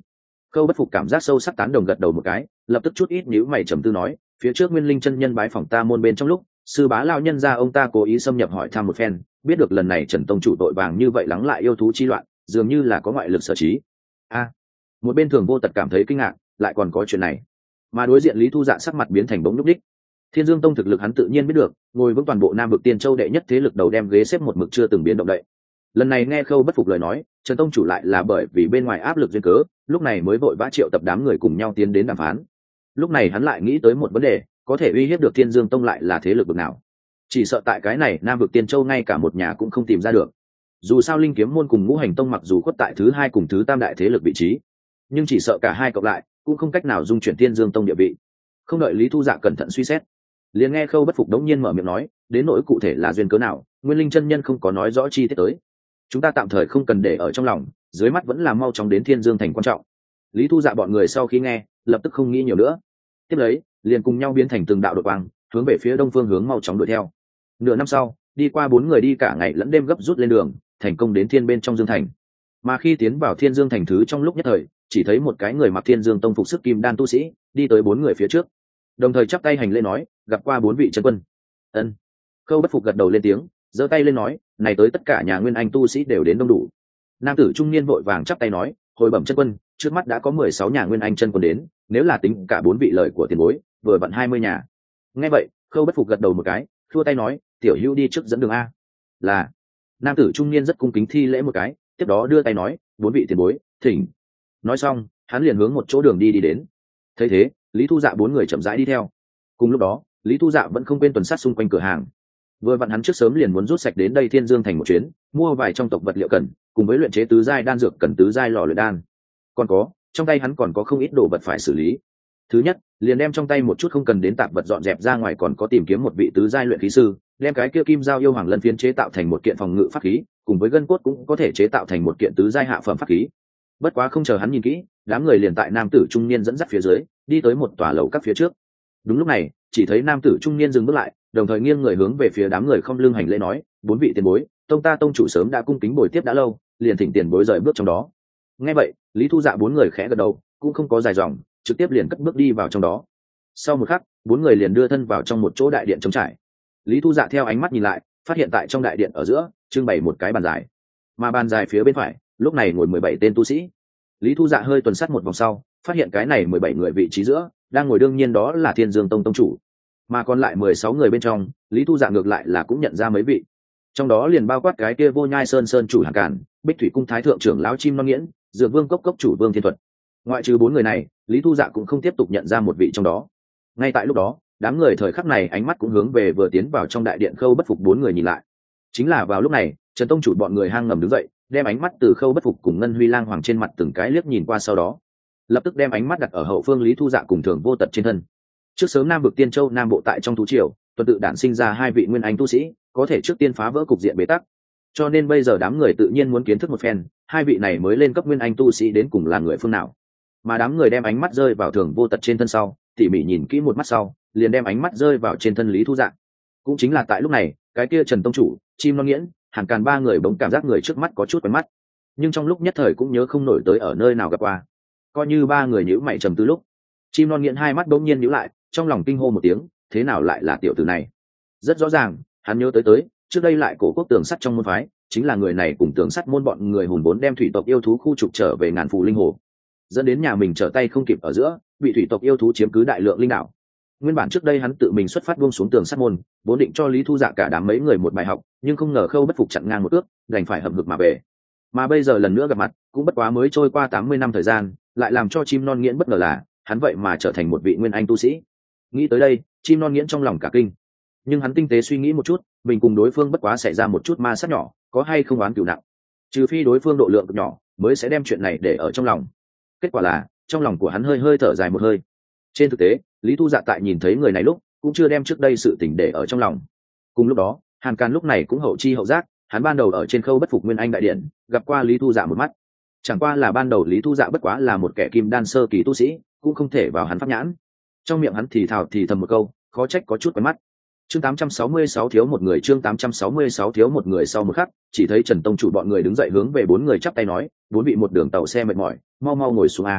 Khâu Bất Phục cảm giác sâu sắc tán đồng gật đầu một cái, lập tức chút ít nhíu mày trầm tư nói, phía trước Nguyên Linh chân nhân bái phỏng ta môn bên trong lúc, sư bá lao nhân ra ông ta cố ý xâm nhập hỏi thăm một phen, biết được lần này Trần tông chủ tội vàng như vậy lắng lại yêu thú chi loạn, dường như là có ngoại lực sở trí. A, một bên Thường Vô Tật cảm thấy kinh ngạc, lại còn có chuyện này. Mà đối diện Lý Thu Dạ sắc mặt biến thành bỗng nhúc đích. Thiên Dương Tông thực lực hắn tự nhiên biết được, ngồi vững toàn bộ Nam vực Tiên Châu đệ nhất thế lực đầu đem ghế xếp một mực chưa từng biến động đậy. Lần này nghe Khâu Bất Phục lời nói, Trần tông chủ lại là bởi vì bên ngoài áp lực duyên cớ, lúc này mới vội vã triệu tập đám người cùng nhau tiến đến đàm phán. Lúc này hắn lại nghĩ tới một vấn đề, có thể uy hiếp được Thiên Dương Tông lại là thế lực bậc nào? Chỉ sợ tại cái này Nam vực Tiên Châu ngay cả một nhà cũng không tìm ra được. Dù sao Linh Kiếm môn cùng Ngũ Hành Tông mặc dù khuất tại thứ hai cùng thứ tam đại thế lực vị trí, nhưng chỉ sợ cả hai cộng lại cũng không cách nào dung chuyển Thiên Dương Tông địa vị. Không đợi Lý Thu Dạ cẩn thận suy xét, liền nghe Khâu Bất Phục đống nhiên mở miệng nói, đến nỗi cụ thể là duyên cớ nào, Nguyên Linh chân nhân không có nói rõ chi tiết tới, chúng ta tạm thời không cần để ở trong lòng, dưới mắt vẫn là mau chóng đến Thiên Dương thành quan trọng. Lý Thu Dạ bọn người sau khi nghe, lập tức không nghĩ nhiều nữa, tiếp lấy liền cùng nhau biến thành từng đạo đột quang, hướng về phía đông phương hướng mau chóng đuổi theo. Nửa năm sau, đi qua bốn người đi cả ngày lẫn đêm gấp rút lên đường, thành công đến Thiên bên trong Dương thành. Mà khi tiến vào Thiên Dương thành thứ trong lúc nhất thời, chỉ thấy một cái người mặc Thiên Dương tông phục sức kim đan tu sĩ đi tới bốn người phía trước, đồng thời chắp tay hành lễ nói, gặp qua bốn vị chân quân. Ân. Khâu Bất Phục gật đầu lên tiếng, giơ tay lên nói, này tới tất cả nhà Nguyên Anh tu sĩ đều đến đông đủ. Nam tử trung niên vội vàng chắp tay nói, hồi bẩm chân quân, trước mắt đã có mười sáu nhà Nguyên Anh chân quân đến, nếu là tính cả bốn vị lời của tiền bối, vừa vặn hai mươi nhà. Nghe vậy, Khâu Bất Phục gật đầu một cái, thua tay nói, tiểu hữu đi trước dẫn đường a. Là. Nam tử trung niên rất cung kính thi lễ một cái, tiếp đó đưa tay nói, bốn vị tiền bối, thỉnh. Nói xong, hắn liền hướng một chỗ đường đi đi đến. Thấy thế, Lý Thu Dạ bốn người chậm rãi đi theo. Cùng lúc đó, Lý Thu Dạ vẫn không quên tuần sát xung quanh cửa hàng. Vừa vặn hắn trước sớm liền muốn rút sạch đến đây Thiên Dương thành một chuyến, mua vài trong tộc vật liệu cần, cùng với luyện chế tứ giai đan dược cần tứ giai lò luyện đan. Còn có, trong tay hắn còn có không ít đồ vật phải xử lý. Thứ nhất, liền đem trong tay một chút không cần đến tạp vật dọn dẹp ra ngoài, còn có tìm kiếm một vị tứ giai luyện khí sư, đem cái kia kim giao yêu hoàng lân phiến chế tạo thành một kiện phòng ngự pháp khí, cùng với gân cốt cũng có thể chế tạo thành một kiện tứ giai hạ phẩm pháp khí. Bất quá không chờ hắn nhìn kỹ, đám người liền tại nam tử trung niên dẫn dắt phía dưới, đi tới một tòa lầu các phía trước. Đúng lúc này, chỉ thấy nam tử trung niên dừng bước lại, đồng thời nghiêng người hướng về phía đám người không lưng hành lễ nói, bốn vị tiền bối, tông ta tông chủ sớm đã cung kính bồi tiếp đã lâu, liền thỉnh tiền bối rời bước trong đó. Nghe vậy, Lý Thu Dạ bốn người khẽ gật đầu, cũng không có dài dòng, trực tiếp liền cất bước đi vào trong đó. Sau một khắc, bốn người liền đưa thân vào trong một chỗ đại điện trống trải. Lý Thu Dạ theo ánh mắt nhìn lại, phát hiện tại trong đại điện ở giữa trưng bày một cái bàn dài, mà bàn dài phía bên phải lúc này ngồi mười bảy tên tu sĩ. Lý Thu Dạ hơi tuần sát một vòng sau, phát hiện cái này mười bảy người vị trí giữa đang ngồi đương nhiên đó là Thiên Dương tông tông chủ, mà còn lại mười sáu người bên trong, Lý Thu Dạ ngược lại là cũng nhận ra mấy vị, trong đó liền bao quát cái kia Vô Nhai Sơn sơn chủ Hàn Cản, Bích Thủy cung thái thượng trưởng lão Chim Non Nghiễn, Dược Vương cốc cốc chủ Vương Thiên Thuật. Ngoại trừ bốn người này, Lý Thu Dạ cũng không tiếp tục nhận ra một vị trong đó. Ngay tại lúc đó, đám người thời khắc này ánh mắt cũng hướng về vừa tiến vào trong đại điện Khâu Bất Phục bốn người nhìn lại. Chính là vào lúc này, Trần tông chủ bọn người hang ngầm đứng dậy, đem ánh mắt từ Khâu Bất Phục cùng Ngân Huy Lang Hoàng trên mặt từng cái liếc nhìn qua, sau đó lập tức đem ánh mắt đặt ở hậu phương Lý Thu Dạ cùng Thường Vô Tật trên thân. Trước sớm Nam vực Tiên Châu Nam bộ tại trong thú triều, tuần tự đản sinh ra hai vị nguyên anh tu sĩ, có thể trước tiên phá vỡ cục diện bế tắc. Cho nên bây giờ đám người tự nhiên muốn kiến thức một phen, hai vị này mới lên cấp nguyên anh tu sĩ đến cùng là người phương nào. Mà đám người đem ánh mắt rơi vào Thường Vô Tật trên thân sau, tỉ mỉ nhìn kỹ một mắt sau, liền đem ánh mắt rơi vào trên thân Lý Thu Dạ. Cũng chính là tại lúc này, cái kia Trần tông chủ, Chim Non Nghiễn, Hàn Càn ba người bỗng cảm giác người trước mắt có chút quen mắt, nhưng trong lúc nhất thời cũng nhớ không nổi tới ở nơi nào gặp qua. Coi như ba người nhíu mày trầm tư lúc, Chim Non Nghiễn hai mắt bỗng nhiên nhíu lại, trong lòng kinh hô một tiếng, thế nào lại là tiểu tử này? Rất rõ ràng, hắn nhớ tới tới, trước đây lại cổ quốc tường sắt trong môn phái, chính là người này cùng tường sắt môn bọn người hùn vốn đem thủy tộc yêu thú khu trục trở về ngàn phù linh hồ, dẫn đến nhà mình trở tay không kịp ở giữa, bị thủy tộc yêu thú chiếm cứ đại lượng linh đảo. Nguyên bản trước đây hắn tự mình xuất phát buông xuống tường sắt môn, vốn định cho Lý Thu Dạ cả đám mấy người một bài học, nhưng không ngờ Khâu Bất Phục chặn ngang một ước, đành phải hậm hực mà về. Mà bây giờ lần nữa gặp mặt, cũng bất quá mới trôi qua tám mươi năm thời gian, lại làm cho Chim Non Nghiễn bất ngờ là, hắn vậy mà trở thành một vị nguyên anh tu sĩ. Nghĩ tới đây, Chim Non Nghiễn trong lòng cả kinh, nhưng hắn tinh tế suy nghĩ một chút, mình cùng đối phương bất quá xảy ra một chút ma sát nhỏ, có hay không oán cửu nặng, trừ phi đối phương độ lượng cực nhỏ mới sẽ đem chuyện này để ở trong lòng. Kết quả là trong lòng của hắn hơi hơi thở dài một hơi. Trên thực tế, Lý Thu Dạ tại nhìn thấy người này lúc cũng chưa đem trước đây sự tình để ở trong lòng. Cùng lúc đó, Hàn Càn lúc này cũng hậu chi hậu giác, hắn ban đầu ở trên Khâu Bất Phục nguyên anh đại điện gặp qua Lý Thu Dạ một mắt, chẳng qua là ban đầu Lý Thu Dạ bất quá là một kẻ kim đan sơ kỳ tu sĩ, cũng không thể vào hắn pháp nhãn. Trong miệng hắn thì thào thì thầm một câu, khó trách có chút quen mắt. Chương tám trăm sáu mươi sáu thiếu một người, chương tám trăm sáu mươi sáu thiếu một người. Sau một khắc, chỉ thấy Trần tông chủ bọn người đứng dậy hướng về bốn người chắp tay nói, bốn vị một đường tàu xe mệt mỏi, mau mau ngồi xuống a.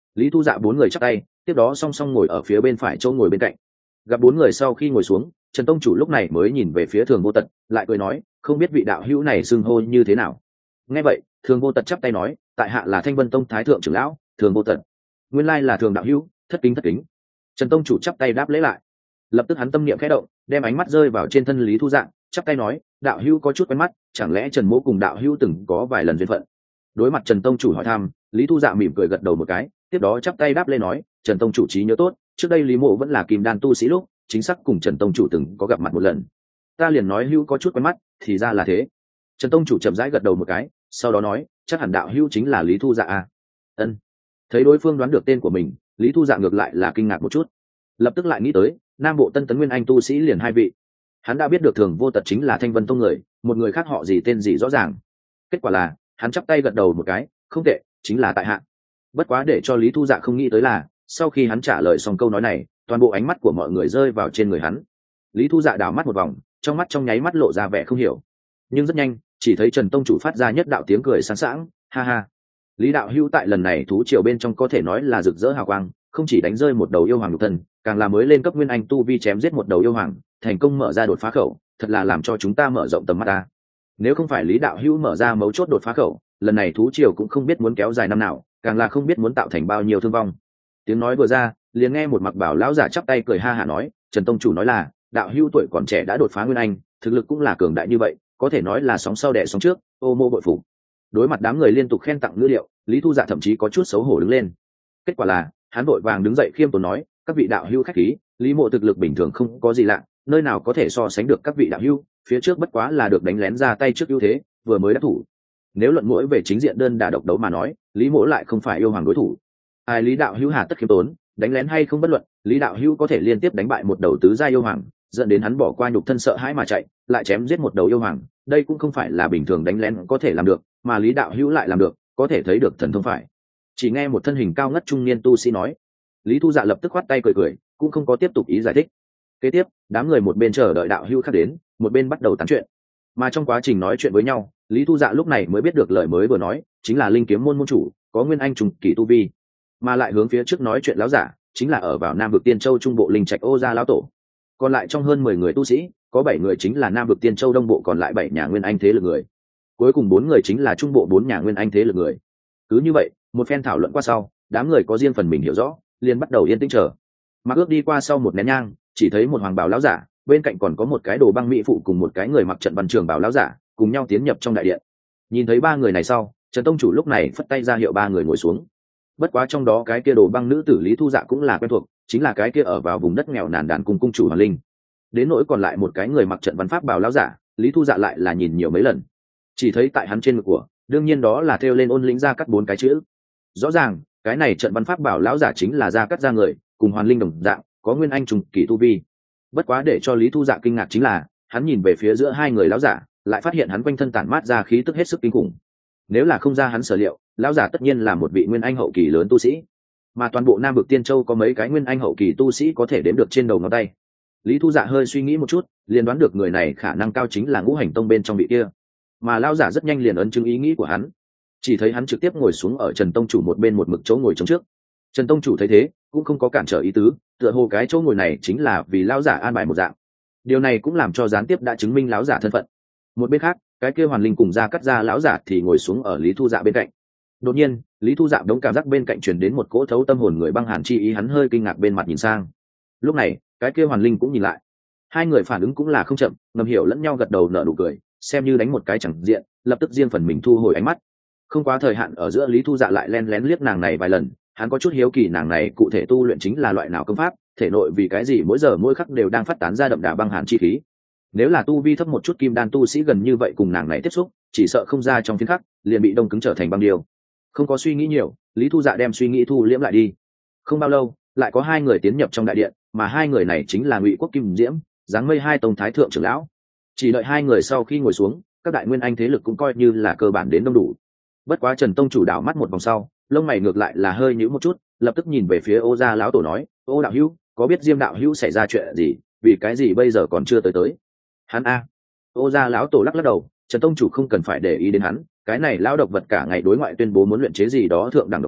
Lý Thu Dạ bốn người chắp tay, tiếp đó song song ngồi ở phía bên phải chỗ ngồi bên cạnh. Gặp bốn người sau khi ngồi xuống, Trần tông chủ lúc này mới nhìn về phía Thường Vô Tật, lại cười nói, không biết vị đạo hữu này xưng hô như thế nào. Nghe vậy, Thường Vô Tật chắp tay nói, tại hạ là Thanh Vân Tông thái thượng trưởng lão Thường Vô Tật. Nguyên lai là Thường đạo hữu, thất kính thất kính. Trần tông chủ chắp tay đáp lễ lại. Lập tức hắn tâm niệm khẽ động, đem ánh mắt rơi vào trên thân Lý Thu Dạ, chắp tay nói, đạo hữu có chút quen mắt, chẳng lẽ Trần mỗ cùng đạo hữu từng có vài lần duyên phận. Đối mặt Trần tông chủ hỏi thăm, Lý Thu Dạ mỉm cười gật đầu một cái, tiếp đó chắp tay đáp lên nói, Trần tông chủ trí nhớ tốt, trước đây Lý mộ vẫn là kim đan tu sĩ lúc, chính xác cùng Trần tông chủ từng có gặp mặt một lần. Ta liền nói hữu có chút quen mắt, thì ra là thế. Trần tông chủ chậm rãi gật đầu một cái, sau đó nói, chắc hẳn đạo hữu chính là Lý Thu Dạ à? Ân. Thấy đối phương đoán được tên của mình, Lý Thu Dạ ngược lại là kinh ngạc một chút, lập tức lại nghĩ tới Nam Bộ Tân Tấn Nguyên Anh tu sĩ liền hai vị. Hắn đã biết được Thường Vô Tật chính là Thanh Vân Tông người, một người khác họ gì tên gì rõ ràng. Kết quả là hắn chắp tay gật đầu một cái, không tệ, chính là tại hạ. Bất quá để cho Lý Thu Dạ không nghĩ tới là, sau khi hắn trả lời xong câu nói này, toàn bộ ánh mắt của mọi người rơi vào trên người hắn. Lý Thu Dạ đảo mắt một vòng, trong mắt trong nháy mắt lộ ra vẻ không hiểu, nhưng rất nhanh chỉ thấy Trần tông chủ phát ra nhất đạo tiếng cười sáng sảng, ha ha. Lý đạo hữu tại lần này thú triều bên trong có thể nói là rực rỡ hào quang, không chỉ đánh rơi một đầu yêu hoàng nhục thân, càng là mới lên cấp Nguyên Anh tu vi chém giết một đầu yêu hoàng, thành công mở ra đột phá khẩu, thật là làm cho chúng ta mở rộng tầm mắt ta. Nếu không phải Lý đạo hữu mở ra mấu chốt đột phá khẩu, lần này thú triều cũng không biết muốn kéo dài năm nào, càng là không biết muốn tạo thành bao nhiêu thương vong. Tiếng nói vừa ra, liền nghe một mặc bảo lão giả chắp tay cười ha hả nói, Trần tông chủ nói là, đạo hữu tuổi còn trẻ đã đột phá Nguyên Anh, thực lực cũng là cường đại như vậy, có thể nói là sóng sau đẻ sóng trước, ô mô bội phục. Đối mặt đám người liên tục khen tặng ngữ điệu, Lý Thu Dạ thậm chí có chút xấu hổ đứng lên. Kết quả là hắn vội vàng đứng dậy khiêm tốn nói, các vị đạo hữu khách khí, Lý mộ thực lực bình thường không có gì lạ, nơi nào có thể so sánh được các vị đạo hữu, phía trước bất quá là được đánh lén ra tay trước ưu thế, vừa mới đắc thủ. Nếu luận mũi về chính diện đơn đả độc đấu mà nói, Lý mộ lại không phải yêu hoàng đối thủ. Ai Lý đạo hữu hà tất khiêm tốn, đánh lén hay không bất luận, Lý đạo hữu có thể liên tiếp đánh bại một đầu tứ gia yêu hoàng, dẫn đến hắn bỏ qua nhục thân sợ hãi mà chạy, lại chém giết một đầu yêu hoàng, đây cũng không phải là bình thường đánh lén có thể làm được, mà Lý đạo hữu lại làm được, có thể thấy được thần thông phải. Chỉ nghe một thân hình cao ngất trung niên tu sĩ nói. Lý Thu Dạ lập tức khoát tay cười cười, cũng không có tiếp tục ý giải thích. Kế tiếp, đám người một bên chờ đợi đạo hữu khác đến, một bên bắt đầu tán chuyện. Mà trong quá trình nói chuyện với nhau, Lý Thu Dạ lúc này mới biết được lời mới vừa nói chính là Linh Kiếm môn môn chủ, có Nguyên Anh trùng kỳ tu vi, mà lại hướng phía trước nói chuyện lão giả chính là ở vào Nam vực Tiên Châu trung bộ Linh Trạch Ô gia lão tổ. Còn lại trong hơn mười người tu sĩ, có bảy người chính là Nam vực Tiên Châu đông bộ còn lại bảy nhà Nguyên Anh thế lực người. Cuối cùng bốn người chính là trung bộ bốn nhà Nguyên Anh thế lực người. Cứ như vậy, một phen thảo luận qua sau, đám người có riêng phần mình hiểu rõ, liền bắt đầu yên tĩnh chờ. Mặc ước đi qua sau một nén nhang, chỉ thấy một hoàng bào lão giả, bên cạnh còn có một cái đồ băng mỹ phụ cùng một cái người mặc trận văn trường bào lão giả, cùng nhau tiến nhập trong đại điện. Nhìn thấy ba người này sau, Trần tông chủ lúc này phất tay ra hiệu ba người ngồi xuống. Bất quá trong đó cái kia đồ băng nữ tử Lý Thu Dạ cũng là quen thuộc, chính là cái kia ở vào vùng đất nghèo nàn đàn cung cung chủ Hoàng Linh. Đến nỗi còn lại một cái người mặc trận văn pháp bào lão giả, Lý Thu Dạ lại là nhìn nhiều mấy lần. Chỉ thấy tại hắn trên ngực của, đương nhiên đó là thêu lên ôn lĩnh ra cắt bốn cái chữ. Rõ ràng, cái này trận văn pháp bảo lão giả chính là ra cắt ra người, cùng Hoàn Linh đồng dạng, có Nguyên Anh trùng kỳ tu vi. Bất quá để cho Lý Thu Dạ kinh ngạc chính là, hắn nhìn về phía giữa hai người lão giả, lại phát hiện hắn quanh thân tản mát ra khí tức hết sức kinh khủng. Nếu là không ra hắn sở liệu, lão giả tất nhiên là một vị Nguyên Anh hậu kỳ lớn tu sĩ, mà toàn bộ Nam vực Tiên Châu có mấy cái Nguyên Anh hậu kỳ tu sĩ có thể đếm được trên đầu ngón tay. Lý Thu Dạ hơi suy nghĩ một chút, liền đoán được người này khả năng cao chính là Ngũ Hành Tông bên trong vị kia, mà lão giả rất nhanh liền ấn chứng ý nghĩ của hắn. Chỉ thấy hắn trực tiếp ngồi xuống ở Trần tông chủ một bên một mực chỗ ngồi trống trước. Trần tông chủ thấy thế, cũng không có cản trở ý tứ, tựa hồ cái chỗ ngồi này chính là vì lão giả an bài một dạng. Điều này cũng làm cho gián tiếp đã chứng minh lão giả thân phận. Một bên khác, cái kia Hoàn Linh cùng ra cắt ra lão giả thì ngồi xuống ở Lý Thu Dạ bên cạnh. Đột nhiên, Lý Thu Dạ đống cảm giác bên cạnh truyền đến một cỗ thấu tâm hồn người băng hàn chi ý, hắn hơi kinh ngạc bên mặt nhìn sang. Lúc này, cái kia Hoàn Linh cũng nhìn lại. Hai người phản ứng cũng là không chậm, ngầm hiểu lẫn nhau gật đầu nở nụ cười, xem như đánh một cái chẳng diện, lập tức riêng phần mình thu hồi ánh mắt. Không quá thời hạn ở giữa, Lý Thu Dạ lại len lén liếc nàng này vài lần, hắn có chút hiếu kỳ nàng này cụ thể tu luyện chính là loại nào công pháp, thể nội vì cái gì mỗi giờ mỗi khắc đều đang phát tán ra đậm đà băng hàn chi khí. Nếu là tu vi thấp một chút kim đan tu sĩ gần như vậy cùng nàng này tiếp xúc, chỉ sợ không ra trong phiến khắc liền bị đông cứng trở thành băng điêu. Không có suy nghĩ nhiều, Lý Thu Dạ đem suy nghĩ thu liễm lại đi. Không bao lâu, lại có hai người tiến nhập trong đại điện, mà hai người này chính là Ngụy Quốc Kim Diễm, dáng mây hai tông thái thượng trưởng lão. Chỉ đợi hai người sau khi ngồi xuống, các đại Nguyên Anh thế lực cũng coi như là cơ bản đến đông đủ. Bất quá Trần tông chủ đảo mắt một vòng sau, lông mày ngược lại là hơi nhíu một chút, lập tức nhìn về phía Ô gia lão tổ nói, Ô đạo hữu, có biết Diêm đạo hữu xảy ra chuyện gì, vì cái gì bây giờ còn chưa tới tới? Hắn a. Ô gia lão tổ lắc lắc đầu, Trần tông chủ không cần phải để ý đến hắn, cái này lão độc vật cả ngày đối ngoại tuyên bố muốn luyện chế gì đó thượng đẳng độc công,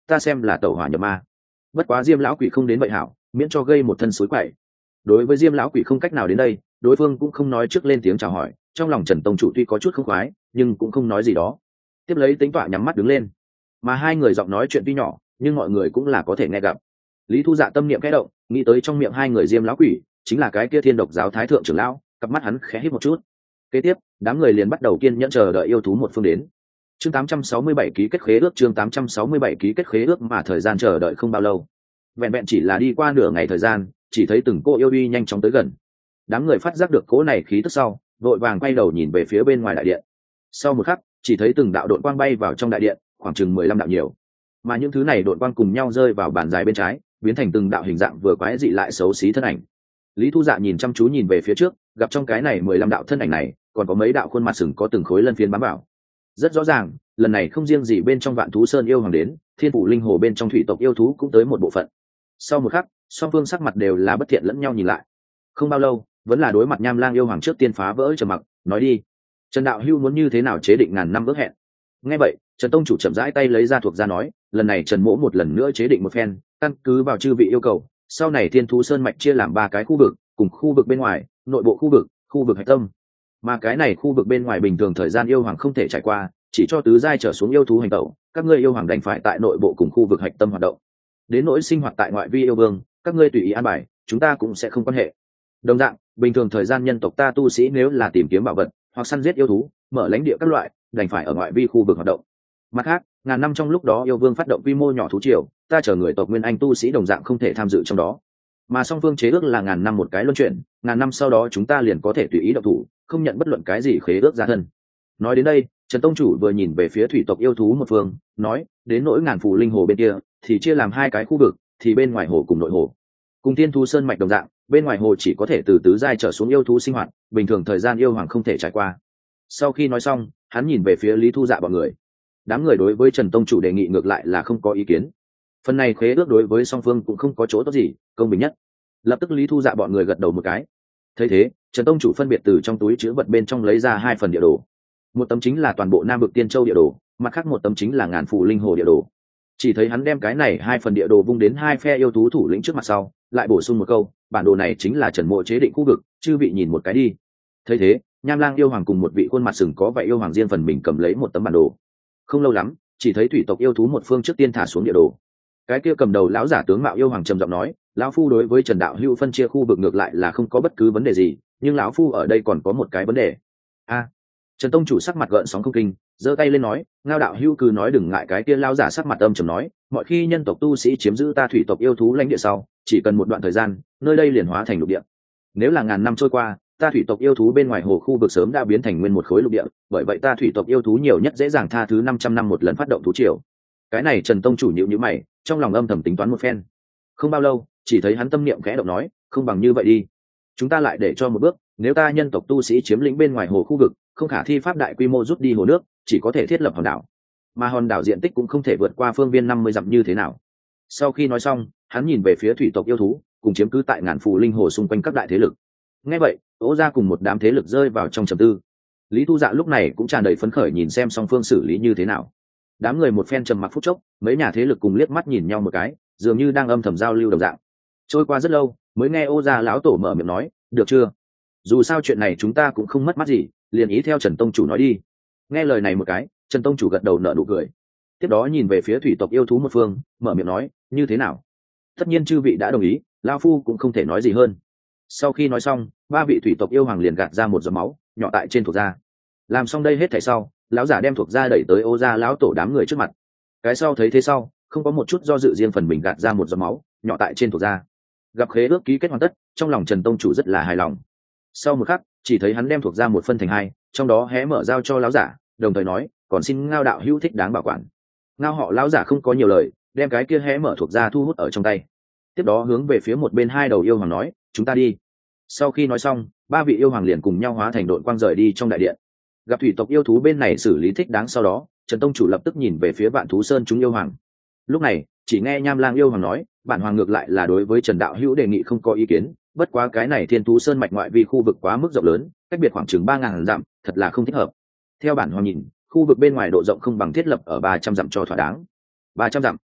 ta xem là tẩu hỏa nhập ma. Bất quá Diêm lão quỷ không đến vậy hảo, miễn cho gây một thân suối quậy. Đối với Diêm lão quỷ không cách nào đến đây, đối phương cũng không nói trước lên tiếng chào hỏi, trong lòng Trần tông chủ tuy có chút không khoái, nhưng cũng không nói gì đó. Tiếp lấy tính tọa nhắm mắt đứng lên, mà hai người giọng nói chuyện tuy nhỏ, nhưng mọi người cũng là có thể nghe gặp. Lý Thu Dạ tâm niệm khẽ động, nghĩ tới trong miệng hai người Diêm lão quỷ chính là cái kia Thiên Độc giáo thái thượng trưởng lão, cặp mắt hắn khẽ híp một chút. Kế tiếp, đám người liền bắt đầu kiên nhẫn chờ đợi yêu thú một phương đến. Chương tám trăm sáu mươi bảy ký kết khế ước, chương tám trăm sáu mươi bảy ký kết khế ước, mà thời gian chờ đợi không bao lâu. Vẹn vẹn chỉ là đi qua nửa ngày thời gian, chỉ thấy từng cô yêu uy nhanh chóng tới gần. Đám người phát giác được cỗ này khí tức sau, vội vàng quay đầu nhìn về phía bên ngoài đại điện. Sau một khắc, chỉ thấy từng đạo độn quang bay vào trong đại điện, khoảng chừng mười lăm đạo nhiều. Mà những thứ này độn quang cùng nhau rơi vào bàn dài bên trái, biến thành từng đạo hình dạng vừa quái dị lại xấu xí thân ảnh. Lý Thu Dạ nhìn chăm chú nhìn về phía trước, gặp trong cái này mười lăm đạo thân ảnh này, còn có mấy đạo khuôn mặt sừng có từng khối lân phiến bám vào. Rất rõ ràng, lần này không riêng gì bên trong Vạn Thú Sơn yêu hoàng đến, Thiên Phủ Linh Hồ bên trong thủy tộc yêu thú cũng tới một bộ phận. Sau một khắc, song phương sắc mặt đều là bất thiện lẫn nhau nhìn lại. Không bao lâu, vẫn là đối mặt Nham Lang yêu hoàng trước tiên phá vỡ trầm mặc, nói đi, Trần đạo hưu muốn như thế nào chế định ngàn năm ước hẹn? Nghe vậy, Trần tông chủ chậm rãi tay lấy ra thuộc ra nói, lần này Trần mỗ một lần nữa chế định một phen, căn cứ vào chư vị yêu cầu, sau này Thiên Thú Sơn mạch chia làm ba cái khu vực, cùng khu vực bên ngoài, nội bộ khu vực, khu vực hạch tâm. Mà cái này khu vực bên ngoài bình thường thời gian yêu hoàng không thể trải qua, chỉ cho tứ giai trở xuống yêu thú hành tẩu, các ngươi yêu hoàng đành phải tại nội bộ cùng khu vực hạch tâm hoạt động. Đến nỗi sinh hoạt tại ngoại vi yêu vương, các ngươi tùy ý an bài, chúng ta cũng sẽ không quan hệ. Đồng dạng, bình thường thời gian nhân tộc ta tu sĩ nếu là tìm kiếm bảo vật hoặc săn giết yêu thú, mở lãnh địa các loại, đành phải ở ngoại vi khu vực hoạt động. Mặt khác, ngàn năm trong lúc đó yêu vương phát động quy mô nhỏ thú triều, ta chờ người tộc Nguyên Anh tu sĩ đồng dạng không thể tham dự trong đó. Mà song phương chế ước là ngàn năm một cái luân chuyển, ngàn năm sau đó chúng ta liền có thể tùy ý động thủ, không nhận bất luận cái gì khế ước gia thân. Nói đến đây, Trần tông chủ vừa nhìn về phía thủy tộc yêu thú một phương, nói, đến nỗi ngàn phù linh hồ bên kia thì chia làm hai cái khu vực, thì bên ngoài hồ cùng nội hồ. Cùng Thiên Thú Sơn mạch đồng dạng, bên ngoài hồ chỉ có thể từ tứ giai trở xuống yêu thú sinh hoạt, bình thường thời gian yêu hoàng không thể trải qua. Sau khi nói xong, hắn nhìn về phía Lý Thu Dạ bọn người. Đám người đối với Trần tông chủ đề nghị ngược lại là không có ý kiến. Phần này khế ước đối với song phương cũng không có chỗ tốt gì, công bình nhất. Lập tức Lý Thu Dạ bọn người gật đầu một cái. Thấy thế, Trần tông chủ phân biệt từ trong túi chứa vật bên trong lấy ra hai phần địa đồ. Một tấm chính là toàn bộ Nam Vực Tiên Châu địa đồ, mặt khác một tấm chính là ngàn phù linh hồ địa đồ. Chỉ thấy hắn đem cái này hai phần địa đồ vung đến hai phe yêu thú thủ lĩnh trước mặt sau, lại bổ sung một câu, bản đồ này chính là Trần mộ chế định khu vực, chư vị nhìn một cái đi. Thấy thế, Nham Lang yêu hoàng cùng một vị khuôn mặt sừng có vậy yêu hoàng riêng phần mình cầm lấy một tấm bản đồ. Không lâu lắm, chỉ thấy thủy tộc yêu thú một phương trước tiên thả xuống địa đồ. Cái kia cầm đầu lão giả tướng mạo yêu hoàng trầm giọng nói, lão phu đối với Trần đạo hữu phân chia khu vực ngược lại là không có bất cứ vấn đề gì, nhưng lão phu ở đây còn có một cái vấn đề. A. Trần tông chủ sắc mặt gợn sóng không kinh, giơ tay lên nói, Ngao đạo hữu cứ nói đừng ngại. Cái kia lão giả sắc mặt âm trầm nói, mọi khi nhân tộc tu sĩ chiếm giữ ta thủy tộc yêu thú lãnh địa sau, chỉ cần một đoạn thời gian, nơi đây liền hóa thành lục địa. Nếu là ngàn năm trôi qua, ta thủy tộc yêu thú bên ngoài hồ khu vực sớm đã biến thành nguyên một khối lục địa, bởi vậy ta thủy tộc yêu thú nhiều nhất dễ dàng tha thứ năm trăm năm một lần phát động thú triều. Cái này Trần tông chủ nhíu nhíu mày, trong lòng âm thầm tính toán một phen. Không bao lâu, chỉ thấy hắn tâm niệm khẽ động nói, không bằng như vậy đi, chúng ta lại để cho một bước, nếu ta nhân tộc tu sĩ chiếm lĩnh bên ngoài hồ khu vực, không khả thi pháp đại quy mô rút đi hồ nước, chỉ có thể thiết lập hòn đảo, mà hòn đảo diện tích cũng không thể vượt qua phương viên năm mươi dặm như thế nào. Sau khi nói xong, hắn nhìn về phía thủy tộc yêu thú cùng chiếm cứ tại ngàn phù linh hồ xung quanh các đại thế lực. Nghe vậy, Ô gia cùng một đám thế lực rơi vào trong trầm tư. Lý Thu Dạ lúc này cũng tràn đầy phấn khởi nhìn xem song phương xử lý như thế nào. Đám người một phen trầm mặc phút chốc, mấy nhà thế lực cùng liếc mắt nhìn nhau một cái, dường như đang âm thầm giao lưu đồng dạng. Trôi qua rất lâu, mới nghe Ô gia lão tổ mở miệng nói, được chưa, dù sao chuyện này chúng ta cũng không mất mát gì, liền ý theo Trần tông chủ nói đi. Nghe lời này một cái, Trần tông chủ gật đầu nở nụ cười, tiếp đó nhìn về phía thủy tộc yêu thú một phương, mở miệng nói, như thế nào? Tất nhiên chư vị đã đồng ý, lão phu cũng không thể nói gì hơn. Sau khi nói xong, ba vị thủy tộc yêu hoàng liền gạt ra một giọt máu nhỏ tại trên thuộc da. Làm xong đây hết thảy sau, lão giả đem thuộc da đẩy tới Ô gia lão tổ đám người trước mặt. Cái sau thấy thế sau, không có một chút do dự, riêng phần mình gạt ra một giọt máu nhỏ tại trên thuộc da. Gặp khế ước ký kết hoàn tất, trong lòng Trần tông chủ rất là hài lòng. Sau một khắc, chỉ thấy hắn đem thuộc da một phân thành hai, trong đó hé mở giao cho lão giả, đồng thời nói, còn xin Ngao đạo hữu thích đáng bảo quản. Ngao họ lão giả không có nhiều lời, đem cái kia hé mở thuộc da thu hút ở trong tay, tiếp đó hướng về phía một bên hai đầu yêu hoàng nói, chúng ta đi. Sau khi nói xong, ba vị yêu hoàng liền cùng nhau hóa thành đội quang rời đi trong đại điện. Gặp thủy tộc yêu thú bên này xử lý thích đáng sau đó, Trần tông chủ lập tức nhìn về phía Vạn Thú Sơn chúng yêu hoàng. Lúc này, chỉ nghe Nham Lang yêu hoàng nói, bản hoàng ngược lại là đối với Trần đạo hữu đề nghị không có ý kiến, bất quá cái này Thiên Thú Sơn mạch ngoại vi khu vực quá mức rộng lớn, cách biệt khoảng chừng ba ngàn dặm, thật là không thích hợp. Theo bản hoàng nhìn, khu vực bên ngoài độ rộng không bằng thiết lập ở ba trăm dặm cho thỏa đáng. Ba trăm dặm?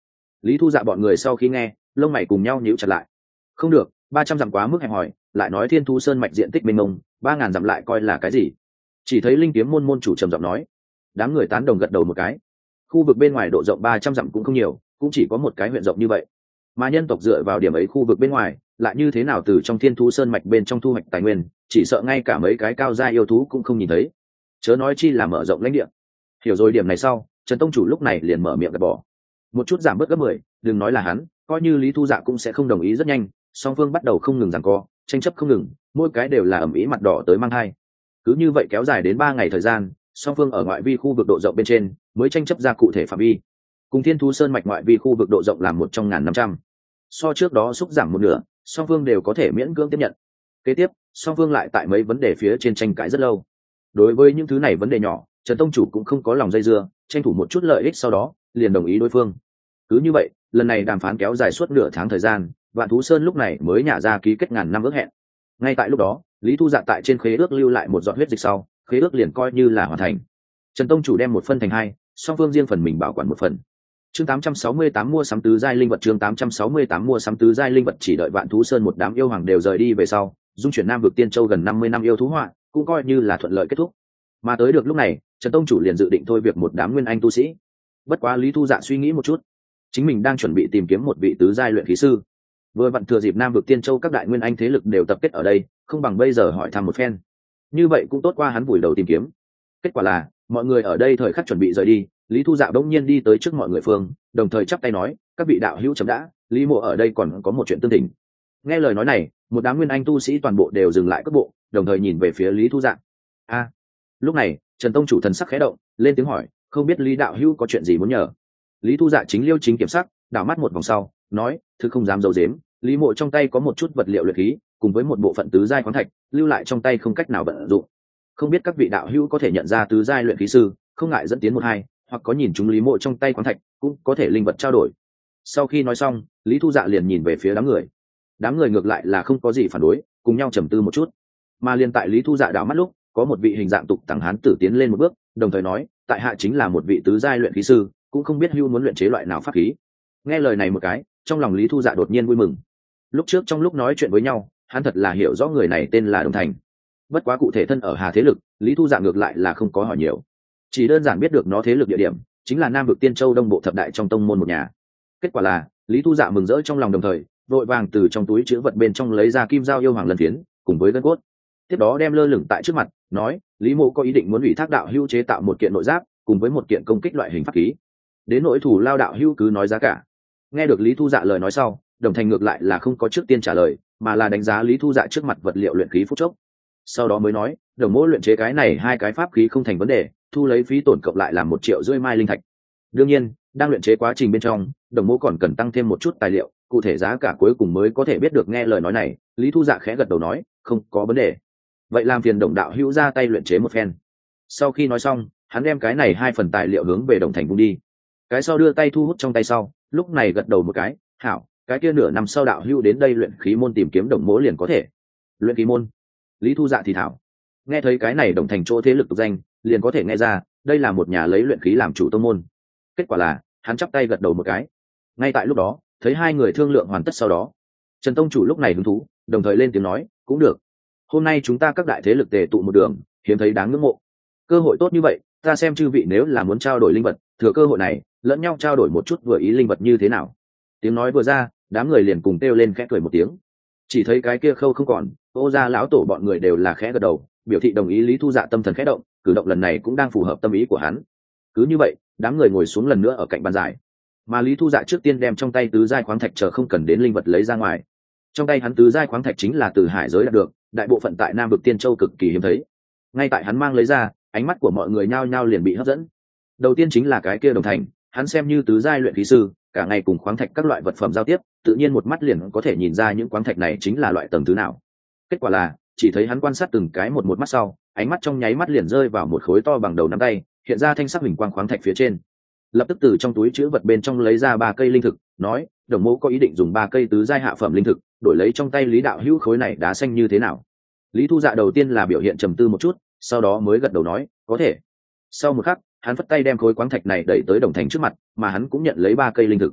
Lý Thu Dạ bọn người sau khi nghe, lông mày cùng nhau nhíu chặt lại. Không được, ba trăm dặm quá mức hẹp hòi, lại nói Thiên Thu Sơn mạch diện tích mênh mông, ba ngàn dặm lại coi là cái gì? Chỉ thấy Linh Kiếm môn môn chủ trầm giọng nói. Đám người tán đồng gật đầu một cái. Khu vực bên ngoài độ rộng ba trăm dặm cũng không nhiều, cũng chỉ có một cái huyện rộng như vậy. Mà nhân tộc dựa vào điểm ấy khu vực bên ngoài, lại như thế nào từ trong Thiên Thu Sơn mạch bên trong thu hoạch tài nguyên, chỉ sợ ngay cả mấy cái cao gia yêu thú cũng không nhìn thấy. Chớ nói chi là mở rộng lãnh địa. Hiểu rồi điểm này sau, Trần tông chủ lúc này liền mở miệng gật bỏ. Một chút giảm bớt gấp mười, đừng nói là hắn, coi như Lý Thu Dạ cũng sẽ không đồng ý rất nhanh. Song phương bắt đầu không ngừng giằng co, tranh chấp không ngừng, mỗi cái đều là ầm ĩ mặt đỏ tới mang hai. Cứ như vậy kéo dài đến ba ngày thời gian, song phương ở ngoại vi khu vực độ rộng bên trên mới tranh chấp ra cụ thể phạm vi. Cùng Thiên Thú Sơn mạch ngoại vi khu vực độ rộng là một trong ngàn năm trăm, so trước đó xúc giảm một nửa, song phương đều có thể miễn cưỡng tiếp nhận. Kế tiếp, song phương lại tại mấy vấn đề phía trên tranh cãi rất lâu. Đối với những thứ này vấn đề nhỏ, Trần tông chủ cũng không có lòng dây dưa, tranh thủ một chút lợi ích sau đó liền đồng ý đối phương. Cứ như vậy, lần này đàm phán kéo dài suốt nửa tháng thời gian, Vạn Thú Sơn lúc này mới nhả ra ký kết ngàn năm ước hẹn. Ngay tại lúc đó, Lý Thu Dạ tại trên khế ước lưu lại một giọt huyết dịch sau, khế ước liền coi như là hoàn thành. Trần tông chủ đem một phân thành hai, song phương riêng phần mình bảo quản một phần. Chương tám trăm sáu mươi tám mua sắm tứ giai linh vật. Chương tám trăm sáu mươi tám mua sắm tứ giai linh vật. Chỉ đợi Vạn Thú Sơn một đám yêu hoàng đều rời đi về sau, dung chuyển Nam vực Tiên Châu gần năm mươi năm yêu thú họa, cũng coi như là thuận lợi kết thúc. Mà tới được lúc này, Trần tông chủ liền dự định thôi việc một đám nguyên anh tu sĩ. Bất quá Lý Thu Dạ suy nghĩ một chút, chính mình đang chuẩn bị tìm kiếm một vị tứ giai luyện khí sư. Vừa vặn thừa dịp Nam vực Tiên Châu các đại nguyên anh thế lực đều tập kết ở đây, không bằng bây giờ hỏi thăm một phen. Như vậy cũng tốt qua hắn vùi đầu tìm kiếm. Kết quả là, mọi người ở đây thời khắc chuẩn bị rời đi, Lý Thu Dạ bỗng nhiên đi tới trước mọi người phương, đồng thời chắp tay nói, các vị đạo hữu chấm đã, Lý Mộ ở đây còn có một chuyện tương tình. Nghe lời nói này, một đám nguyên anh tu sĩ toàn bộ đều dừng lại cước bộ, đồng thời nhìn về phía Lý Thu Dạ. A. Lúc này, Trần tông chủ thần sắc khẽ động, lên tiếng hỏi, không biết Lý đạo hữu có chuyện gì muốn nhờ. Lý Thu Dạ chính liêu chính kiểm sắc, đảo mắt một vòng sau, nói, thứ không dám giấu giếm, Lý Mộ trong tay có một chút vật liệu luyện khí, cùng với một bộ phận tứ giai khoáng thạch, lưu lại trong tay không cách nào vận dụng. Không biết các vị đạo hữu có thể nhận ra tứ giai luyện khí sư, không ngại dẫn tiến một hai, hoặc có nhìn chúng Lý Mộ trong tay khoáng thạch, cũng có thể linh vật trao đổi. Sau khi nói xong, Lý Thu Dạ liền nhìn về phía đám người. Đám người ngược lại là không có gì phản đối, cùng nhau trầm tư một chút. Mà liền tại Lý Thu Dạ đảo mắt lúc, có một vị hình dạng tục tằng hán tử tiến lên một bước, đồng thời nói, tại hạ chính là một vị tứ giai luyện khí sư, cũng không biết hữu muốn luyện chế loại nào pháp khí. Nghe lời này một cái, trong lòng Lý Thu Dạ đột nhiên vui mừng. Lúc trước trong lúc nói chuyện với nhau, hắn thật là hiểu rõ người này tên là Đồng Thành. Bất quá cụ thể thân ở Hà thế lực, Lý Thu Dạ ngược lại là không có hỏi nhiều, chỉ đơn giản biết được nó thế lực địa điểm chính là Nam vực Tiên Châu đông bộ thập đại trong tông môn một nhà. Kết quả là Lý Thu Dạ mừng rỡ trong lòng, đồng thời vội vàng từ trong túi chứa vật bên trong lấy ra kim dao yêu hoàng lần phiến cùng với gân cốt, tiếp đó đem lơ lửng tại trước mặt, nói, Lý Mộ có ý định muốn ủy thác đạo hữu chế tạo một kiện nội giáp cùng với một kiện công kích loại hình pháp khí, đến nỗi thủ lao đạo hữu cứ nói giá cả. Nghe được Lý Thu Dạ lời nói sau, Đồng Thành ngược lại là không có trước tiên trả lời, mà là đánh giá Lý Thu Dạ trước mặt vật liệu luyện khí phút chốc, sau đó mới nói, Đồng Mỗ luyện chế cái này hai cái pháp khí không thành vấn đề, thu lấy phí tổn cộng lại là một triệu rưỡi mai linh thạch. Đương nhiên, đang luyện chế quá trình bên trong, Đồng Mỗ còn cần tăng thêm một chút tài liệu, cụ thể giá cả cuối cùng mới có thể biết được. Nghe lời nói này, Lý Thu Dạ khẽ gật đầu nói, không có vấn đề. Vậy làm phiền Đồng đạo hữu ra tay luyện chế một phen. Sau khi nói xong, hắn đem cái này hai phần tài liệu hướng về Đồng Thành vung đi. Cái sau đưa tay thu hút trong tay sau, lúc này gật đầu một cái, hảo, cái kia nửa năm sau đạo hữu đến đây luyện khí môn tìm kiếm Đồng Mỗ liền có thể. Luyện khí môn? Lý Thu Dạ thì thảo. Nghe thấy cái này Đồng Thành chỗ thế lực tục danh, liền có thể nghe ra đây là một nhà lấy luyện khí làm chủ tông môn. Kết quả là hắn chắp tay gật đầu một cái. Ngay tại lúc đó, thấy hai người thương lượng hoàn tất sau đó, Trần tông chủ lúc này hứng thú, đồng thời lên tiếng nói, cũng được. Hôm nay chúng ta các đại thế lực tề tụ một đường, hiếm thấy đáng ngưỡng mộ. Cơ hội tốt như vậy, ta xem chư vị nếu là muốn trao đổi linh vật, thừa cơ hội này lẫn nhau trao đổi một chút vừa ý linh vật như thế nào. Tiếng nói vừa ra, đám người liền cùng kêu lên khẽ cười một tiếng. Chỉ thấy cái kia Khâu không còn, Ô gia lão tổ bọn người đều là khẽ gật đầu, biểu thị đồng ý. Lý Thu Dạ tâm thần khẽ động, cử động lần này cũng đang phù hợp tâm ý của hắn. Cứ như vậy, đám người ngồi xuống lần nữa ở cạnh bàn giải, mà Lý Thu Dạ trước tiên đem trong tay tứ giai khoáng thạch chờ không cần đến linh vật lấy ra ngoài. Trong tay hắn tứ giai khoáng thạch chính là từ hải giới đạt được, đại bộ phận tại Nam vực Tiên Châu cực kỳ hiếm thấy. Ngay tại hắn mang lấy ra, ánh mắt của mọi người nhao nhao liền bị hấp dẫn. Đầu tiên chính là cái kia Đồng Thành, hắn xem như tứ giai luyện khí sư, cả ngày cùng khoáng thạch các loại vật phẩm giao tiếp, tự nhiên một mắt liền có thể nhìn ra những khoáng thạch này chính là loại tầng thứ nào. Kết quả là, chỉ thấy hắn quan sát từng cái một một mắt sau, ánh mắt trong nháy mắt liền rơi vào một khối to bằng đầu nắm tay, hiện ra thanh sắc hình quang khoáng thạch phía trên. Lập tức từ trong túi trữ vật bên trong lấy ra ba cây linh thực, nói, Đồng Mỗ có ý định dùng ba cây tứ giai hạ phẩm linh thực đổi lấy trong tay Lý đạo hữu khối này đá xanh như thế nào. Lý Thu Dạ đầu tiên là biểu hiện trầm tư một chút, sau đó mới gật đầu nói, có thể. Sau một khắc, hắn phất tay đem khối khoáng thạch này đẩy tới Đồng Thành trước mặt, mà hắn cũng nhận lấy ba cây linh thực.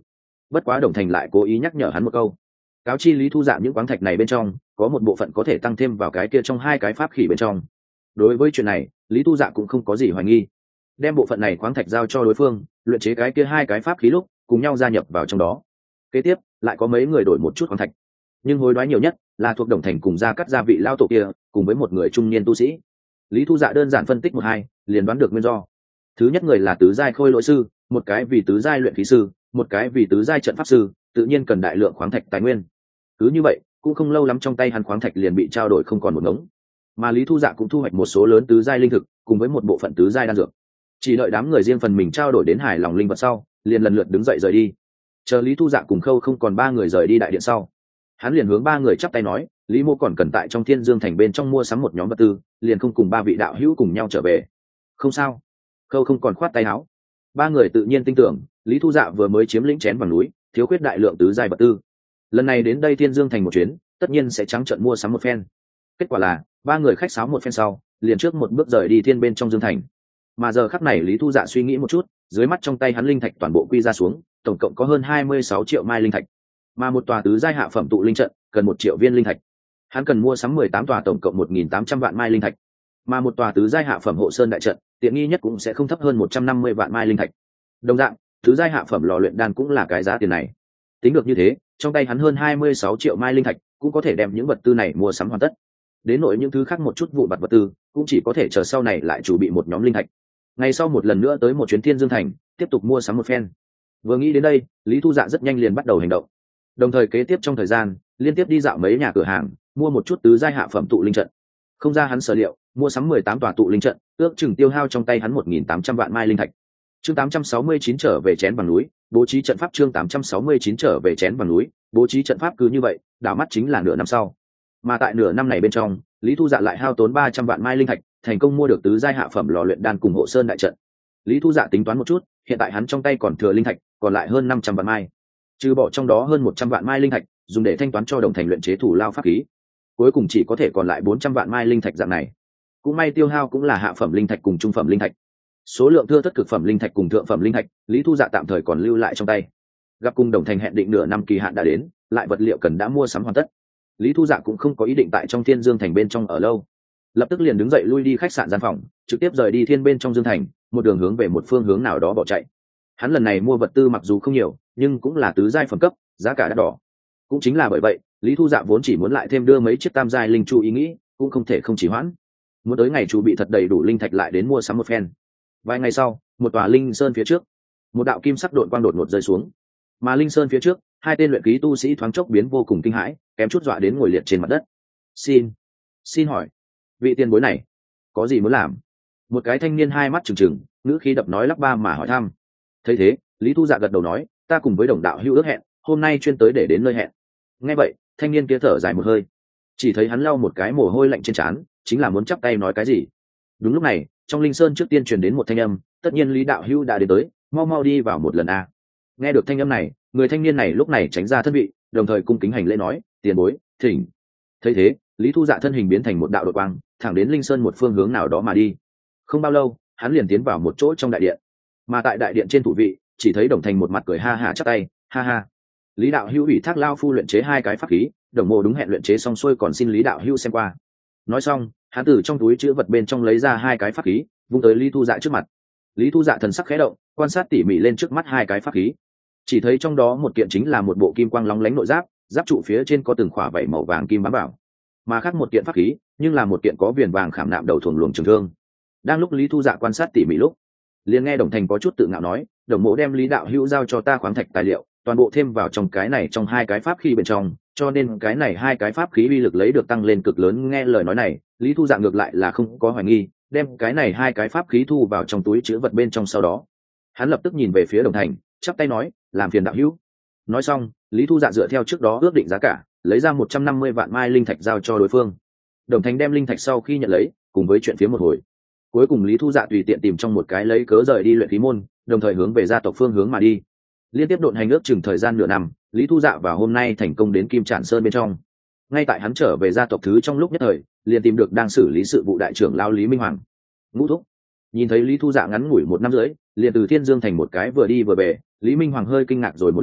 Bất quá Đồng Thành lại cố ý nhắc nhở hắn một câu, cáo chi Lý Thu Dạ những khoáng thạch này bên trong có một bộ phận có thể tăng thêm vào cái kia trong hai cái pháp khí bên trong. Đối với chuyện này, Lý Thu Dạ cũng không có gì hoài nghi, đem bộ phận này khoáng thạch giao cho đối phương luyện chế cái kia hai cái pháp khí lúc cùng nhau gia nhập vào trong đó. Kế tiếp lại có mấy người đổi một chút khoáng thạch, nhưng hối đoái nhiều nhất là thuộc Đồng Thành cùng gia cắt gia vị lao tổ kia cùng với một người trung niên tu sĩ. Lý Thu Dạ đơn giản phân tích một hai liền đoán được nguyên do. Thứ nhất người là tứ giai khôi lỗi sư, một cái vì tứ giai luyện khí sư, một cái vì tứ giai trận pháp sư, tự nhiên cần đại lượng khoáng thạch tài nguyên. Cứ như vậy cũng không lâu lắm trong tay hắn khoáng thạch liền bị trao đổi không còn một ngống, mà Lý Thu Dạ cũng thu hoạch một số lớn tứ giai linh thực cùng với một bộ phận tứ giai đan dược. Chỉ đợi đám người riêng phần mình trao đổi đến hài lòng linh vật sau, liền lần lượt đứng dậy rời đi. Chờ Lý Thu Dạ cùng Khâu không còn ba người rời đi đại điện sau, hắn liền hướng ba người chắp tay nói, Lý Mô còn cần tại trong Thiên Dương thành bên trong mua sắm một nhóm vật tư, liền không cùng ba vị đạo hữu cùng nhau trở về. Không sao. Khâu không còn khoát tay áo. Ba người tự nhiên tin tưởng Lý Thu Dạ vừa mới chiếm lĩnh chén vàng núi, thiếu khuyết đại lượng tứ giai vật tư, lần này đến đây Thiên Dương thành một chuyến tất nhiên sẽ trắng trợn mua sắm một phen. Kết quả là ba người khách sáo một phen sau, liền trước một bước rời đi thiên bên trong Dương thành. Mà giờ khắc này Lý Thu Dạ suy nghĩ một chút, dưới mắt trong tay hắn linh thạch toàn bộ quy ra xuống, tổng cộng có hơn hai mươi sáu triệu mai linh thạch, mà một tòa tứ giai hạ phẩm tụ linh trận cần một triệu viên linh thạch. Hắn cần mua sắm mười tám tòa tổng cộng một nghìn tám trăm vạn mai linh thạch, mà một tòa tứ giai hạ phẩm hộ sơn đại trận tiện nghi nhất cũng sẽ không thấp hơn một trăm năm mươi vạn mai linh thạch. Đồng dạng, tứ giai hạ phẩm lò luyện đan cũng là cái giá tiền này. Tính được như thế, trong tay hắn hơn hai mươi sáu triệu mai linh thạch cũng có thể đem những vật tư này mua sắm hoàn tất. Đến nỗi những thứ khác một chút vụ vặt vật tư cũng chỉ có thể chờ sau này lại chuẩn bị một nhóm linh thạch. Ngày sau một lần nữa tới một chuyến Thiên Dương thành, tiếp tục mua sắm một phen. Vừa nghĩ đến đây, Lý Thu Dạ rất nhanh liền bắt đầu hành động. Đồng thời kế tiếp trong thời gian, liên tiếp đi dạo mấy nhà cửa hàng, mua một chút tứ giai hạ phẩm tụ linh trận. Không ra hắn sở liệu, mua sắm mười tám tòa tụ linh trận, ước chừng tiêu hao trong tay hắn một nghìn tám trăm vạn mai linh thạch. Chương tám trăm sáu mươi chín trở về chén vàng núi, bố trí trận pháp. Chương tám trăm sáu mươi chín trở về chén vàng núi, bố trí trận pháp. Cứ như vậy, đảo mắt chính là nửa năm sau. Mà tại nửa năm này bên trong, Lý Thu Dạ lại hao tốn ba trăm vạn mai linh thạch, thành công mua được tứ giai hạ phẩm lò luyện đan cùng hộ sơn đại trận. Lý Thu Dạ tính toán một chút, hiện tại hắn trong tay còn thừa linh thạch, còn lại hơn năm trăm vạn mai. Trừ bỏ trong đó hơn một trăm vạn mai linh thạch, dùng để thanh toán cho Đồng Thành luyện chế thủ lao pháp khí. Cuối cùng chỉ có thể còn lại bốn trăm vạn mai linh thạch dạng này. Cũng may tiêu hao cũng là hạ phẩm linh thạch cùng trung phẩm linh thạch. Số lượng thưa thất cực phẩm linh thạch cùng thượng phẩm linh thạch, Lý Thu Dạ tạm thời còn lưu lại trong tay. Gặp cùng Đồng Thành hẹn định nửa năm kỳ hạn đã đến, lại vật liệu cần đã mua sắm hoàn tất. Lý Thu Dạ cũng không có ý định tại trong Thiên Dương thành bên trong ở lâu, lập tức liền đứng dậy lui đi khách sạn gian phòng, trực tiếp rời đi thiên bên trong Dương thành, một đường hướng về một phương hướng nào đó bỏ chạy. Hắn lần này mua vật tư mặc dù không nhiều, nhưng cũng là tứ giai phẩm cấp, giá cả đắt đỏ. Cũng chính là bởi vậy, Lý Thu Dạ vốn chỉ muốn lại thêm đưa mấy chiếc tam giai linh chu ý nghĩ, cũng không thể không chỉ hoãn. Muốn tới ngày chu bị thật đầy đủ linh thạch lại đến mua sắm một phen. Vài ngày sau, một tòa linh sơn phía trước, một đạo kim sắc độn quang đột ngột rơi xuống, mà linh sơn phía trước, hai tên luyện khí tu sĩ thoáng chốc biến vô cùng kinh hãi, kém chút dọa đến ngồi liệt trên mặt đất. Xin, xin hỏi, vị tiền bối này có gì muốn làm? Một cái thanh niên hai mắt trừng trừng, ngữ khí đập nói lắp ba mà hỏi thăm. Thấy thế, Lý Thu Dạ gật đầu nói, ta cùng với đồng đạo hữu ước hẹn, hôm nay chuyên tới để đến nơi hẹn. Nghe vậy, thanh niên kia thở dài một hơi, chỉ thấy hắn lau một cái mồ hôi lạnh trên trán, chính là muốn chắp tay nói cái gì. Đúng lúc này, trong linh sơn trước tiên truyền đến một thanh âm, tất nhiên Lý đạo hữu đã đến tới, mau mau đi vào một lần a. Nghe được thanh âm này, người thanh niên này lúc này tránh ra thân vị, đồng thời cung kính hành lễ nói, tiền bối, thỉnh. Thấy thế, Lý Thu Dạ thân hình biến thành một đạo đột quang, thẳng đến linh sơn một phương hướng nào đó mà đi. Không bao lâu, hắn liền tiến vào một chỗ trong đại điện. Mà tại đại điện trên thủ vị, chỉ thấy Đồng Thành một mặt cười ha ha chắp tay, ha ha. Lý đạo hữu ủy thác lao phu luyện chế hai cái pháp khí, Đồng mộ đúng hẹn luyện chế xong xuôi, còn xin Lý đạo hữu xem qua. Nói xong, hắn từ trong túi chữ vật bên trong lấy ra hai cái pháp khí, vung tới Lý Thu Dạ trước mặt. Lý Thu Dạ thần sắc khẽ động, quan sát tỉ mỉ lên trước mắt hai cái pháp khí. Chỉ thấy trong đó một kiện chính là một bộ kim quang lóng lánh nội giáp, giáp trụ phía trên có từng khỏa vảy màu vàng kim bám vào. Mà khác một kiện pháp khí, nhưng là một kiện có viền vàng khảm nạm đầu thuồng luồng trường thương. Đang lúc Lý Thu Dạ quan sát tỉ mỉ lúc, liền nghe Đồng Thành có chút tự ngạo nói, Đồng mộ đem Lý đạo hữu giao cho ta khoáng thạch tài liệu, toàn bộ thêm vào trong cái này trong hai cái pháp khí bên trong, cho nên cái này hai cái pháp khí uy lực lấy được tăng lên cực lớn. Nghe lời nói này, Lý Thu Dạ ngược lại là không có hoài nghi, đem cái này hai cái pháp khí thu vào trong túi chứa vật bên trong. Sau đó, hắn lập tức nhìn về phía Đồng Thành, chắp tay nói, làm phiền đạo hữu. Nói xong, Lý Thu Dạ dựa theo trước đó ước định giá cả, lấy ra một trăm năm mươi vạn mai linh thạch giao cho đối phương. Đồng Thành đem linh thạch sau khi nhận lấy, cùng với chuyện phía một hồi, cuối cùng Lý Thu Dạ tùy tiện tìm trong một cái lấy cớ rời đi luyện khí môn, đồng thời hướng về gia tộc phương hướng mà đi. Liên tiếp độn hành ước chừng thời gian nửa năm, Lý Thu Dạ vào hôm nay thành công đến Kim Trản Sơn bên trong. Ngay tại hắn trở về gia tộc thứ trong lúc nhất thời, liền tìm được đang xử lý sự vụ đại trưởng lao Lý Minh Hoàng. Ngũ thúc, nhìn thấy Lý Thu Dạ ngắn ngủi một năm rưỡi, liền từ Thiên Dương thành một cái vừa đi vừa về, Lý Minh Hoàng hơi kinh ngạc rồi một lần,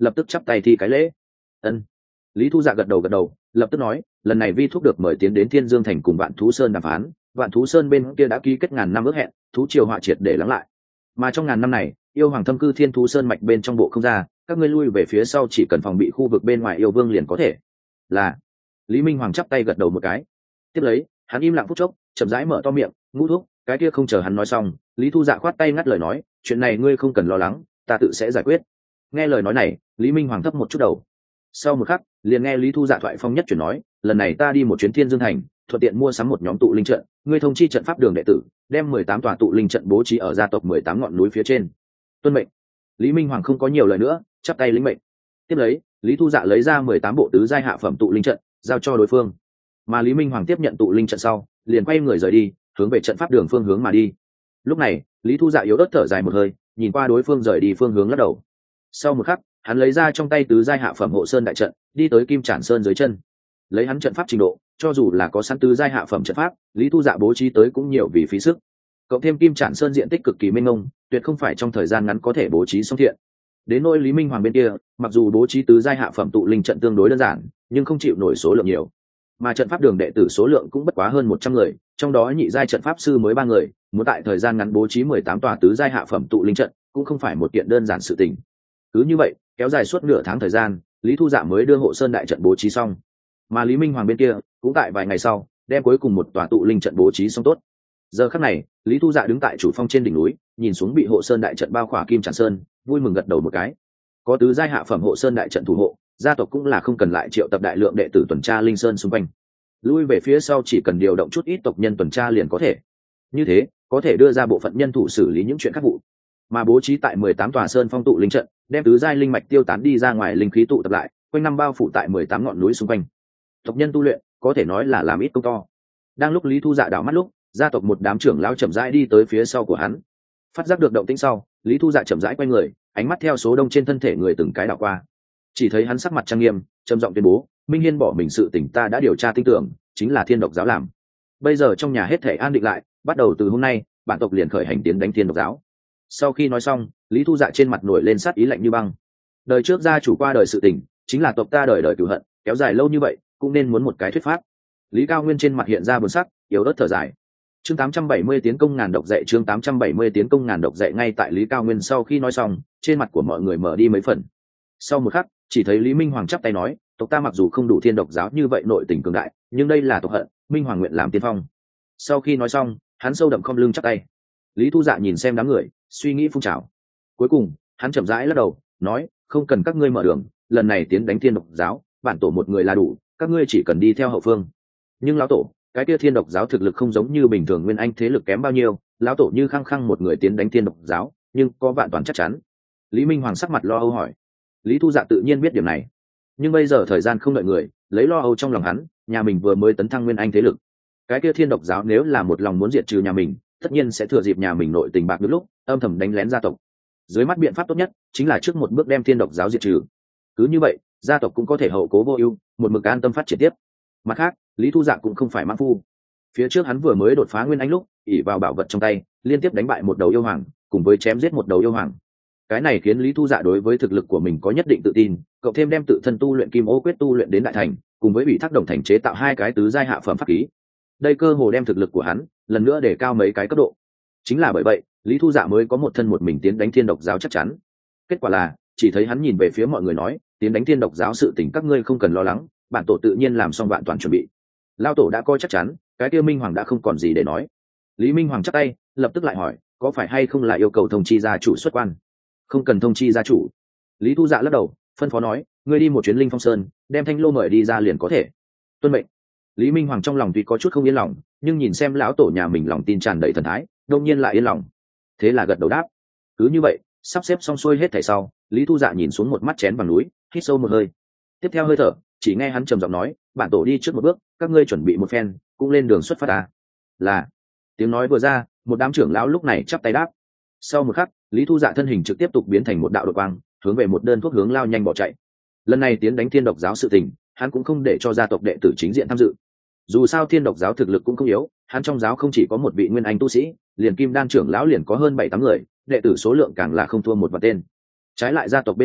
lập tức chắp tay thi cái lễ. Ân. Lý Thu Dạ gật đầu gật đầu, lập tức nói, lần này vi thúc được mời tiến đến Thiên Dương thành cùng Vạn Thú Sơn đàm phán, Vạn Thú Sơn bên kia đã ký kết ngàn năm ước hẹn, thú triều họa triệt để lắng lại. Mà trong ngàn năm này, yêu hoàng thâm cư Thiên Thú Sơn mạch bên trong bộ không ra, các ngươi lui về phía sau chỉ cần phòng bị khu vực bên ngoài yêu vương liền có thể. Là. Lý Minh Hoàng chắp tay gật đầu một cái. Tiếp lấy, hắn im lặng phút chốc, chậm rãi mở to miệng, ngũ thúc, cái kia không chờ hắn nói xong, Lý Thu Dạ khoát tay ngắt lời nói, chuyện này ngươi không cần lo lắng, ta tự sẽ giải quyết. Nghe lời nói này, Lý Minh Hoàng thấp một chút đầu. Sau một khắc, liền nghe Lý Thu Dạ thoại phong nhất chuyển nói, lần này ta đi một chuyến Thiên Dương thành, thuận tiện mua sắm một nhóm tụ linh trận, ngươi thông chi trận pháp đường đệ tử, đem mười tám tòa tụ linh trận bố trí ở gia tộc mười tám ngọn núi phía trên. Tuân mệnh. Lý Minh Hoàng không có nhiều lời nữa, chắp tay lĩnh mệnh. Tiếp lấy, Lý Thu Dạ lấy ra mười tám bộ tứ giai hạ phẩm tụ linh trận, giao cho đối phương. Mà Lý Minh Hoàng tiếp nhận tụ linh trận sau, liền quay người rời đi, hướng về trận pháp đường phương hướng mà đi. Lúc này, Lý Thu Dạ yếu ớt thở dài một hơi, nhìn qua đối phương rời đi phương hướng lắc đầu. Sau một khắc, hắn lấy ra trong tay tứ giai hạ phẩm hộ sơn đại trận, đi tới Kim Trản Sơn dưới chân. Lấy hắn trận pháp trình độ, cho dù là có sẵn tứ giai hạ phẩm trận pháp, Lý Thu Dạ bố trí tới cũng nhiều vì phí sức. Cộng thêm Kim Trản Sơn diện tích cực kỳ mênh mông, tuyệt không phải trong thời gian ngắn có thể bố trí xong thiện. Đến nỗi Lý Minh Hoàng bên kia, mặc dù bố trí tứ giai hạ phẩm tụ linh trận tương đối đơn giản, nhưng không chịu nổi số lượng nhiều. Mà trận pháp đường đệ tử số lượng cũng bất quá hơn một trăm người, trong đó nhị giai trận pháp sư mới ba người, muốn tại thời gian ngắn bố trí mười tám tòa tứ giai hạ phẩm tụ linh trận, cũng không phải một kiện đơn giản sự tình. Cứ như vậy, kéo dài suốt nửa tháng thời gian, Lý Thu Dạ mới đưa hộ sơn đại trận bố trí xong. Mà Lý Minh Hoàng bên kia, cũng tại vài ngày sau, đem cuối cùng một tòa tụ linh trận bố trí xong tốt. Giờ khắc này, Lý Thu Dạ đứng tại chủ phong trên đỉnh núi, nhìn xuống bị hộ sơn đại trận bao khỏa Kim Trản Sơn, vui mừng gật đầu một cái. Có tứ giai hạ phẩm hộ sơn đại trận thủ hộ, gia tộc cũng là không cần lại triệu tập đại lượng đệ tử tuần tra linh sơn xung quanh. Lui về phía sau chỉ cần điều động chút ít tộc nhân tuần tra liền có thể. Như thế, có thể đưa ra bộ phận nhân thủ xử lý những chuyện khác vụ. Mà bố trí tại mười tám tòa sơn phong tụ linh trận, đem tứ giai linh mạch tiêu tán đi ra ngoài linh khí tụ tập lại, quanh năm bao phủ tại mười tám ngọn núi xung quanh. Tộc nhân tu luyện, có thể nói là làm ít công to. Đang lúc Lý Thu Dạ đảo mắt lúc, gia tộc một đám trưởng lão chậm rãi đi tới phía sau của hắn. Phát giác được động tĩnh sau, Lý Thu Dạ chậm rãi quay người, ánh mắt theo số đông trên thân thể người từng cái đảo qua. Chỉ thấy hắn sắc mặt trang nghiêm, trầm giọng tuyên bố, Minh Hiên bỏ mình sự tình ta đã điều tra tin tưởng, chính là Thiên Độc giáo làm. Bây giờ trong nhà hết thể an định lại, bắt đầu từ hôm nay, bản tộc liền khởi hành tiến đánh Thiên Độc giáo. Sau khi nói xong, Lý Thu Dạ trên mặt nổi lên sát ý lạnh như băng. Đời trước gia chủ qua đời sự tình, chính là tộc ta đời đời cửu hận, kéo dài lâu như vậy, cũng nên muốn một cái thuyết pháp. Lý Cao Nguyên trên mặt hiện ra buồn sắc, yếu ớt thở dài. Chương tám trăm bảy mươi tiến công ngàn độc dạy, chương tám trăm bảy mươi tiến công ngàn độc dạy. Ngay tại Lý Cao Nguyên sau khi nói xong, trên mặt của mọi người mở đi mấy phần. Sau một khắc, chỉ thấy Lý Minh Hoàng chắp tay nói, tộc ta mặc dù không đủ Thiên Độc giáo như vậy nội tình cường đại, nhưng đây là tộc hận, Minh Hoàng nguyện làm tiên phong. Sau khi nói xong, hắn sâu đậm không lưng chắp tay. Lý Thu Dạ nhìn xem đám người, suy nghĩ phun trào. Cuối cùng, hắn chậm rãi lắc đầu, nói, không cần các ngươi mở đường, lần này tiến đánh Thiên Độc giáo, bản tổ một người là đủ, các ngươi chỉ cần đi theo hậu phương. Nhưng lão tổ, cái kia Thiên Độc giáo thực lực không giống như bình thường nguyên anh thế lực kém bao nhiêu, lão tổ như khăng khăng một người tiến đánh Thiên Độc giáo, nhưng có vạn toàn chắc chắn. Lý Minh Hoàng sắc mặt lo âu hỏi. Lý Thu Dạ tự nhiên biết điểm này, nhưng bây giờ thời gian không đợi người, lấy lo âu trong lòng hắn, nhà mình vừa mới tấn thăng nguyên anh thế lực, cái kia Thiên Độc giáo nếu là một lòng muốn diệt trừ nhà mình, tất nhiên sẽ thừa dịp nhà mình nội tình bạc được lúc âm thầm đánh lén gia tộc. Dưới mắt biện pháp tốt nhất chính là trước một bước đem Thiên Độc giáo diệt trừ. Cứ như vậy, gia tộc cũng có thể hậu cố vô ưu, một mực an tâm phát triển tiếp. Mặt khác, Lý Thu Dạ cũng không phải mãng phu. Phía trước hắn vừa mới đột phá nguyên anh lúc, ỷ vào bảo vật trong tay, liên tiếp đánh bại một đầu yêu hoàng, cùng với chém giết một đầu yêu hoàng. Cái này khiến Lý Thu Dạ đối với thực lực của mình có nhất định tự tin, cậu thêm đem tự thân tu luyện Kim Ô Quyết tu luyện đến đại thành, cùng với bị thác đồng thành chế tạo hai cái tứ giai hạ phẩm pháp khí. Đây cơ hồ đem thực lực của hắn lần nữa để cao mấy cái cấp độ. Chính là bởi vậy, Lý Thu Dạ mới có một thân một mình tiến đánh Thiên Độc giáo chắc chắn. Kết quả là, chỉ thấy hắn nhìn về phía mọi người nói, tiến đánh Thiên Độc giáo sự tình các ngươi không cần lo lắng, bản tổ tự nhiên làm xong vạn toàn chuẩn bị. Lao tổ đã coi chắc chắn, cái kia Minh Hoàng đã không còn gì để nói. Lý Minh Hoàng chắp tay, lập tức lại hỏi, có phải hay không là yêu cầu thông chi gia chủ xuất quan? Không cần thông chi gia chủ. Lý Thu Dạ lắc đầu, phân phó nói, ngươi đi một chuyến Linh Phong Sơn, đem Thanh Lô mời đi ra liền có thể. Tuân mệnh. Lý Minh Hoàng trong lòng tuy có chút không yên lòng, nhưng nhìn xem lão tổ nhà mình lòng tin tràn đầy thần thái, đông nhiên lại yên lòng. Thế là gật đầu đáp. Cứ như vậy, sắp xếp xong xuôi hết thảy sau, Lý Thu Dạ nhìn xuống một mắt chén bằng núi, hít sâu một hơi. Tiếp theo hơi thở, chỉ nghe hắn trầm giọng nói, bản tổ đi trước một bước, các ngươi chuẩn bị một phen, cũng lên đường xuất phát à. Là. Tiếng nói vừa ra, một đám trưởng lão lúc này chắp tay đáp. Sau một khắc, Lý Thu Dạ thân hình trực tiếp tục biến thành một đạo đột quang, hướng về một đơn thuốc hướng lao nhanh bỏ chạy. Lần này tiến đánh Thiên Độc giáo sự tình, hắn cũng không để cho gia tộc đệ tử chính diện tham dự. Dù sao Thiên Độc giáo thực lực cũng không yếu, hắn trong giáo không chỉ có một vị nguyên anh tu sĩ, liền kim đan trưởng lão liền có hơn bảy tám người, đệ tử số lượng càng là không thua một vạn tên. Trái lại gia tộc bên này,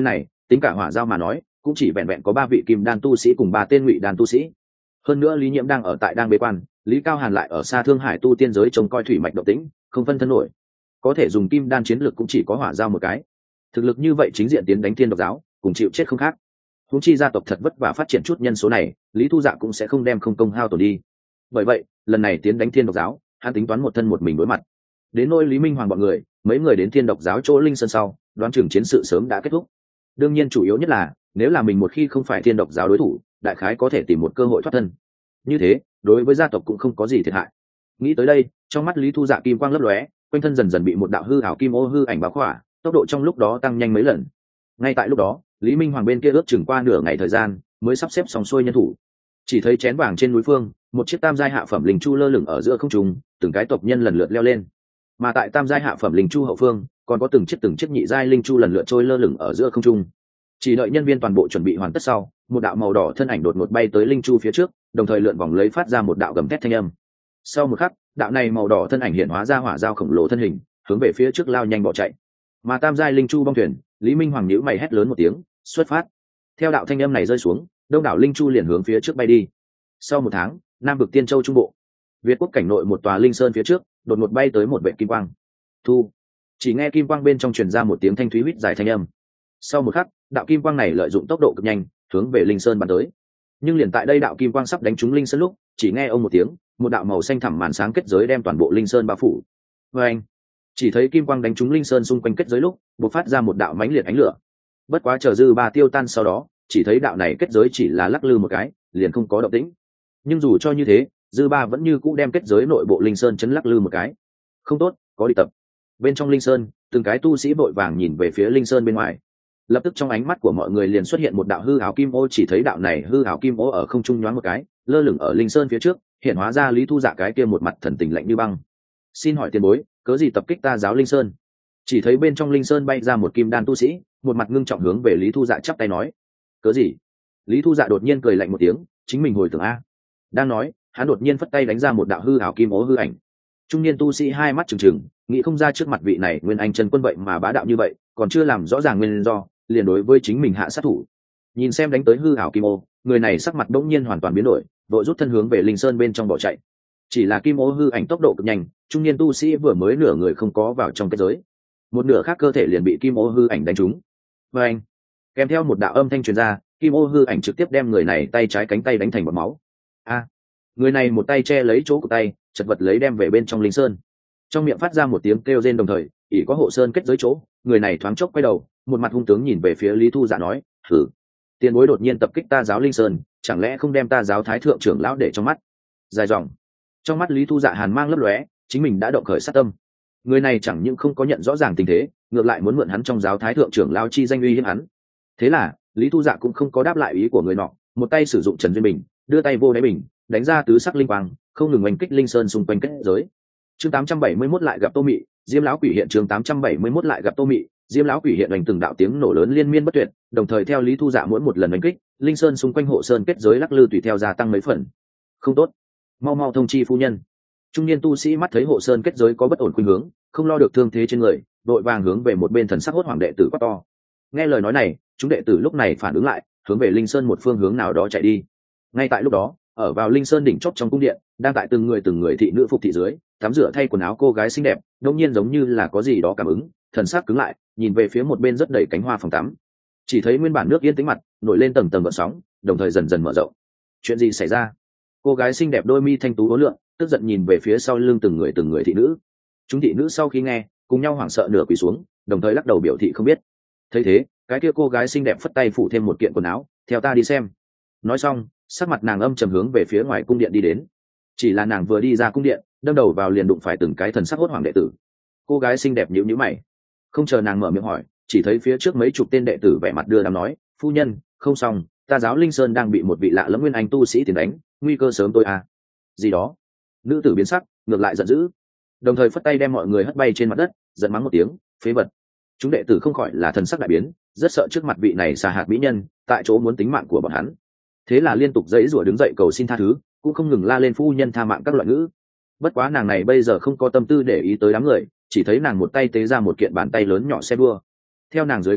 tính cả hỏa giao mà nói cũng chỉ vẹn vẹn có ba vị kim đan tu sĩ cùng ba tên ngụy đan tu sĩ. Hơn nữa lý nhiễm đang ở tại đang bế quan, lý cao hàn lại ở xa thương hải tu tiên giới trông coi thủy mạch động tĩnh, không phân thân nổi, có thể dùng kim đan chiến lực cũng chỉ có hỏa giao một cái. Thực lực như vậy chính diện tiến đánh thiên độc giáo cùng chịu chết không khác. Huống chi gia tộc thật vất vả phát triển chút nhân số này, lý thu dạ cũng sẽ không đem không công hao tổn đi. Bởi vậy lần này tiến đánh thiên độc giáo, hắn tính toán một thân một mình đối mặt. Đến nỗi lý minh hoàng bọn người, mấy người đến thiên độc giáo chỗ linh sơn sau, đoán chừng chiến sự sớm đã kết thúc. Đương nhiên chủ yếu nhất là nếu là mình một khi không phải thiên độc giáo đối thủ, đại khái có thể tìm một cơ hội thoát thân. Như thế đối với gia tộc cũng không có gì thiệt hại. Nghĩ tới đây, trong mắt lý thu dạ kim quang lấp lóe, quanh thân dần dần bị một đạo hư ảo kim ô hư ảnh bao khỏa, tốc độ trong lúc đó tăng nhanh mấy lần. Ngay tại lúc đó, lý minh hoàng bên kia ước chừng qua nửa ngày thời gian mới sắp xếp xong xuôi nhân thủ. Chỉ thấy chén vàng trên núi phương, một chiếc tam giai hạ phẩm linh chu lơ lửng ở giữa không trung, từng cái tộc nhân lần lượt leo lên. Mà tại tam giai hạ phẩm linh chu hậu phương, còn có từng chiếc từng chiếc nhị giai linh chu lần lượt trôi lơ lửng ở giữa không trung. Chỉ đợi nhân viên toàn bộ chuẩn bị hoàn tất sau, một đạo màu đỏ thân ảnh đột ngột bay tới linh chu phía trước, đồng thời lượn vòng lấy phát ra một đạo gầm thét thanh âm. Sau một khắc, đạo này màu đỏ thân ảnh hiện hóa ra hỏa dao khổng lồ thân hình, hướng về phía trước lao nhanh bỏ chạy. Mà tam giai linh chu bong thuyền, lý minh hoàng nhíu mày hét lớn một tiếng, xuất phát. Theo đạo thanh âm này rơi xuống, đông đảo linh chu liền hướng phía trước bay đi. Sau một tháng, nam vực tiên châu trung bộ, việt quốc cảnh nội một tòa linh sơn phía trước, đột ngột bay tới một vệ kim quang. Thu. Chỉ nghe kim quang bên trong truyền ra một tiếng thanh thúy huýt dài thanh âm. Sau một khắc, đạo kim quang này lợi dụng tốc độ cực nhanh, hướng về linh sơn bắn tới. Nhưng liền tại đây đạo kim quang sắp đánh trúng linh sơn lúc, chỉ nghe ông một tiếng, một đạo màu xanh thẳm màn sáng kết giới đem toàn bộ linh sơn bao phủ. Và anh, chỉ thấy kim quang đánh trúng linh sơn xung quanh kết giới lúc, bộc phát ra một đạo mãnh liệt ánh lửa. Bất quá chờ dư ba tiêu tan sau đó, chỉ thấy đạo này kết giới chỉ là lắc lư một cái, liền không có động tĩnh. Nhưng dù cho như thế, dư ba vẫn như cũ đem kết giới nội bộ linh sơn chấn lắc lư một cái. Không tốt, có địch tập. Bên trong linh sơn, từng cái tu sĩ vội vàng nhìn về phía linh sơn bên ngoài. Lập tức trong ánh mắt của mọi người liền xuất hiện một đạo hư ảo kim ô, chỉ thấy đạo này hư ảo kim ô ở không trung nhoáng một cái, lơ lửng ở linh sơn phía trước, hiện hóa ra lý thu dạ cái kia một mặt thần tình lạnh như băng. Xin hỏi tiền bối, cớ gì tập kích ta giáo linh sơn? Chỉ thấy bên trong linh sơn bay ra một kim đan tu sĩ, một mặt ngưng trọng hướng về lý thu dạ chắp tay nói. Cớ gì? Lý thu dạ đột nhiên cười lạnh một tiếng, chính mình hồi tưởng a. Đang nói, hắn đột nhiên phất tay đánh ra một đạo hư ảo kim ô hư ảnh. Trung niên tu sĩ hai mắt trừng trừng, nghĩ không ra trước mặt vị này nguyên anh chân quân vậy mà bá đạo như vậy, còn chưa làm rõ ràng nguyên do, liền đối với chính mình hạ sát thủ. Nhìn xem đánh tới hư ảo kim ô, người này sắc mặt bỗng nhiên hoàn toàn biến đổi, vội rút thân hướng về linh sơn bên trong bỏ chạy. Chỉ là kim ô hư ảnh tốc độ cực nhanh, trung niên tu sĩ vừa mới nửa người không có vào trong kết giới, một nửa khác cơ thể liền bị kim ô hư ảnh đánh trúng. Và anh, kèm theo một đạo âm thanh truyền ra, kim ô hư ảnh trực tiếp đem người này tay trái cánh tay đánh thành bọt máu. A, người này một tay che lấy chỗ của tay, chật vật lấy đem về bên trong linh sơn, trong miệng phát ra một tiếng kêu rên, đồng thời ỷ có hộ sơn kết giới chỗ, người này thoáng chốc quay đầu, một mặt hung tướng nhìn về phía lý thu dạ nói: thử, tiền bối đột nhiên tập kích ta giáo linh sơn, chẳng lẽ không đem ta giáo thái thượng trưởng lão để trong mắt? Dài dòng. Trong mắt lý thu dạ hàn mang lấp lóe, chính mình đã động khởi sát tâm. Người này chẳng những không có nhận rõ ràng tình thế, ngược lại muốn mượn hắn trong giáo thái thượng trưởng lão chi danh uy hiếp hắn. Thế là lý thu dạ cũng không có đáp lại ý của người nọ, một tay sử dụng trần duyên bình, đưa tay vô đáy bình, đánh ra tứ sắc linh quang, không ngừng oanh kích linh sơn xung quanh kết giới. Chương tám trăm bảy mươi mốt lại gặp Tô Mị, Diêm lão quỷ hiện. Chương tám trăm bảy mươi mốt lại gặp Tô Mị, Diêm lão quỷ hiện. Đánh từng đạo tiếng nổ lớn liên miên bất tuyệt, đồng thời theo lý thu dạ mỗi một lần đánh kích, linh sơn xung quanh hộ sơn kết giới lắc lư tùy theo gia tăng mấy phần. Không tốt, mau mau thông chi phu nhân. Trung niên tu sĩ mắt thấy hộ sơn kết giới có bất ổn khuynh hướng, không lo được thương thế trên người, đội vàng hướng về một bên thần sắc hốt hoảng đệ tử quát to. Nghe lời nói này, chúng đệ tử lúc này phản ứng lại, hướng về linh sơn một phương hướng nào đó chạy đi. Ngay tại lúc đó, ở vào linh sơn đỉnh chót trong cung điện, đang tại từng người từng người thị nữ phục thị dưới tắm rửa thay quần áo cô gái xinh đẹp, đột nhiên giống như là có gì đó cảm ứng, thần sắc cứng lại, nhìn về phía một bên rất đầy cánh hoa phòng tắm. Chỉ thấy nguyên bản nước yên tĩnh mặt nổi lên tầng tầng gợn sóng, đồng thời dần dần mở rộng. Chuyện gì xảy ra? Cô gái xinh đẹp đôi mi thanh tú uốn lượn, tức giận nhìn về phía sau lưng từng người từng người thị nữ. Chúng thị nữ sau khi nghe, cùng nhau hoảng sợ nửa quỳ xuống, đồng thời lắc đầu biểu thị không biết. Thấy thế, cái kia cô gái xinh đẹp phất tay phủ thêm một kiện quần áo, theo ta đi xem. Nói xong, sắc mặt nàng âm trầm hướng về phía ngoài cung điện đi đến. Chỉ là nàng vừa đi ra cung điện, đâm đầu vào liền đụng phải từng cái thần sắc hốt hoảng đệ tử. Cô gái xinh đẹp nhíu nhíu mày, không chờ nàng mở miệng hỏi, chỉ thấy phía trước mấy chục tên đệ tử vẻ mặt đưa đám nói: phu nhân, không xong, ta giáo linh sơn đang bị một vị lạ lẫm nguyên anh tu sĩ tiền đánh, nguy cơ sớm tôi à. Gì đó? Nữ tử biến sắc, ngược lại giận dữ, đồng thời phất tay đem mọi người hất bay trên mặt đất, giận mắng một tiếng: phế vật. Chúng đệ tử không khỏi là thần sắc đại biến, rất sợ trước mặt vị này xà hạt mỹ nhân, tại chỗ muốn tính mạng của bọn hắn. Thế là liên tục dãy rủa đứng dậy cầu xin tha thứ, cũng không ngừng la lên phu nhân tha mạng các loại ngữ. Bất quá nàng này bây giờ không có tâm tư để ý tới đám người, chỉ thấy nàng một tay tế ra một kiện bàn tay lớn nhỏ xe đua. Theo nàng dưới kích thích,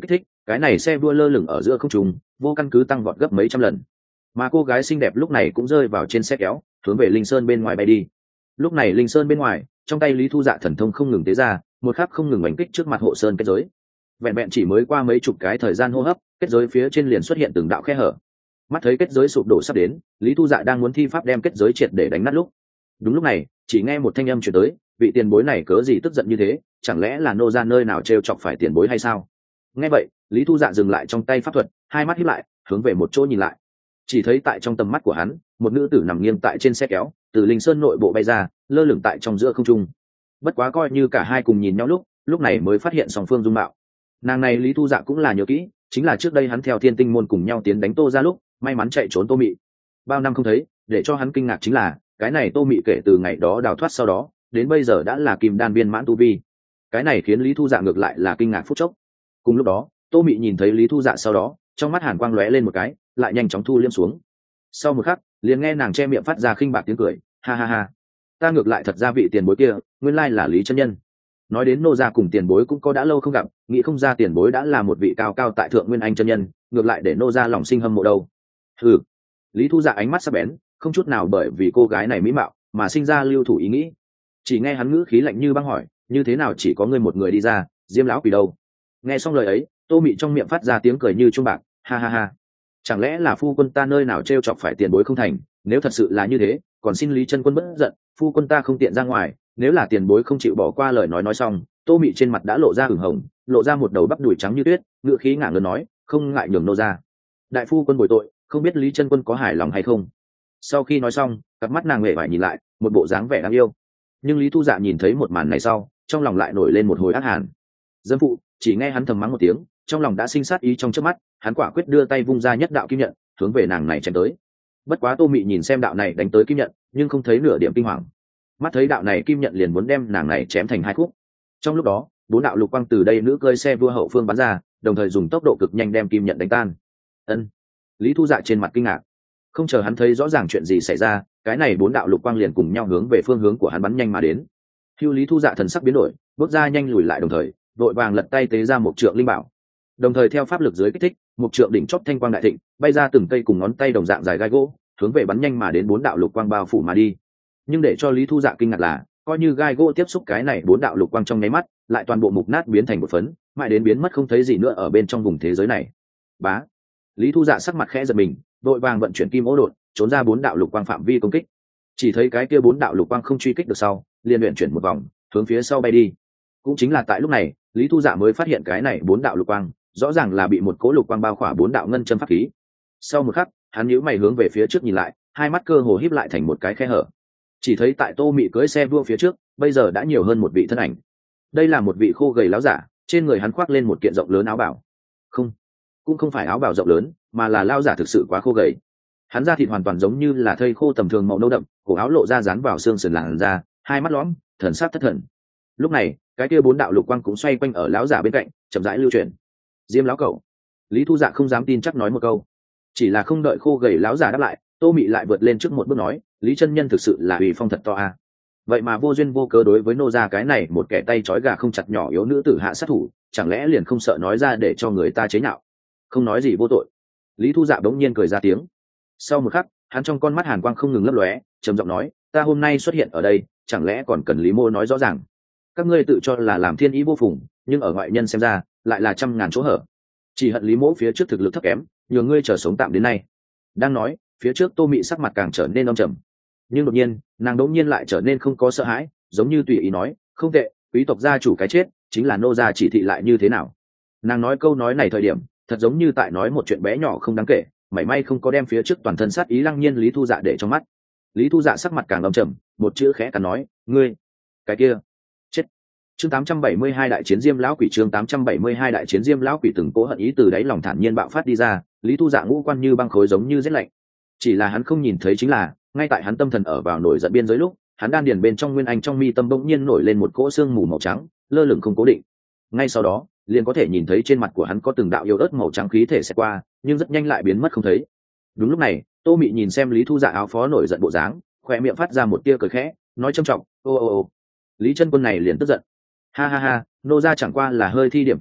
cái này xe đua lơ lửng ở giữa không trung, vô căn cứ tăng vọt gấp mấy trăm lần. Mà cô gái xinh đẹp lúc này cũng rơi vào trên xe kéo, hướng về linh sơn bên ngoài bay đi. Lúc này linh sơn bên ngoài, trong tay Lý Thu Dạ thần thông không ngừng tế ra, một khắc không ngừng đánh kích trước mặt hộ sơn kết giới. Vẹn vẹn chỉ mới qua mấy chục cái thời gian hô hấp, kết giới phía trên liền xuất hiện từng đạo khe hở. Mắt thấy kết giới sụp đổ sắp đến, Lý Thu Dạ đang muốn thi pháp đem kết giới triệt để đánh nát lúc, đúng lúc này, chỉ nghe một thanh âm truyền tới, vị tiền bối này cớ gì tức giận như thế, chẳng lẽ là nô ra nơi nào trêu chọc phải tiền bối hay sao? Nghe vậy, Lý Thu Dạ dừng lại trong tay pháp thuật, hai mắt híp lại, hướng về một chỗ nhìn lại. Chỉ thấy tại trong tầm mắt của hắn, một nữ tử nằm nghiêng tại trên xe kéo, từ linh sơn nội bộ bay ra, lơ lửng tại trong giữa không trung. Bất quá coi như cả hai cùng nhìn nhau lúc, lúc này mới phát hiện song phương dung mạo. Nàng này Lý Thu Dạ cũng là nhớ kỹ, chính là trước đây hắn theo Thiên Tinh môn cùng nhau tiến đánh Tô ra lúc, may mắn chạy trốn Tô Mị. Bao năm không thấy, để cho hắn kinh ngạc chính là, cái này Tô Mị kể từ ngày đó đào thoát sau đó, đến bây giờ đã là kim đan viên mãn tu vi. Cái này khiến Lý Thu Dạ ngược lại là kinh ngạc phút chốc. Cùng lúc đó, Tô Mị nhìn thấy Lý Thu Dạ sau đó, trong mắt hàn quang lóe lên một cái, lại nhanh chóng thu liêm xuống. Sau một khắc, liền nghe nàng che miệng phát ra khinh bạc tiếng cười, ha ha ha, ta ngược lại thật ra vị tiền bối kia, nguyên lai là Lý chân nhân. Nói đến nô gia cùng tiền bối cũng có đã lâu không gặp, nghĩ không ra tiền bối đã là một vị cao cao tại thượng nguyên anh chân nhân, ngược lại để nô gia lòng sinh hâm mộ đâu. Hừ. Lý Thu Dạ ánh mắt sắc bén, không chút nào bởi vì cô gái này mỹ mạo mà sinh ra lưu thủ ý nghĩ. Chỉ nghe hắn ngữ khí lạnh như băng hỏi, như thế nào chỉ có ngươi một người đi ra, Diêm lão quỷ đâu? Nghe xong lời ấy, Tô Mị trong miệng phát ra tiếng cười như chuông bạc, ha ha ha, chẳng lẽ là phu quân ta nơi nào trêu chọc phải tiền bối không thành? Nếu thật sự là như thế, còn xin Lý chân quân bất giận, phu quân ta không tiện ra ngoài, nếu là tiền bối không chịu bỏ qua lời nói nói xong, Tô Mị trên mặt đã lộ ra ửng hồng, lộ ra một đầu bắp đùi trắng như tuyết, ngựa khí ngả ngớn nói, không ngại nhường nô ra. Đại phu quân bồi tội, không biết Lý chân quân có hài lòng hay không? Sau khi nói xong, cặp mắt nàng huệ vải nhìn lại, một bộ dáng vẻ đáng yêu. Nhưng Lý Thu Dạ nhìn thấy một màn này sau, trong lòng lại nổi lên một hồi ác hàn. Dâm phụ, chỉ nghe hắn thầm mắng một tiếng, trong lòng đã sinh sát ý trong chớp mắt, hắn quả quyết đưa tay vung ra nhất đạo kim nhận, hướng về nàng này chém tới. Bất quá Tô Mị nhìn xem đạo này đánh tới kim nhận, nhưng không thấy nửa điểm kinh hoàng. Mắt thấy đạo này kim nhận liền muốn đem nàng này chém thành hai khúc. Trong lúc đó, bốn đạo lục quang từ đây nữ cơi xe vua hậu phương bắn ra, đồng thời dùng tốc độ cực nhanh đem kim nhận đánh tan. Ân. Lý Thu Dạ trên mặt kinh ngạc, không chờ hắn thấy rõ ràng chuyện gì xảy ra, cái này bốn đạo lục quang liền cùng nhau hướng về phương hướng của hắn bắn nhanh mà đến. Hưu Lý Thu Dạ thần sắc biến đổi, bước ra nhanh lùi lại, đồng thời đội vàng lật tay tế ra một trượng linh bảo, đồng thời theo pháp lực dưới kích thích, một trượng đỉnh chóp thanh quang đại thịnh, bay ra từng cây cùng ngón tay đồng dạng dài gai gỗ, hướng về bắn nhanh mà đến bốn đạo lục quang bao phủ mà đi. Nhưng để cho Lý Thu Dạ kinh ngạc là, coi như gai gỗ tiếp xúc cái này bốn đạo lục quang trong nháy mắt, lại toàn bộ mục nát biến thành một phấn, mãi đến biến mất không thấy gì nữa ở bên trong vùng thế giới này. Bá. Lý Thu Dạ sắc mặt khẽ giật mình, đội vàng vận chuyển kim ố đột, trốn ra bốn đạo lục quang phạm vi công kích. Chỉ thấy cái kia bốn đạo lục quang không truy kích được sau, liền luyện chuyển một vòng, hướng phía sau bay đi. Cũng chính là tại lúc này, Lý Thu Dạ mới phát hiện cái này bốn đạo lục quang, rõ ràng là bị một cỗ lục quang bao khỏa bốn đạo ngân châm pháp khí. Sau một khắc, hắn nhíu mày hướng về phía trước nhìn lại, hai mắt cơ hồ híp lại thành một cái khe hở. Chỉ thấy tại Tô Mị cưỡi xe đua phía trước, bây giờ đã nhiều hơn một vị thân ảnh. Đây là một vị khô gầy láo giả, trên người hắn khoác lên một kiện rộng lớn áo bào. Không, cũng không phải áo bào rộng lớn, mà là lao giả thực sự quá khô gầy. Hắn da thịt hoàn toàn giống như là thây khô tầm thường màu nâu đậm, cổ áo lộ ra dán vào xương sườn làn da, hai mắt lõm, thần sắc thất thần. Lúc này, cái kia bốn đạo lục quang cũng xoay quanh ở lão giả bên cạnh, chậm rãi lưu chuyển. Diêm lão cẩu. Lý Thu Dạ không dám tin chắc nói một câu, chỉ là không đợi khô gầy lão giả đáp lại, Tô Mị lại vượt lên trước một bước nói, Lý chân nhân thực sự là uy phong thật to a. À. Vậy mà vô duyên vô cớ đối với nô gia cái này một kẻ tay trói gà không chặt nhỏ yếu nữ tử hạ sát thủ, chẳng lẽ liền không sợ nói ra để cho người ta chế nhạo? Không nói gì vô tội. Lý Thu Dạ bỗng nhiên cười ra tiếng. Sau một khắc, hắn trong con mắt hàn quang không ngừng lấp lóe, trầm giọng nói, ta hôm nay xuất hiện ở đây, chẳng lẽ còn cần Lý mô nói rõ ràng? Các ngươi tự cho là làm thiên ý vô phùng, nhưng ở ngoại nhân xem ra, lại là trăm ngàn chỗ hở. Chỉ hận Lý mỗ phía trước thực lực thấp kém, nhờ ngươi chờ sống tạm đến nay. Đang nói, phía trước Tô Mị sắc mặt càng trở nên âm trầm, nhưng đột nhiên nàng đột nhiên lại trở nên không có sợ hãi, giống như tùy ý nói, không tệ, quý tộc gia chủ cái chết chính là nô gia chỉ thị lại như thế nào. Nàng nói câu nói này thời điểm, thật giống như tại nói một chuyện bé nhỏ không đáng kể, mảy may không có đem phía trước toàn thân sát ý lăng nhiên Lý Thu Dạ để trong mắt. Lý Thu Dạ sắc mặt càng âm trầm, một chữ khẽ cắn nói, ngươi cái kia chết. Chương tám trăm bảy mươi hai đại chiến Diêm lão quỷ. Chương tám trăm bảy mươi hai đại chiến Diêm lão quỷ. Từng cố hận ý từ đáy lòng thản nhiên bạo phát đi ra, Lý Thu Dạ ngũ quan như băng khối giống như rét lạnh. Chỉ là hắn không nhìn thấy chính là, ngay tại hắn tâm thần ở vào nổi giận biên giới lúc, hắn đan điền bên trong nguyên anh trong mi tâm bỗng nhiên nổi lên một cỗ xương mù màu trắng, lơ lửng không cố định. Ngay sau đó, liền có thể nhìn thấy trên mặt của hắn có từng đạo yêu ớt màu trắng khí thể xẹt qua, nhưng rất nhanh lại biến mất không thấy. Đúng lúc này, Tô Mị nhìn xem Lý Thu Dạ áo phó nổi giận bộ dáng, khóe miệng phát ra một tia cười khẽ, nói trầm trọng, ô ô ô. Lý chân quân này liền tức giận, ha ha ha, nô gia chẳng qua là hơi thi điểm kế sách,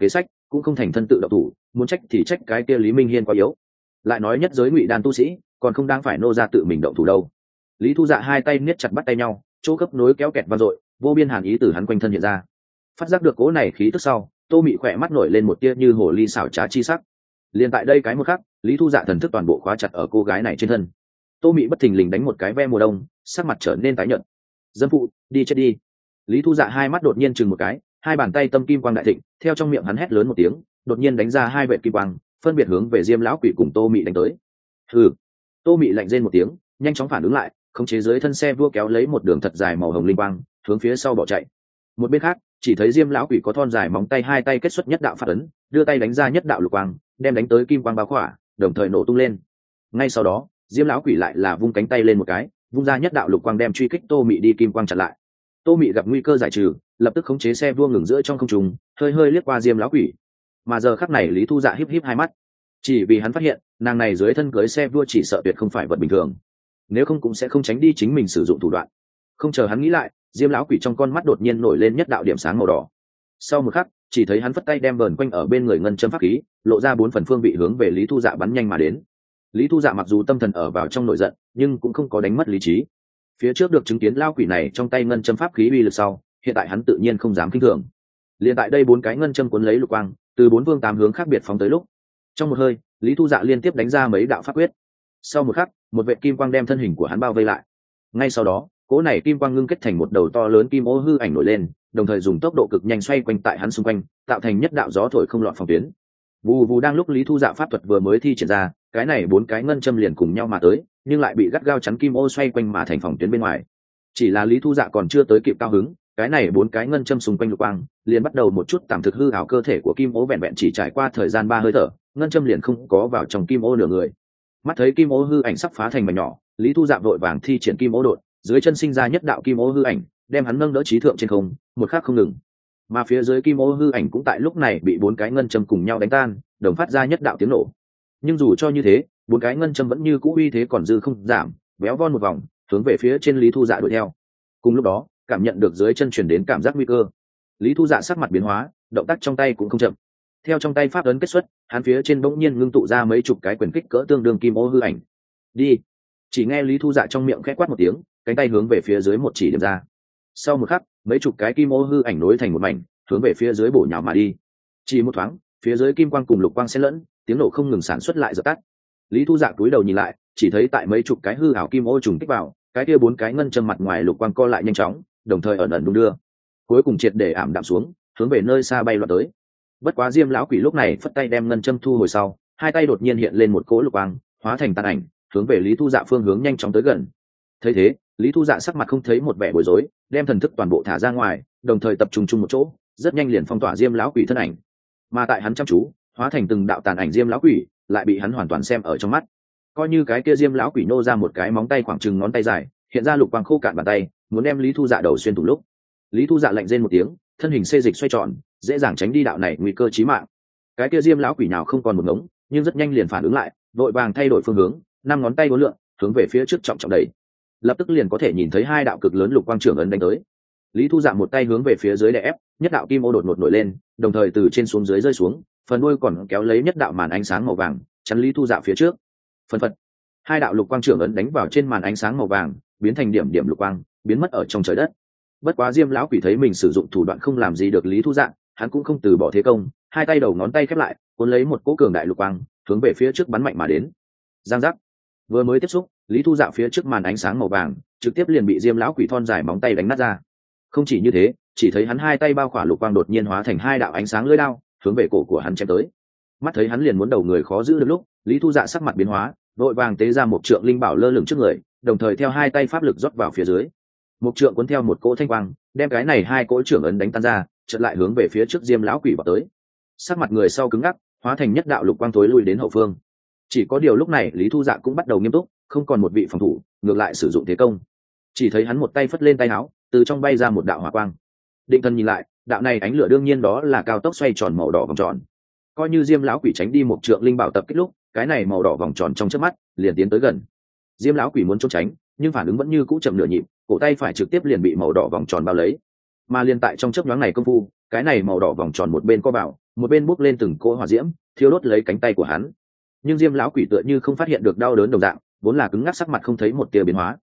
cũng không thành thân tự độc thủ, muốn trách thì trách cái kia Lý Minh Hiên quá yếu. Lại nói nhất giới ngụy đan tu sĩ còn không đang phải nô ra tự mình động thủ đâu. Lý Thu Dạ hai tay niết chặt bắt tay nhau, chỗ cấp nối kéo kẹt vang dội, vô biên hàn ý từ hắn quanh thân hiện ra. Phát giác được cỗ này khí tức sau, Tô Mị khỏe mắt nổi lên một tia như hồ ly xảo trá chi sắc. Liên tại đây cái một khắc, Lý Thu Dạ thần thức toàn bộ khóa chặt ở cô gái này trên thân. Tô Mị bất thình lình đánh một cái ve mùa đông, sắc mặt trở nên tái nhợt. Dâm phụ, đi chết đi. Lý Thu Dạ hai mắt đột nhiên chừng một cái, hai bàn tay tâm kim quang đại thịnh, theo trong miệng hắn hét lớn một tiếng, đột nhiên đánh ra hai vệt kim quang, phân biệt hướng về Diêm lão quỷ cùng Tô Mị đánh tới. Hừ. Tô Mị lạnh rên một tiếng, nhanh chóng phản ứng lại, khống chế dưới thân xe vua kéo lấy một đường thật dài màu hồng linh quang, hướng phía sau bỏ chạy. Một bên khác, chỉ thấy Diêm lão quỷ có thon dài móng tay hai tay kết xuất nhất đạo phát ấn, đưa tay đánh ra nhất đạo lục quang, đem đánh tới kim quang bao khỏa, đồng thời nổ tung lên. Ngay sau đó, Diêm lão quỷ lại là vung cánh tay lên một cái, vung ra nhất đạo lục quang đem truy kích Tô Mị đi kim quang chặn lại. Tô Mị gặp nguy cơ giải trừ, lập tức khống chế xe vua ngừng giữa trong không trung, hơi hơi liếc qua Diêm lão quỷ. Mà giờ khắc này Lý Thu Dạ híp híp hai mắt, chỉ vì hắn phát hiện, nàng này dưới thân cưới xe vua chỉ sợ tuyệt không phải vật bình thường, nếu không cũng sẽ không tránh đi chính mình sử dụng thủ đoạn. Không chờ hắn nghĩ lại, Diêm lão quỷ trong con mắt đột nhiên nổi lên nhất đạo điểm sáng màu đỏ. Sau một khắc, chỉ thấy hắn phất tay đem vờn quanh ở bên người ngân châm pháp khí, lộ ra bốn phần phương vị hướng về Lý Thu Dạ bắn nhanh mà đến. Lý Thu Dạ mặc dù tâm thần ở vào trong nội giận, nhưng cũng không có đánh mất lý trí. Phía trước được chứng kiến lao quỷ này trong tay ngân châm pháp khí uy lực sau, hiện tại hắn tự nhiên không dám kinh thường. Liên tại đây bốn cái ngân châm cuốn lấy lục quang, từ bốn phương tám hướng khác biệt phóng tới lúc. Trong một hơi, Lý Thu Dạ liên tiếp đánh ra mấy đạo pháp quyết. Sau một khắc, một vệt kim quang đem thân hình của hắn bao vây lại. Ngay sau đó, cỗ này kim quang ngưng kết thành một đầu to lớn kim ô hư ảnh nổi lên, đồng thời dùng tốc độ cực nhanh xoay quanh tại hắn xung quanh, tạo thành nhất đạo gió thổi không lọt phòng tuyến. Vù vù đang lúc Lý Thu Dạ pháp thuật vừa mới thi triển ra, cái này bốn cái ngân châm liền cùng nhau mà tới, nhưng lại bị gắt gao chắn kim ô xoay quanh mà thành phòng tuyến bên ngoài. Chỉ là Lý Thu Dạ còn chưa tới kịp cao hứng, cái này bốn cái ngân châm xung quanh lục quang liền bắt đầu một chút tạm thực hư ảo cơ thể của kim ô, vẹn vẹn chỉ trải qua thời gian ba hơi thở, ngân châm liền không có vào trong kim ô nửa người. Mắt thấy kim ô hư ảnh sắp phá thành mảnh nhỏ, Lý Thu Dạ vội vàng thi triển kim ô đột, dưới chân sinh ra nhất đạo kim ô hư ảnh, đem hắn nâng đỡ trí thượng trên không, một khắc không ngừng. Mà phía dưới kim ô hư ảnh cũng tại lúc này bị bốn cái ngân châm cùng nhau đánh tan, đồng phát ra nhất đạo tiếng nổ. Nhưng dù cho như thế, bốn cái ngân châm vẫn như cũ uy thế còn dư không giảm, véo von một vòng, hướng về phía trên Lý Thu Dạ đuổi theo. Cùng lúc đó, cảm nhận được dưới chân truyền đến cảm giác nguy cơ, Lý Thu Dạ sắc mặt biến hóa, động tác trong tay cũng không chậm. Theo trong tay pháp ấn kết xuất, hắn phía trên bỗng nhiên ngưng tụ ra mấy chục cái quyền kích cỡ tương đương kim ô hư ảnh. Đi! Chỉ nghe Lý Thu Dạ trong miệng khẽ quát một tiếng, cánh tay hướng về phía dưới một chỉ điểm ra. Sau một khắc, mấy chục cái kim ô hư ảnh nối thành một mảnh, hướng về phía dưới bổ nhào mà đi. Chỉ một thoáng, phía dưới kim quang cùng lục quang xen lẫn, tiếng nổ không ngừng sản xuất lại dập tắt. Lý Thu Dạ cúi đầu nhìn lại, chỉ thấy tại mấy chục cái hư ảo kim ô trùng kích vào, cái kia bốn cái ngân châm mặt ngoài lục quang co lại nhanh chóng, đồng thời ẩn ẩn đung đưa, cuối cùng triệt để ảm đạm xuống, hướng về nơi xa bay loạn tới. Bất quá Diêm lão quỷ lúc này phất tay đem ngân châm thu hồi sau, hai tay đột nhiên hiện lên một cỗ lục quang, hóa thành tàn ảnh, hướng về Lý Thu Dạ phương hướng nhanh chóng tới gần. Thấy thế, Lý Thu Dạ sắc mặt không thấy một vẻ bối rối, đem thần thức toàn bộ thả ra ngoài, đồng thời tập trung chung một chỗ, rất nhanh liền phong tỏa Diêm lão quỷ thân ảnh. Mà tại hắn chăm chú, hóa thành từng đạo tàn ảnh Diêm lão quỷ, lại bị hắn hoàn toàn xem ở trong mắt. Coi như cái kia Diêm lão quỷ nô ra một cái móng tay khoảng chừng ngón tay dài, hiện ra lục quang khô cạn bàn tay, muốn đem Lý Thu Dạ đầu xuyên thủng lúc. Lý Thu Dạ lạnh rên một tiếng, thân hình xê dịch xoay tròn, dễ dàng tránh đi đạo này nguy cơ chí mạng. Cái kia Diêm lão quỷ nào không còn một ngống, nhưng rất nhanh liền phản ứng lại, vội vàng thay đổi phương hướng, năm ngón tay uốn lượn, hướng về phía trước trọng trọng đẩy. Lập tức liền có thể nhìn thấy hai đạo cực lớn lục quang trưởng ấn đánh tới. Lý Thu Dạ một tay hướng về phía dưới đè ép, nhất đạo kim ô đột ngột nổi lên, đồng thời từ trên xuống dưới rơi xuống, phần đuôi còn kéo lấy nhất đạo màn ánh sáng màu vàng, chắn Lý Thu Dạ phía trước. Phần phật, hai đạo lục quang trưởng ấn đánh vào trên màn ánh sáng màu vàng, biến thành điểm điểm lục quang, biến mất ở trong trời đất. Bất quá Diêm lão quỷ thấy mình sử dụng thủ đoạn không làm gì được Lý Thu Dạ, hắn cũng không từ bỏ thế công, hai tay đầu ngón tay khép lại, cuốn lấy một cỗ cường đại lục quang, hướng về phía trước bắn mạnh mà đến. Giang giác, vừa mới tiếp xúc, Lý Thu Dạ phía trước màn ánh sáng màu vàng trực tiếp liền bị Diêm lão quỷ thon dài móng tay đánh nát ra. Không chỉ như thế, chỉ thấy hắn hai tay bao khỏa lục quang đột nhiên hóa thành hai đạo ánh sáng lưỡi đao, hướng về cổ của hắn chém tới. Mắt thấy hắn liền muốn đầu người khó giữ được lúc, Lý Thu Dạ sắc mặt biến hóa, vội vàng tế ra một trượng linh bảo lơ lửng trước người, đồng thời theo hai tay pháp lực rót vào phía dưới. Một trượng cuốn theo một cỗ thanh quang, đem cái này hai cỗ trưởng ấn đánh tan ra, chợt lại hướng về phía trước Diêm lão quỷ vào tới. Sắc mặt người sau cứng ngắc, hóa thành nhất đạo lục quang tối lui đến hậu phương. Chỉ có điều lúc này Lý Thu Dạ cũng bắt đầu nghiêm túc, không còn một vị phòng thủ, ngược lại sử dụng thế công. Chỉ thấy hắn một tay phất lên tay áo, từ trong bay ra một đạo hỏa quang. Định thần nhìn lại, đạo này ánh lửa đương nhiên đó là cao tốc xoay tròn màu đỏ vòng tròn. Coi như Diêm lão quỷ tránh đi một trượng linh bảo tập kích lúc, cái này màu đỏ vòng tròn trong chớp mắt liền tiến tới gần. Diêm lão quỷ muốn trốn tránh, nhưng phản ứng vẫn như cũ chậm nửa nhịp, cổ tay phải trực tiếp liền bị màu đỏ vòng tròn bao lấy. mà liên tại trong chớp nhoáng này công phu, cái này màu đỏ vòng tròn một bên co vào, một bên bốc lên từng cỗ hỏa diễm, thiêu đốt lấy cánh tay của hắn. Nhưng Diêm lão quỷ tựa như không phát hiện được đau đớn đồng dạng, vốn là cứng ngắc sắc mặt không thấy một tia biến hóa.